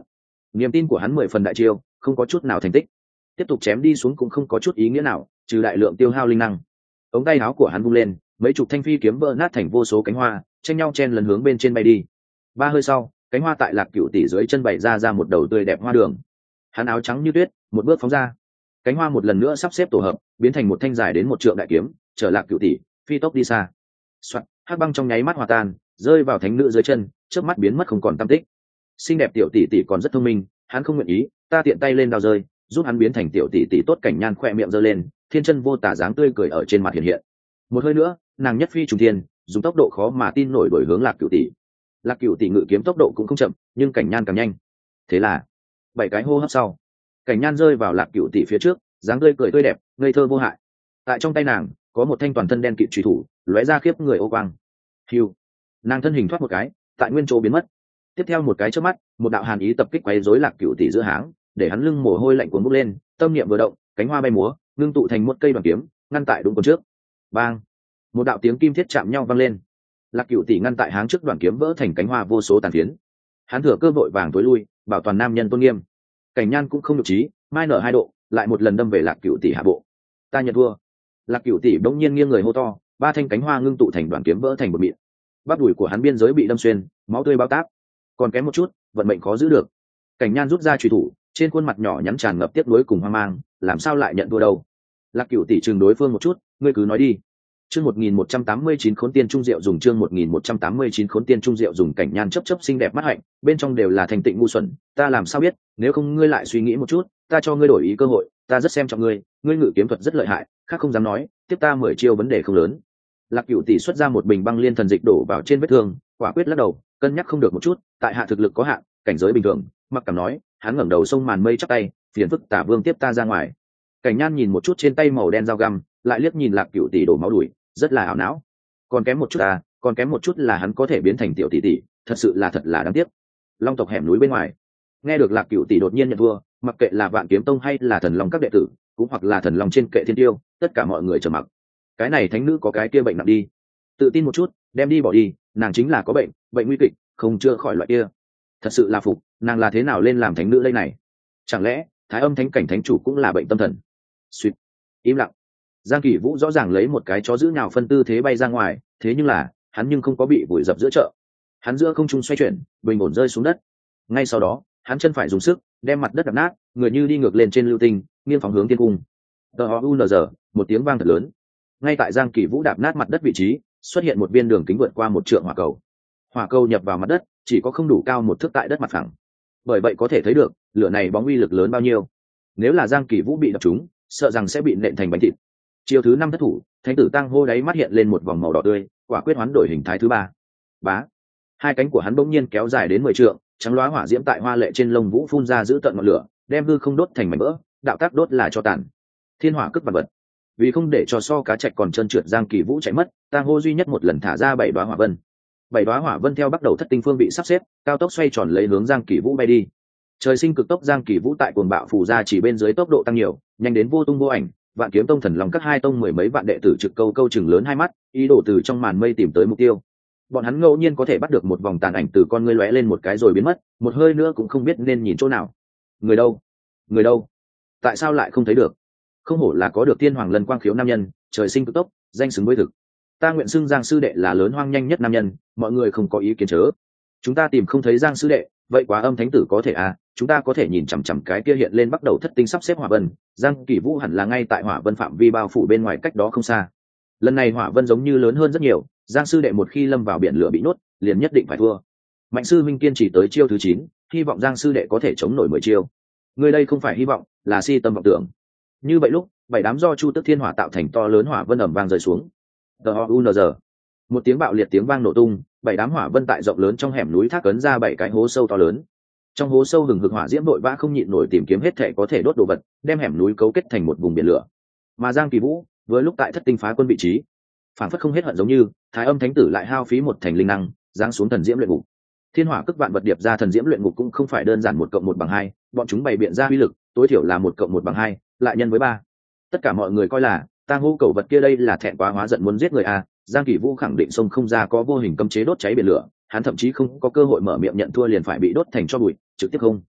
Niềm tin của hắn mười phần đại chiêu, không có chút nào thành tích. Tiếp tục chém đi xuống cũng không có chút ý nghĩa nào, trừ đại lượng tiêu hao linh năng. Ống tay áo của hắn vung lên, mấy chục thanh phi kiếm vỡ nát thành vô số cánh hoa, tranh nhau chen lần hướng bên trên bay đi. Ba hơi sau, cánh hoa tại Lạc Cửu tỷ dưới chân bày ra ra một đầu tươi đẹp hoa đường. Hắn áo trắng như tuyết, một bước phóng ra. Cánh hoa một lần nữa sắp xếp tổ hợp, biến thành một thanh dài đến một trượng đại kiếm, trở Lạc Cửu tỷ, phi tốc đi xa. Soạt, hắc băng trong nháy mắt hòa tan, rơi vào thánh nữ dưới chân, chớp mắt biến mất không còn tăm tích. Xinh đẹp tiểu tỷ tỷ còn rất thông minh, hắn không nguyện ý, ta tiện tay lên đao rơi, giúp hắn biến thành tiểu tỷ tỷ tốt. Cảnh Nhan khỏe miệng giơ lên, thiên chân vô tả dáng tươi cười ở trên mặt hiện hiện. Một hơi nữa, nàng nhất phi trùng thiên, dùng tốc độ khó mà tin nổi đuổi hướng Lạc Cửu tỷ. Lạc Cửu tỷ ngự kiếm tốc độ cũng không chậm, nhưng Cảnh Nhan càng nhanh. Thế là, bảy cái hô hấp sau, Cảnh Nhan rơi vào Lạc Cửu tỷ phía trước, dáng tươi cười tươi đẹp, ngây thơ vô hại. Tại trong tay nàng, có một thanh toàn thân đen kịt truy thủ, lóe ra khiếp người ô quang. Hưu, nàng thân hình thoát một cái, tại nguyên chỗ biến mất. Tiếp theo một cái chớp mắt, một đạo hàn ý tập kích quấy rối Lạc Cửu tỷ giữa háng, để hắn lưng mồ hôi lạnh cuồn bốc lên, tâm niệm vừa động, cánh hoa bay múa, ngưng tụ thành một cây đoàn kiếm, ngăn tại đúng con trước. Bang! Một đạo tiếng kim thiết chạm nhau vang lên. Lạc Cửu tỷ ngăn tại háng trước đoàn kiếm vỡ thành cánh hoa vô số tàn phiến. Hắn thừa cơ vội vàng tối lui, bảo toàn nam nhân tôn nghiêm. Cảnh Nhan cũng không nhục trí, mai nở hai độ, lại một lần đâm về Lạc Cửu tỷ hạ bộ. Ta nhận thua. Lạc Cửu tỷ bỗng nhiên nghiêng người hô to, ba thanh cánh hoa ngưng tụ thành đoàn kiếm vỡ thành một mịn. Bắp đùi của hắn biên giới bị đâm xuyên, máu tươi bao táp. Còn kém một chút, vận mệnh khó giữ được. Cảnh Nhan rút ra chùy thủ, trên khuôn mặt nhỏ nhắn tràn ngập tiếc nuối cùng hoang mang, làm sao lại nhận thua đâu? Lạc Cửu tỷ chừng đối phương một chút, ngươi cứ nói đi. Chương một nghìn một trăm tám mươi chín khốn tiên trung diệu dùng chương một nghìn một trăm tám mươi chín khốn tiên trung diệu dùng. Cảnh Nhan chớp chớp xinh đẹp mắt hạnh, bên trong đều là thành tịnh ngu xuẩn, ta làm sao biết, nếu không ngươi lại suy nghĩ một chút, ta cho ngươi đổi ý cơ hội, ta rất xem trọng ngươi, ngươi ngự kiếm thuật rất lợi hại, khác không dám nói, tiếp ta mười chiêu vấn đề không lớn. Lạc Cửu tỷ xuất ra một bình băng liên thần dịch đổ vào trên vết thương, quả quyết lắc đầu, cân nhắc không được một chút, tại hạ thực lực có hạn, cảnh giới bình thường, mặc cảm nói, hắn ngẩng đầu sông màn mây chắp tay, phiền phức Tả Vương tiếp ta ra ngoài. Cảnh Nhan nhìn một chút trên tay màu đen dao găm, lại liếc nhìn Lạc Cửu tỷ đổ máu đùi, rất là ảo não. Còn kém một chút à, còn kém một chút là hắn có thể biến thành tiểu tỷ tỷ, thật sự là thật là đáng tiếc. Long tộc hẻm núi bên ngoài, nghe được Lạc Cửu tỷ đột nhiên nhận thua, mặc kệ là Vạn Kiếm Tông hay là Thần Long các đệ tử, cũng hoặc là Thần Long trên kệ thiên tiêu, tất cả mọi người trầm mặc. Cái này thánh nữ có cái kia bệnh nặng đi, tự tin một chút, đem đi bỏ đi, nàng chính là có bệnh, bệnh nguy kịch, không chữa khỏi loại kia. Thật sự là phục, nàng là thế nào lên làm thánh nữ đây này? Chẳng lẽ Thái Âm Thánh cảnh thánh chủ cũng là bệnh tâm thần? Suýt, im lặng. Giang Kỳ Vũ rõ ràng lấy một cái chó giữ nhào phân tư thế bay ra ngoài, thế nhưng là hắn nhưng không có bị vùi dập giữa chợ. Hắn giữa không trung xoay chuyển, bình ổn rơi xuống đất. Ngay sau đó, hắn chân phải dùng sức đem mặt đất đập nát, người như đi ngược lên trên lưu tinh, nghiêng phóng hướng thiên cung. Tờ u n giờ, một tiếng vang thật lớn. Ngay tại Giang Kỳ Vũ đạp nát mặt đất vị trí, xuất hiện một viên đường kính vượt qua một trượng hỏa cầu. Hỏa cầu nhập vào mặt đất, chỉ có không đủ cao một thước tại đất mặt phẳng. Bởi vậy có thể thấy được, lửa này bóng uy lực lớn bao nhiêu. Nếu là Giang Kỳ Vũ bị đập trúng, sợ rằng sẽ bị nện thành bánh thịt. Chiêu thứ năm thất thủ, thánh tử Tăng hô đáy mắt hiện lên một vòng màu đỏ tươi, quả quyết hoán đổi hình thái thứ ba. Bá, hai cánh của hắn bỗng nhiên kéo dài đến mười trượng, trắng loá hỏa diễm tại hoa lệ trên lông vũ phun ra giữ tận ngọn lửa, đem hư không đốt thành mảnh vỡ, đạo tác đốt là cho tàn. Thiên hỏa cướp vật vật. Vì không để cho so cá trạch còn trơn trượt Giang Kỳ Vũ chạy mất, Tăng hô duy nhất một lần thả ra bảy đoá hỏa vân. Bảy đoá hỏa vân theo bắt đầu thất tinh phương bị sắp xếp, cao tốc xoay tròn lấy hướng Giang Kỳ Vũ bay đi. Trời sinh cực tốc Giang Kỳ Vũ tại cuồng bạo phù ra chỉ bên dưới tốc độ tăng nhiều, nhanh đến vô tung vô ảnh. Vạn Kiếm Tông Thần Long các hai tông mười mấy vạn đệ tử trực câu câu chừng lớn hai mắt, ý đồ từ trong màn mây tìm tới mục tiêu. Bọn hắn ngẫu nhiên có thể bắt được một vòng tàn ảnh từ con ngươi lóe lên một cái rồi biến mất, một hơi nữa cũng không biết nên nhìn chỗ nào. Người đâu? Người đâu? Tại sao lại không thấy được? Không hổ là có được Tiên Hoàng Lân Quang khiếu nam nhân, trời sinh cực tốc, danh xứng với thực. Ta nguyện xưng Giang sư đệ là lớn hoang nhanh nhất nam nhân, mọi người không có ý kiến chớ. Chúng ta tìm không thấy Giang sư đệ, vậy quá âm thánh tử có thể à, chúng ta có thể nhìn chằm chằm cái kia hiện lên bắt đầu thất tinh sắp xếp hỏa vân, Giang Kỳ Vũ hẳn là ngay tại hỏa vân phạm vi bao phủ bên ngoài cách đó không xa. Lần này hỏa vân giống như lớn hơn rất nhiều, Giang sư đệ một khi lâm vào biển lửa bị nuốt, liền nhất định phải thua. Mạnh sư minh kiên trì tới chiêu thứ chín, hy vọng Giang sư đệ có thể chống nổi mười chiêu. Người đây không phải hy vọng, là si tâm vọng tưởng. Như vậy lúc, bảy đám do Chu Tức Thiên Hỏa tạo thành to lớn hỏa vân ầm vang rơi xuống. Tờ u n giờ, một tiếng bạo liệt tiếng vang nổ tung, bảy đám hỏa vân tại rộng lớn trong hẻm núi thác ấn ra bảy cái hố sâu to lớn. Trong hố sâu hừng hực hỏa diễm vội vã không nhịn nổi tìm kiếm hết thể có thể đốt đồ vật, đem hẻm núi cấu kết thành một vùng biển lửa. Mà Giang Kỳ Vũ với lúc tại thất tinh phá quân vị trí, phản phất không hết hận giống như Thái Âm Thánh tử lại hao phí một thành linh năng, giáng xuống thần diễm luyện ngục. Thiên hỏa cước vạn vật điệp ra thần diễm luyện ngục cũng không phải đơn giản một cộng một bằng hai, bọn chúng bày biện ra uy lực tối thiểu là một cộng một bằng hai, lại nhân với ba. Tất cả mọi người coi là tang hô cầu vật kia đây là thẹn quá hóa giận muốn giết người a. Giang Kỳ Vũ khẳng định sông không ra có vô hình cấm chế đốt cháy biển lửa, hắn thậm chí không có cơ hội mở miệng nhận thua liền phải bị đốt thành tro bụi, trực tiếp không.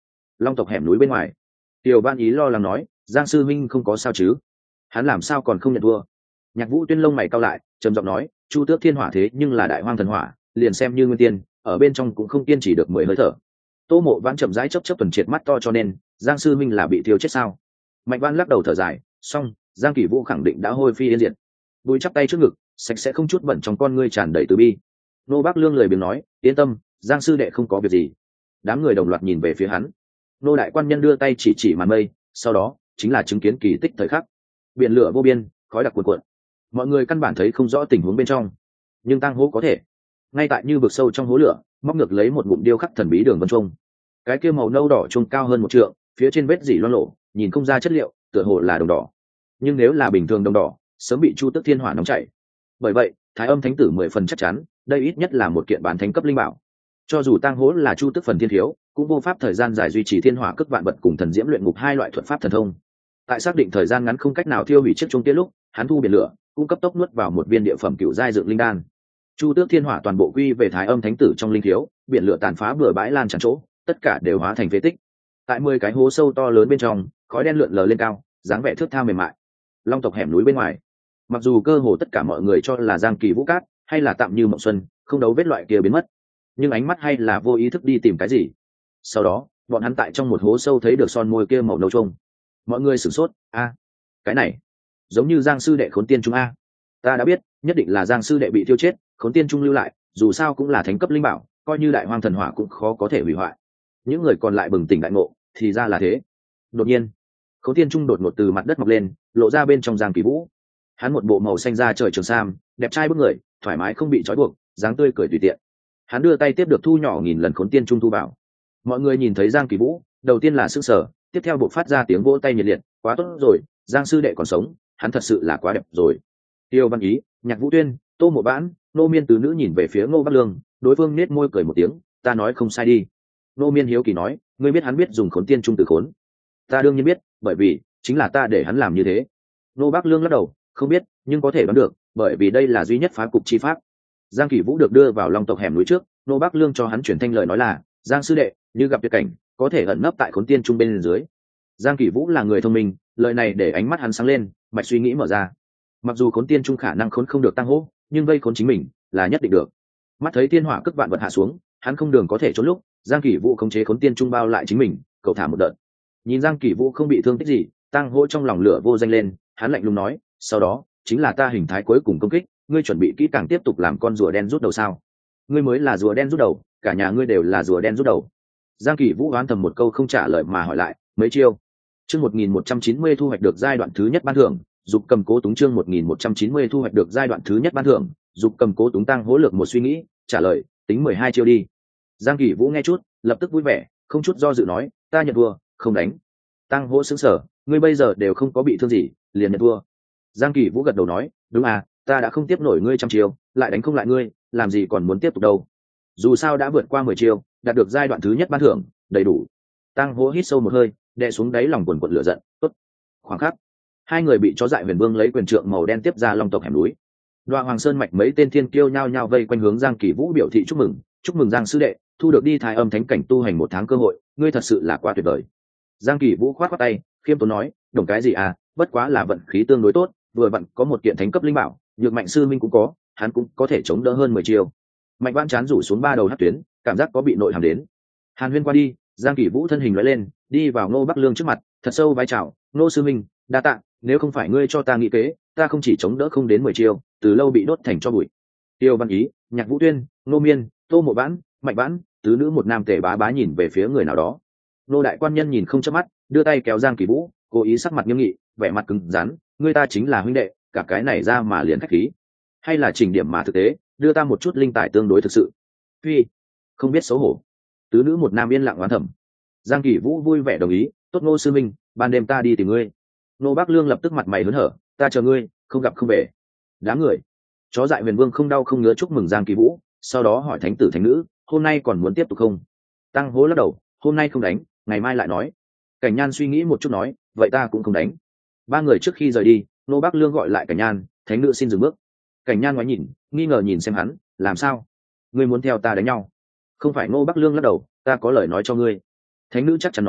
Long tộc hẻm núi bên ngoài, Tiểu Ban Ý lo lắng nói, Giang sư minh không có sao chứ? Hắn làm sao còn không nhận thua? Nhạc Vũ Tuyên lông mày cau lại, trầm giọng nói, Chu Tước Thiên Hỏa thế nhưng là đại hoang thần hỏa, liền xem như nguyên tiên, ở bên trong cũng không kiên trì được mười hơi thở. Tô Mộ Vãn chậm rãi chớp chớp tuần triệt mắt to cho nên, Giang sư minh là bị thiêu chết sao? Mạnh Vãn lắc đầu thở dài, xong, Giang Kỷ Vũ khẳng định đã hôi phi yên diệt. Bùi chắp tay trước ngực, sạch sẽ không chút bẩn trong con ngươi tràn đầy từ bi. Nô Bác Lương lười biếng nói, yên tâm, Giang sư đệ không có việc gì. Đám người đồng loạt nhìn về phía hắn. Nô đại quan nhân đưa tay chỉ chỉ màn mây, sau đó chính là chứng kiến kỳ tích thời khắc. Biển lửa vô biên, khói đặc cuồn cuộn. Mọi người căn bản thấy không rõ tình huống bên trong, nhưng tang hố có thể. Ngay tại như vực sâu trong hố lửa, móc ngược lấy một ngụm điêu khắc thần bí đường vân trung. Cái kia màu nâu đỏ trung cao hơn một trượng, phía trên vết dỉ loang lổ, nhìn không ra chất liệu, tựa hồ là đồng đỏ. Nhưng nếu là bình thường đồng đỏ, sớm bị Chu Tước Thiên Hỏa nóng chảy. Bởi vậy, Thái Âm Thánh Tử mười phần chắc chắn, đây ít nhất là một kiện bán thánh cấp linh bảo. Cho dù tang hố là Chu Tước phần thiên thiếu, cũng vô pháp thời gian dài duy trì thiên hỏa cước vạn vật cùng thần diễm luyện ngục hai loại thuật pháp thần thông. Tại xác định thời gian ngắn không cách nào tiêu hủy chiếc trung tiên lúc, hắn thu biển lửa, cũng cấp tốc nuốt vào một viên địa phẩm cựu giai dựng linh đan. Chu Tước Thiên Hỏa toàn bộ quy về Thái Âm Thánh Tử trong linh thiếu, biển lửa tàn phá bừa bãi lan tràn chỗ, tất cả đều hóa thành phế tích. Tại mười cái hố sâu to lớn bên trong, khói đen lượn lờ lên cao, dáng vẻ thướt tha mềm mại. Long tộc hẻm núi bên ngoài, mặc dù cơ hồ tất cả mọi người cho là Giang Kỳ Vũ cát hay là tạm như mộng xuân, không đấu vết loại kia biến mất, nhưng ánh mắt hay là vô ý thức đi tìm cái gì. Sau đó, bọn hắn tại trong một hố sâu thấy được son môi kia màu nâu trông. Mọi người sửng sốt, a, cái này giống như Giang sư đệ Khốn Tiên Trung a. Ta đã biết, nhất định là Giang sư đệ bị tiêu chết, Khốn Tiên Trung lưu lại, dù sao cũng là thánh cấp linh bảo, coi như đại hoang thần hỏa cũng khó có thể hủy hoại. Những người còn lại bừng tỉnh đại ngộ, thì ra là thế. Đột nhiên, Khốn Tiên Trung đột ngột từ mặt đất mọc lên, lộ ra bên trong Giang Kỳ Vũ. Hắn một bộ màu xanh da trời trường sam, đẹp trai bức người, thoải mái không bị trói buộc, dáng tươi cười tùy tiện. Hắn đưa tay tiếp được thu nhỏ nghìn lần Khốn Tiên Trung thu bảo. Mọi người nhìn thấy Giang Kỳ Vũ, đầu tiên là sững sờ, tiếp theo buộc phát ra tiếng vỗ tay nhiệt liệt, quá tốt rồi, Giang sư đệ còn sống, hắn thật sự là quá đẹp rồi. Tiêu Văn Ý, Nhạc Vũ Tuyên, Tô Mộ Vãn, Nô Miên tứ nữ nhìn về phía Ngô Bắc Lương, đối phương nết môi cười một tiếng, ta nói không sai đi. Nô Miên hiếu kỳ nói, ngươi biết hắn biết dùng Khốn Tiên Trung từ khốn? Ta đương nhiên biết, bởi vì chính là ta để hắn làm như thế. Nô Bắc Lương lắc đầu, không biết, nhưng có thể đoán được, bởi vì đây là duy nhất phá cục chi pháp. Giang Kỳ Vũ được đưa vào Long tộc hẻm núi trước, Nô Bắc Lương cho hắn chuyển thanh lời nói là, Giang sư đệ, như gặp tuyệt cảnh, có thể ẩn nấp tại Khốn Tiên Trung bên dưới. Giang Kỳ Vũ là người thông minh, lời này để ánh mắt hắn sáng lên, mạch suy nghĩ mở ra. Mặc dù Khốn Tiên Trung khả năng khốn không được tăng hô, nhưng vây khốn chính mình là nhất định được. Mắt thấy thiên hỏa cước vạn vật hạ xuống, hắn không đường có thể trốn lúc, Giang Kỳ Vũ khống chế Khốn Tiên Trung bao lại chính mình, cậu thả một đợt. Nhìn Giang Kỳ Vũ không bị thương tích gì, tăng hô trong lòng lửa vô danh lên, hắn lạnh lùng nói, sau đó chính là ta hình thái cuối cùng công kích, ngươi chuẩn bị kỹ càng tiếp tục làm con rùa đen rút đầu sao? Ngươi mới là rùa đen rút đầu, cả nhà ngươi đều là rùa đen rút đầu. Giang Kỳ Vũ oán thầm một câu không trả lời mà hỏi lại, mấy chiêu? Chương một nghìn một trăm chín mươi thu hoạch được giai đoạn thứ nhất ban thưởng, dục cầm cố túng chương một nghìn một trăm chín mươi thu hoạch được giai đoạn thứ nhất ban thưởng, dục cầm cố túng tăng hỗ lực một suy nghĩ, trả lời, tính mười hai chiêu đi. Giang Kỳ Vũ nghe chút, lập tức vui vẻ, không chút do dự nói, ta nhận thua, không đánh. Tăng hỗ sững sờ, ngươi bây giờ đều không có bị thương gì, liền nhận thua. Giang Kỳ Vũ gật đầu nói, đúng à, ta đã không tiếp nổi ngươi trăm chiêu, lại đánh không lại ngươi, làm gì còn muốn tiếp tục đâu. Dù sao đã vượt qua mười chiêu, đạt được giai đoạn thứ nhất ban thưởng, đầy đủ. Tăng hỗ hít sâu một hơi, đè xuống đáy lòng quần quật lửa giận, tốt. Khoảng khắc, hai người bị chó dại huyền vương lấy quyền trượng màu đen tiếp ra Long tộc hẻm núi. Đoạ Hoàng Sơn mạch mấy tên thiên kiêu nhao nhao vây quanh hướng Giang Kỳ Vũ biểu thị chúc mừng, chúc mừng Giang sư đệ, thu được đi Thái Âm Thánh cảnh tu hành một tháng cơ hội, ngươi thật sự là quá tuyệt vời. Giang Kỳ Vũ khoát khoát tay, khiêm tốn nói, đồng cái gì à, bất quá là vận khí tương đối tốt, vừa vặn có một kiện thánh cấp linh bảo, nhược mạnh sư minh cũng có, hắn cũng có thể chống đỡ hơn mười chiêu. Mạnh Vãn chán rủ xuống ba đầu hắc tuyến, cảm giác có bị nội hàm đến. Hàn Huyên qua đi, Giang Kỳ Vũ thân hình lóe lên, đi vào Ngô Bắc Lương trước mặt, thật sâu vái chào, Ngô sư minh, đa tạ, nếu không phải ngươi cho ta nghĩ kế, ta không chỉ chống đỡ không đến mười chiêu, từ lâu bị đốt thành tro bụi. Tiêu Văn Ý, Nhạc Vũ Tuyên, Ngô Miên, Tô Mộ Vãn, Mạnh Vãn, tứ nữ một nam tề bá bá nhìn về phía người nào đó. Nô đại quan nhân nhìn không chớp mắt, đưa tay kéo Giang Kỳ Vũ, cố ý sắc mặt nghiêm nghị, vẻ mặt cứng rắn, ngươi ta chính là huynh đệ, cả cái này ra mà liền khách khí, hay là chỉnh điểm mà thực tế, đưa ta một chút linh tài tương đối thực sự. Phi, không biết xấu hổ. Tứ nữ một nam yên lặng oán thầm. Giang Kỳ Vũ vui vẻ đồng ý, tốt Ngô sư minh, ban đêm ta đi tìm ngươi. Nô Bắc Lương lập tức mặt mày hớn hở, ta chờ ngươi, không gặp không về. Đám người chó dại huyền vương không đau không ngứa chúc mừng Giang Kỳ Vũ, sau đó hỏi thánh tử thánh nữ, hôm nay còn muốn tiếp tục không? Tăng hố lắc đầu, hôm nay không đánh, ngày mai lại nói. Cảnh Nhan suy nghĩ một chút nói, vậy ta cũng không đánh. Ba người trước khi rời đi, Nô Bắc Lương gọi lại Cảnh Nhan, thánh nữ xin dừng bước. Cảnh Nhan ngoái nhìn, nghi ngờ nhìn xem hắn, làm sao? Ngươi muốn theo ta đánh nhau? Không phải. Nô Bắc Lương lắc đầu, ta có lời nói cho ngươi. Thánh nữ chắc chắn nói,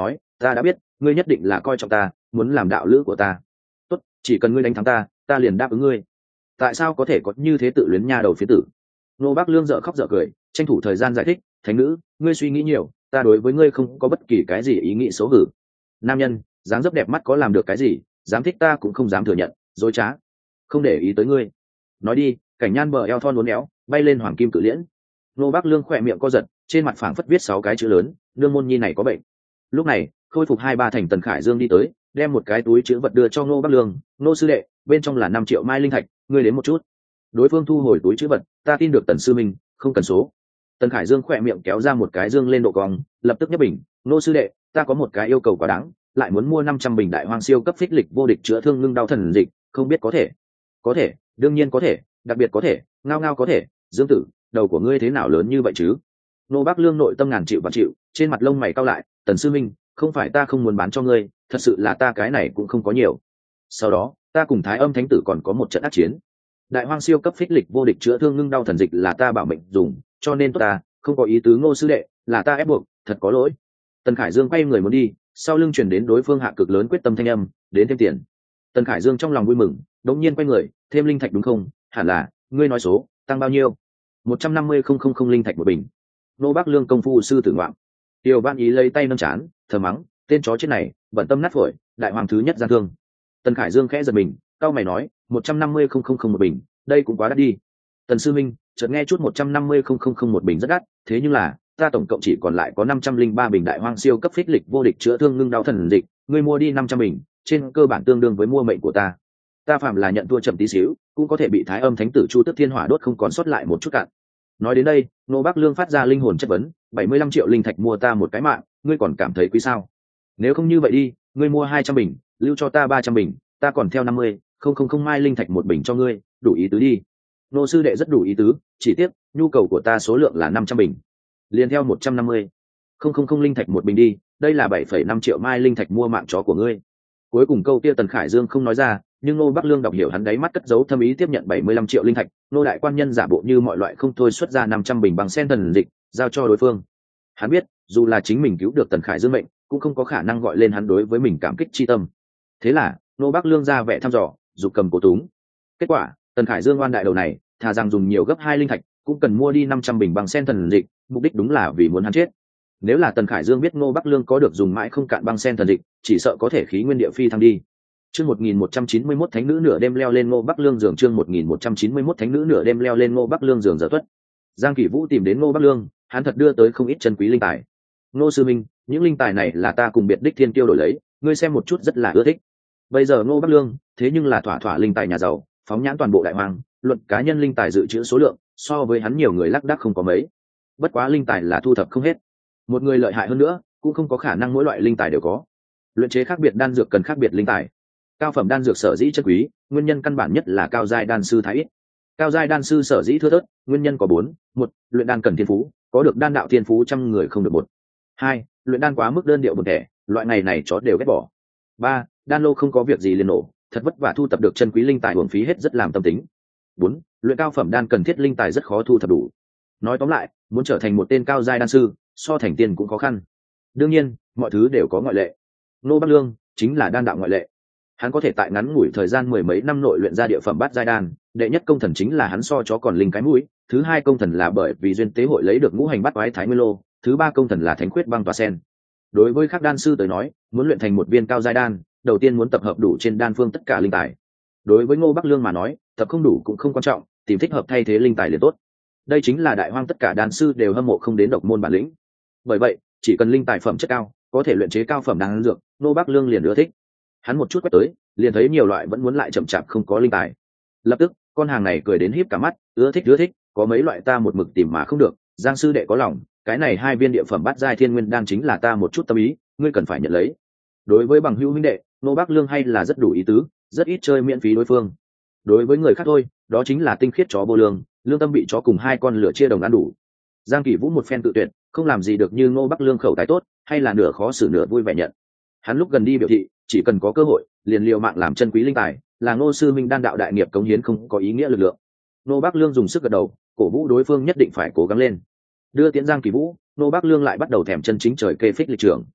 ta đã biết ngươi nhất định là coi trọng ta, muốn làm đạo lữ của ta. Tốt, chỉ cần ngươi đánh thắng ta ta liền đáp ứng ngươi. Tại sao có thể có như thế tự luyến nha đầu phía tử? Nô Bác Lương dở khóc dở cười, tranh thủ thời gian giải thích. Thánh nữ, ngươi suy nghĩ nhiều, ta đối với ngươi không có bất kỳ cái gì ý nghĩ xấu hử. Nam nhân dáng dấp đẹp mắt có làm được cái gì, dám thích ta cũng không dám thừa nhận, dối trá, không để ý tới ngươi. Nói đi. Cảnh Nhan bờ eo thon uốn éo bay lên hoàng kim cự liễn. Nô Bác Lương khỏe miệng co giật, trên mặt phảng phất viết sáu cái chữ lớn, nương môn nhi này có bệnh. Lúc này khôi phục hai ba thành Tần Khải Dương đi tới, đem một cái túi chữ vật đưa cho Nô Bác Lương. Nô sư đệ, bên trong là năm triệu mai linh thạch, ngươi đến một chút. Đối phương thu hồi túi chữ vật, ta tin được Tần sư minh, không cần số. Tần Khải Dương khỏe miệng kéo ra một cái dương lên độ cong, lập tức nhấp bình. Nô sư đệ, ta có một cái yêu cầu quá đáng, lại muốn mua năm trăm bình đại hoang siêu cấp phích lịch vô địch chữa thương ngưng đau thần dịch, không biết có thể? Có thể, đương nhiên có thể, đặc biệt có thể, ngao ngao có thể. Dương tử, đầu của ngươi thế nào lớn như vậy chứ? Nô Bác Lương nội tâm ngàn chịu và chịu, trên mặt lông mày cau lại. Tần sư minh, không phải ta không muốn bán cho ngươi, thật sự là ta cái này cũng không có nhiều. Sau đó ta cùng Thái Âm thánh tử còn có một trận ác chiến. Đại hoang siêu cấp phích lịch vô địch chữa thương ngưng đau thần dịch là ta bảo mệnh dùng, cho nên tốt ta không có ý tứ. Ngô sư đệ, là ta ép buộc, thật có lỗi. Tần Khải Dương quay người muốn đi, sau lưng chuyển đến đối phương hạ cực lớn quyết tâm thanh âm, đến thêm tiền. Tần Khải Dương trong lòng vui mừng, đống nhiên quay người, thêm linh thạch đúng không? Hẳn là, ngươi nói số, tăng bao nhiêu? Một trăm năm mươi không không không linh thạch một bình. Nô Bác Lương công phu sư tử ngoạm. Tiêu Ban Ý lấy tay nâng chán, thờ mắng, tên chó chết này, bận tâm nát phổi, đại hoàng thứ nhất gian thương. Tần Khải Dương khẽ giật mình, cao mày nói, một trăm năm mươi không không không một bình, đây cũng quá đắt đi. Tần sư minh, chợt nghe chút một trăm năm mươi không không không một bình rất đắt, thế nhưng là ta tổng cộng chỉ còn lại có năm trăm linh ba bình đại hoang siêu cấp phích lịch vô địch chữa thương ngưng đau thần dịch, ngươi mua đi năm trăm bình, trên cơ bản tương đương với mua mệnh của ta. Ta phạm là nhận thua chậm tí xíu, cũng có thể bị Thái Âm thánh tử Chu Tức Thiên Hỏa đốt không còn sót lại một chút cạn. Nói đến đây, Nô Bác Lương phát ra linh hồn chất vấn, bảy mươi lăm triệu linh thạch mua ta một cái mạng, ngươi còn cảm thấy quý sao? Nếu không như vậy đi, ngươi mua hai trăm bình, lưu cho ta ba trăm bình, ta còn theo năm mươi, không không không mai linh thạch một bình cho ngươi, đủ ý tứ đi. Nô sư đệ rất đủ ý tứ, chỉ tiếc nhu cầu của ta số lượng là năm trăm bình, liền theo một trăm năm mươi, không không không linh thạch một bình đi, đây là bảy phẩy năm triệu mai linh thạch mua mạng chó của ngươi. Cuối cùng câu kia Tần Khải Dương không nói ra, nhưng Nô Bác Lương đọc hiểu hắn đáy mắt cất giấu thâm ý, tiếp nhận bảy mươi lăm triệu linh thạch. Nô đại quan nhân giả bộ như mọi loại không thôi xuất ra năm trăm bình bằng sen thần dịch, giao cho đối phương. Hắn biết, dù là chính mình cứu được Tần Khải Dương mệnh, cũng không có khả năng gọi lên hắn đối với mình cảm kích chi tâm. Thế là Nô Bác Lương ra vẻ thăm dò, giục cầm cố túng. Kết quả Tần Khải Dương oan đại đầu này, thà rằng dùng nhiều gấp hai linh thạch, cũng cần mua đi năm trăm bình bằng sen thần dịch, mục đích đúng là vì muốn hắn chết. Nếu là Tần Khải Dương biết Nô Bác Lương có được dùng mãi không cạn băng sen thần dịch, chỉ sợ có thể khí nguyên địa phi thăng đi. Chương một nghìn một trăm chín mươi mốt thánh nữ nửa đêm leo lên Ngô Bắc Lương giường. Chương một nghìn một trăm chín mươi mốt thánh nữ nửa đêm leo lên Ngô Bắc Lương giường giờ tuất. Giang Kỷ Vũ tìm đến Ngô Bắc Lương, hắn thật đưa tới không ít chân quý linh tài. Ngô sư minh, những linh tài này là ta cùng biệt đích thiên tiêu đổi lấy, ngươi xem một chút rất là ưa thích. Bây giờ Ngô Bắc Lương, thế nhưng là thỏa thỏa linh tài nhà giàu, phóng nhãn toàn bộ đại hoàng, luận cá nhân linh tài dự trữ số lượng, so với hắn nhiều người lác đác không có mấy. Bất quá linh tài là thu thập không hết. Một người lợi hại hơn nữa, cũng không có khả năng mỗi loại linh tài đều có. Luyện chế khác biệt đan dược cần khác biệt linh tài. Cao phẩm đan dược sở dĩ chân quý, nguyên nhân căn bản nhất là cao giai đan sư thái ít. Cao giai đan sư sở dĩ thưa thớt, nguyên nhân có bốn: một, luyện đan cần thiên phú, có được đan đạo thiên phú trăm người không được một. Hai, luyện đan quá mức đơn điệu buồn tẻ, loại ngày này chó đều ghét bỏ. Ba, đan lô không có việc gì liền nổ, thật vất vả thu thập được chân quý linh tài uổng phí hết rất làm tâm tính. Bốn, luyện cao phẩm đan cần thiết linh tài rất khó thu thập đủ. Nói tóm lại, muốn trở thành một tên cao giai đan sư, so thành tiên cũng khó khăn. Đương nhiên, mọi thứ đều có ngoại lệ. Ngô Bắc Lương chính là đan đạo ngoại lệ. Hắn có thể tại ngắn ngủi thời gian mười mấy năm nội luyện ra địa phẩm bát giai đan, đệ nhất công thần chính là hắn so chó còn linh cái mũi, thứ hai công thần là bởi vì duyên tế hội lấy được ngũ hành bát quái thái nguyên lô, thứ ba công thần là thánh khuyết băng tòa sen. Đối với các đan sư tới nói, muốn luyện thành một viên cao giai đan, đầu tiên muốn tập hợp đủ trên đan phương tất cả linh tài. Đối với Ngô Bắc Lương mà nói, tập không đủ cũng không quan trọng, tìm thích hợp thay thế linh tài liền tốt. Đây chính là đại hoang tất cả đan sư đều hâm mộ không đến độc môn bản lĩnh. Bởi vậy, chỉ cần linh tài phẩm chất cao, có thể luyện chế cao phẩm đan dược, Ngô Bắc Lương liền ưa thích. Hắn một chút quét tới, liền thấy nhiều loại vẫn muốn lại chậm chạp không có linh tài. Lập tức, con hàng này cười đến híp cả mắt, ưa thích ưa thích, có mấy loại ta một mực tìm mà không được, Giang sư đệ có lòng, cái này hai viên địa phẩm bát giai thiên nguyên đan chính là ta một chút tâm ý, ngươi cần phải nhận lấy. Đối với bằng hữu huynh đệ, Ngô Bắc Lương hay là rất đủ ý tứ, rất ít chơi miễn phí đối phương. Đối với người khác thôi, đó chính là tinh khiết chó vô lương, lương tâm bị chó cùng hai con lửa chia đồng ăn đủ. Giang Kỷ Vũ một phen tự tuyệt, không làm gì được như Ngô Bắc Lương khẩu tài tốt, hay là nửa khó xử nửa vui vẻ nhận. Hắn lúc gần đi biểu thị, chỉ cần có cơ hội, liền liều mạng làm chân quý linh tài, là Ngô sư minh đan đạo đại nghiệp cống hiến không có ý nghĩa lực lượng. Ngô Bắc Lương dùng sức gật đầu, cổ vũ đối phương nhất định phải cố gắng lên. Đưa tiến Giang Kỷ Vũ, Ngô Bắc Lương lại bắt đầu thèm chân chính trời kê phích lịch trưởng.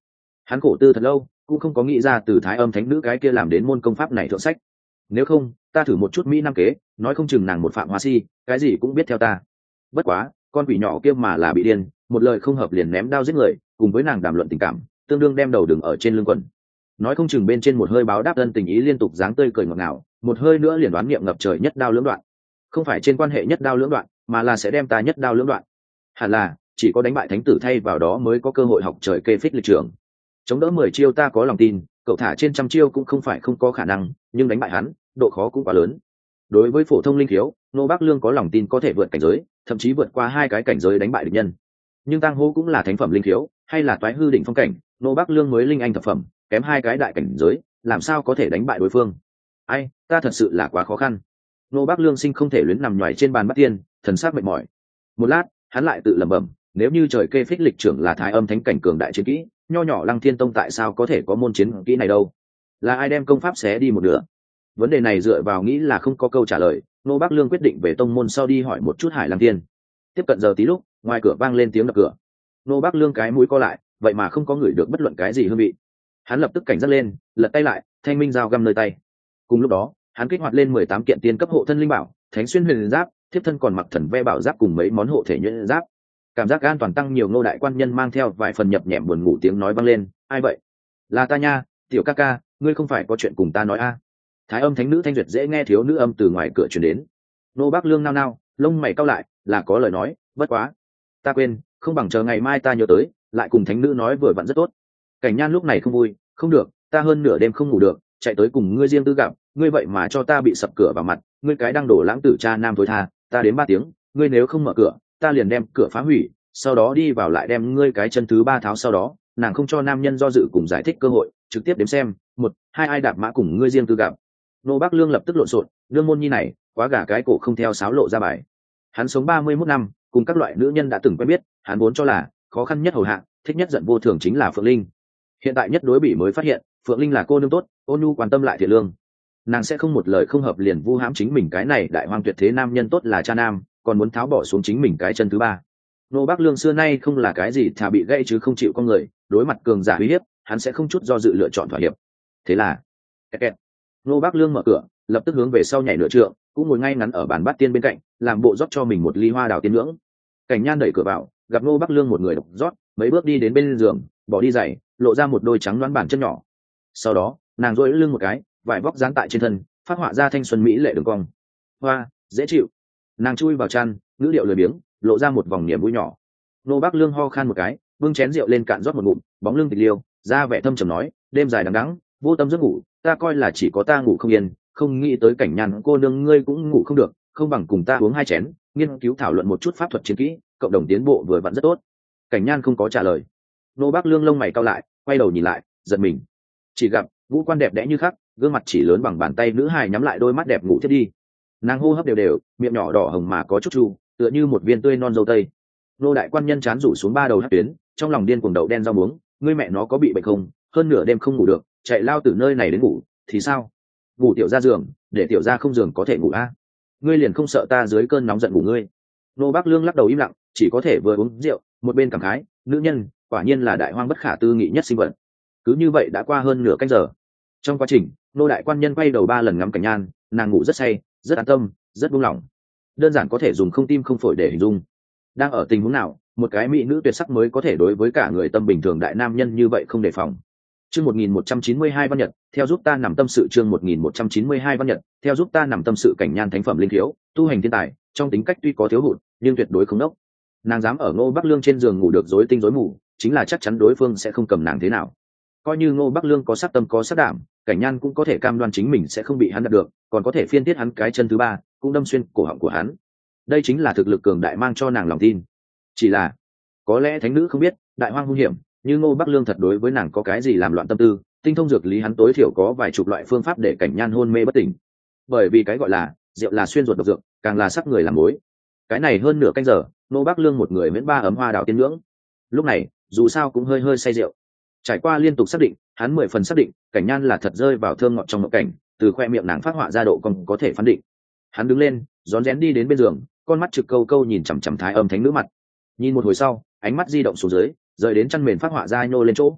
Hắn khổ tư thật lâu cũng không có nghĩ ra từ thái âm thánh nữ cái kia làm đến môn công pháp này thượng sách. Nếu không ta thử một chút mỹ nam kế, nói không chừng nàng một phạm hoa si cái gì cũng biết theo ta. Bất quá con quỷ nhỏ kia mà là bị điên, một lời không hợp liền ném đao giết người, cùng với nàng đàm luận tình cảm tương đương đem đầu đừng ở trên lưng quần. Nói không chừng bên trên một hơi báo đáp ân tình ý liên tục dáng tươi cười ngọt ngào, một hơi nữa liền đoán nghiệm ngập trời nhất đao lưỡng đoạn. Không phải trên quan hệ nhất đao lưỡng đoạn, mà là sẽ đem ta nhất đao lưỡng đoạn. Hẳn là chỉ có đánh bại thánh tử thay vào đó mới có cơ hội học trời kê phích lịch trường. Chống đỡ mười chiêu ta có lòng tin, cậu thả trên trăm chiêu cũng không phải không có khả năng, nhưng đánh bại hắn độ khó cũng quá lớn. Đối với phổ thông linh khiếu, nô bác lương có lòng tin có thể vượt cảnh giới, thậm chí vượt qua hai cái cảnh giới đánh bại địch nhân. Nhưng tăng hô cũng là thánh phẩm linh khiếu, hay là toái hư đỉnh phong cảnh, nô bác lương mới linh anh thập phẩm, kém hai cái đại cảnh giới, làm sao có thể đánh bại đối phương? Ai, ta thật sự là quá khó khăn. Nô bác lương sinh không thể luyến nằm nhoài trên bàn bắt tiên, thần sắc mệt mỏi. Một lát hắn lại tự lẩm bẩm, nếu như trời kê phích lịch trưởng là thái âm thánh cảnh cường đại chiến kỹ, nho nhỏ lăng thiên tông tại sao có thể có môn chiến kỹ này đâu? Là ai đem công pháp xé đi một nửa? Vấn đề này dựa vào nghĩ là không có câu trả lời. Nô bác lương quyết định về tông môn sau đi hỏi một chút hải lăng thiên. Tiếp cận giờ tí lúc ngoài cửa vang lên tiếng đập cửa. Nô bác lương cái mũi co lại, vậy mà không có ngửi được bất luận cái gì hương vị. Hắn lập tức cảnh giác lên, lật tay lại, thanh minh dao găm nơi tay. Cùng lúc đó hắn kích hoạt lên mười tám kiện tiên cấp hộ thân linh bảo, thánh xuyên huyền giáp, thiếp thân còn mặc thần ve bảo giáp cùng mấy món hộ thể nhuyễn giáp. Cảm giác an toàn tăng nhiều. Ngô đại quan nhân mang theo vài phần nhập nhẹm buồn ngủ tiếng nói vang lên, ai vậy? Là ta nha, tiểu ca ca, ngươi không phải có chuyện cùng ta nói a? À? Thái âm thánh nữ thanh duyệt dễ nghe thiếu nữ âm từ ngoài cửa truyền đến. Nô bác lương nao nao, lông mày cau lại, là có lời nói, bất quá ta quên, không bằng chờ ngày mai ta nhớ tới lại cùng thánh nữ nói vừa vặn rất tốt. Cảnh Nhan lúc này không vui, không được, ta hơn nửa đêm không ngủ được, chạy tới cùng ngươi riêng tư gặp, ngươi vậy mà cho ta bị sập cửa vào mặt, ngươi cái đang đổ lãng tử cha nam thối tha, ta đến ba tiếng, ngươi nếu không mở cửa ta liền đem cửa phá hủy, sau đó đi vào lại đem ngươi cái chân thứ ba tháo. Sau đó nàng không cho nam nhân do dự cùng giải thích cơ hội, trực tiếp đếm xem, một hai ai đạp mã cùng ngươi riêng tư gặp. Nô bác lương lập tức lộn xộn, lương môn nhi này quá gà cái cổ không theo sáo lộ ra bài. Hắn sống ba mươi mốt năm, cùng các loại nữ nhân đã từng quen biết, hắn vốn cho là khó khăn nhất hầu hạ, thích nhất giận vô thường chính là Phượng Linh. Hiện tại nhất đối bị mới phát hiện Phượng Linh là cô nương tốt, ôn nhu quan tâm lại thiện lương, nàng sẽ không một lời không hợp liền vu hãm chính mình cái này đại hoang tuyệt thế nam nhân tốt là cha nam, còn muốn tháo bỏ xuống chính mình cái chân thứ ba. Nô bác lương xưa nay không là cái gì thà bị gãy chứ không chịu con người, đối mặt cường giả uy hiếp hắn sẽ không chút do dự lựa chọn thỏa hiệp. Thế là kẹt kẹt. Nô bác lương mở cửa, lập tức hướng về sau nhảy nửa trượng, cũng ngồi ngay ngắn ở bàn bát tiên bên cạnh, làm bộ rót cho mình một ly hoa đào tiên ngưỡng. Cảnh Nhan đẩy cửa vào, gặp Nô bác lương một người độc rót, mấy bước đi đến bên giường, bỏ đi giày, lộ ra một đôi trắng đoán bàn chân nhỏ. Sau đó nàng duỗi lưng một cái, vải vóc dán tại trên thân, phát họa ra thanh xuân mỹ lệ đường cong. Hoa dễ chịu. Nàng chui vào chăn, ngữ điệu lười biếng, lộ ra một vòng niềm vui nhỏ. Nô bác lương ho khan một cái, bưng chén rượu lên cạn rót một ngụm, bóng lưng tịch liêu, ra vẻ thâm trầm nói, đêm dài đằng đẵng, vô tâm giấc ngủ, ta coi là chỉ có ta ngủ không yên, không nghĩ tới Cảnh Nhan cô nương ngươi cũng ngủ không được, không bằng cùng ta uống hai chén, nghiên cứu thảo luận một chút pháp thuật chiến kỹ, cộng đồng tiến bộ vừa vặn rất tốt. Cảnh Nhan không có trả lời. Nô bác lương lông mày cau lại, quay đầu nhìn lại, giật mình, chỉ gặp ngũ quan đẹp đẽ như khắc, gương mặt chỉ lớn bằng bàn tay nữ hài nhắm lại đôi mắt đẹp ngủ thiết đi. Nàng hô hấp đều đều, miệng nhỏ đỏ hồng mà có chút chu, tựa như một viên tươi non dâu tây. Nô đại quan nhân chán rủ xuống ba đầu hất tuyến, trong lòng điên cuồng đậu đen rau muống, ngươi mẹ nó có bị bệnh không? Hơn nửa đêm không ngủ được, chạy lao từ nơi này đến ngủ thì sao? Ngủ tiểu ra giường, để tiểu ra không giường có thể ngủ a? À? Ngươi liền không sợ ta dưới cơn nóng giận ngủ ngươi? Nô bác lương lắc đầu im lặng, chỉ có thể vừa uống rượu, một bên cảm khái, nữ nhân quả nhiên là đại hoang bất khả tư nghị nhất sinh vật. Cứ như vậy đã qua hơn nửa canh giờ. Trong quá trình nô đại quan nhân quay đầu ba lần ngắm Cảnh Nhan, nàng ngủ rất say, rất an tâm, rất buông lỏng, đơn giản có thể dùng không tim không phổi để hình dung. Đang ở tình huống nào một cái mỹ nữ tuyệt sắc mới có thể đối với cả người tâm bình thường đại nam nhân như vậy không đề phòng? Chương một nghìn một trăm chín mươi hai văn nhật, theo giúp ta nằm tâm sự. Chương một nghìn một trăm chín mươi hai văn nhật, theo giúp ta nằm tâm sự. Cảnh Nhan thánh phẩm linh thiếu, tu hành thiên tài, trong tính cách tuy có thiếu hụt nhưng tuyệt đối không đốc. Nàng dám ở Ngô Bắc Lương trên giường ngủ được rối tinh rối mù, chính là chắc chắn đối phương sẽ không cầm nàng thế nào. Coi như Ngô Bắc Lương có sát tâm có sát đảm, Cảnh Nhan cũng có thể cam đoan chính mình sẽ không bị hắn đạt được, còn có thể phiên tiết hắn cái chân thứ ba, cũng đâm xuyên cổ họng của hắn. Đây chính là thực lực cường đại mang cho nàng lòng tin. Chỉ là có lẽ thánh nữ không biết, đại hoang hung hiểm, như Ngô Bắc Lương thật đối với nàng có cái gì làm loạn tâm tư, tinh thông dược lý hắn tối thiểu có vài chục loại phương pháp để Cảnh Nhan hôn mê bất tỉnh. Bởi vì cái gọi là rượu là xuyên ruột độc dược, càng là sắc người làm mối. Cái này hơn nửa canh giờ, Ngô Bắc Lương một người miễn ba ấm hoa đào tiên ngưỡng. Lúc này dù sao cũng hơi hơi say rượu, trải qua liên tục xác định, hắn mười phần xác định Cảnh Nhan là thật rơi vào thơm ngọt trong mộng cảnh, từ khoe miệng nàng phát họa ra độ còn có thể phán định. Hắn đứng lên, rón rén đi đến bên giường, con mắt trực câu câu nhìn chằm chằm thái âm thánh nữ mặt. Nhìn một hồi sau, ánh mắt di động xuống dưới, rời đến chăn mền phát họa ra nhô lên chỗ.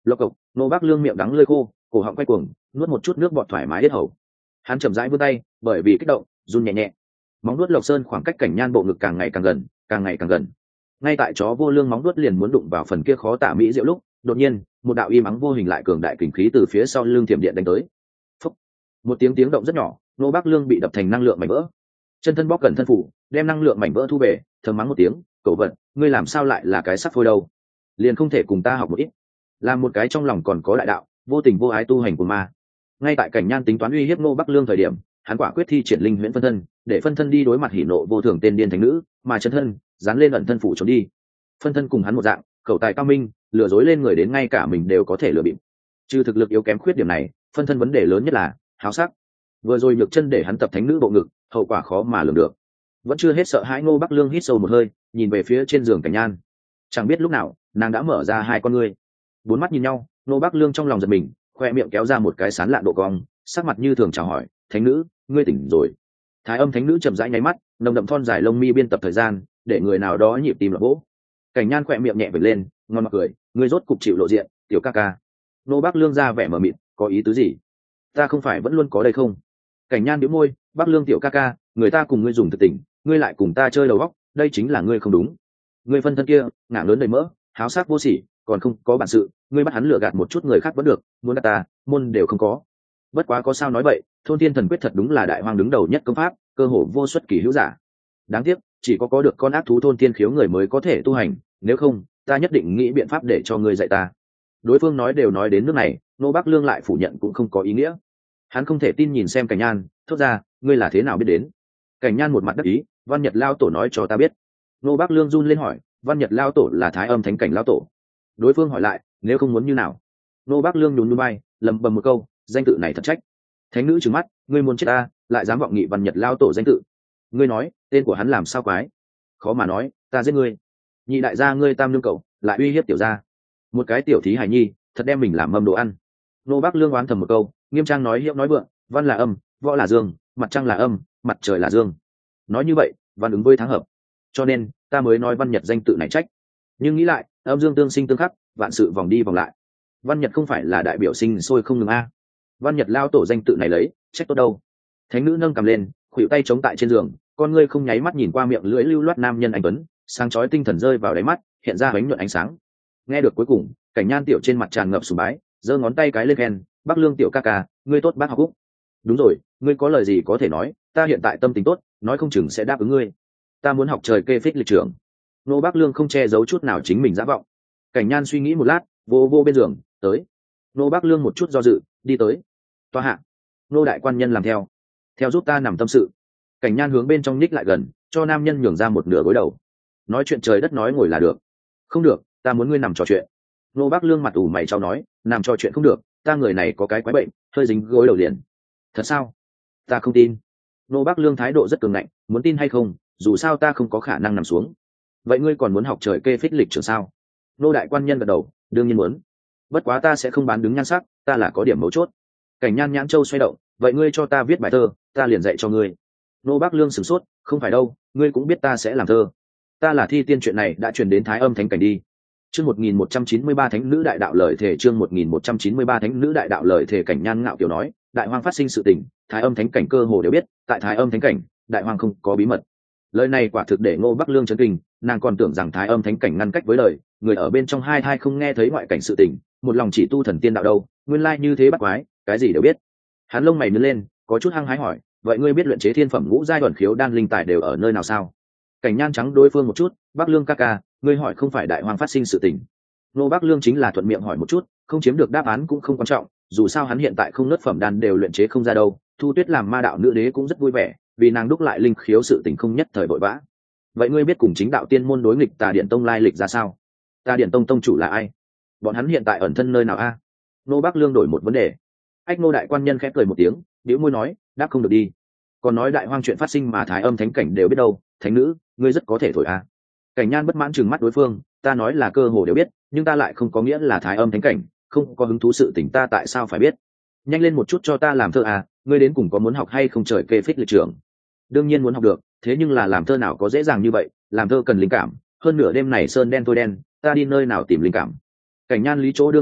Lộc cộc, Ngô Bác Lương miệng đắng lưỡi khô, cổ họng quay cuồng, nuốt một chút nước bọt thoải mái hết hầu. Hắn chậm rãi vươn tay, bởi vì kích động, run nhẹ nhẹ. Móng vuốt Lộc Sơn khoảng cách Cảnh Nhan bộ ngực càng ngày càng gần, càng ngày càng gần. Ngay tại chó vô lương móng vuốt liền muốn đụng vào phần kia khó tả mỹ diệu lúc, đột nhiên, một đạo im ắng vô hình lại cường đại kình khí từ phía sau lưng thiểm điện đánh tới. Phúc. Một tiếng tiếng động rất nhỏ, Ngô Bác Lương bị đập thành năng lượng mảnh vỡ. Chân thân bóc cẩn thân phủ, đem năng lượng mảnh vỡ thu về, thầm mắng một tiếng, cẩu vật, ngươi làm sao lại là cái sắc phôi đâu? Liền không thể cùng ta học một ít. Làm một cái trong lòng còn có đại đạo, vô tình vô ái tu hành của ma. Ngay tại Cảnh Nhan tính toán uy hiếp Ngô Bắc Lương thời điểm, hắn quả quyết thi triển linh huyễn phân thân, để phân thân đi đối mặt hỉ nộ vô thường tên điên thánh nữ, mà chân thân dán lên ẩn thân phủ trốn đi. Phân thân cùng hắn một dạng, khẩu tài cao minh, lừa dối lên người đến ngay cả mình đều có thể lừa bịp. Trừ thực lực yếu kém khuyết điểm này, phân thân vấn đề lớn nhất là háo sắc. Vừa rồi nhược chân để hắn tập thánh nữ bộ ngực, hậu quả khó mà lường được. Vẫn chưa hết sợ hãi, Ngô Bắc Lương hít sâu một hơi, nhìn về phía trên giường Cảnh Nhan. Chẳng biết lúc nào, nàng đã mở ra hai con ngươi. Bốn mắt nhìn nhau, Ngô Bắc Lương trong lòng giật mình, khoe miệng kéo ra một cái sán lạn độ cong, sắc mặt như thường chào hỏi, "Thánh nữ, ngươi tỉnh rồi." Thái Âm thánh nữ chậm rãi nháy mắt, nồng đậm thon dài lông mi biên tập thời gian, để người nào đó nhịp tim lập vỗ. Cảnh Nhan khoe miệng nhẹ vểnh lên, ngon mặt cười, "Ngươi rốt cục chịu lộ diện, tiểu ca ca." Ngô Bắc Lương ra vẻ mờ mịt, "Có ý tứ gì? Ta không phải vẫn luôn có đây không?" Cảnh Nhan nhíu môi, "Bắc Lương tiểu ca ca, người ta cùng ngươi dùng thực tình, ngươi lại cùng ta chơi đầu óc, đây chính là ngươi không đúng. Ngươi phân thân kia, ngả lớn đầy mỡ, háo sắc vô sỉ, còn không có bản sự, ngươi bắt hắn lừa gạt một chút người khác vẫn được, muốn gạt ta, môn đều không có. Bất quá có sao nói vậy, thôn thiên thần quyết thật đúng là đại hoang đứng đầu nhất công pháp, cơ hồ vô xuất kỳ hữu giả. Đáng tiếc, chỉ có có được con ác thú thôn thiên khiếu người mới có thể tu hành, nếu không, ta nhất định nghĩ biện pháp để cho ngươi dạy ta." Đối phương nói đều nói đến nước này, Ngô Bắc Lương lại phủ nhận cũng không có ý nghĩa. Hắn không thể tin nhìn xem Cảnh Nhan, thốt ra, "Ngươi là thế nào biết đến?" Cảnh Nhan một mặt đắc ý, "Văn Nhật lao tổ nói cho ta biết." Ngô Bắc Lương run lên hỏi, "Văn Nhật lao tổ là Thái Âm thánh cảnh lao tổ?" Đối phương hỏi lại, "Nếu không muốn như nào?" Ngô Bắc Lương nhún nhún vai, lẩm bẩm một câu, "Danh tự này thật trách." Thánh nữ trừng mắt, "Ngươi muốn chết ta, lại dám vọng nghị Văn Nhật lao tổ danh tự. Ngươi nói, tên của hắn làm sao quái? Khó mà nói, ta giết ngươi. Nhị đại gia ngươi tam lương cậu, lại uy hiếp tiểu gia. Một cái tiểu thí hài nhi, thật đem mình làm mâm đồ ăn." Ngô Bắc Lương oán thầm một câu, nghiêm trang nói hiệu nói vượng, "Văn là âm, võ là dương, mặt trăng là âm, mặt trời là dương. Nói như vậy, văn ứng với thắng hợp. Cho nên, ta mới nói Văn Nhật danh tự này trách. Nhưng nghĩ lại, âm dương tương sinh tương khắc, vạn sự vòng đi vòng lại. Văn Nhật không phải là đại biểu sinh sôi không ngừng a. Văn Nhật lao tổ danh tự này lấy, trách tốt đâu." Thánh nữ nâng cầm lên, khuỷu tay chống tại trên giường, con ngươi không nháy mắt nhìn qua miệng lưỡi lưu loát nam nhân anh tuấn, sáng chói tinh thần rơi vào đáy mắt, hiện ra bánh nhuận ánh sáng. Nghe được cuối cùng, Cảnh Nhan tiểu trên mặt tràn ngập sùng bái, giơ ngón tay cái lên khen, "Bắc Lương tiểu ca ca, ngươi tốt bác học úc. Đúng rồi, ngươi có lời gì có thể nói, ta hiện tại tâm tình tốt, nói không chừng sẽ đáp ứng ngươi. Ta muốn học trời kê phích lịch trưởng." Ngô Bắc Lương không che giấu chút nào chính mình dã vọng. Cảnh Nhan suy nghĩ một lát, vô vô bên giường, "Tới." Ngô Bắc Lương một chút do dự, đi tới. "Toa hạ." Ngô đại quan nhân làm theo. "Theo giúp ta nằm tâm sự." Cảnh Nhan hướng bên trong ních lại gần, cho nam nhân nhường ra một nửa gối đầu. "Nói chuyện trời đất nói ngồi là được." "Không được, ta muốn ngươi nằm trò chuyện." Ngô Bắc Lương mặt ủ mày chau nói, "Nằm trò chuyện không được, ta người này có cái quái bệnh, hơi dính gối đầu liền." "Thật sao?" "Ta không tin." Ngô Bắc Lương thái độ rất cường ngạnh, "Muốn tin hay không, dù sao ta không có khả năng nằm xuống." "Vậy ngươi còn muốn học trời kê phích lịch trường sao?" Ngô đại quan nhân gật đầu, "Đương nhiên muốn. Bất quá ta sẽ không bán đứng nhan sắc, ta là có điểm mấu chốt." Cảnh Nhan nhãn châu xoay động, "Vậy ngươi cho ta viết bài thơ, ta liền dạy cho ngươi." Ngô Bắc Lương sửng sốt, "Không phải đâu, ngươi cũng biết ta sẽ làm thơ. Ta là thi tiên chuyện này đã truyền đến Thái Âm thánh cảnh đi." Chương một nghìn một trăm chín mươi ba thánh nữ đại đạo lời thể, chương một nghìn một trăm chín mươi ba thánh nữ đại đạo lời thể. Cảnh Nhan ngạo kiều nói, "Đại hoang phát sinh sự tình, Thái Âm thánh cảnh cơ hồ đều biết, tại Thái Âm thánh cảnh, đại hoang không có bí mật." Lời này quả thực để Ngô Bắc Lương chấn kinh, nàng còn tưởng rằng Thái Âm thánh cảnh ngăn cách với lời, người ở bên trong hai thai không nghe thấy ngoại cảnh sự tình, một lòng chỉ tu thần tiên đạo đâu, nguyên lai như thế bắt quái, cái gì đều biết. Hắn lông mày nhướng lên, có chút hăng hái hỏi, "Vậy ngươi biết luyện chế thiên phẩm ngũ giai đoạn khiếu đan linh tài đều ở nơi nào sao?" Cảnh Nhan trắng đối phương một chút, "Bắc Lương ca ca, ngươi hỏi không phải đại hoang phát sinh sự tình." Ngô Bắc Lương chính là thuận miệng hỏi một chút, không chiếm được đáp án cũng không quan trọng, dù sao hắn hiện tại không nứt phẩm đan đều luyện chế không ra đâu. Thu Tuyết làm ma đạo nữ đế cũng rất vui vẻ, vì nàng đúc lại linh khiếu sự tình không nhất thời vội vã. "Vậy ngươi biết cùng chính đạo tiên môn đối nghịch Tà Điện Tông lai lịch ra sao? Tà Điện Tông tông chủ là ai? Bọn hắn hiện tại ẩn thân nơi nào a?" Ngô Bắc Lương đổi một vấn đề. Ách Ngô đại quan nhân khẽ cười một tiếng, bĩu môi nói, "Đáp không được đi. Còn nói đại hoang chuyện phát sinh mà Thái Âm thánh cảnh đều biết đâu, thánh nữ, ngươi rất có thể thổi a." Cảnh Nhan bất mãn trừng mắt đối phương, "Ta nói là cơ hồ đều biết, nhưng ta lại không có nghĩa là Thái Âm thánh cảnh, không có hứng thú sự tình ta tại sao phải biết? Nhanh lên một chút cho ta làm thơ à, ngươi đến cùng có muốn học hay không trời kê phích lịch trưởng?" "Đương nhiên muốn học được, thế nhưng là làm thơ nào có dễ dàng như vậy, làm thơ cần linh cảm, hơn nửa đêm này sơn đen thôi đen, ta đi nơi nào tìm linh cảm?" Cảnh Nhan lý chỗ đương nhiên nói,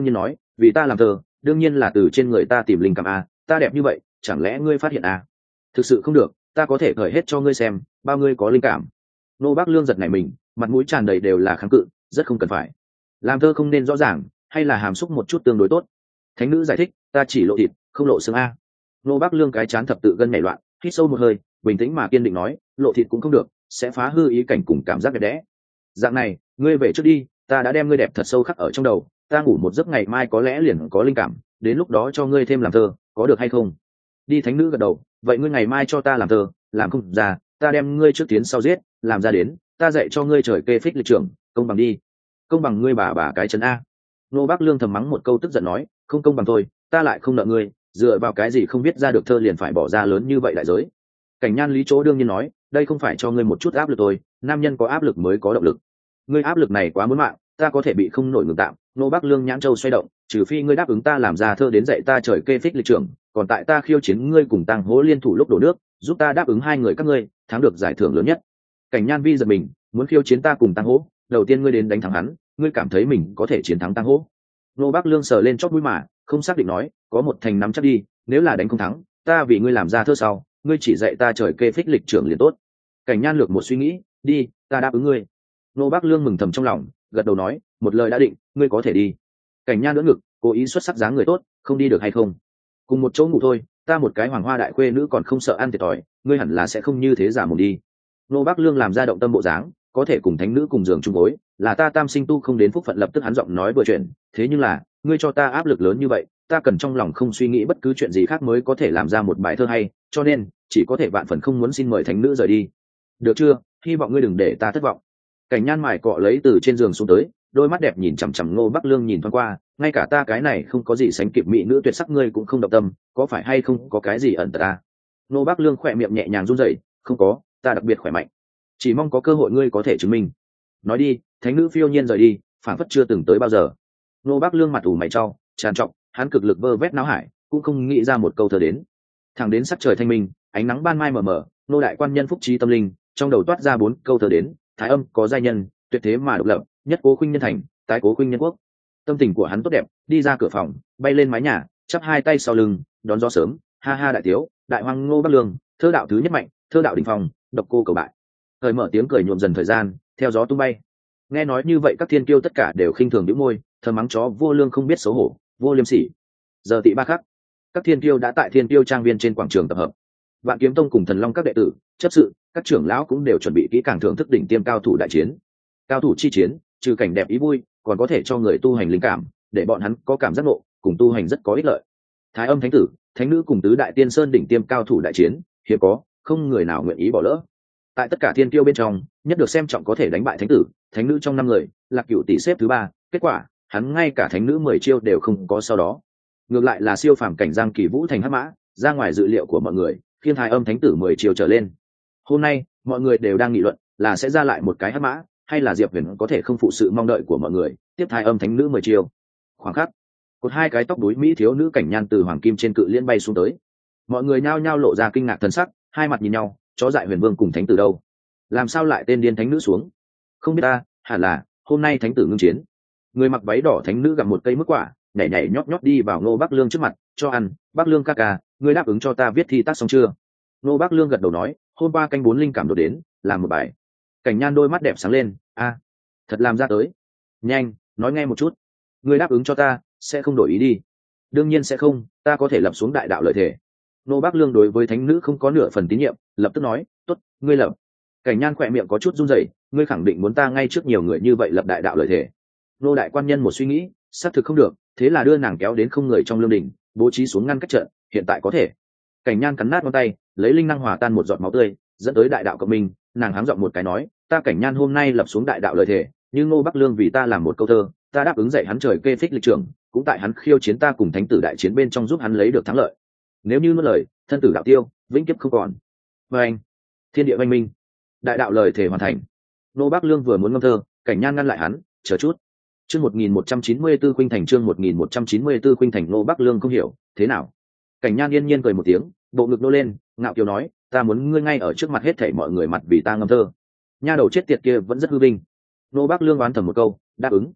vì ta làm thơ đương nhiên là từ trên người ta tìm linh cảm a, ta đẹp như vậy chẳng lẽ ngươi phát hiện a? Thực sự không được ta có thể khởi hết cho ngươi xem bao ngươi có linh cảm. Nô Bác Lương giật nảy mình, mặt mũi tràn đầy đều là kháng cự, rất không cần phải. Làm thơ không nên rõ ràng, hay là hàm xúc một chút tương đối tốt. Thánh nữ giải thích, ta chỉ lộ thịt, không lộ xương a. Nô Bác Lương cái chán thập tự gân nhảy loạn, hít sâu một hơi, bình tĩnh mà kiên định nói, lộ thịt cũng không được, sẽ phá hư ý cảnh cùng cảm giác đẹp đẽ. Dạng này, ngươi về trước đi, ta đã đem ngươi đẹp thật sâu khắc ở trong đầu, ta ngủ một giấc ngày mai có lẽ liền có linh cảm, đến lúc đó cho ngươi thêm làm thơ, có được hay không? Đi. Thánh nữ gật đầu, vậy ngươi ngày mai cho ta làm thơ, làm không ra, ta đem ngươi trước tiến sau giết, làm ra đến, ta dạy cho ngươi trời kê phích lịch trưởng, công bằng đi. Công bằng ngươi bà bà cái chân a. Nô Bác Lương thầm mắng một câu tức giận nói, không công bằng thôi, ta lại không nợ ngươi, dựa vào cái gì không biết ra được thơ liền phải bỏ ra lớn như vậy đại giới. Cảnh Nhan lý chỗ đương nhiên nói, đây không phải cho ngươi một chút áp lực thôi, nam nhân có áp lực mới có động lực. Ngươi áp lực này quá muốn mạng, ta có thể bị không nổi ngừng tạm. Nô Bác Lương nhãn châu xoay động, trừ phi ngươi đáp ứng ta làm ra thơ đến dạy ta trời kê phích lịch trưởng, còn tại ta khiêu chiến ngươi cùng Tăng Hố liên thủ lúc đổ nước, giúp ta đáp ứng hai người các ngươi thắng được giải thưởng lớn nhất. Cảnh Nhan vi giật mình, muốn khiêu chiến ta cùng Tăng Hố, đầu tiên ngươi đến đánh thắng hắn, ngươi cảm thấy mình có thể chiến thắng Tăng Hố? Nô Bác Lương sờ lên chót mũi mà không xác định nói, có một thành nắm chắc đi, nếu là đánh không thắng, ta vì ngươi làm ra thơ sau, ngươi chỉ dạy ta trời kê phích lịch trưởng liền tốt. Cảnh Nhan lược một suy nghĩ, đi, ta đáp ứng ngươi. Nô Bác Lương mừng thầm trong lòng, gật đầu nói, một lời đã định, ngươi có thể đi. Cảnh Nhan đỡ ngực, cố ý xuất sắc dáng người tốt, không đi được hay không? Cùng một chỗ ngủ thôi, ta một cái hoàng hoa đại khuê nữ còn không sợ ăn thiệt thòi, ngươi hẳn là sẽ không như thế giả mồm đi. Nô Bác Lương làm ra động tâm bộ dáng, có thể cùng thánh nữ cùng giường chung gối, là ta tam sinh tu không đến phúc phận. Lập tức hắn giọng nói vừa chuyện, thế nhưng là, ngươi cho ta áp lực lớn như vậy, ta cần trong lòng không suy nghĩ bất cứ chuyện gì khác mới có thể làm ra một bài thơ hay, cho nên chỉ có thể vạn phần không muốn xin mời thánh nữ rời đi. Được chưa? Hy vọng ngươi đừng để ta thất vọng. Cảnh Nhan mải cọ lấy từ trên giường xuống tới, đôi mắt đẹp nhìn chằm chằm Ngô Bắc Lương nhìn thoáng qua, ngay cả ta cái này không có gì sánh kịp mỹ nữ tuyệt sắc ngươi cũng không động tâm, có phải hay không có cái gì ẩn tật à? Ngô Bắc Lương khỏe miệng nhẹ nhàng run rẩy, không có, ta đặc biệt khỏe mạnh, chỉ mong có cơ hội ngươi có thể chứng minh. Nói đi. Thánh nữ phiêu nhiên rời đi, phản phất chưa từng tới bao giờ. Ngô Bắc Lương mặt ủ mày trao, tràn trọc, hắn cực lực vơ vét não hải, cũng không nghĩ ra một câu thơ đến. Thẳng đến sắc trời thanh minh, ánh nắng ban mai mờ mờ, nô đại quan nhân phúc trí tâm linh, trong đầu toát ra bốn câu thơ đến: thái âm có giai nhân, tuyệt thế mà độc lập, nhất cố khuynh nhân thành, tái cố khuynh nhân quốc. Tâm tình của hắn tốt đẹp, đi ra cửa phòng, bay lên mái nhà, chắp hai tay sau lưng, đón gió sớm, ha ha đại tiếu, đại hoang Ngô Bắc Lương, thơ đạo thứ nhất mạnh, thơ đạo đỉnh phong, độc cô cầu bại. Thời mở tiếng cười nhuộm dần thời gian, theo gió tung bay. Nghe nói như vậy các thiên kiêu tất cả đều khinh thường nhíu môi, thầm mắng chó vô lương không biết xấu hổ, vô liêm sỉ. Giờ tị ba khắc, các thiên kiêu đã tại thiên kiêu trang viên trên quảng trường tập hợp. Vạn Kiếm Tông cùng Thần Long các đệ tử, chấp sự, các trưởng lão cũng đều chuẩn bị kỹ càng thưởng thức đỉnh tiêm cao thủ đại chiến. Cao thủ chi chiến, trừ cảnh đẹp ý vui, còn có thể cho người tu hành linh cảm, để bọn hắn có cảm giác ngộ, cùng tu hành rất có ích lợi. Thái Âm Thánh tử, Thánh nữ cùng tứ đại tiên sơn đỉnh tiêm cao thủ đại chiến, hiếm có, không người nào nguyện ý bỏ lỡ. Tại tất cả thiên kiêu bên trong, nhất được xem trọng có thể đánh bại Thánh tử, Thánh nữ trong năm người, Lạc Cửu tỷ xếp thứ ba, kết quả, hắn ngay cả Thánh nữ mười chiêu đều không có sau đó. Ngược lại là siêu phàm cảnh Giang Kỳ Vũ thành hắc mã, ra ngoài dự liệu của mọi người, khiên Thái Âm Thánh tử mười chiêu trở lên. Hôm nay, mọi người đều đang nghị luận là sẽ ra lại một cái hắc mã, hay là Diệp Huyền có thể không phụ sự mong đợi của mọi người, tiếp Thái Âm Thánh nữ mười chiêu. Khoảng khắc, cột hai cái tóc đuối mỹ thiếu nữ Cảnh Nhan từ hoàng kim trên cự liên bay xuống tới. Mọi người nhao nhao lộ ra kinh ngạc thần sắc, hai mặt nhìn nhau, chó dại Huyền Vương cùng Thánh tử đâu? Làm sao lại tên điên thánh nữ xuống? Không biết ta, hẳn là hôm nay Thánh tử ngưng chiến. Người mặc váy đỏ thánh nữ gặp một cây mức quả, nhảy nhảy nhót nhót đi vào Ngô Bắc Lương trước mặt, cho ăn. Bắc Lương ca ca, ngươi đáp ứng cho ta viết thi tác xong chưa? Ngô Bắc Lương gật đầu nói, hôm qua canh bốn linh cảm đột đến, làm một bài. Cảnh Nhan đôi mắt đẹp sáng lên, a, thật làm ra tới. Nhanh, nói nghe một chút. Ngươi đáp ứng cho ta, sẽ không đổi ý đi? Đương nhiên sẽ không, ta có thể lập xuống đại đạo lợi thể. Ngô Bắc Lương đối với thánh nữ không có nửa phần tín nhiệm, lập tức nói, tốt, ngươi lập. Cảnh Nhan khỏe miệng có chút run rẩy, ngươi khẳng định muốn ta ngay trước nhiều người như vậy lập đại đạo lợi thể? Ngô đại quan nhân một suy nghĩ, xác thực không được, thế là đưa nàng kéo đến không người trong lương đình, bố trí xuống ngăn cách trận, hiện tại có thể. Cảnh Nhan cắn nát ngón tay, lấy linh năng hòa tan một giọt máu tươi, dẫn tới đại đạo cộng minh, nàng háng giọng một cái nói, ta Cảnh Nhan hôm nay lập xuống đại đạo lợi thể, nhưng Ngô Bắc Lương vì ta làm một câu thơ, ta đáp ứng dạy hắn trời kê phích lịch trưởng, cũng tại hắn khiêu chiến ta cùng thánh tử đại chiến bên trong giúp hắn lấy được thắng lợi. Nếu như nuốt lời, thân tử đạo tiêu, vĩnh kiếp không còn. Và anh, thiên địa văn minh, đại đạo lời thể hoàn thành. Ngô Bắc Lương vừa muốn ngâm thơ, Cảnh Nhan ngăn lại hắn, chờ chút. Chương một nghìn một trăm chín mươi tư khuynh thành chương một nghìn một trăm chín mươi tư khuynh thành Ngô Bắc Lương không hiểu, thế nào? Cảnh Nhan yên nhiên cười một tiếng, bộ ngực nô lên, ngạo kiều nói, ta muốn ngươi ngay ở trước mặt hết thảy mọi người mặt vì ta ngâm thơ. Nha đầu chết tiệt kia vẫn rất hư vinh. Ngô Bắc Lương oán thầm một câu, đáp ứng.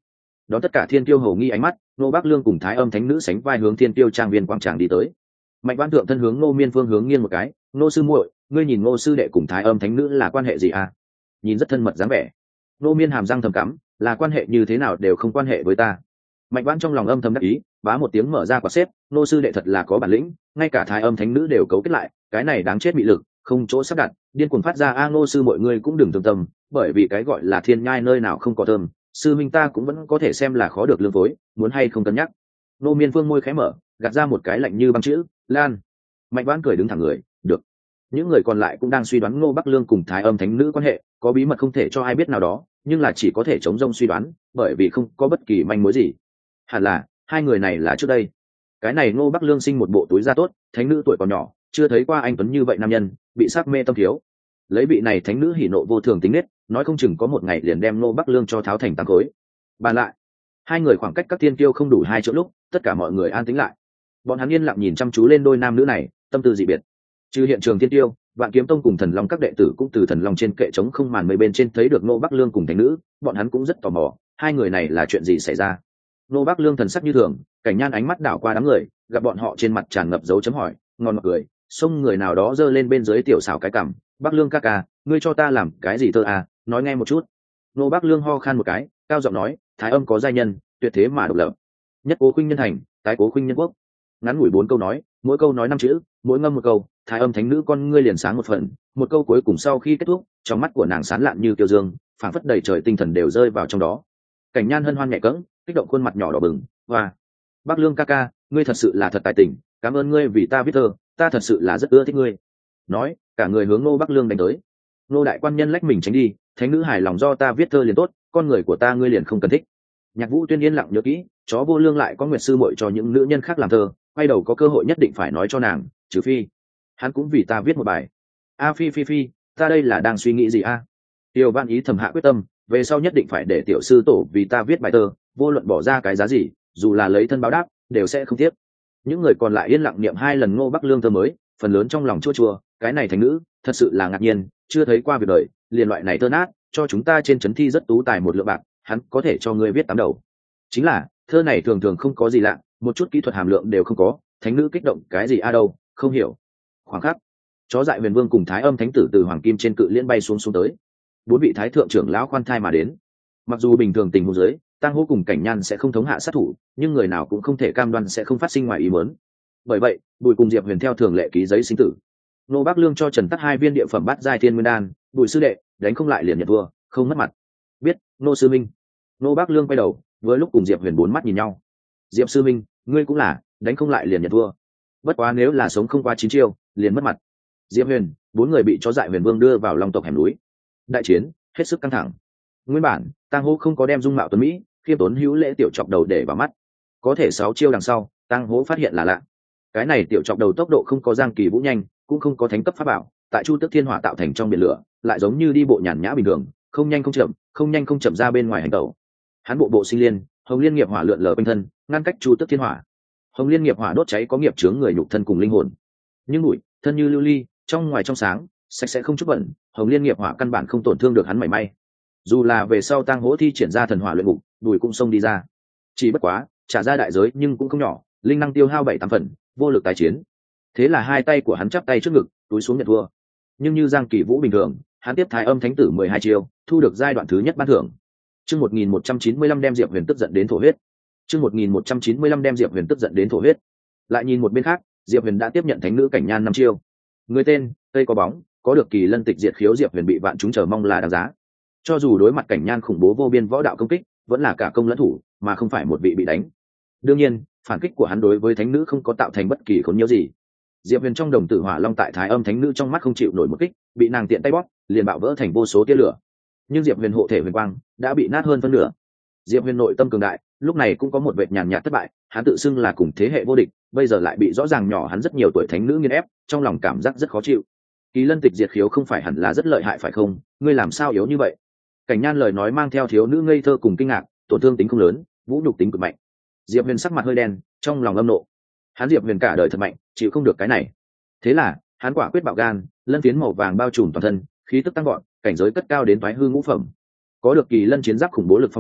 Đón tất cả thiên tiêu hầu nghi ánh mắt, Ngô Bắc Lương cùng Thái Âm Thánh Nữ sánh vai hướng thiên tiêu trang viên quảng tràng đi tới. Mạnh Vãn Thượng thân hướng Ngô Miên phương hướng nghiêng một cái, Ngô sư muội, ngươi nhìn Ngô sư đệ cùng Thái Âm Thánh Nữ là quan hệ gì à? Nhìn rất thân mật dáng vẻ. Ngô Miên hàm răng thầm cắm, là quan hệ như thế nào đều không quan hệ với ta. Mạnh Vãn trong lòng âm thầm đắc ý, bá một tiếng mở ra quả xếp, Ngô sư đệ thật là có bản lĩnh, ngay cả Thái Âm Thánh Nữ đều cấu kết lại, cái này đáng chết bị lực, không chỗ sắp đặt, điên cuồng phát ra a Ngô sư mọi người cũng đừng thương tâm, bởi vì cái gọi là thiên nhai nơi nào không có thơm, sư minh ta cũng vẫn có thể xem là khó được lương phối, muốn hay không cân nhắc. Ngô Miên Phương môi khẽ mở, gạt ra một cái lạnh như băng chữ, Lan. Mạnh Vãn cười đứng thẳng người, được. Những người còn lại cũng đang suy đoán Ngô Bắc Lương cùng Thái Âm Thánh Nữ quan hệ, có bí mật không thể cho ai biết nào đó, nhưng là chỉ có thể chống rông suy đoán, bởi vì không có bất kỳ manh mối gì. Hẳn là hai người này là trước đây. Cái này Ngô Bắc Lương sinh một bộ túi da tốt, thánh nữ tuổi còn nhỏ, chưa thấy qua anh tuấn như vậy nam nhân, bị sắc mê tâm thiếu. Lấy vị này thánh nữ hỉ nộ vô thường tính nết, nói không chừng có một ngày liền đem Ngô Bắc Lương cho tháo thành tám khối. Bàn lại, hai người khoảng cách các tiên tiêu không đủ hai chỗ lúc, tất cả mọi người an tĩnh lại. Bọn hắn yên lặng nhìn chăm chú lên đôi nam nữ này, tâm tư dị biệt. Trừ hiện trường tiên tiêu, Vạn Kiếm Tông cùng Thần Long các đệ tử cũng từ Thần Long trên kệ trống không màn mây bên trên thấy được Ngô Bắc Lương cùng thánh nữ, bọn hắn cũng rất tò mò, hai người này là chuyện gì xảy ra. Ngô Bắc Lương thần sắc như thường, Cảnh Nhan ánh mắt đảo qua đám người, gặp bọn họ trên mặt tràn ngập dấu chấm hỏi, ngon ngọt cười, xông người nào đó giơ lên bên dưới tiểu xảo cái cằm, Bắc Lương ca ca, ngươi cho ta làm cái gì thơ à, nói nghe một chút. Ngô Bắc Lương ho khan một cái, cao giọng nói, Thái Âm có giai nhân, tuyệt thế mà độc lập, nhất cố khuynh nhân thành, tái cố khuynh nhân quốc. Ngắn ngủi bốn câu nói, mỗi câu nói năm chữ, mỗi ngâm một câu, Thái Âm Thánh Nữ con ngươi liền sáng một phần, một câu cuối cùng sau khi kết thúc, trong mắt của nàng sáng lạn như tiêu dương, phảng phất đầy trời tinh thần đều rơi vào trong đó. Cảnh Nhan hân hoan nhẹ cẫng, kích động khuôn mặt nhỏ đỏ bừng, và Bắc Lương ca ca, ngươi thật sự là thật tài tình, cảm ơn ngươi vì ta viết thơ, ta thật sự là rất ưa thích ngươi. Nói, cả người hướng Ngô Bắc Lương đánh tới. Ngô đại quan nhân lách mình tránh đi, thánh nữ hài lòng do ta viết thơ liền tốt, con người của ta ngươi liền không cần thích. Nhạc Vũ Tuyên yên lặng nhớ kỹ, chó vô lương lại có nguyệt sư muội cho những nữ nhân khác làm thơ, quay đầu có cơ hội nhất định phải nói cho nàng, trừ phi hắn cũng vì ta viết một bài. A phi phi phi, ta đây là đang suy nghĩ gì a? Tiêu Văn Ý thầm hạ quyết tâm, về sau nhất định phải để tiểu sư tổ vì ta viết bài thơ, vô luận bỏ ra cái giá gì, dù là lấy thân báo đáp, đều sẽ không tiếc. Những người còn lại yên lặng niệm hai lần Ngô Bắc Lương thơ mới, phần lớn trong lòng chua chua, cái này thành nữ, thật sự là ngạc nhiên, chưa thấy qua việc đời, liền loại này thơ nát, cho chúng ta trên chấn thi rất tú tài một lượng bạc, hắn có thể cho ngươi viết tám đầu. Chính là, thơ này thường thường không có gì lạ, một chút kỹ thuật hàm lượng đều không có, thánh nữ kích động cái gì a đâu, không hiểu. Khoảng khắc, chó dại Huyền Vương cùng Thái Âm Thánh tử từ hoàng kim trên cự liên bay xuống xuống tới. Bốn vị thái thượng trưởng lão khoan thai mà đến. Mặc dù bình thường tình huống dưới, Tang Hô cùng Cảnh Nhan sẽ không thống hạ sát thủ, nhưng người nào cũng không thể cam đoan sẽ không phát sinh ngoài ý muốn. Bởi vậy, Bùi cùng Diệp Huyền theo thường lệ ký giấy sinh tử. Nô Bắc Lương cho Trần Tắc hai viên địa phẩm bát giai thiên nguyên đan, Bùi sư đệ, đánh không lại liền nhận thua, không mất mặt. Biết, nô sư minh. Nô Bắc Lương quay đầu, với lúc cùng Diệp Huyền bốn mắt nhìn nhau. Diệp sư minh, ngươi cũng là, đánh không lại liền nhận thua. Bất quá nếu là sống không qua chín chiêu, liền mất mặt. Diệp Huyền, bốn người bị chó dại Huyền Vương đưa vào Long tộc hẻm núi. Đại chiến hết sức căng thẳng. Nguyên bản, Tang Hô không có đem dung mạo tuấn mỹ, khiêm tốn hữu lễ tiểu chọc đầu để vào mắt. Có thể sáu chiêu đằng sau, Tang Hô phát hiện là lạ. Cái này tiểu chọc đầu tốc độ không có Giang Kỳ Vũ nhanh, cũng không có thánh cấp pháp bảo, tại Chu Tước Thiên Hỏa tạo thành trong biển lửa, lại giống như đi bộ nhàn nhã bình thường, không nhanh không chậm, không nhanh không chậm ra bên ngoài hành tẩu. Hắn bộ bộ sinh liên, Hồng Liên nghiệp hỏa lượn lờ quanh thân, ngăn cách Chu Tước Thiên Hỏa. Hồng Liên nghiệp hỏa đốt cháy có nghiệp chướng người nhục thân cùng linh hồn. Nhưng bụi, thân như lưu ly, trong ngoài trong sáng, sạch sẽ không chút bẩn, Hồng Liên nghiệp hỏa căn bản không tổn thương được hắn mảy may. Dù là về sau Tang Hỗ thi triển ra thần hỏa luyện ngục, đùi cũng xông đi ra. Chỉ bất quá, trả ra đại giới nhưng cũng không nhỏ, linh năng tiêu hao bảy tám phần, vô lực tái chiến. Thế là hai tay của hắn chắp tay trước ngực, túi xuống nhận thua. Nhưng như Giang Kỳ Vũ bình thường, hắn tiếp Thái Âm Thánh tử mười hai chiêu, thu được giai đoạn thứ nhất ban thưởng. Chương một nghìn một trăm chín mươi lăm đem Diệp Huyền tức giận đến thổ huyết. Chương một nghìn một trăm chín mươi lăm đem Diệp Huyền tức giận đến thổ huyết. Lại nhìn một bên khác, Diệp Huyền đã tiếp nhận thánh nữ Cảnh Nhan năm chiêu. Người tên, Tây có bóng, có được kỳ lân tịch diệt khiếu, Diệp Huyền bị vạn chúng chờ mong là đáng giá. Cho dù đối mặt Cảnh Nhan khủng bố vô biên võ đạo công kích, vẫn là cả công lẫn thủ, mà không phải một vị bị đánh. Đương nhiên, phản kích của hắn đối với thánh nữ không có tạo thành bất kỳ khốn nhiễu gì. Diệp Huyền trong đồng tử hỏa long tại Thái Âm Thánh nữ trong mắt không chịu nổi một kích, bị nàng tiện tay bóp, liền bạo vỡ thành vô số tia lửa. Nhưng Diệp Huyền hộ thể huyền quang đã bị nát hơn phân nửa. Diệp Huyền nội tâm cường đại, lúc này cũng có một vệt nhàn nhạt thất bại, hắn tự xưng là cùng thế hệ vô địch, bây giờ lại bị rõ ràng nhỏ hắn rất nhiều tuổi thánh nữ nghiền ép, trong lòng cảm giác rất khó chịu. Kỳ lân tịch diệt khiếu không phải hẳn là rất lợi hại phải không? Ngươi làm sao yếu như vậy? Cảnh Nhan lời nói mang theo thiếu nữ ngây thơ cùng kinh ngạc, tổn thương tính không lớn, vũ nhục tính cực mạnh. Diệp Huyền sắc mặt hơi đen, trong lòng âm nộ. Hắn Diệp Huyền cả đời thật mạnh, chịu không được cái này. Thế là, hắn quả quyết bạo gan, lân phiến màu vàng bao trùm toàn thân, khí tức tăng vọt, cảnh giới cất cao đến toái hư ngũ phẩm. Có được kỳ lân chiến giáp khủng bố lực phòng ngự,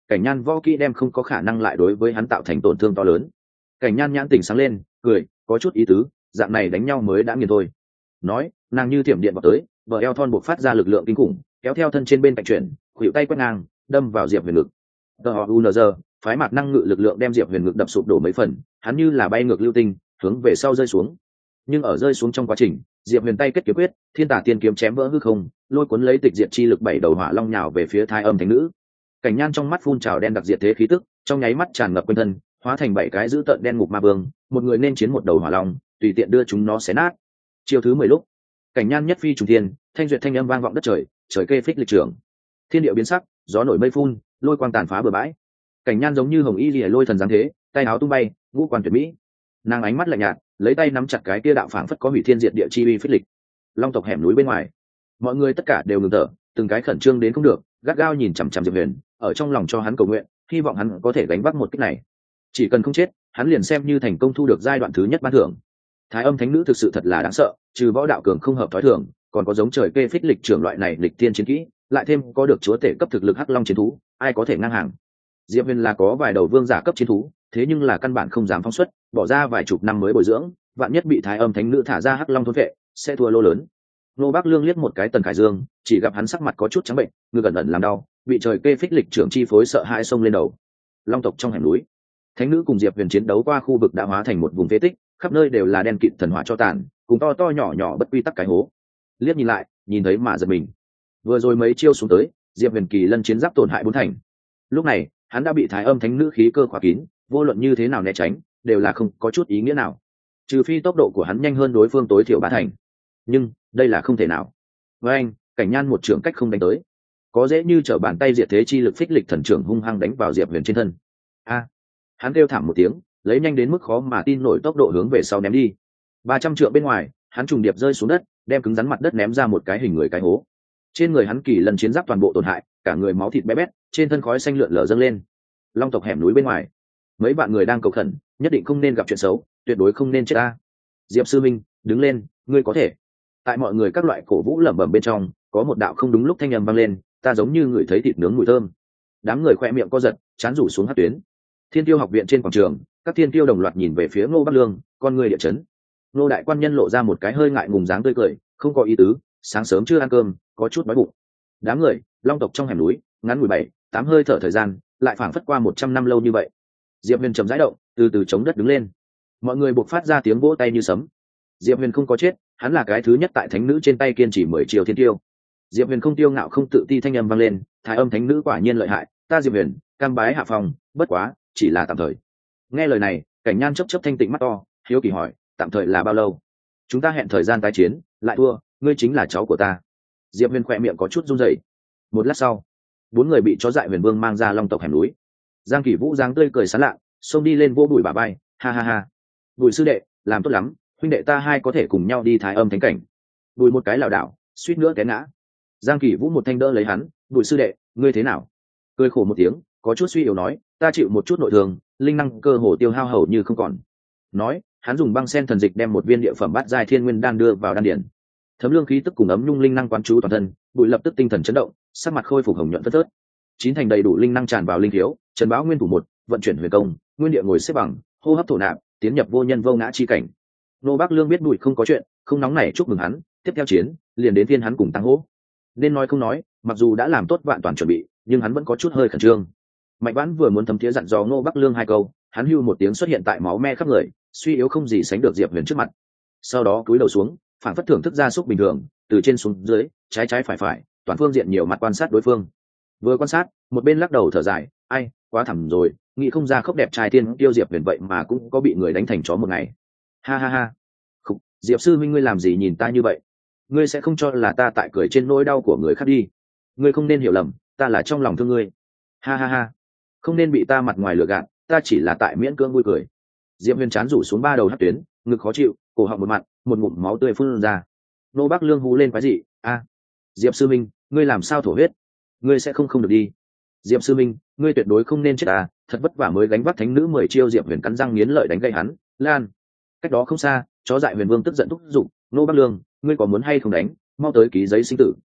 cảnh nhan võ kỹ đem không có khả năng lại đối với hắn tạo thành tổn thương to lớn. Cảnh nhan nhãn tỉnh sáng lên, cười có chút ý tứ, dạng này đánh nhau mới đã nghiền thôi. Nói nàng như thiểm điện vào tới, vợ eo thon buộc phát ra lực lượng kinh khủng, kéo theo thân trên bên cạnh chuyển, khuỷu tay quét ngang đâm vào Diệp Huyền ngực. tờ họ u en giê phái mặt năng ngự lực lượng đem Diệp Huyền ngực đập sụp đổ mấy phần, hắn như là bay ngược lưu tinh hướng về sau rơi xuống. Nhưng ở rơi xuống trong quá trình, Diệp Huyền tay kết kiếm quyết, thiên tả tiên kiếm chém vỡ hư không, lôi cuốn lấy tịch diệt chi lực bảy đầu hỏa long nhào về phía Thái Âm Thánh Nữ. Cảnh nhan trong mắt phun trào đen đặc diệt thế khí tức, trong nháy mắt tràn ngập quanh thân, hóa thành bảy cái dữ tợn đen ngục ma vương, một người nên chiến một đầu hỏa long, tùy tiện đưa chúng nó xé nát. Chiêu thứ mười lúc, cảnh nhan nhất phi trùng thiên, thanh duyệt thanh âm vang vọng đất trời, trời kê phích lịch trưởng, thiên địa biến sắc, gió nổi mây phun, lôi quang tàn phá bừa bãi. Cảnh nhan giống như hồng y lìa lôi thần giáng thế, tay áo tung bay, ngũ quan tuyệt mỹ. Nàng ánh mắt lạnh nhạt, lấy tay nắm chặt cái kia đạo phảng phất có hủy thiên diệt địa chi uy phích lịch. Long tộc hẻm núi bên ngoài, mọi người tất cả đều ngừng thở, từng cái khẩn trương đến không được, gắt gao nhìn chằm chằm Diệp Huyền, ở trong lòng cho hắn cầu nguyện, hy vọng hắn có thể gánh vác một kích này. Chỉ cần không chết, hắn liền xem như thành công thu được giai đoạn thứ nhất ban thưởng. Thái Âm Thánh Nữ thực sự thật là đáng sợ, trừ võ đạo cường không hợp thói thường, còn có giống trời kê phích lịch trưởng loại này lịch tiên chiến kỹ, lại thêm có được chúa tể cấp thực lực hắc long chiến thú, ai có thể ngang hàng. Diệp Huyền là có vài đầu vương giả cấp chiến thú, thế nhưng là căn bản không dám phóng xuất, bỏ ra vài chục năm mới bồi dưỡng, vạn nhất bị Thái Âm Thánh Nữ thả ra hắc long thôn vệ, sẽ thua lô lớn. Nô Bác Lương liếc một cái Tần Khải Dương, chỉ gặp hắn sắc mặt có chút trắng bệnh, ngực ẩn ẩn làm đau, bị trời kê phích lịch trưởng chi phối sợ hãi xông lên đầu. Long tộc trong hẻm núi, Thánh Nữ cùng Diệp Huyền chiến đấu qua khu vực đã hóa thành một vùng phế tích, khắp nơi đều là đen kịt thần hỏa cho tàn, cùng to to nhỏ nhỏ bất quy tắc cái hố. Liếc nhìn lại, nhìn thấy mà giật mình. Vừa rồi mấy chiêu xuống tới, Diệp Huyền kỳ lân chiến giáp tổn hại bốn thành. Lúc này, hắn đã bị Thái Âm Thánh Nữ khí cơ khóa kín, vô luận như thế nào né tránh, đều là không có chút ý nghĩa nào. Trừ phi tốc độ của hắn nhanh hơn đối phương tối thiểu ba thành. Nhưng, đây là không thể nào. Với anh, cảnh nhan một trưởng cách không đánh tới. Có dễ như trở bàn tay diệt thế chi lực phích lịch thần trưởng hung hăng đánh vào Diệp Huyền trên thân. A! Hắn kêu thảm một tiếng, lấy nhanh đến mức khó mà tin nổi tốc độ hướng về sau ném đi. ba trăm trượng bên ngoài, hắn trùng điệp rơi xuống đất, đem cứng rắn mặt đất ném ra một cái hình người cái hố. Trên người hắn kỳ lần chiến giáp toàn bộ tổn hại, cả người máu thịt bé bét, trên thân khói xanh lượn lờ dâng lên. Long tộc hẻm núi bên ngoài, mấy bạn người đang cầu khẩn, nhất định không nên gặp chuyện xấu, tuyệt đối không nên chết ta. Diệp sư minh, đứng lên, ngươi có thể. Tại mọi người các loại cổ vũ lẩm bẩm bên trong, có một đạo không đúng lúc thanh âm vang lên, ta giống như người thấy thịt nướng mùi thơm. Đám người khoe miệng co giật, chán rủ xuống hát tuyến. Thiên Tiêu học viện trên quảng trường, các thiên tiêu đồng loạt nhìn về phía Ngô Bắc Lương, con người địa chấn. Ngô đại quan nhân lộ ra một cái hơi ngại ngùng dáng tươi cười, không có ý tứ, sáng sớm chưa ăn cơm, có chút đói bụng. Đám người, Long tộc trong hẻm núi, ngắn ngủi bảy, tám hơi thở thời gian, lại phảng phất qua một trăm năm lâu như vậy. Diệp Huyền trầm rãi động, từ từ chống đất đứng lên. Mọi người buộc phát ra tiếng vỗ tay như sấm. Diệp Huyền không có chết, hắn là cái thứ nhất tại thánh nữ trên tay kiên trì mười chiều thiên tiêu. Diệp Huyền không tiêu ngạo không tự ti thanh âm vang lên, Thái Âm Thánh Nữ quả nhiên lợi hại, ta Diệp Huyền, cam bái hạ phòng, bất quá, chỉ là tạm thời. Nghe lời này, cảnh nhan chớp chớp thanh tịnh mắt to, hiếu kỳ hỏi, tạm thời là bao lâu? Chúng ta hẹn thời gian tái chiến, lại thua, ngươi chính là cháu của ta. Diệp Huyền khỏe miệng có chút run rẩy. Một lát sau, bốn người bị chó dại Huyền Vương mang ra Long tộc hẻm núi. Giang Kỷ Vũ dáng tươi cười sán lạ, xông đi lên vỗ bụi bả vai, ha ha ha. Bùi sư đệ, làm tốt lắm, huynh đệ ta hai có thể cùng nhau đi Thái Âm thánh cảnh. Bùi một cái lảo đảo, suýt nữa té ngã. Giang Kỷ Vũ một thanh đỡ lấy hắn, bùi sư đệ, ngươi thế nào? Cười khổ một tiếng, có chút suy yếu nói, ta chịu một chút nội thương, linh năng cơ hồ tiêu hao hầu như không còn. Nói, hắn dùng băng sen thần dịch đem một viên địa phẩm bát giai thiên nguyên đan đưa vào đan điển. Thấm lương khí tức cùng ấm nhung linh năng quán chú toàn thân, bùi lập tức tinh thần chấn động, sắc mặt khôi phục hồng nhuận phất phớt. Chín thành đầy đủ linh năng tràn vào linh thiếu, trần báo nguyên thủ một, vận chuyển huyền công, nguyên địa ngồi xếp bằng, hô hấp thổ nạp, tiến nhập vô nhân vô ngã chi cảnh. Nô Bác Lương biết bùi không có chuyện, không nóng nảy chúc mừng hắn, tiếp theo chiến, liền đến phiên hắn cùng tăng hỗ. Nên nói không nói, mặc dù đã làm tốt vạn toàn chuẩn bị, nhưng hắn vẫn có chút hơi khẩn trương. Mạnh Vãn vừa muốn thấm thía dặn dò Ngô Bắc Lương hai câu, hắn hưu một tiếng xuất hiện tại máu me khắp người, suy yếu không gì sánh được Diệp Huyền trước mặt. Sau đó cúi đầu xuống, phản phất thưởng thức gia súc bình thường, từ trên xuống dưới, trái trái phải phải, toàn phương diện nhiều mặt quan sát đối phương. Vừa quan sát, một bên lắc đầu thở dài, ai, quá thảm rồi, nghĩ không ra khóc đẹp trai tiên tiêu Diệp Huyền vậy mà cũng có bị người đánh thành chó một ngày. Ha ha ha. Khục, Diệp sư minh ngươi làm gì nhìn ta như vậy? Ngươi sẽ không cho là ta tại cười trên nỗi đau của người khác đi. Ngươi không nên hiểu lầm, ta là trong lòng thương ngươi. Ha ha ha. Không nên bị ta mặt ngoài lừa gạt, ta chỉ là tại miễn cưỡng vui cười. Diệp Huyền chán rủ xuống ba đầu hất tuyến, ngực khó chịu, cổ họng một mặt, một ngụm máu tươi phun ra. Nô Bác Lương hú lên quái dị, a, Diệp sư minh, ngươi làm sao thổ huyết? Ngươi sẽ không không được đi. Diệp sư minh, ngươi tuyệt đối không nên chết à, thật vất vả mới gánh vác thánh nữ mười chiêu. Diệp Huyền cắn răng nghiến lợi đánh gây hắn, lan. Cách đó không xa, chó dại Huyền Vương tức giận thúc giục, Nô Bác Lương, ngươi có muốn hay không đánh, mau tới ký giấy sinh tử,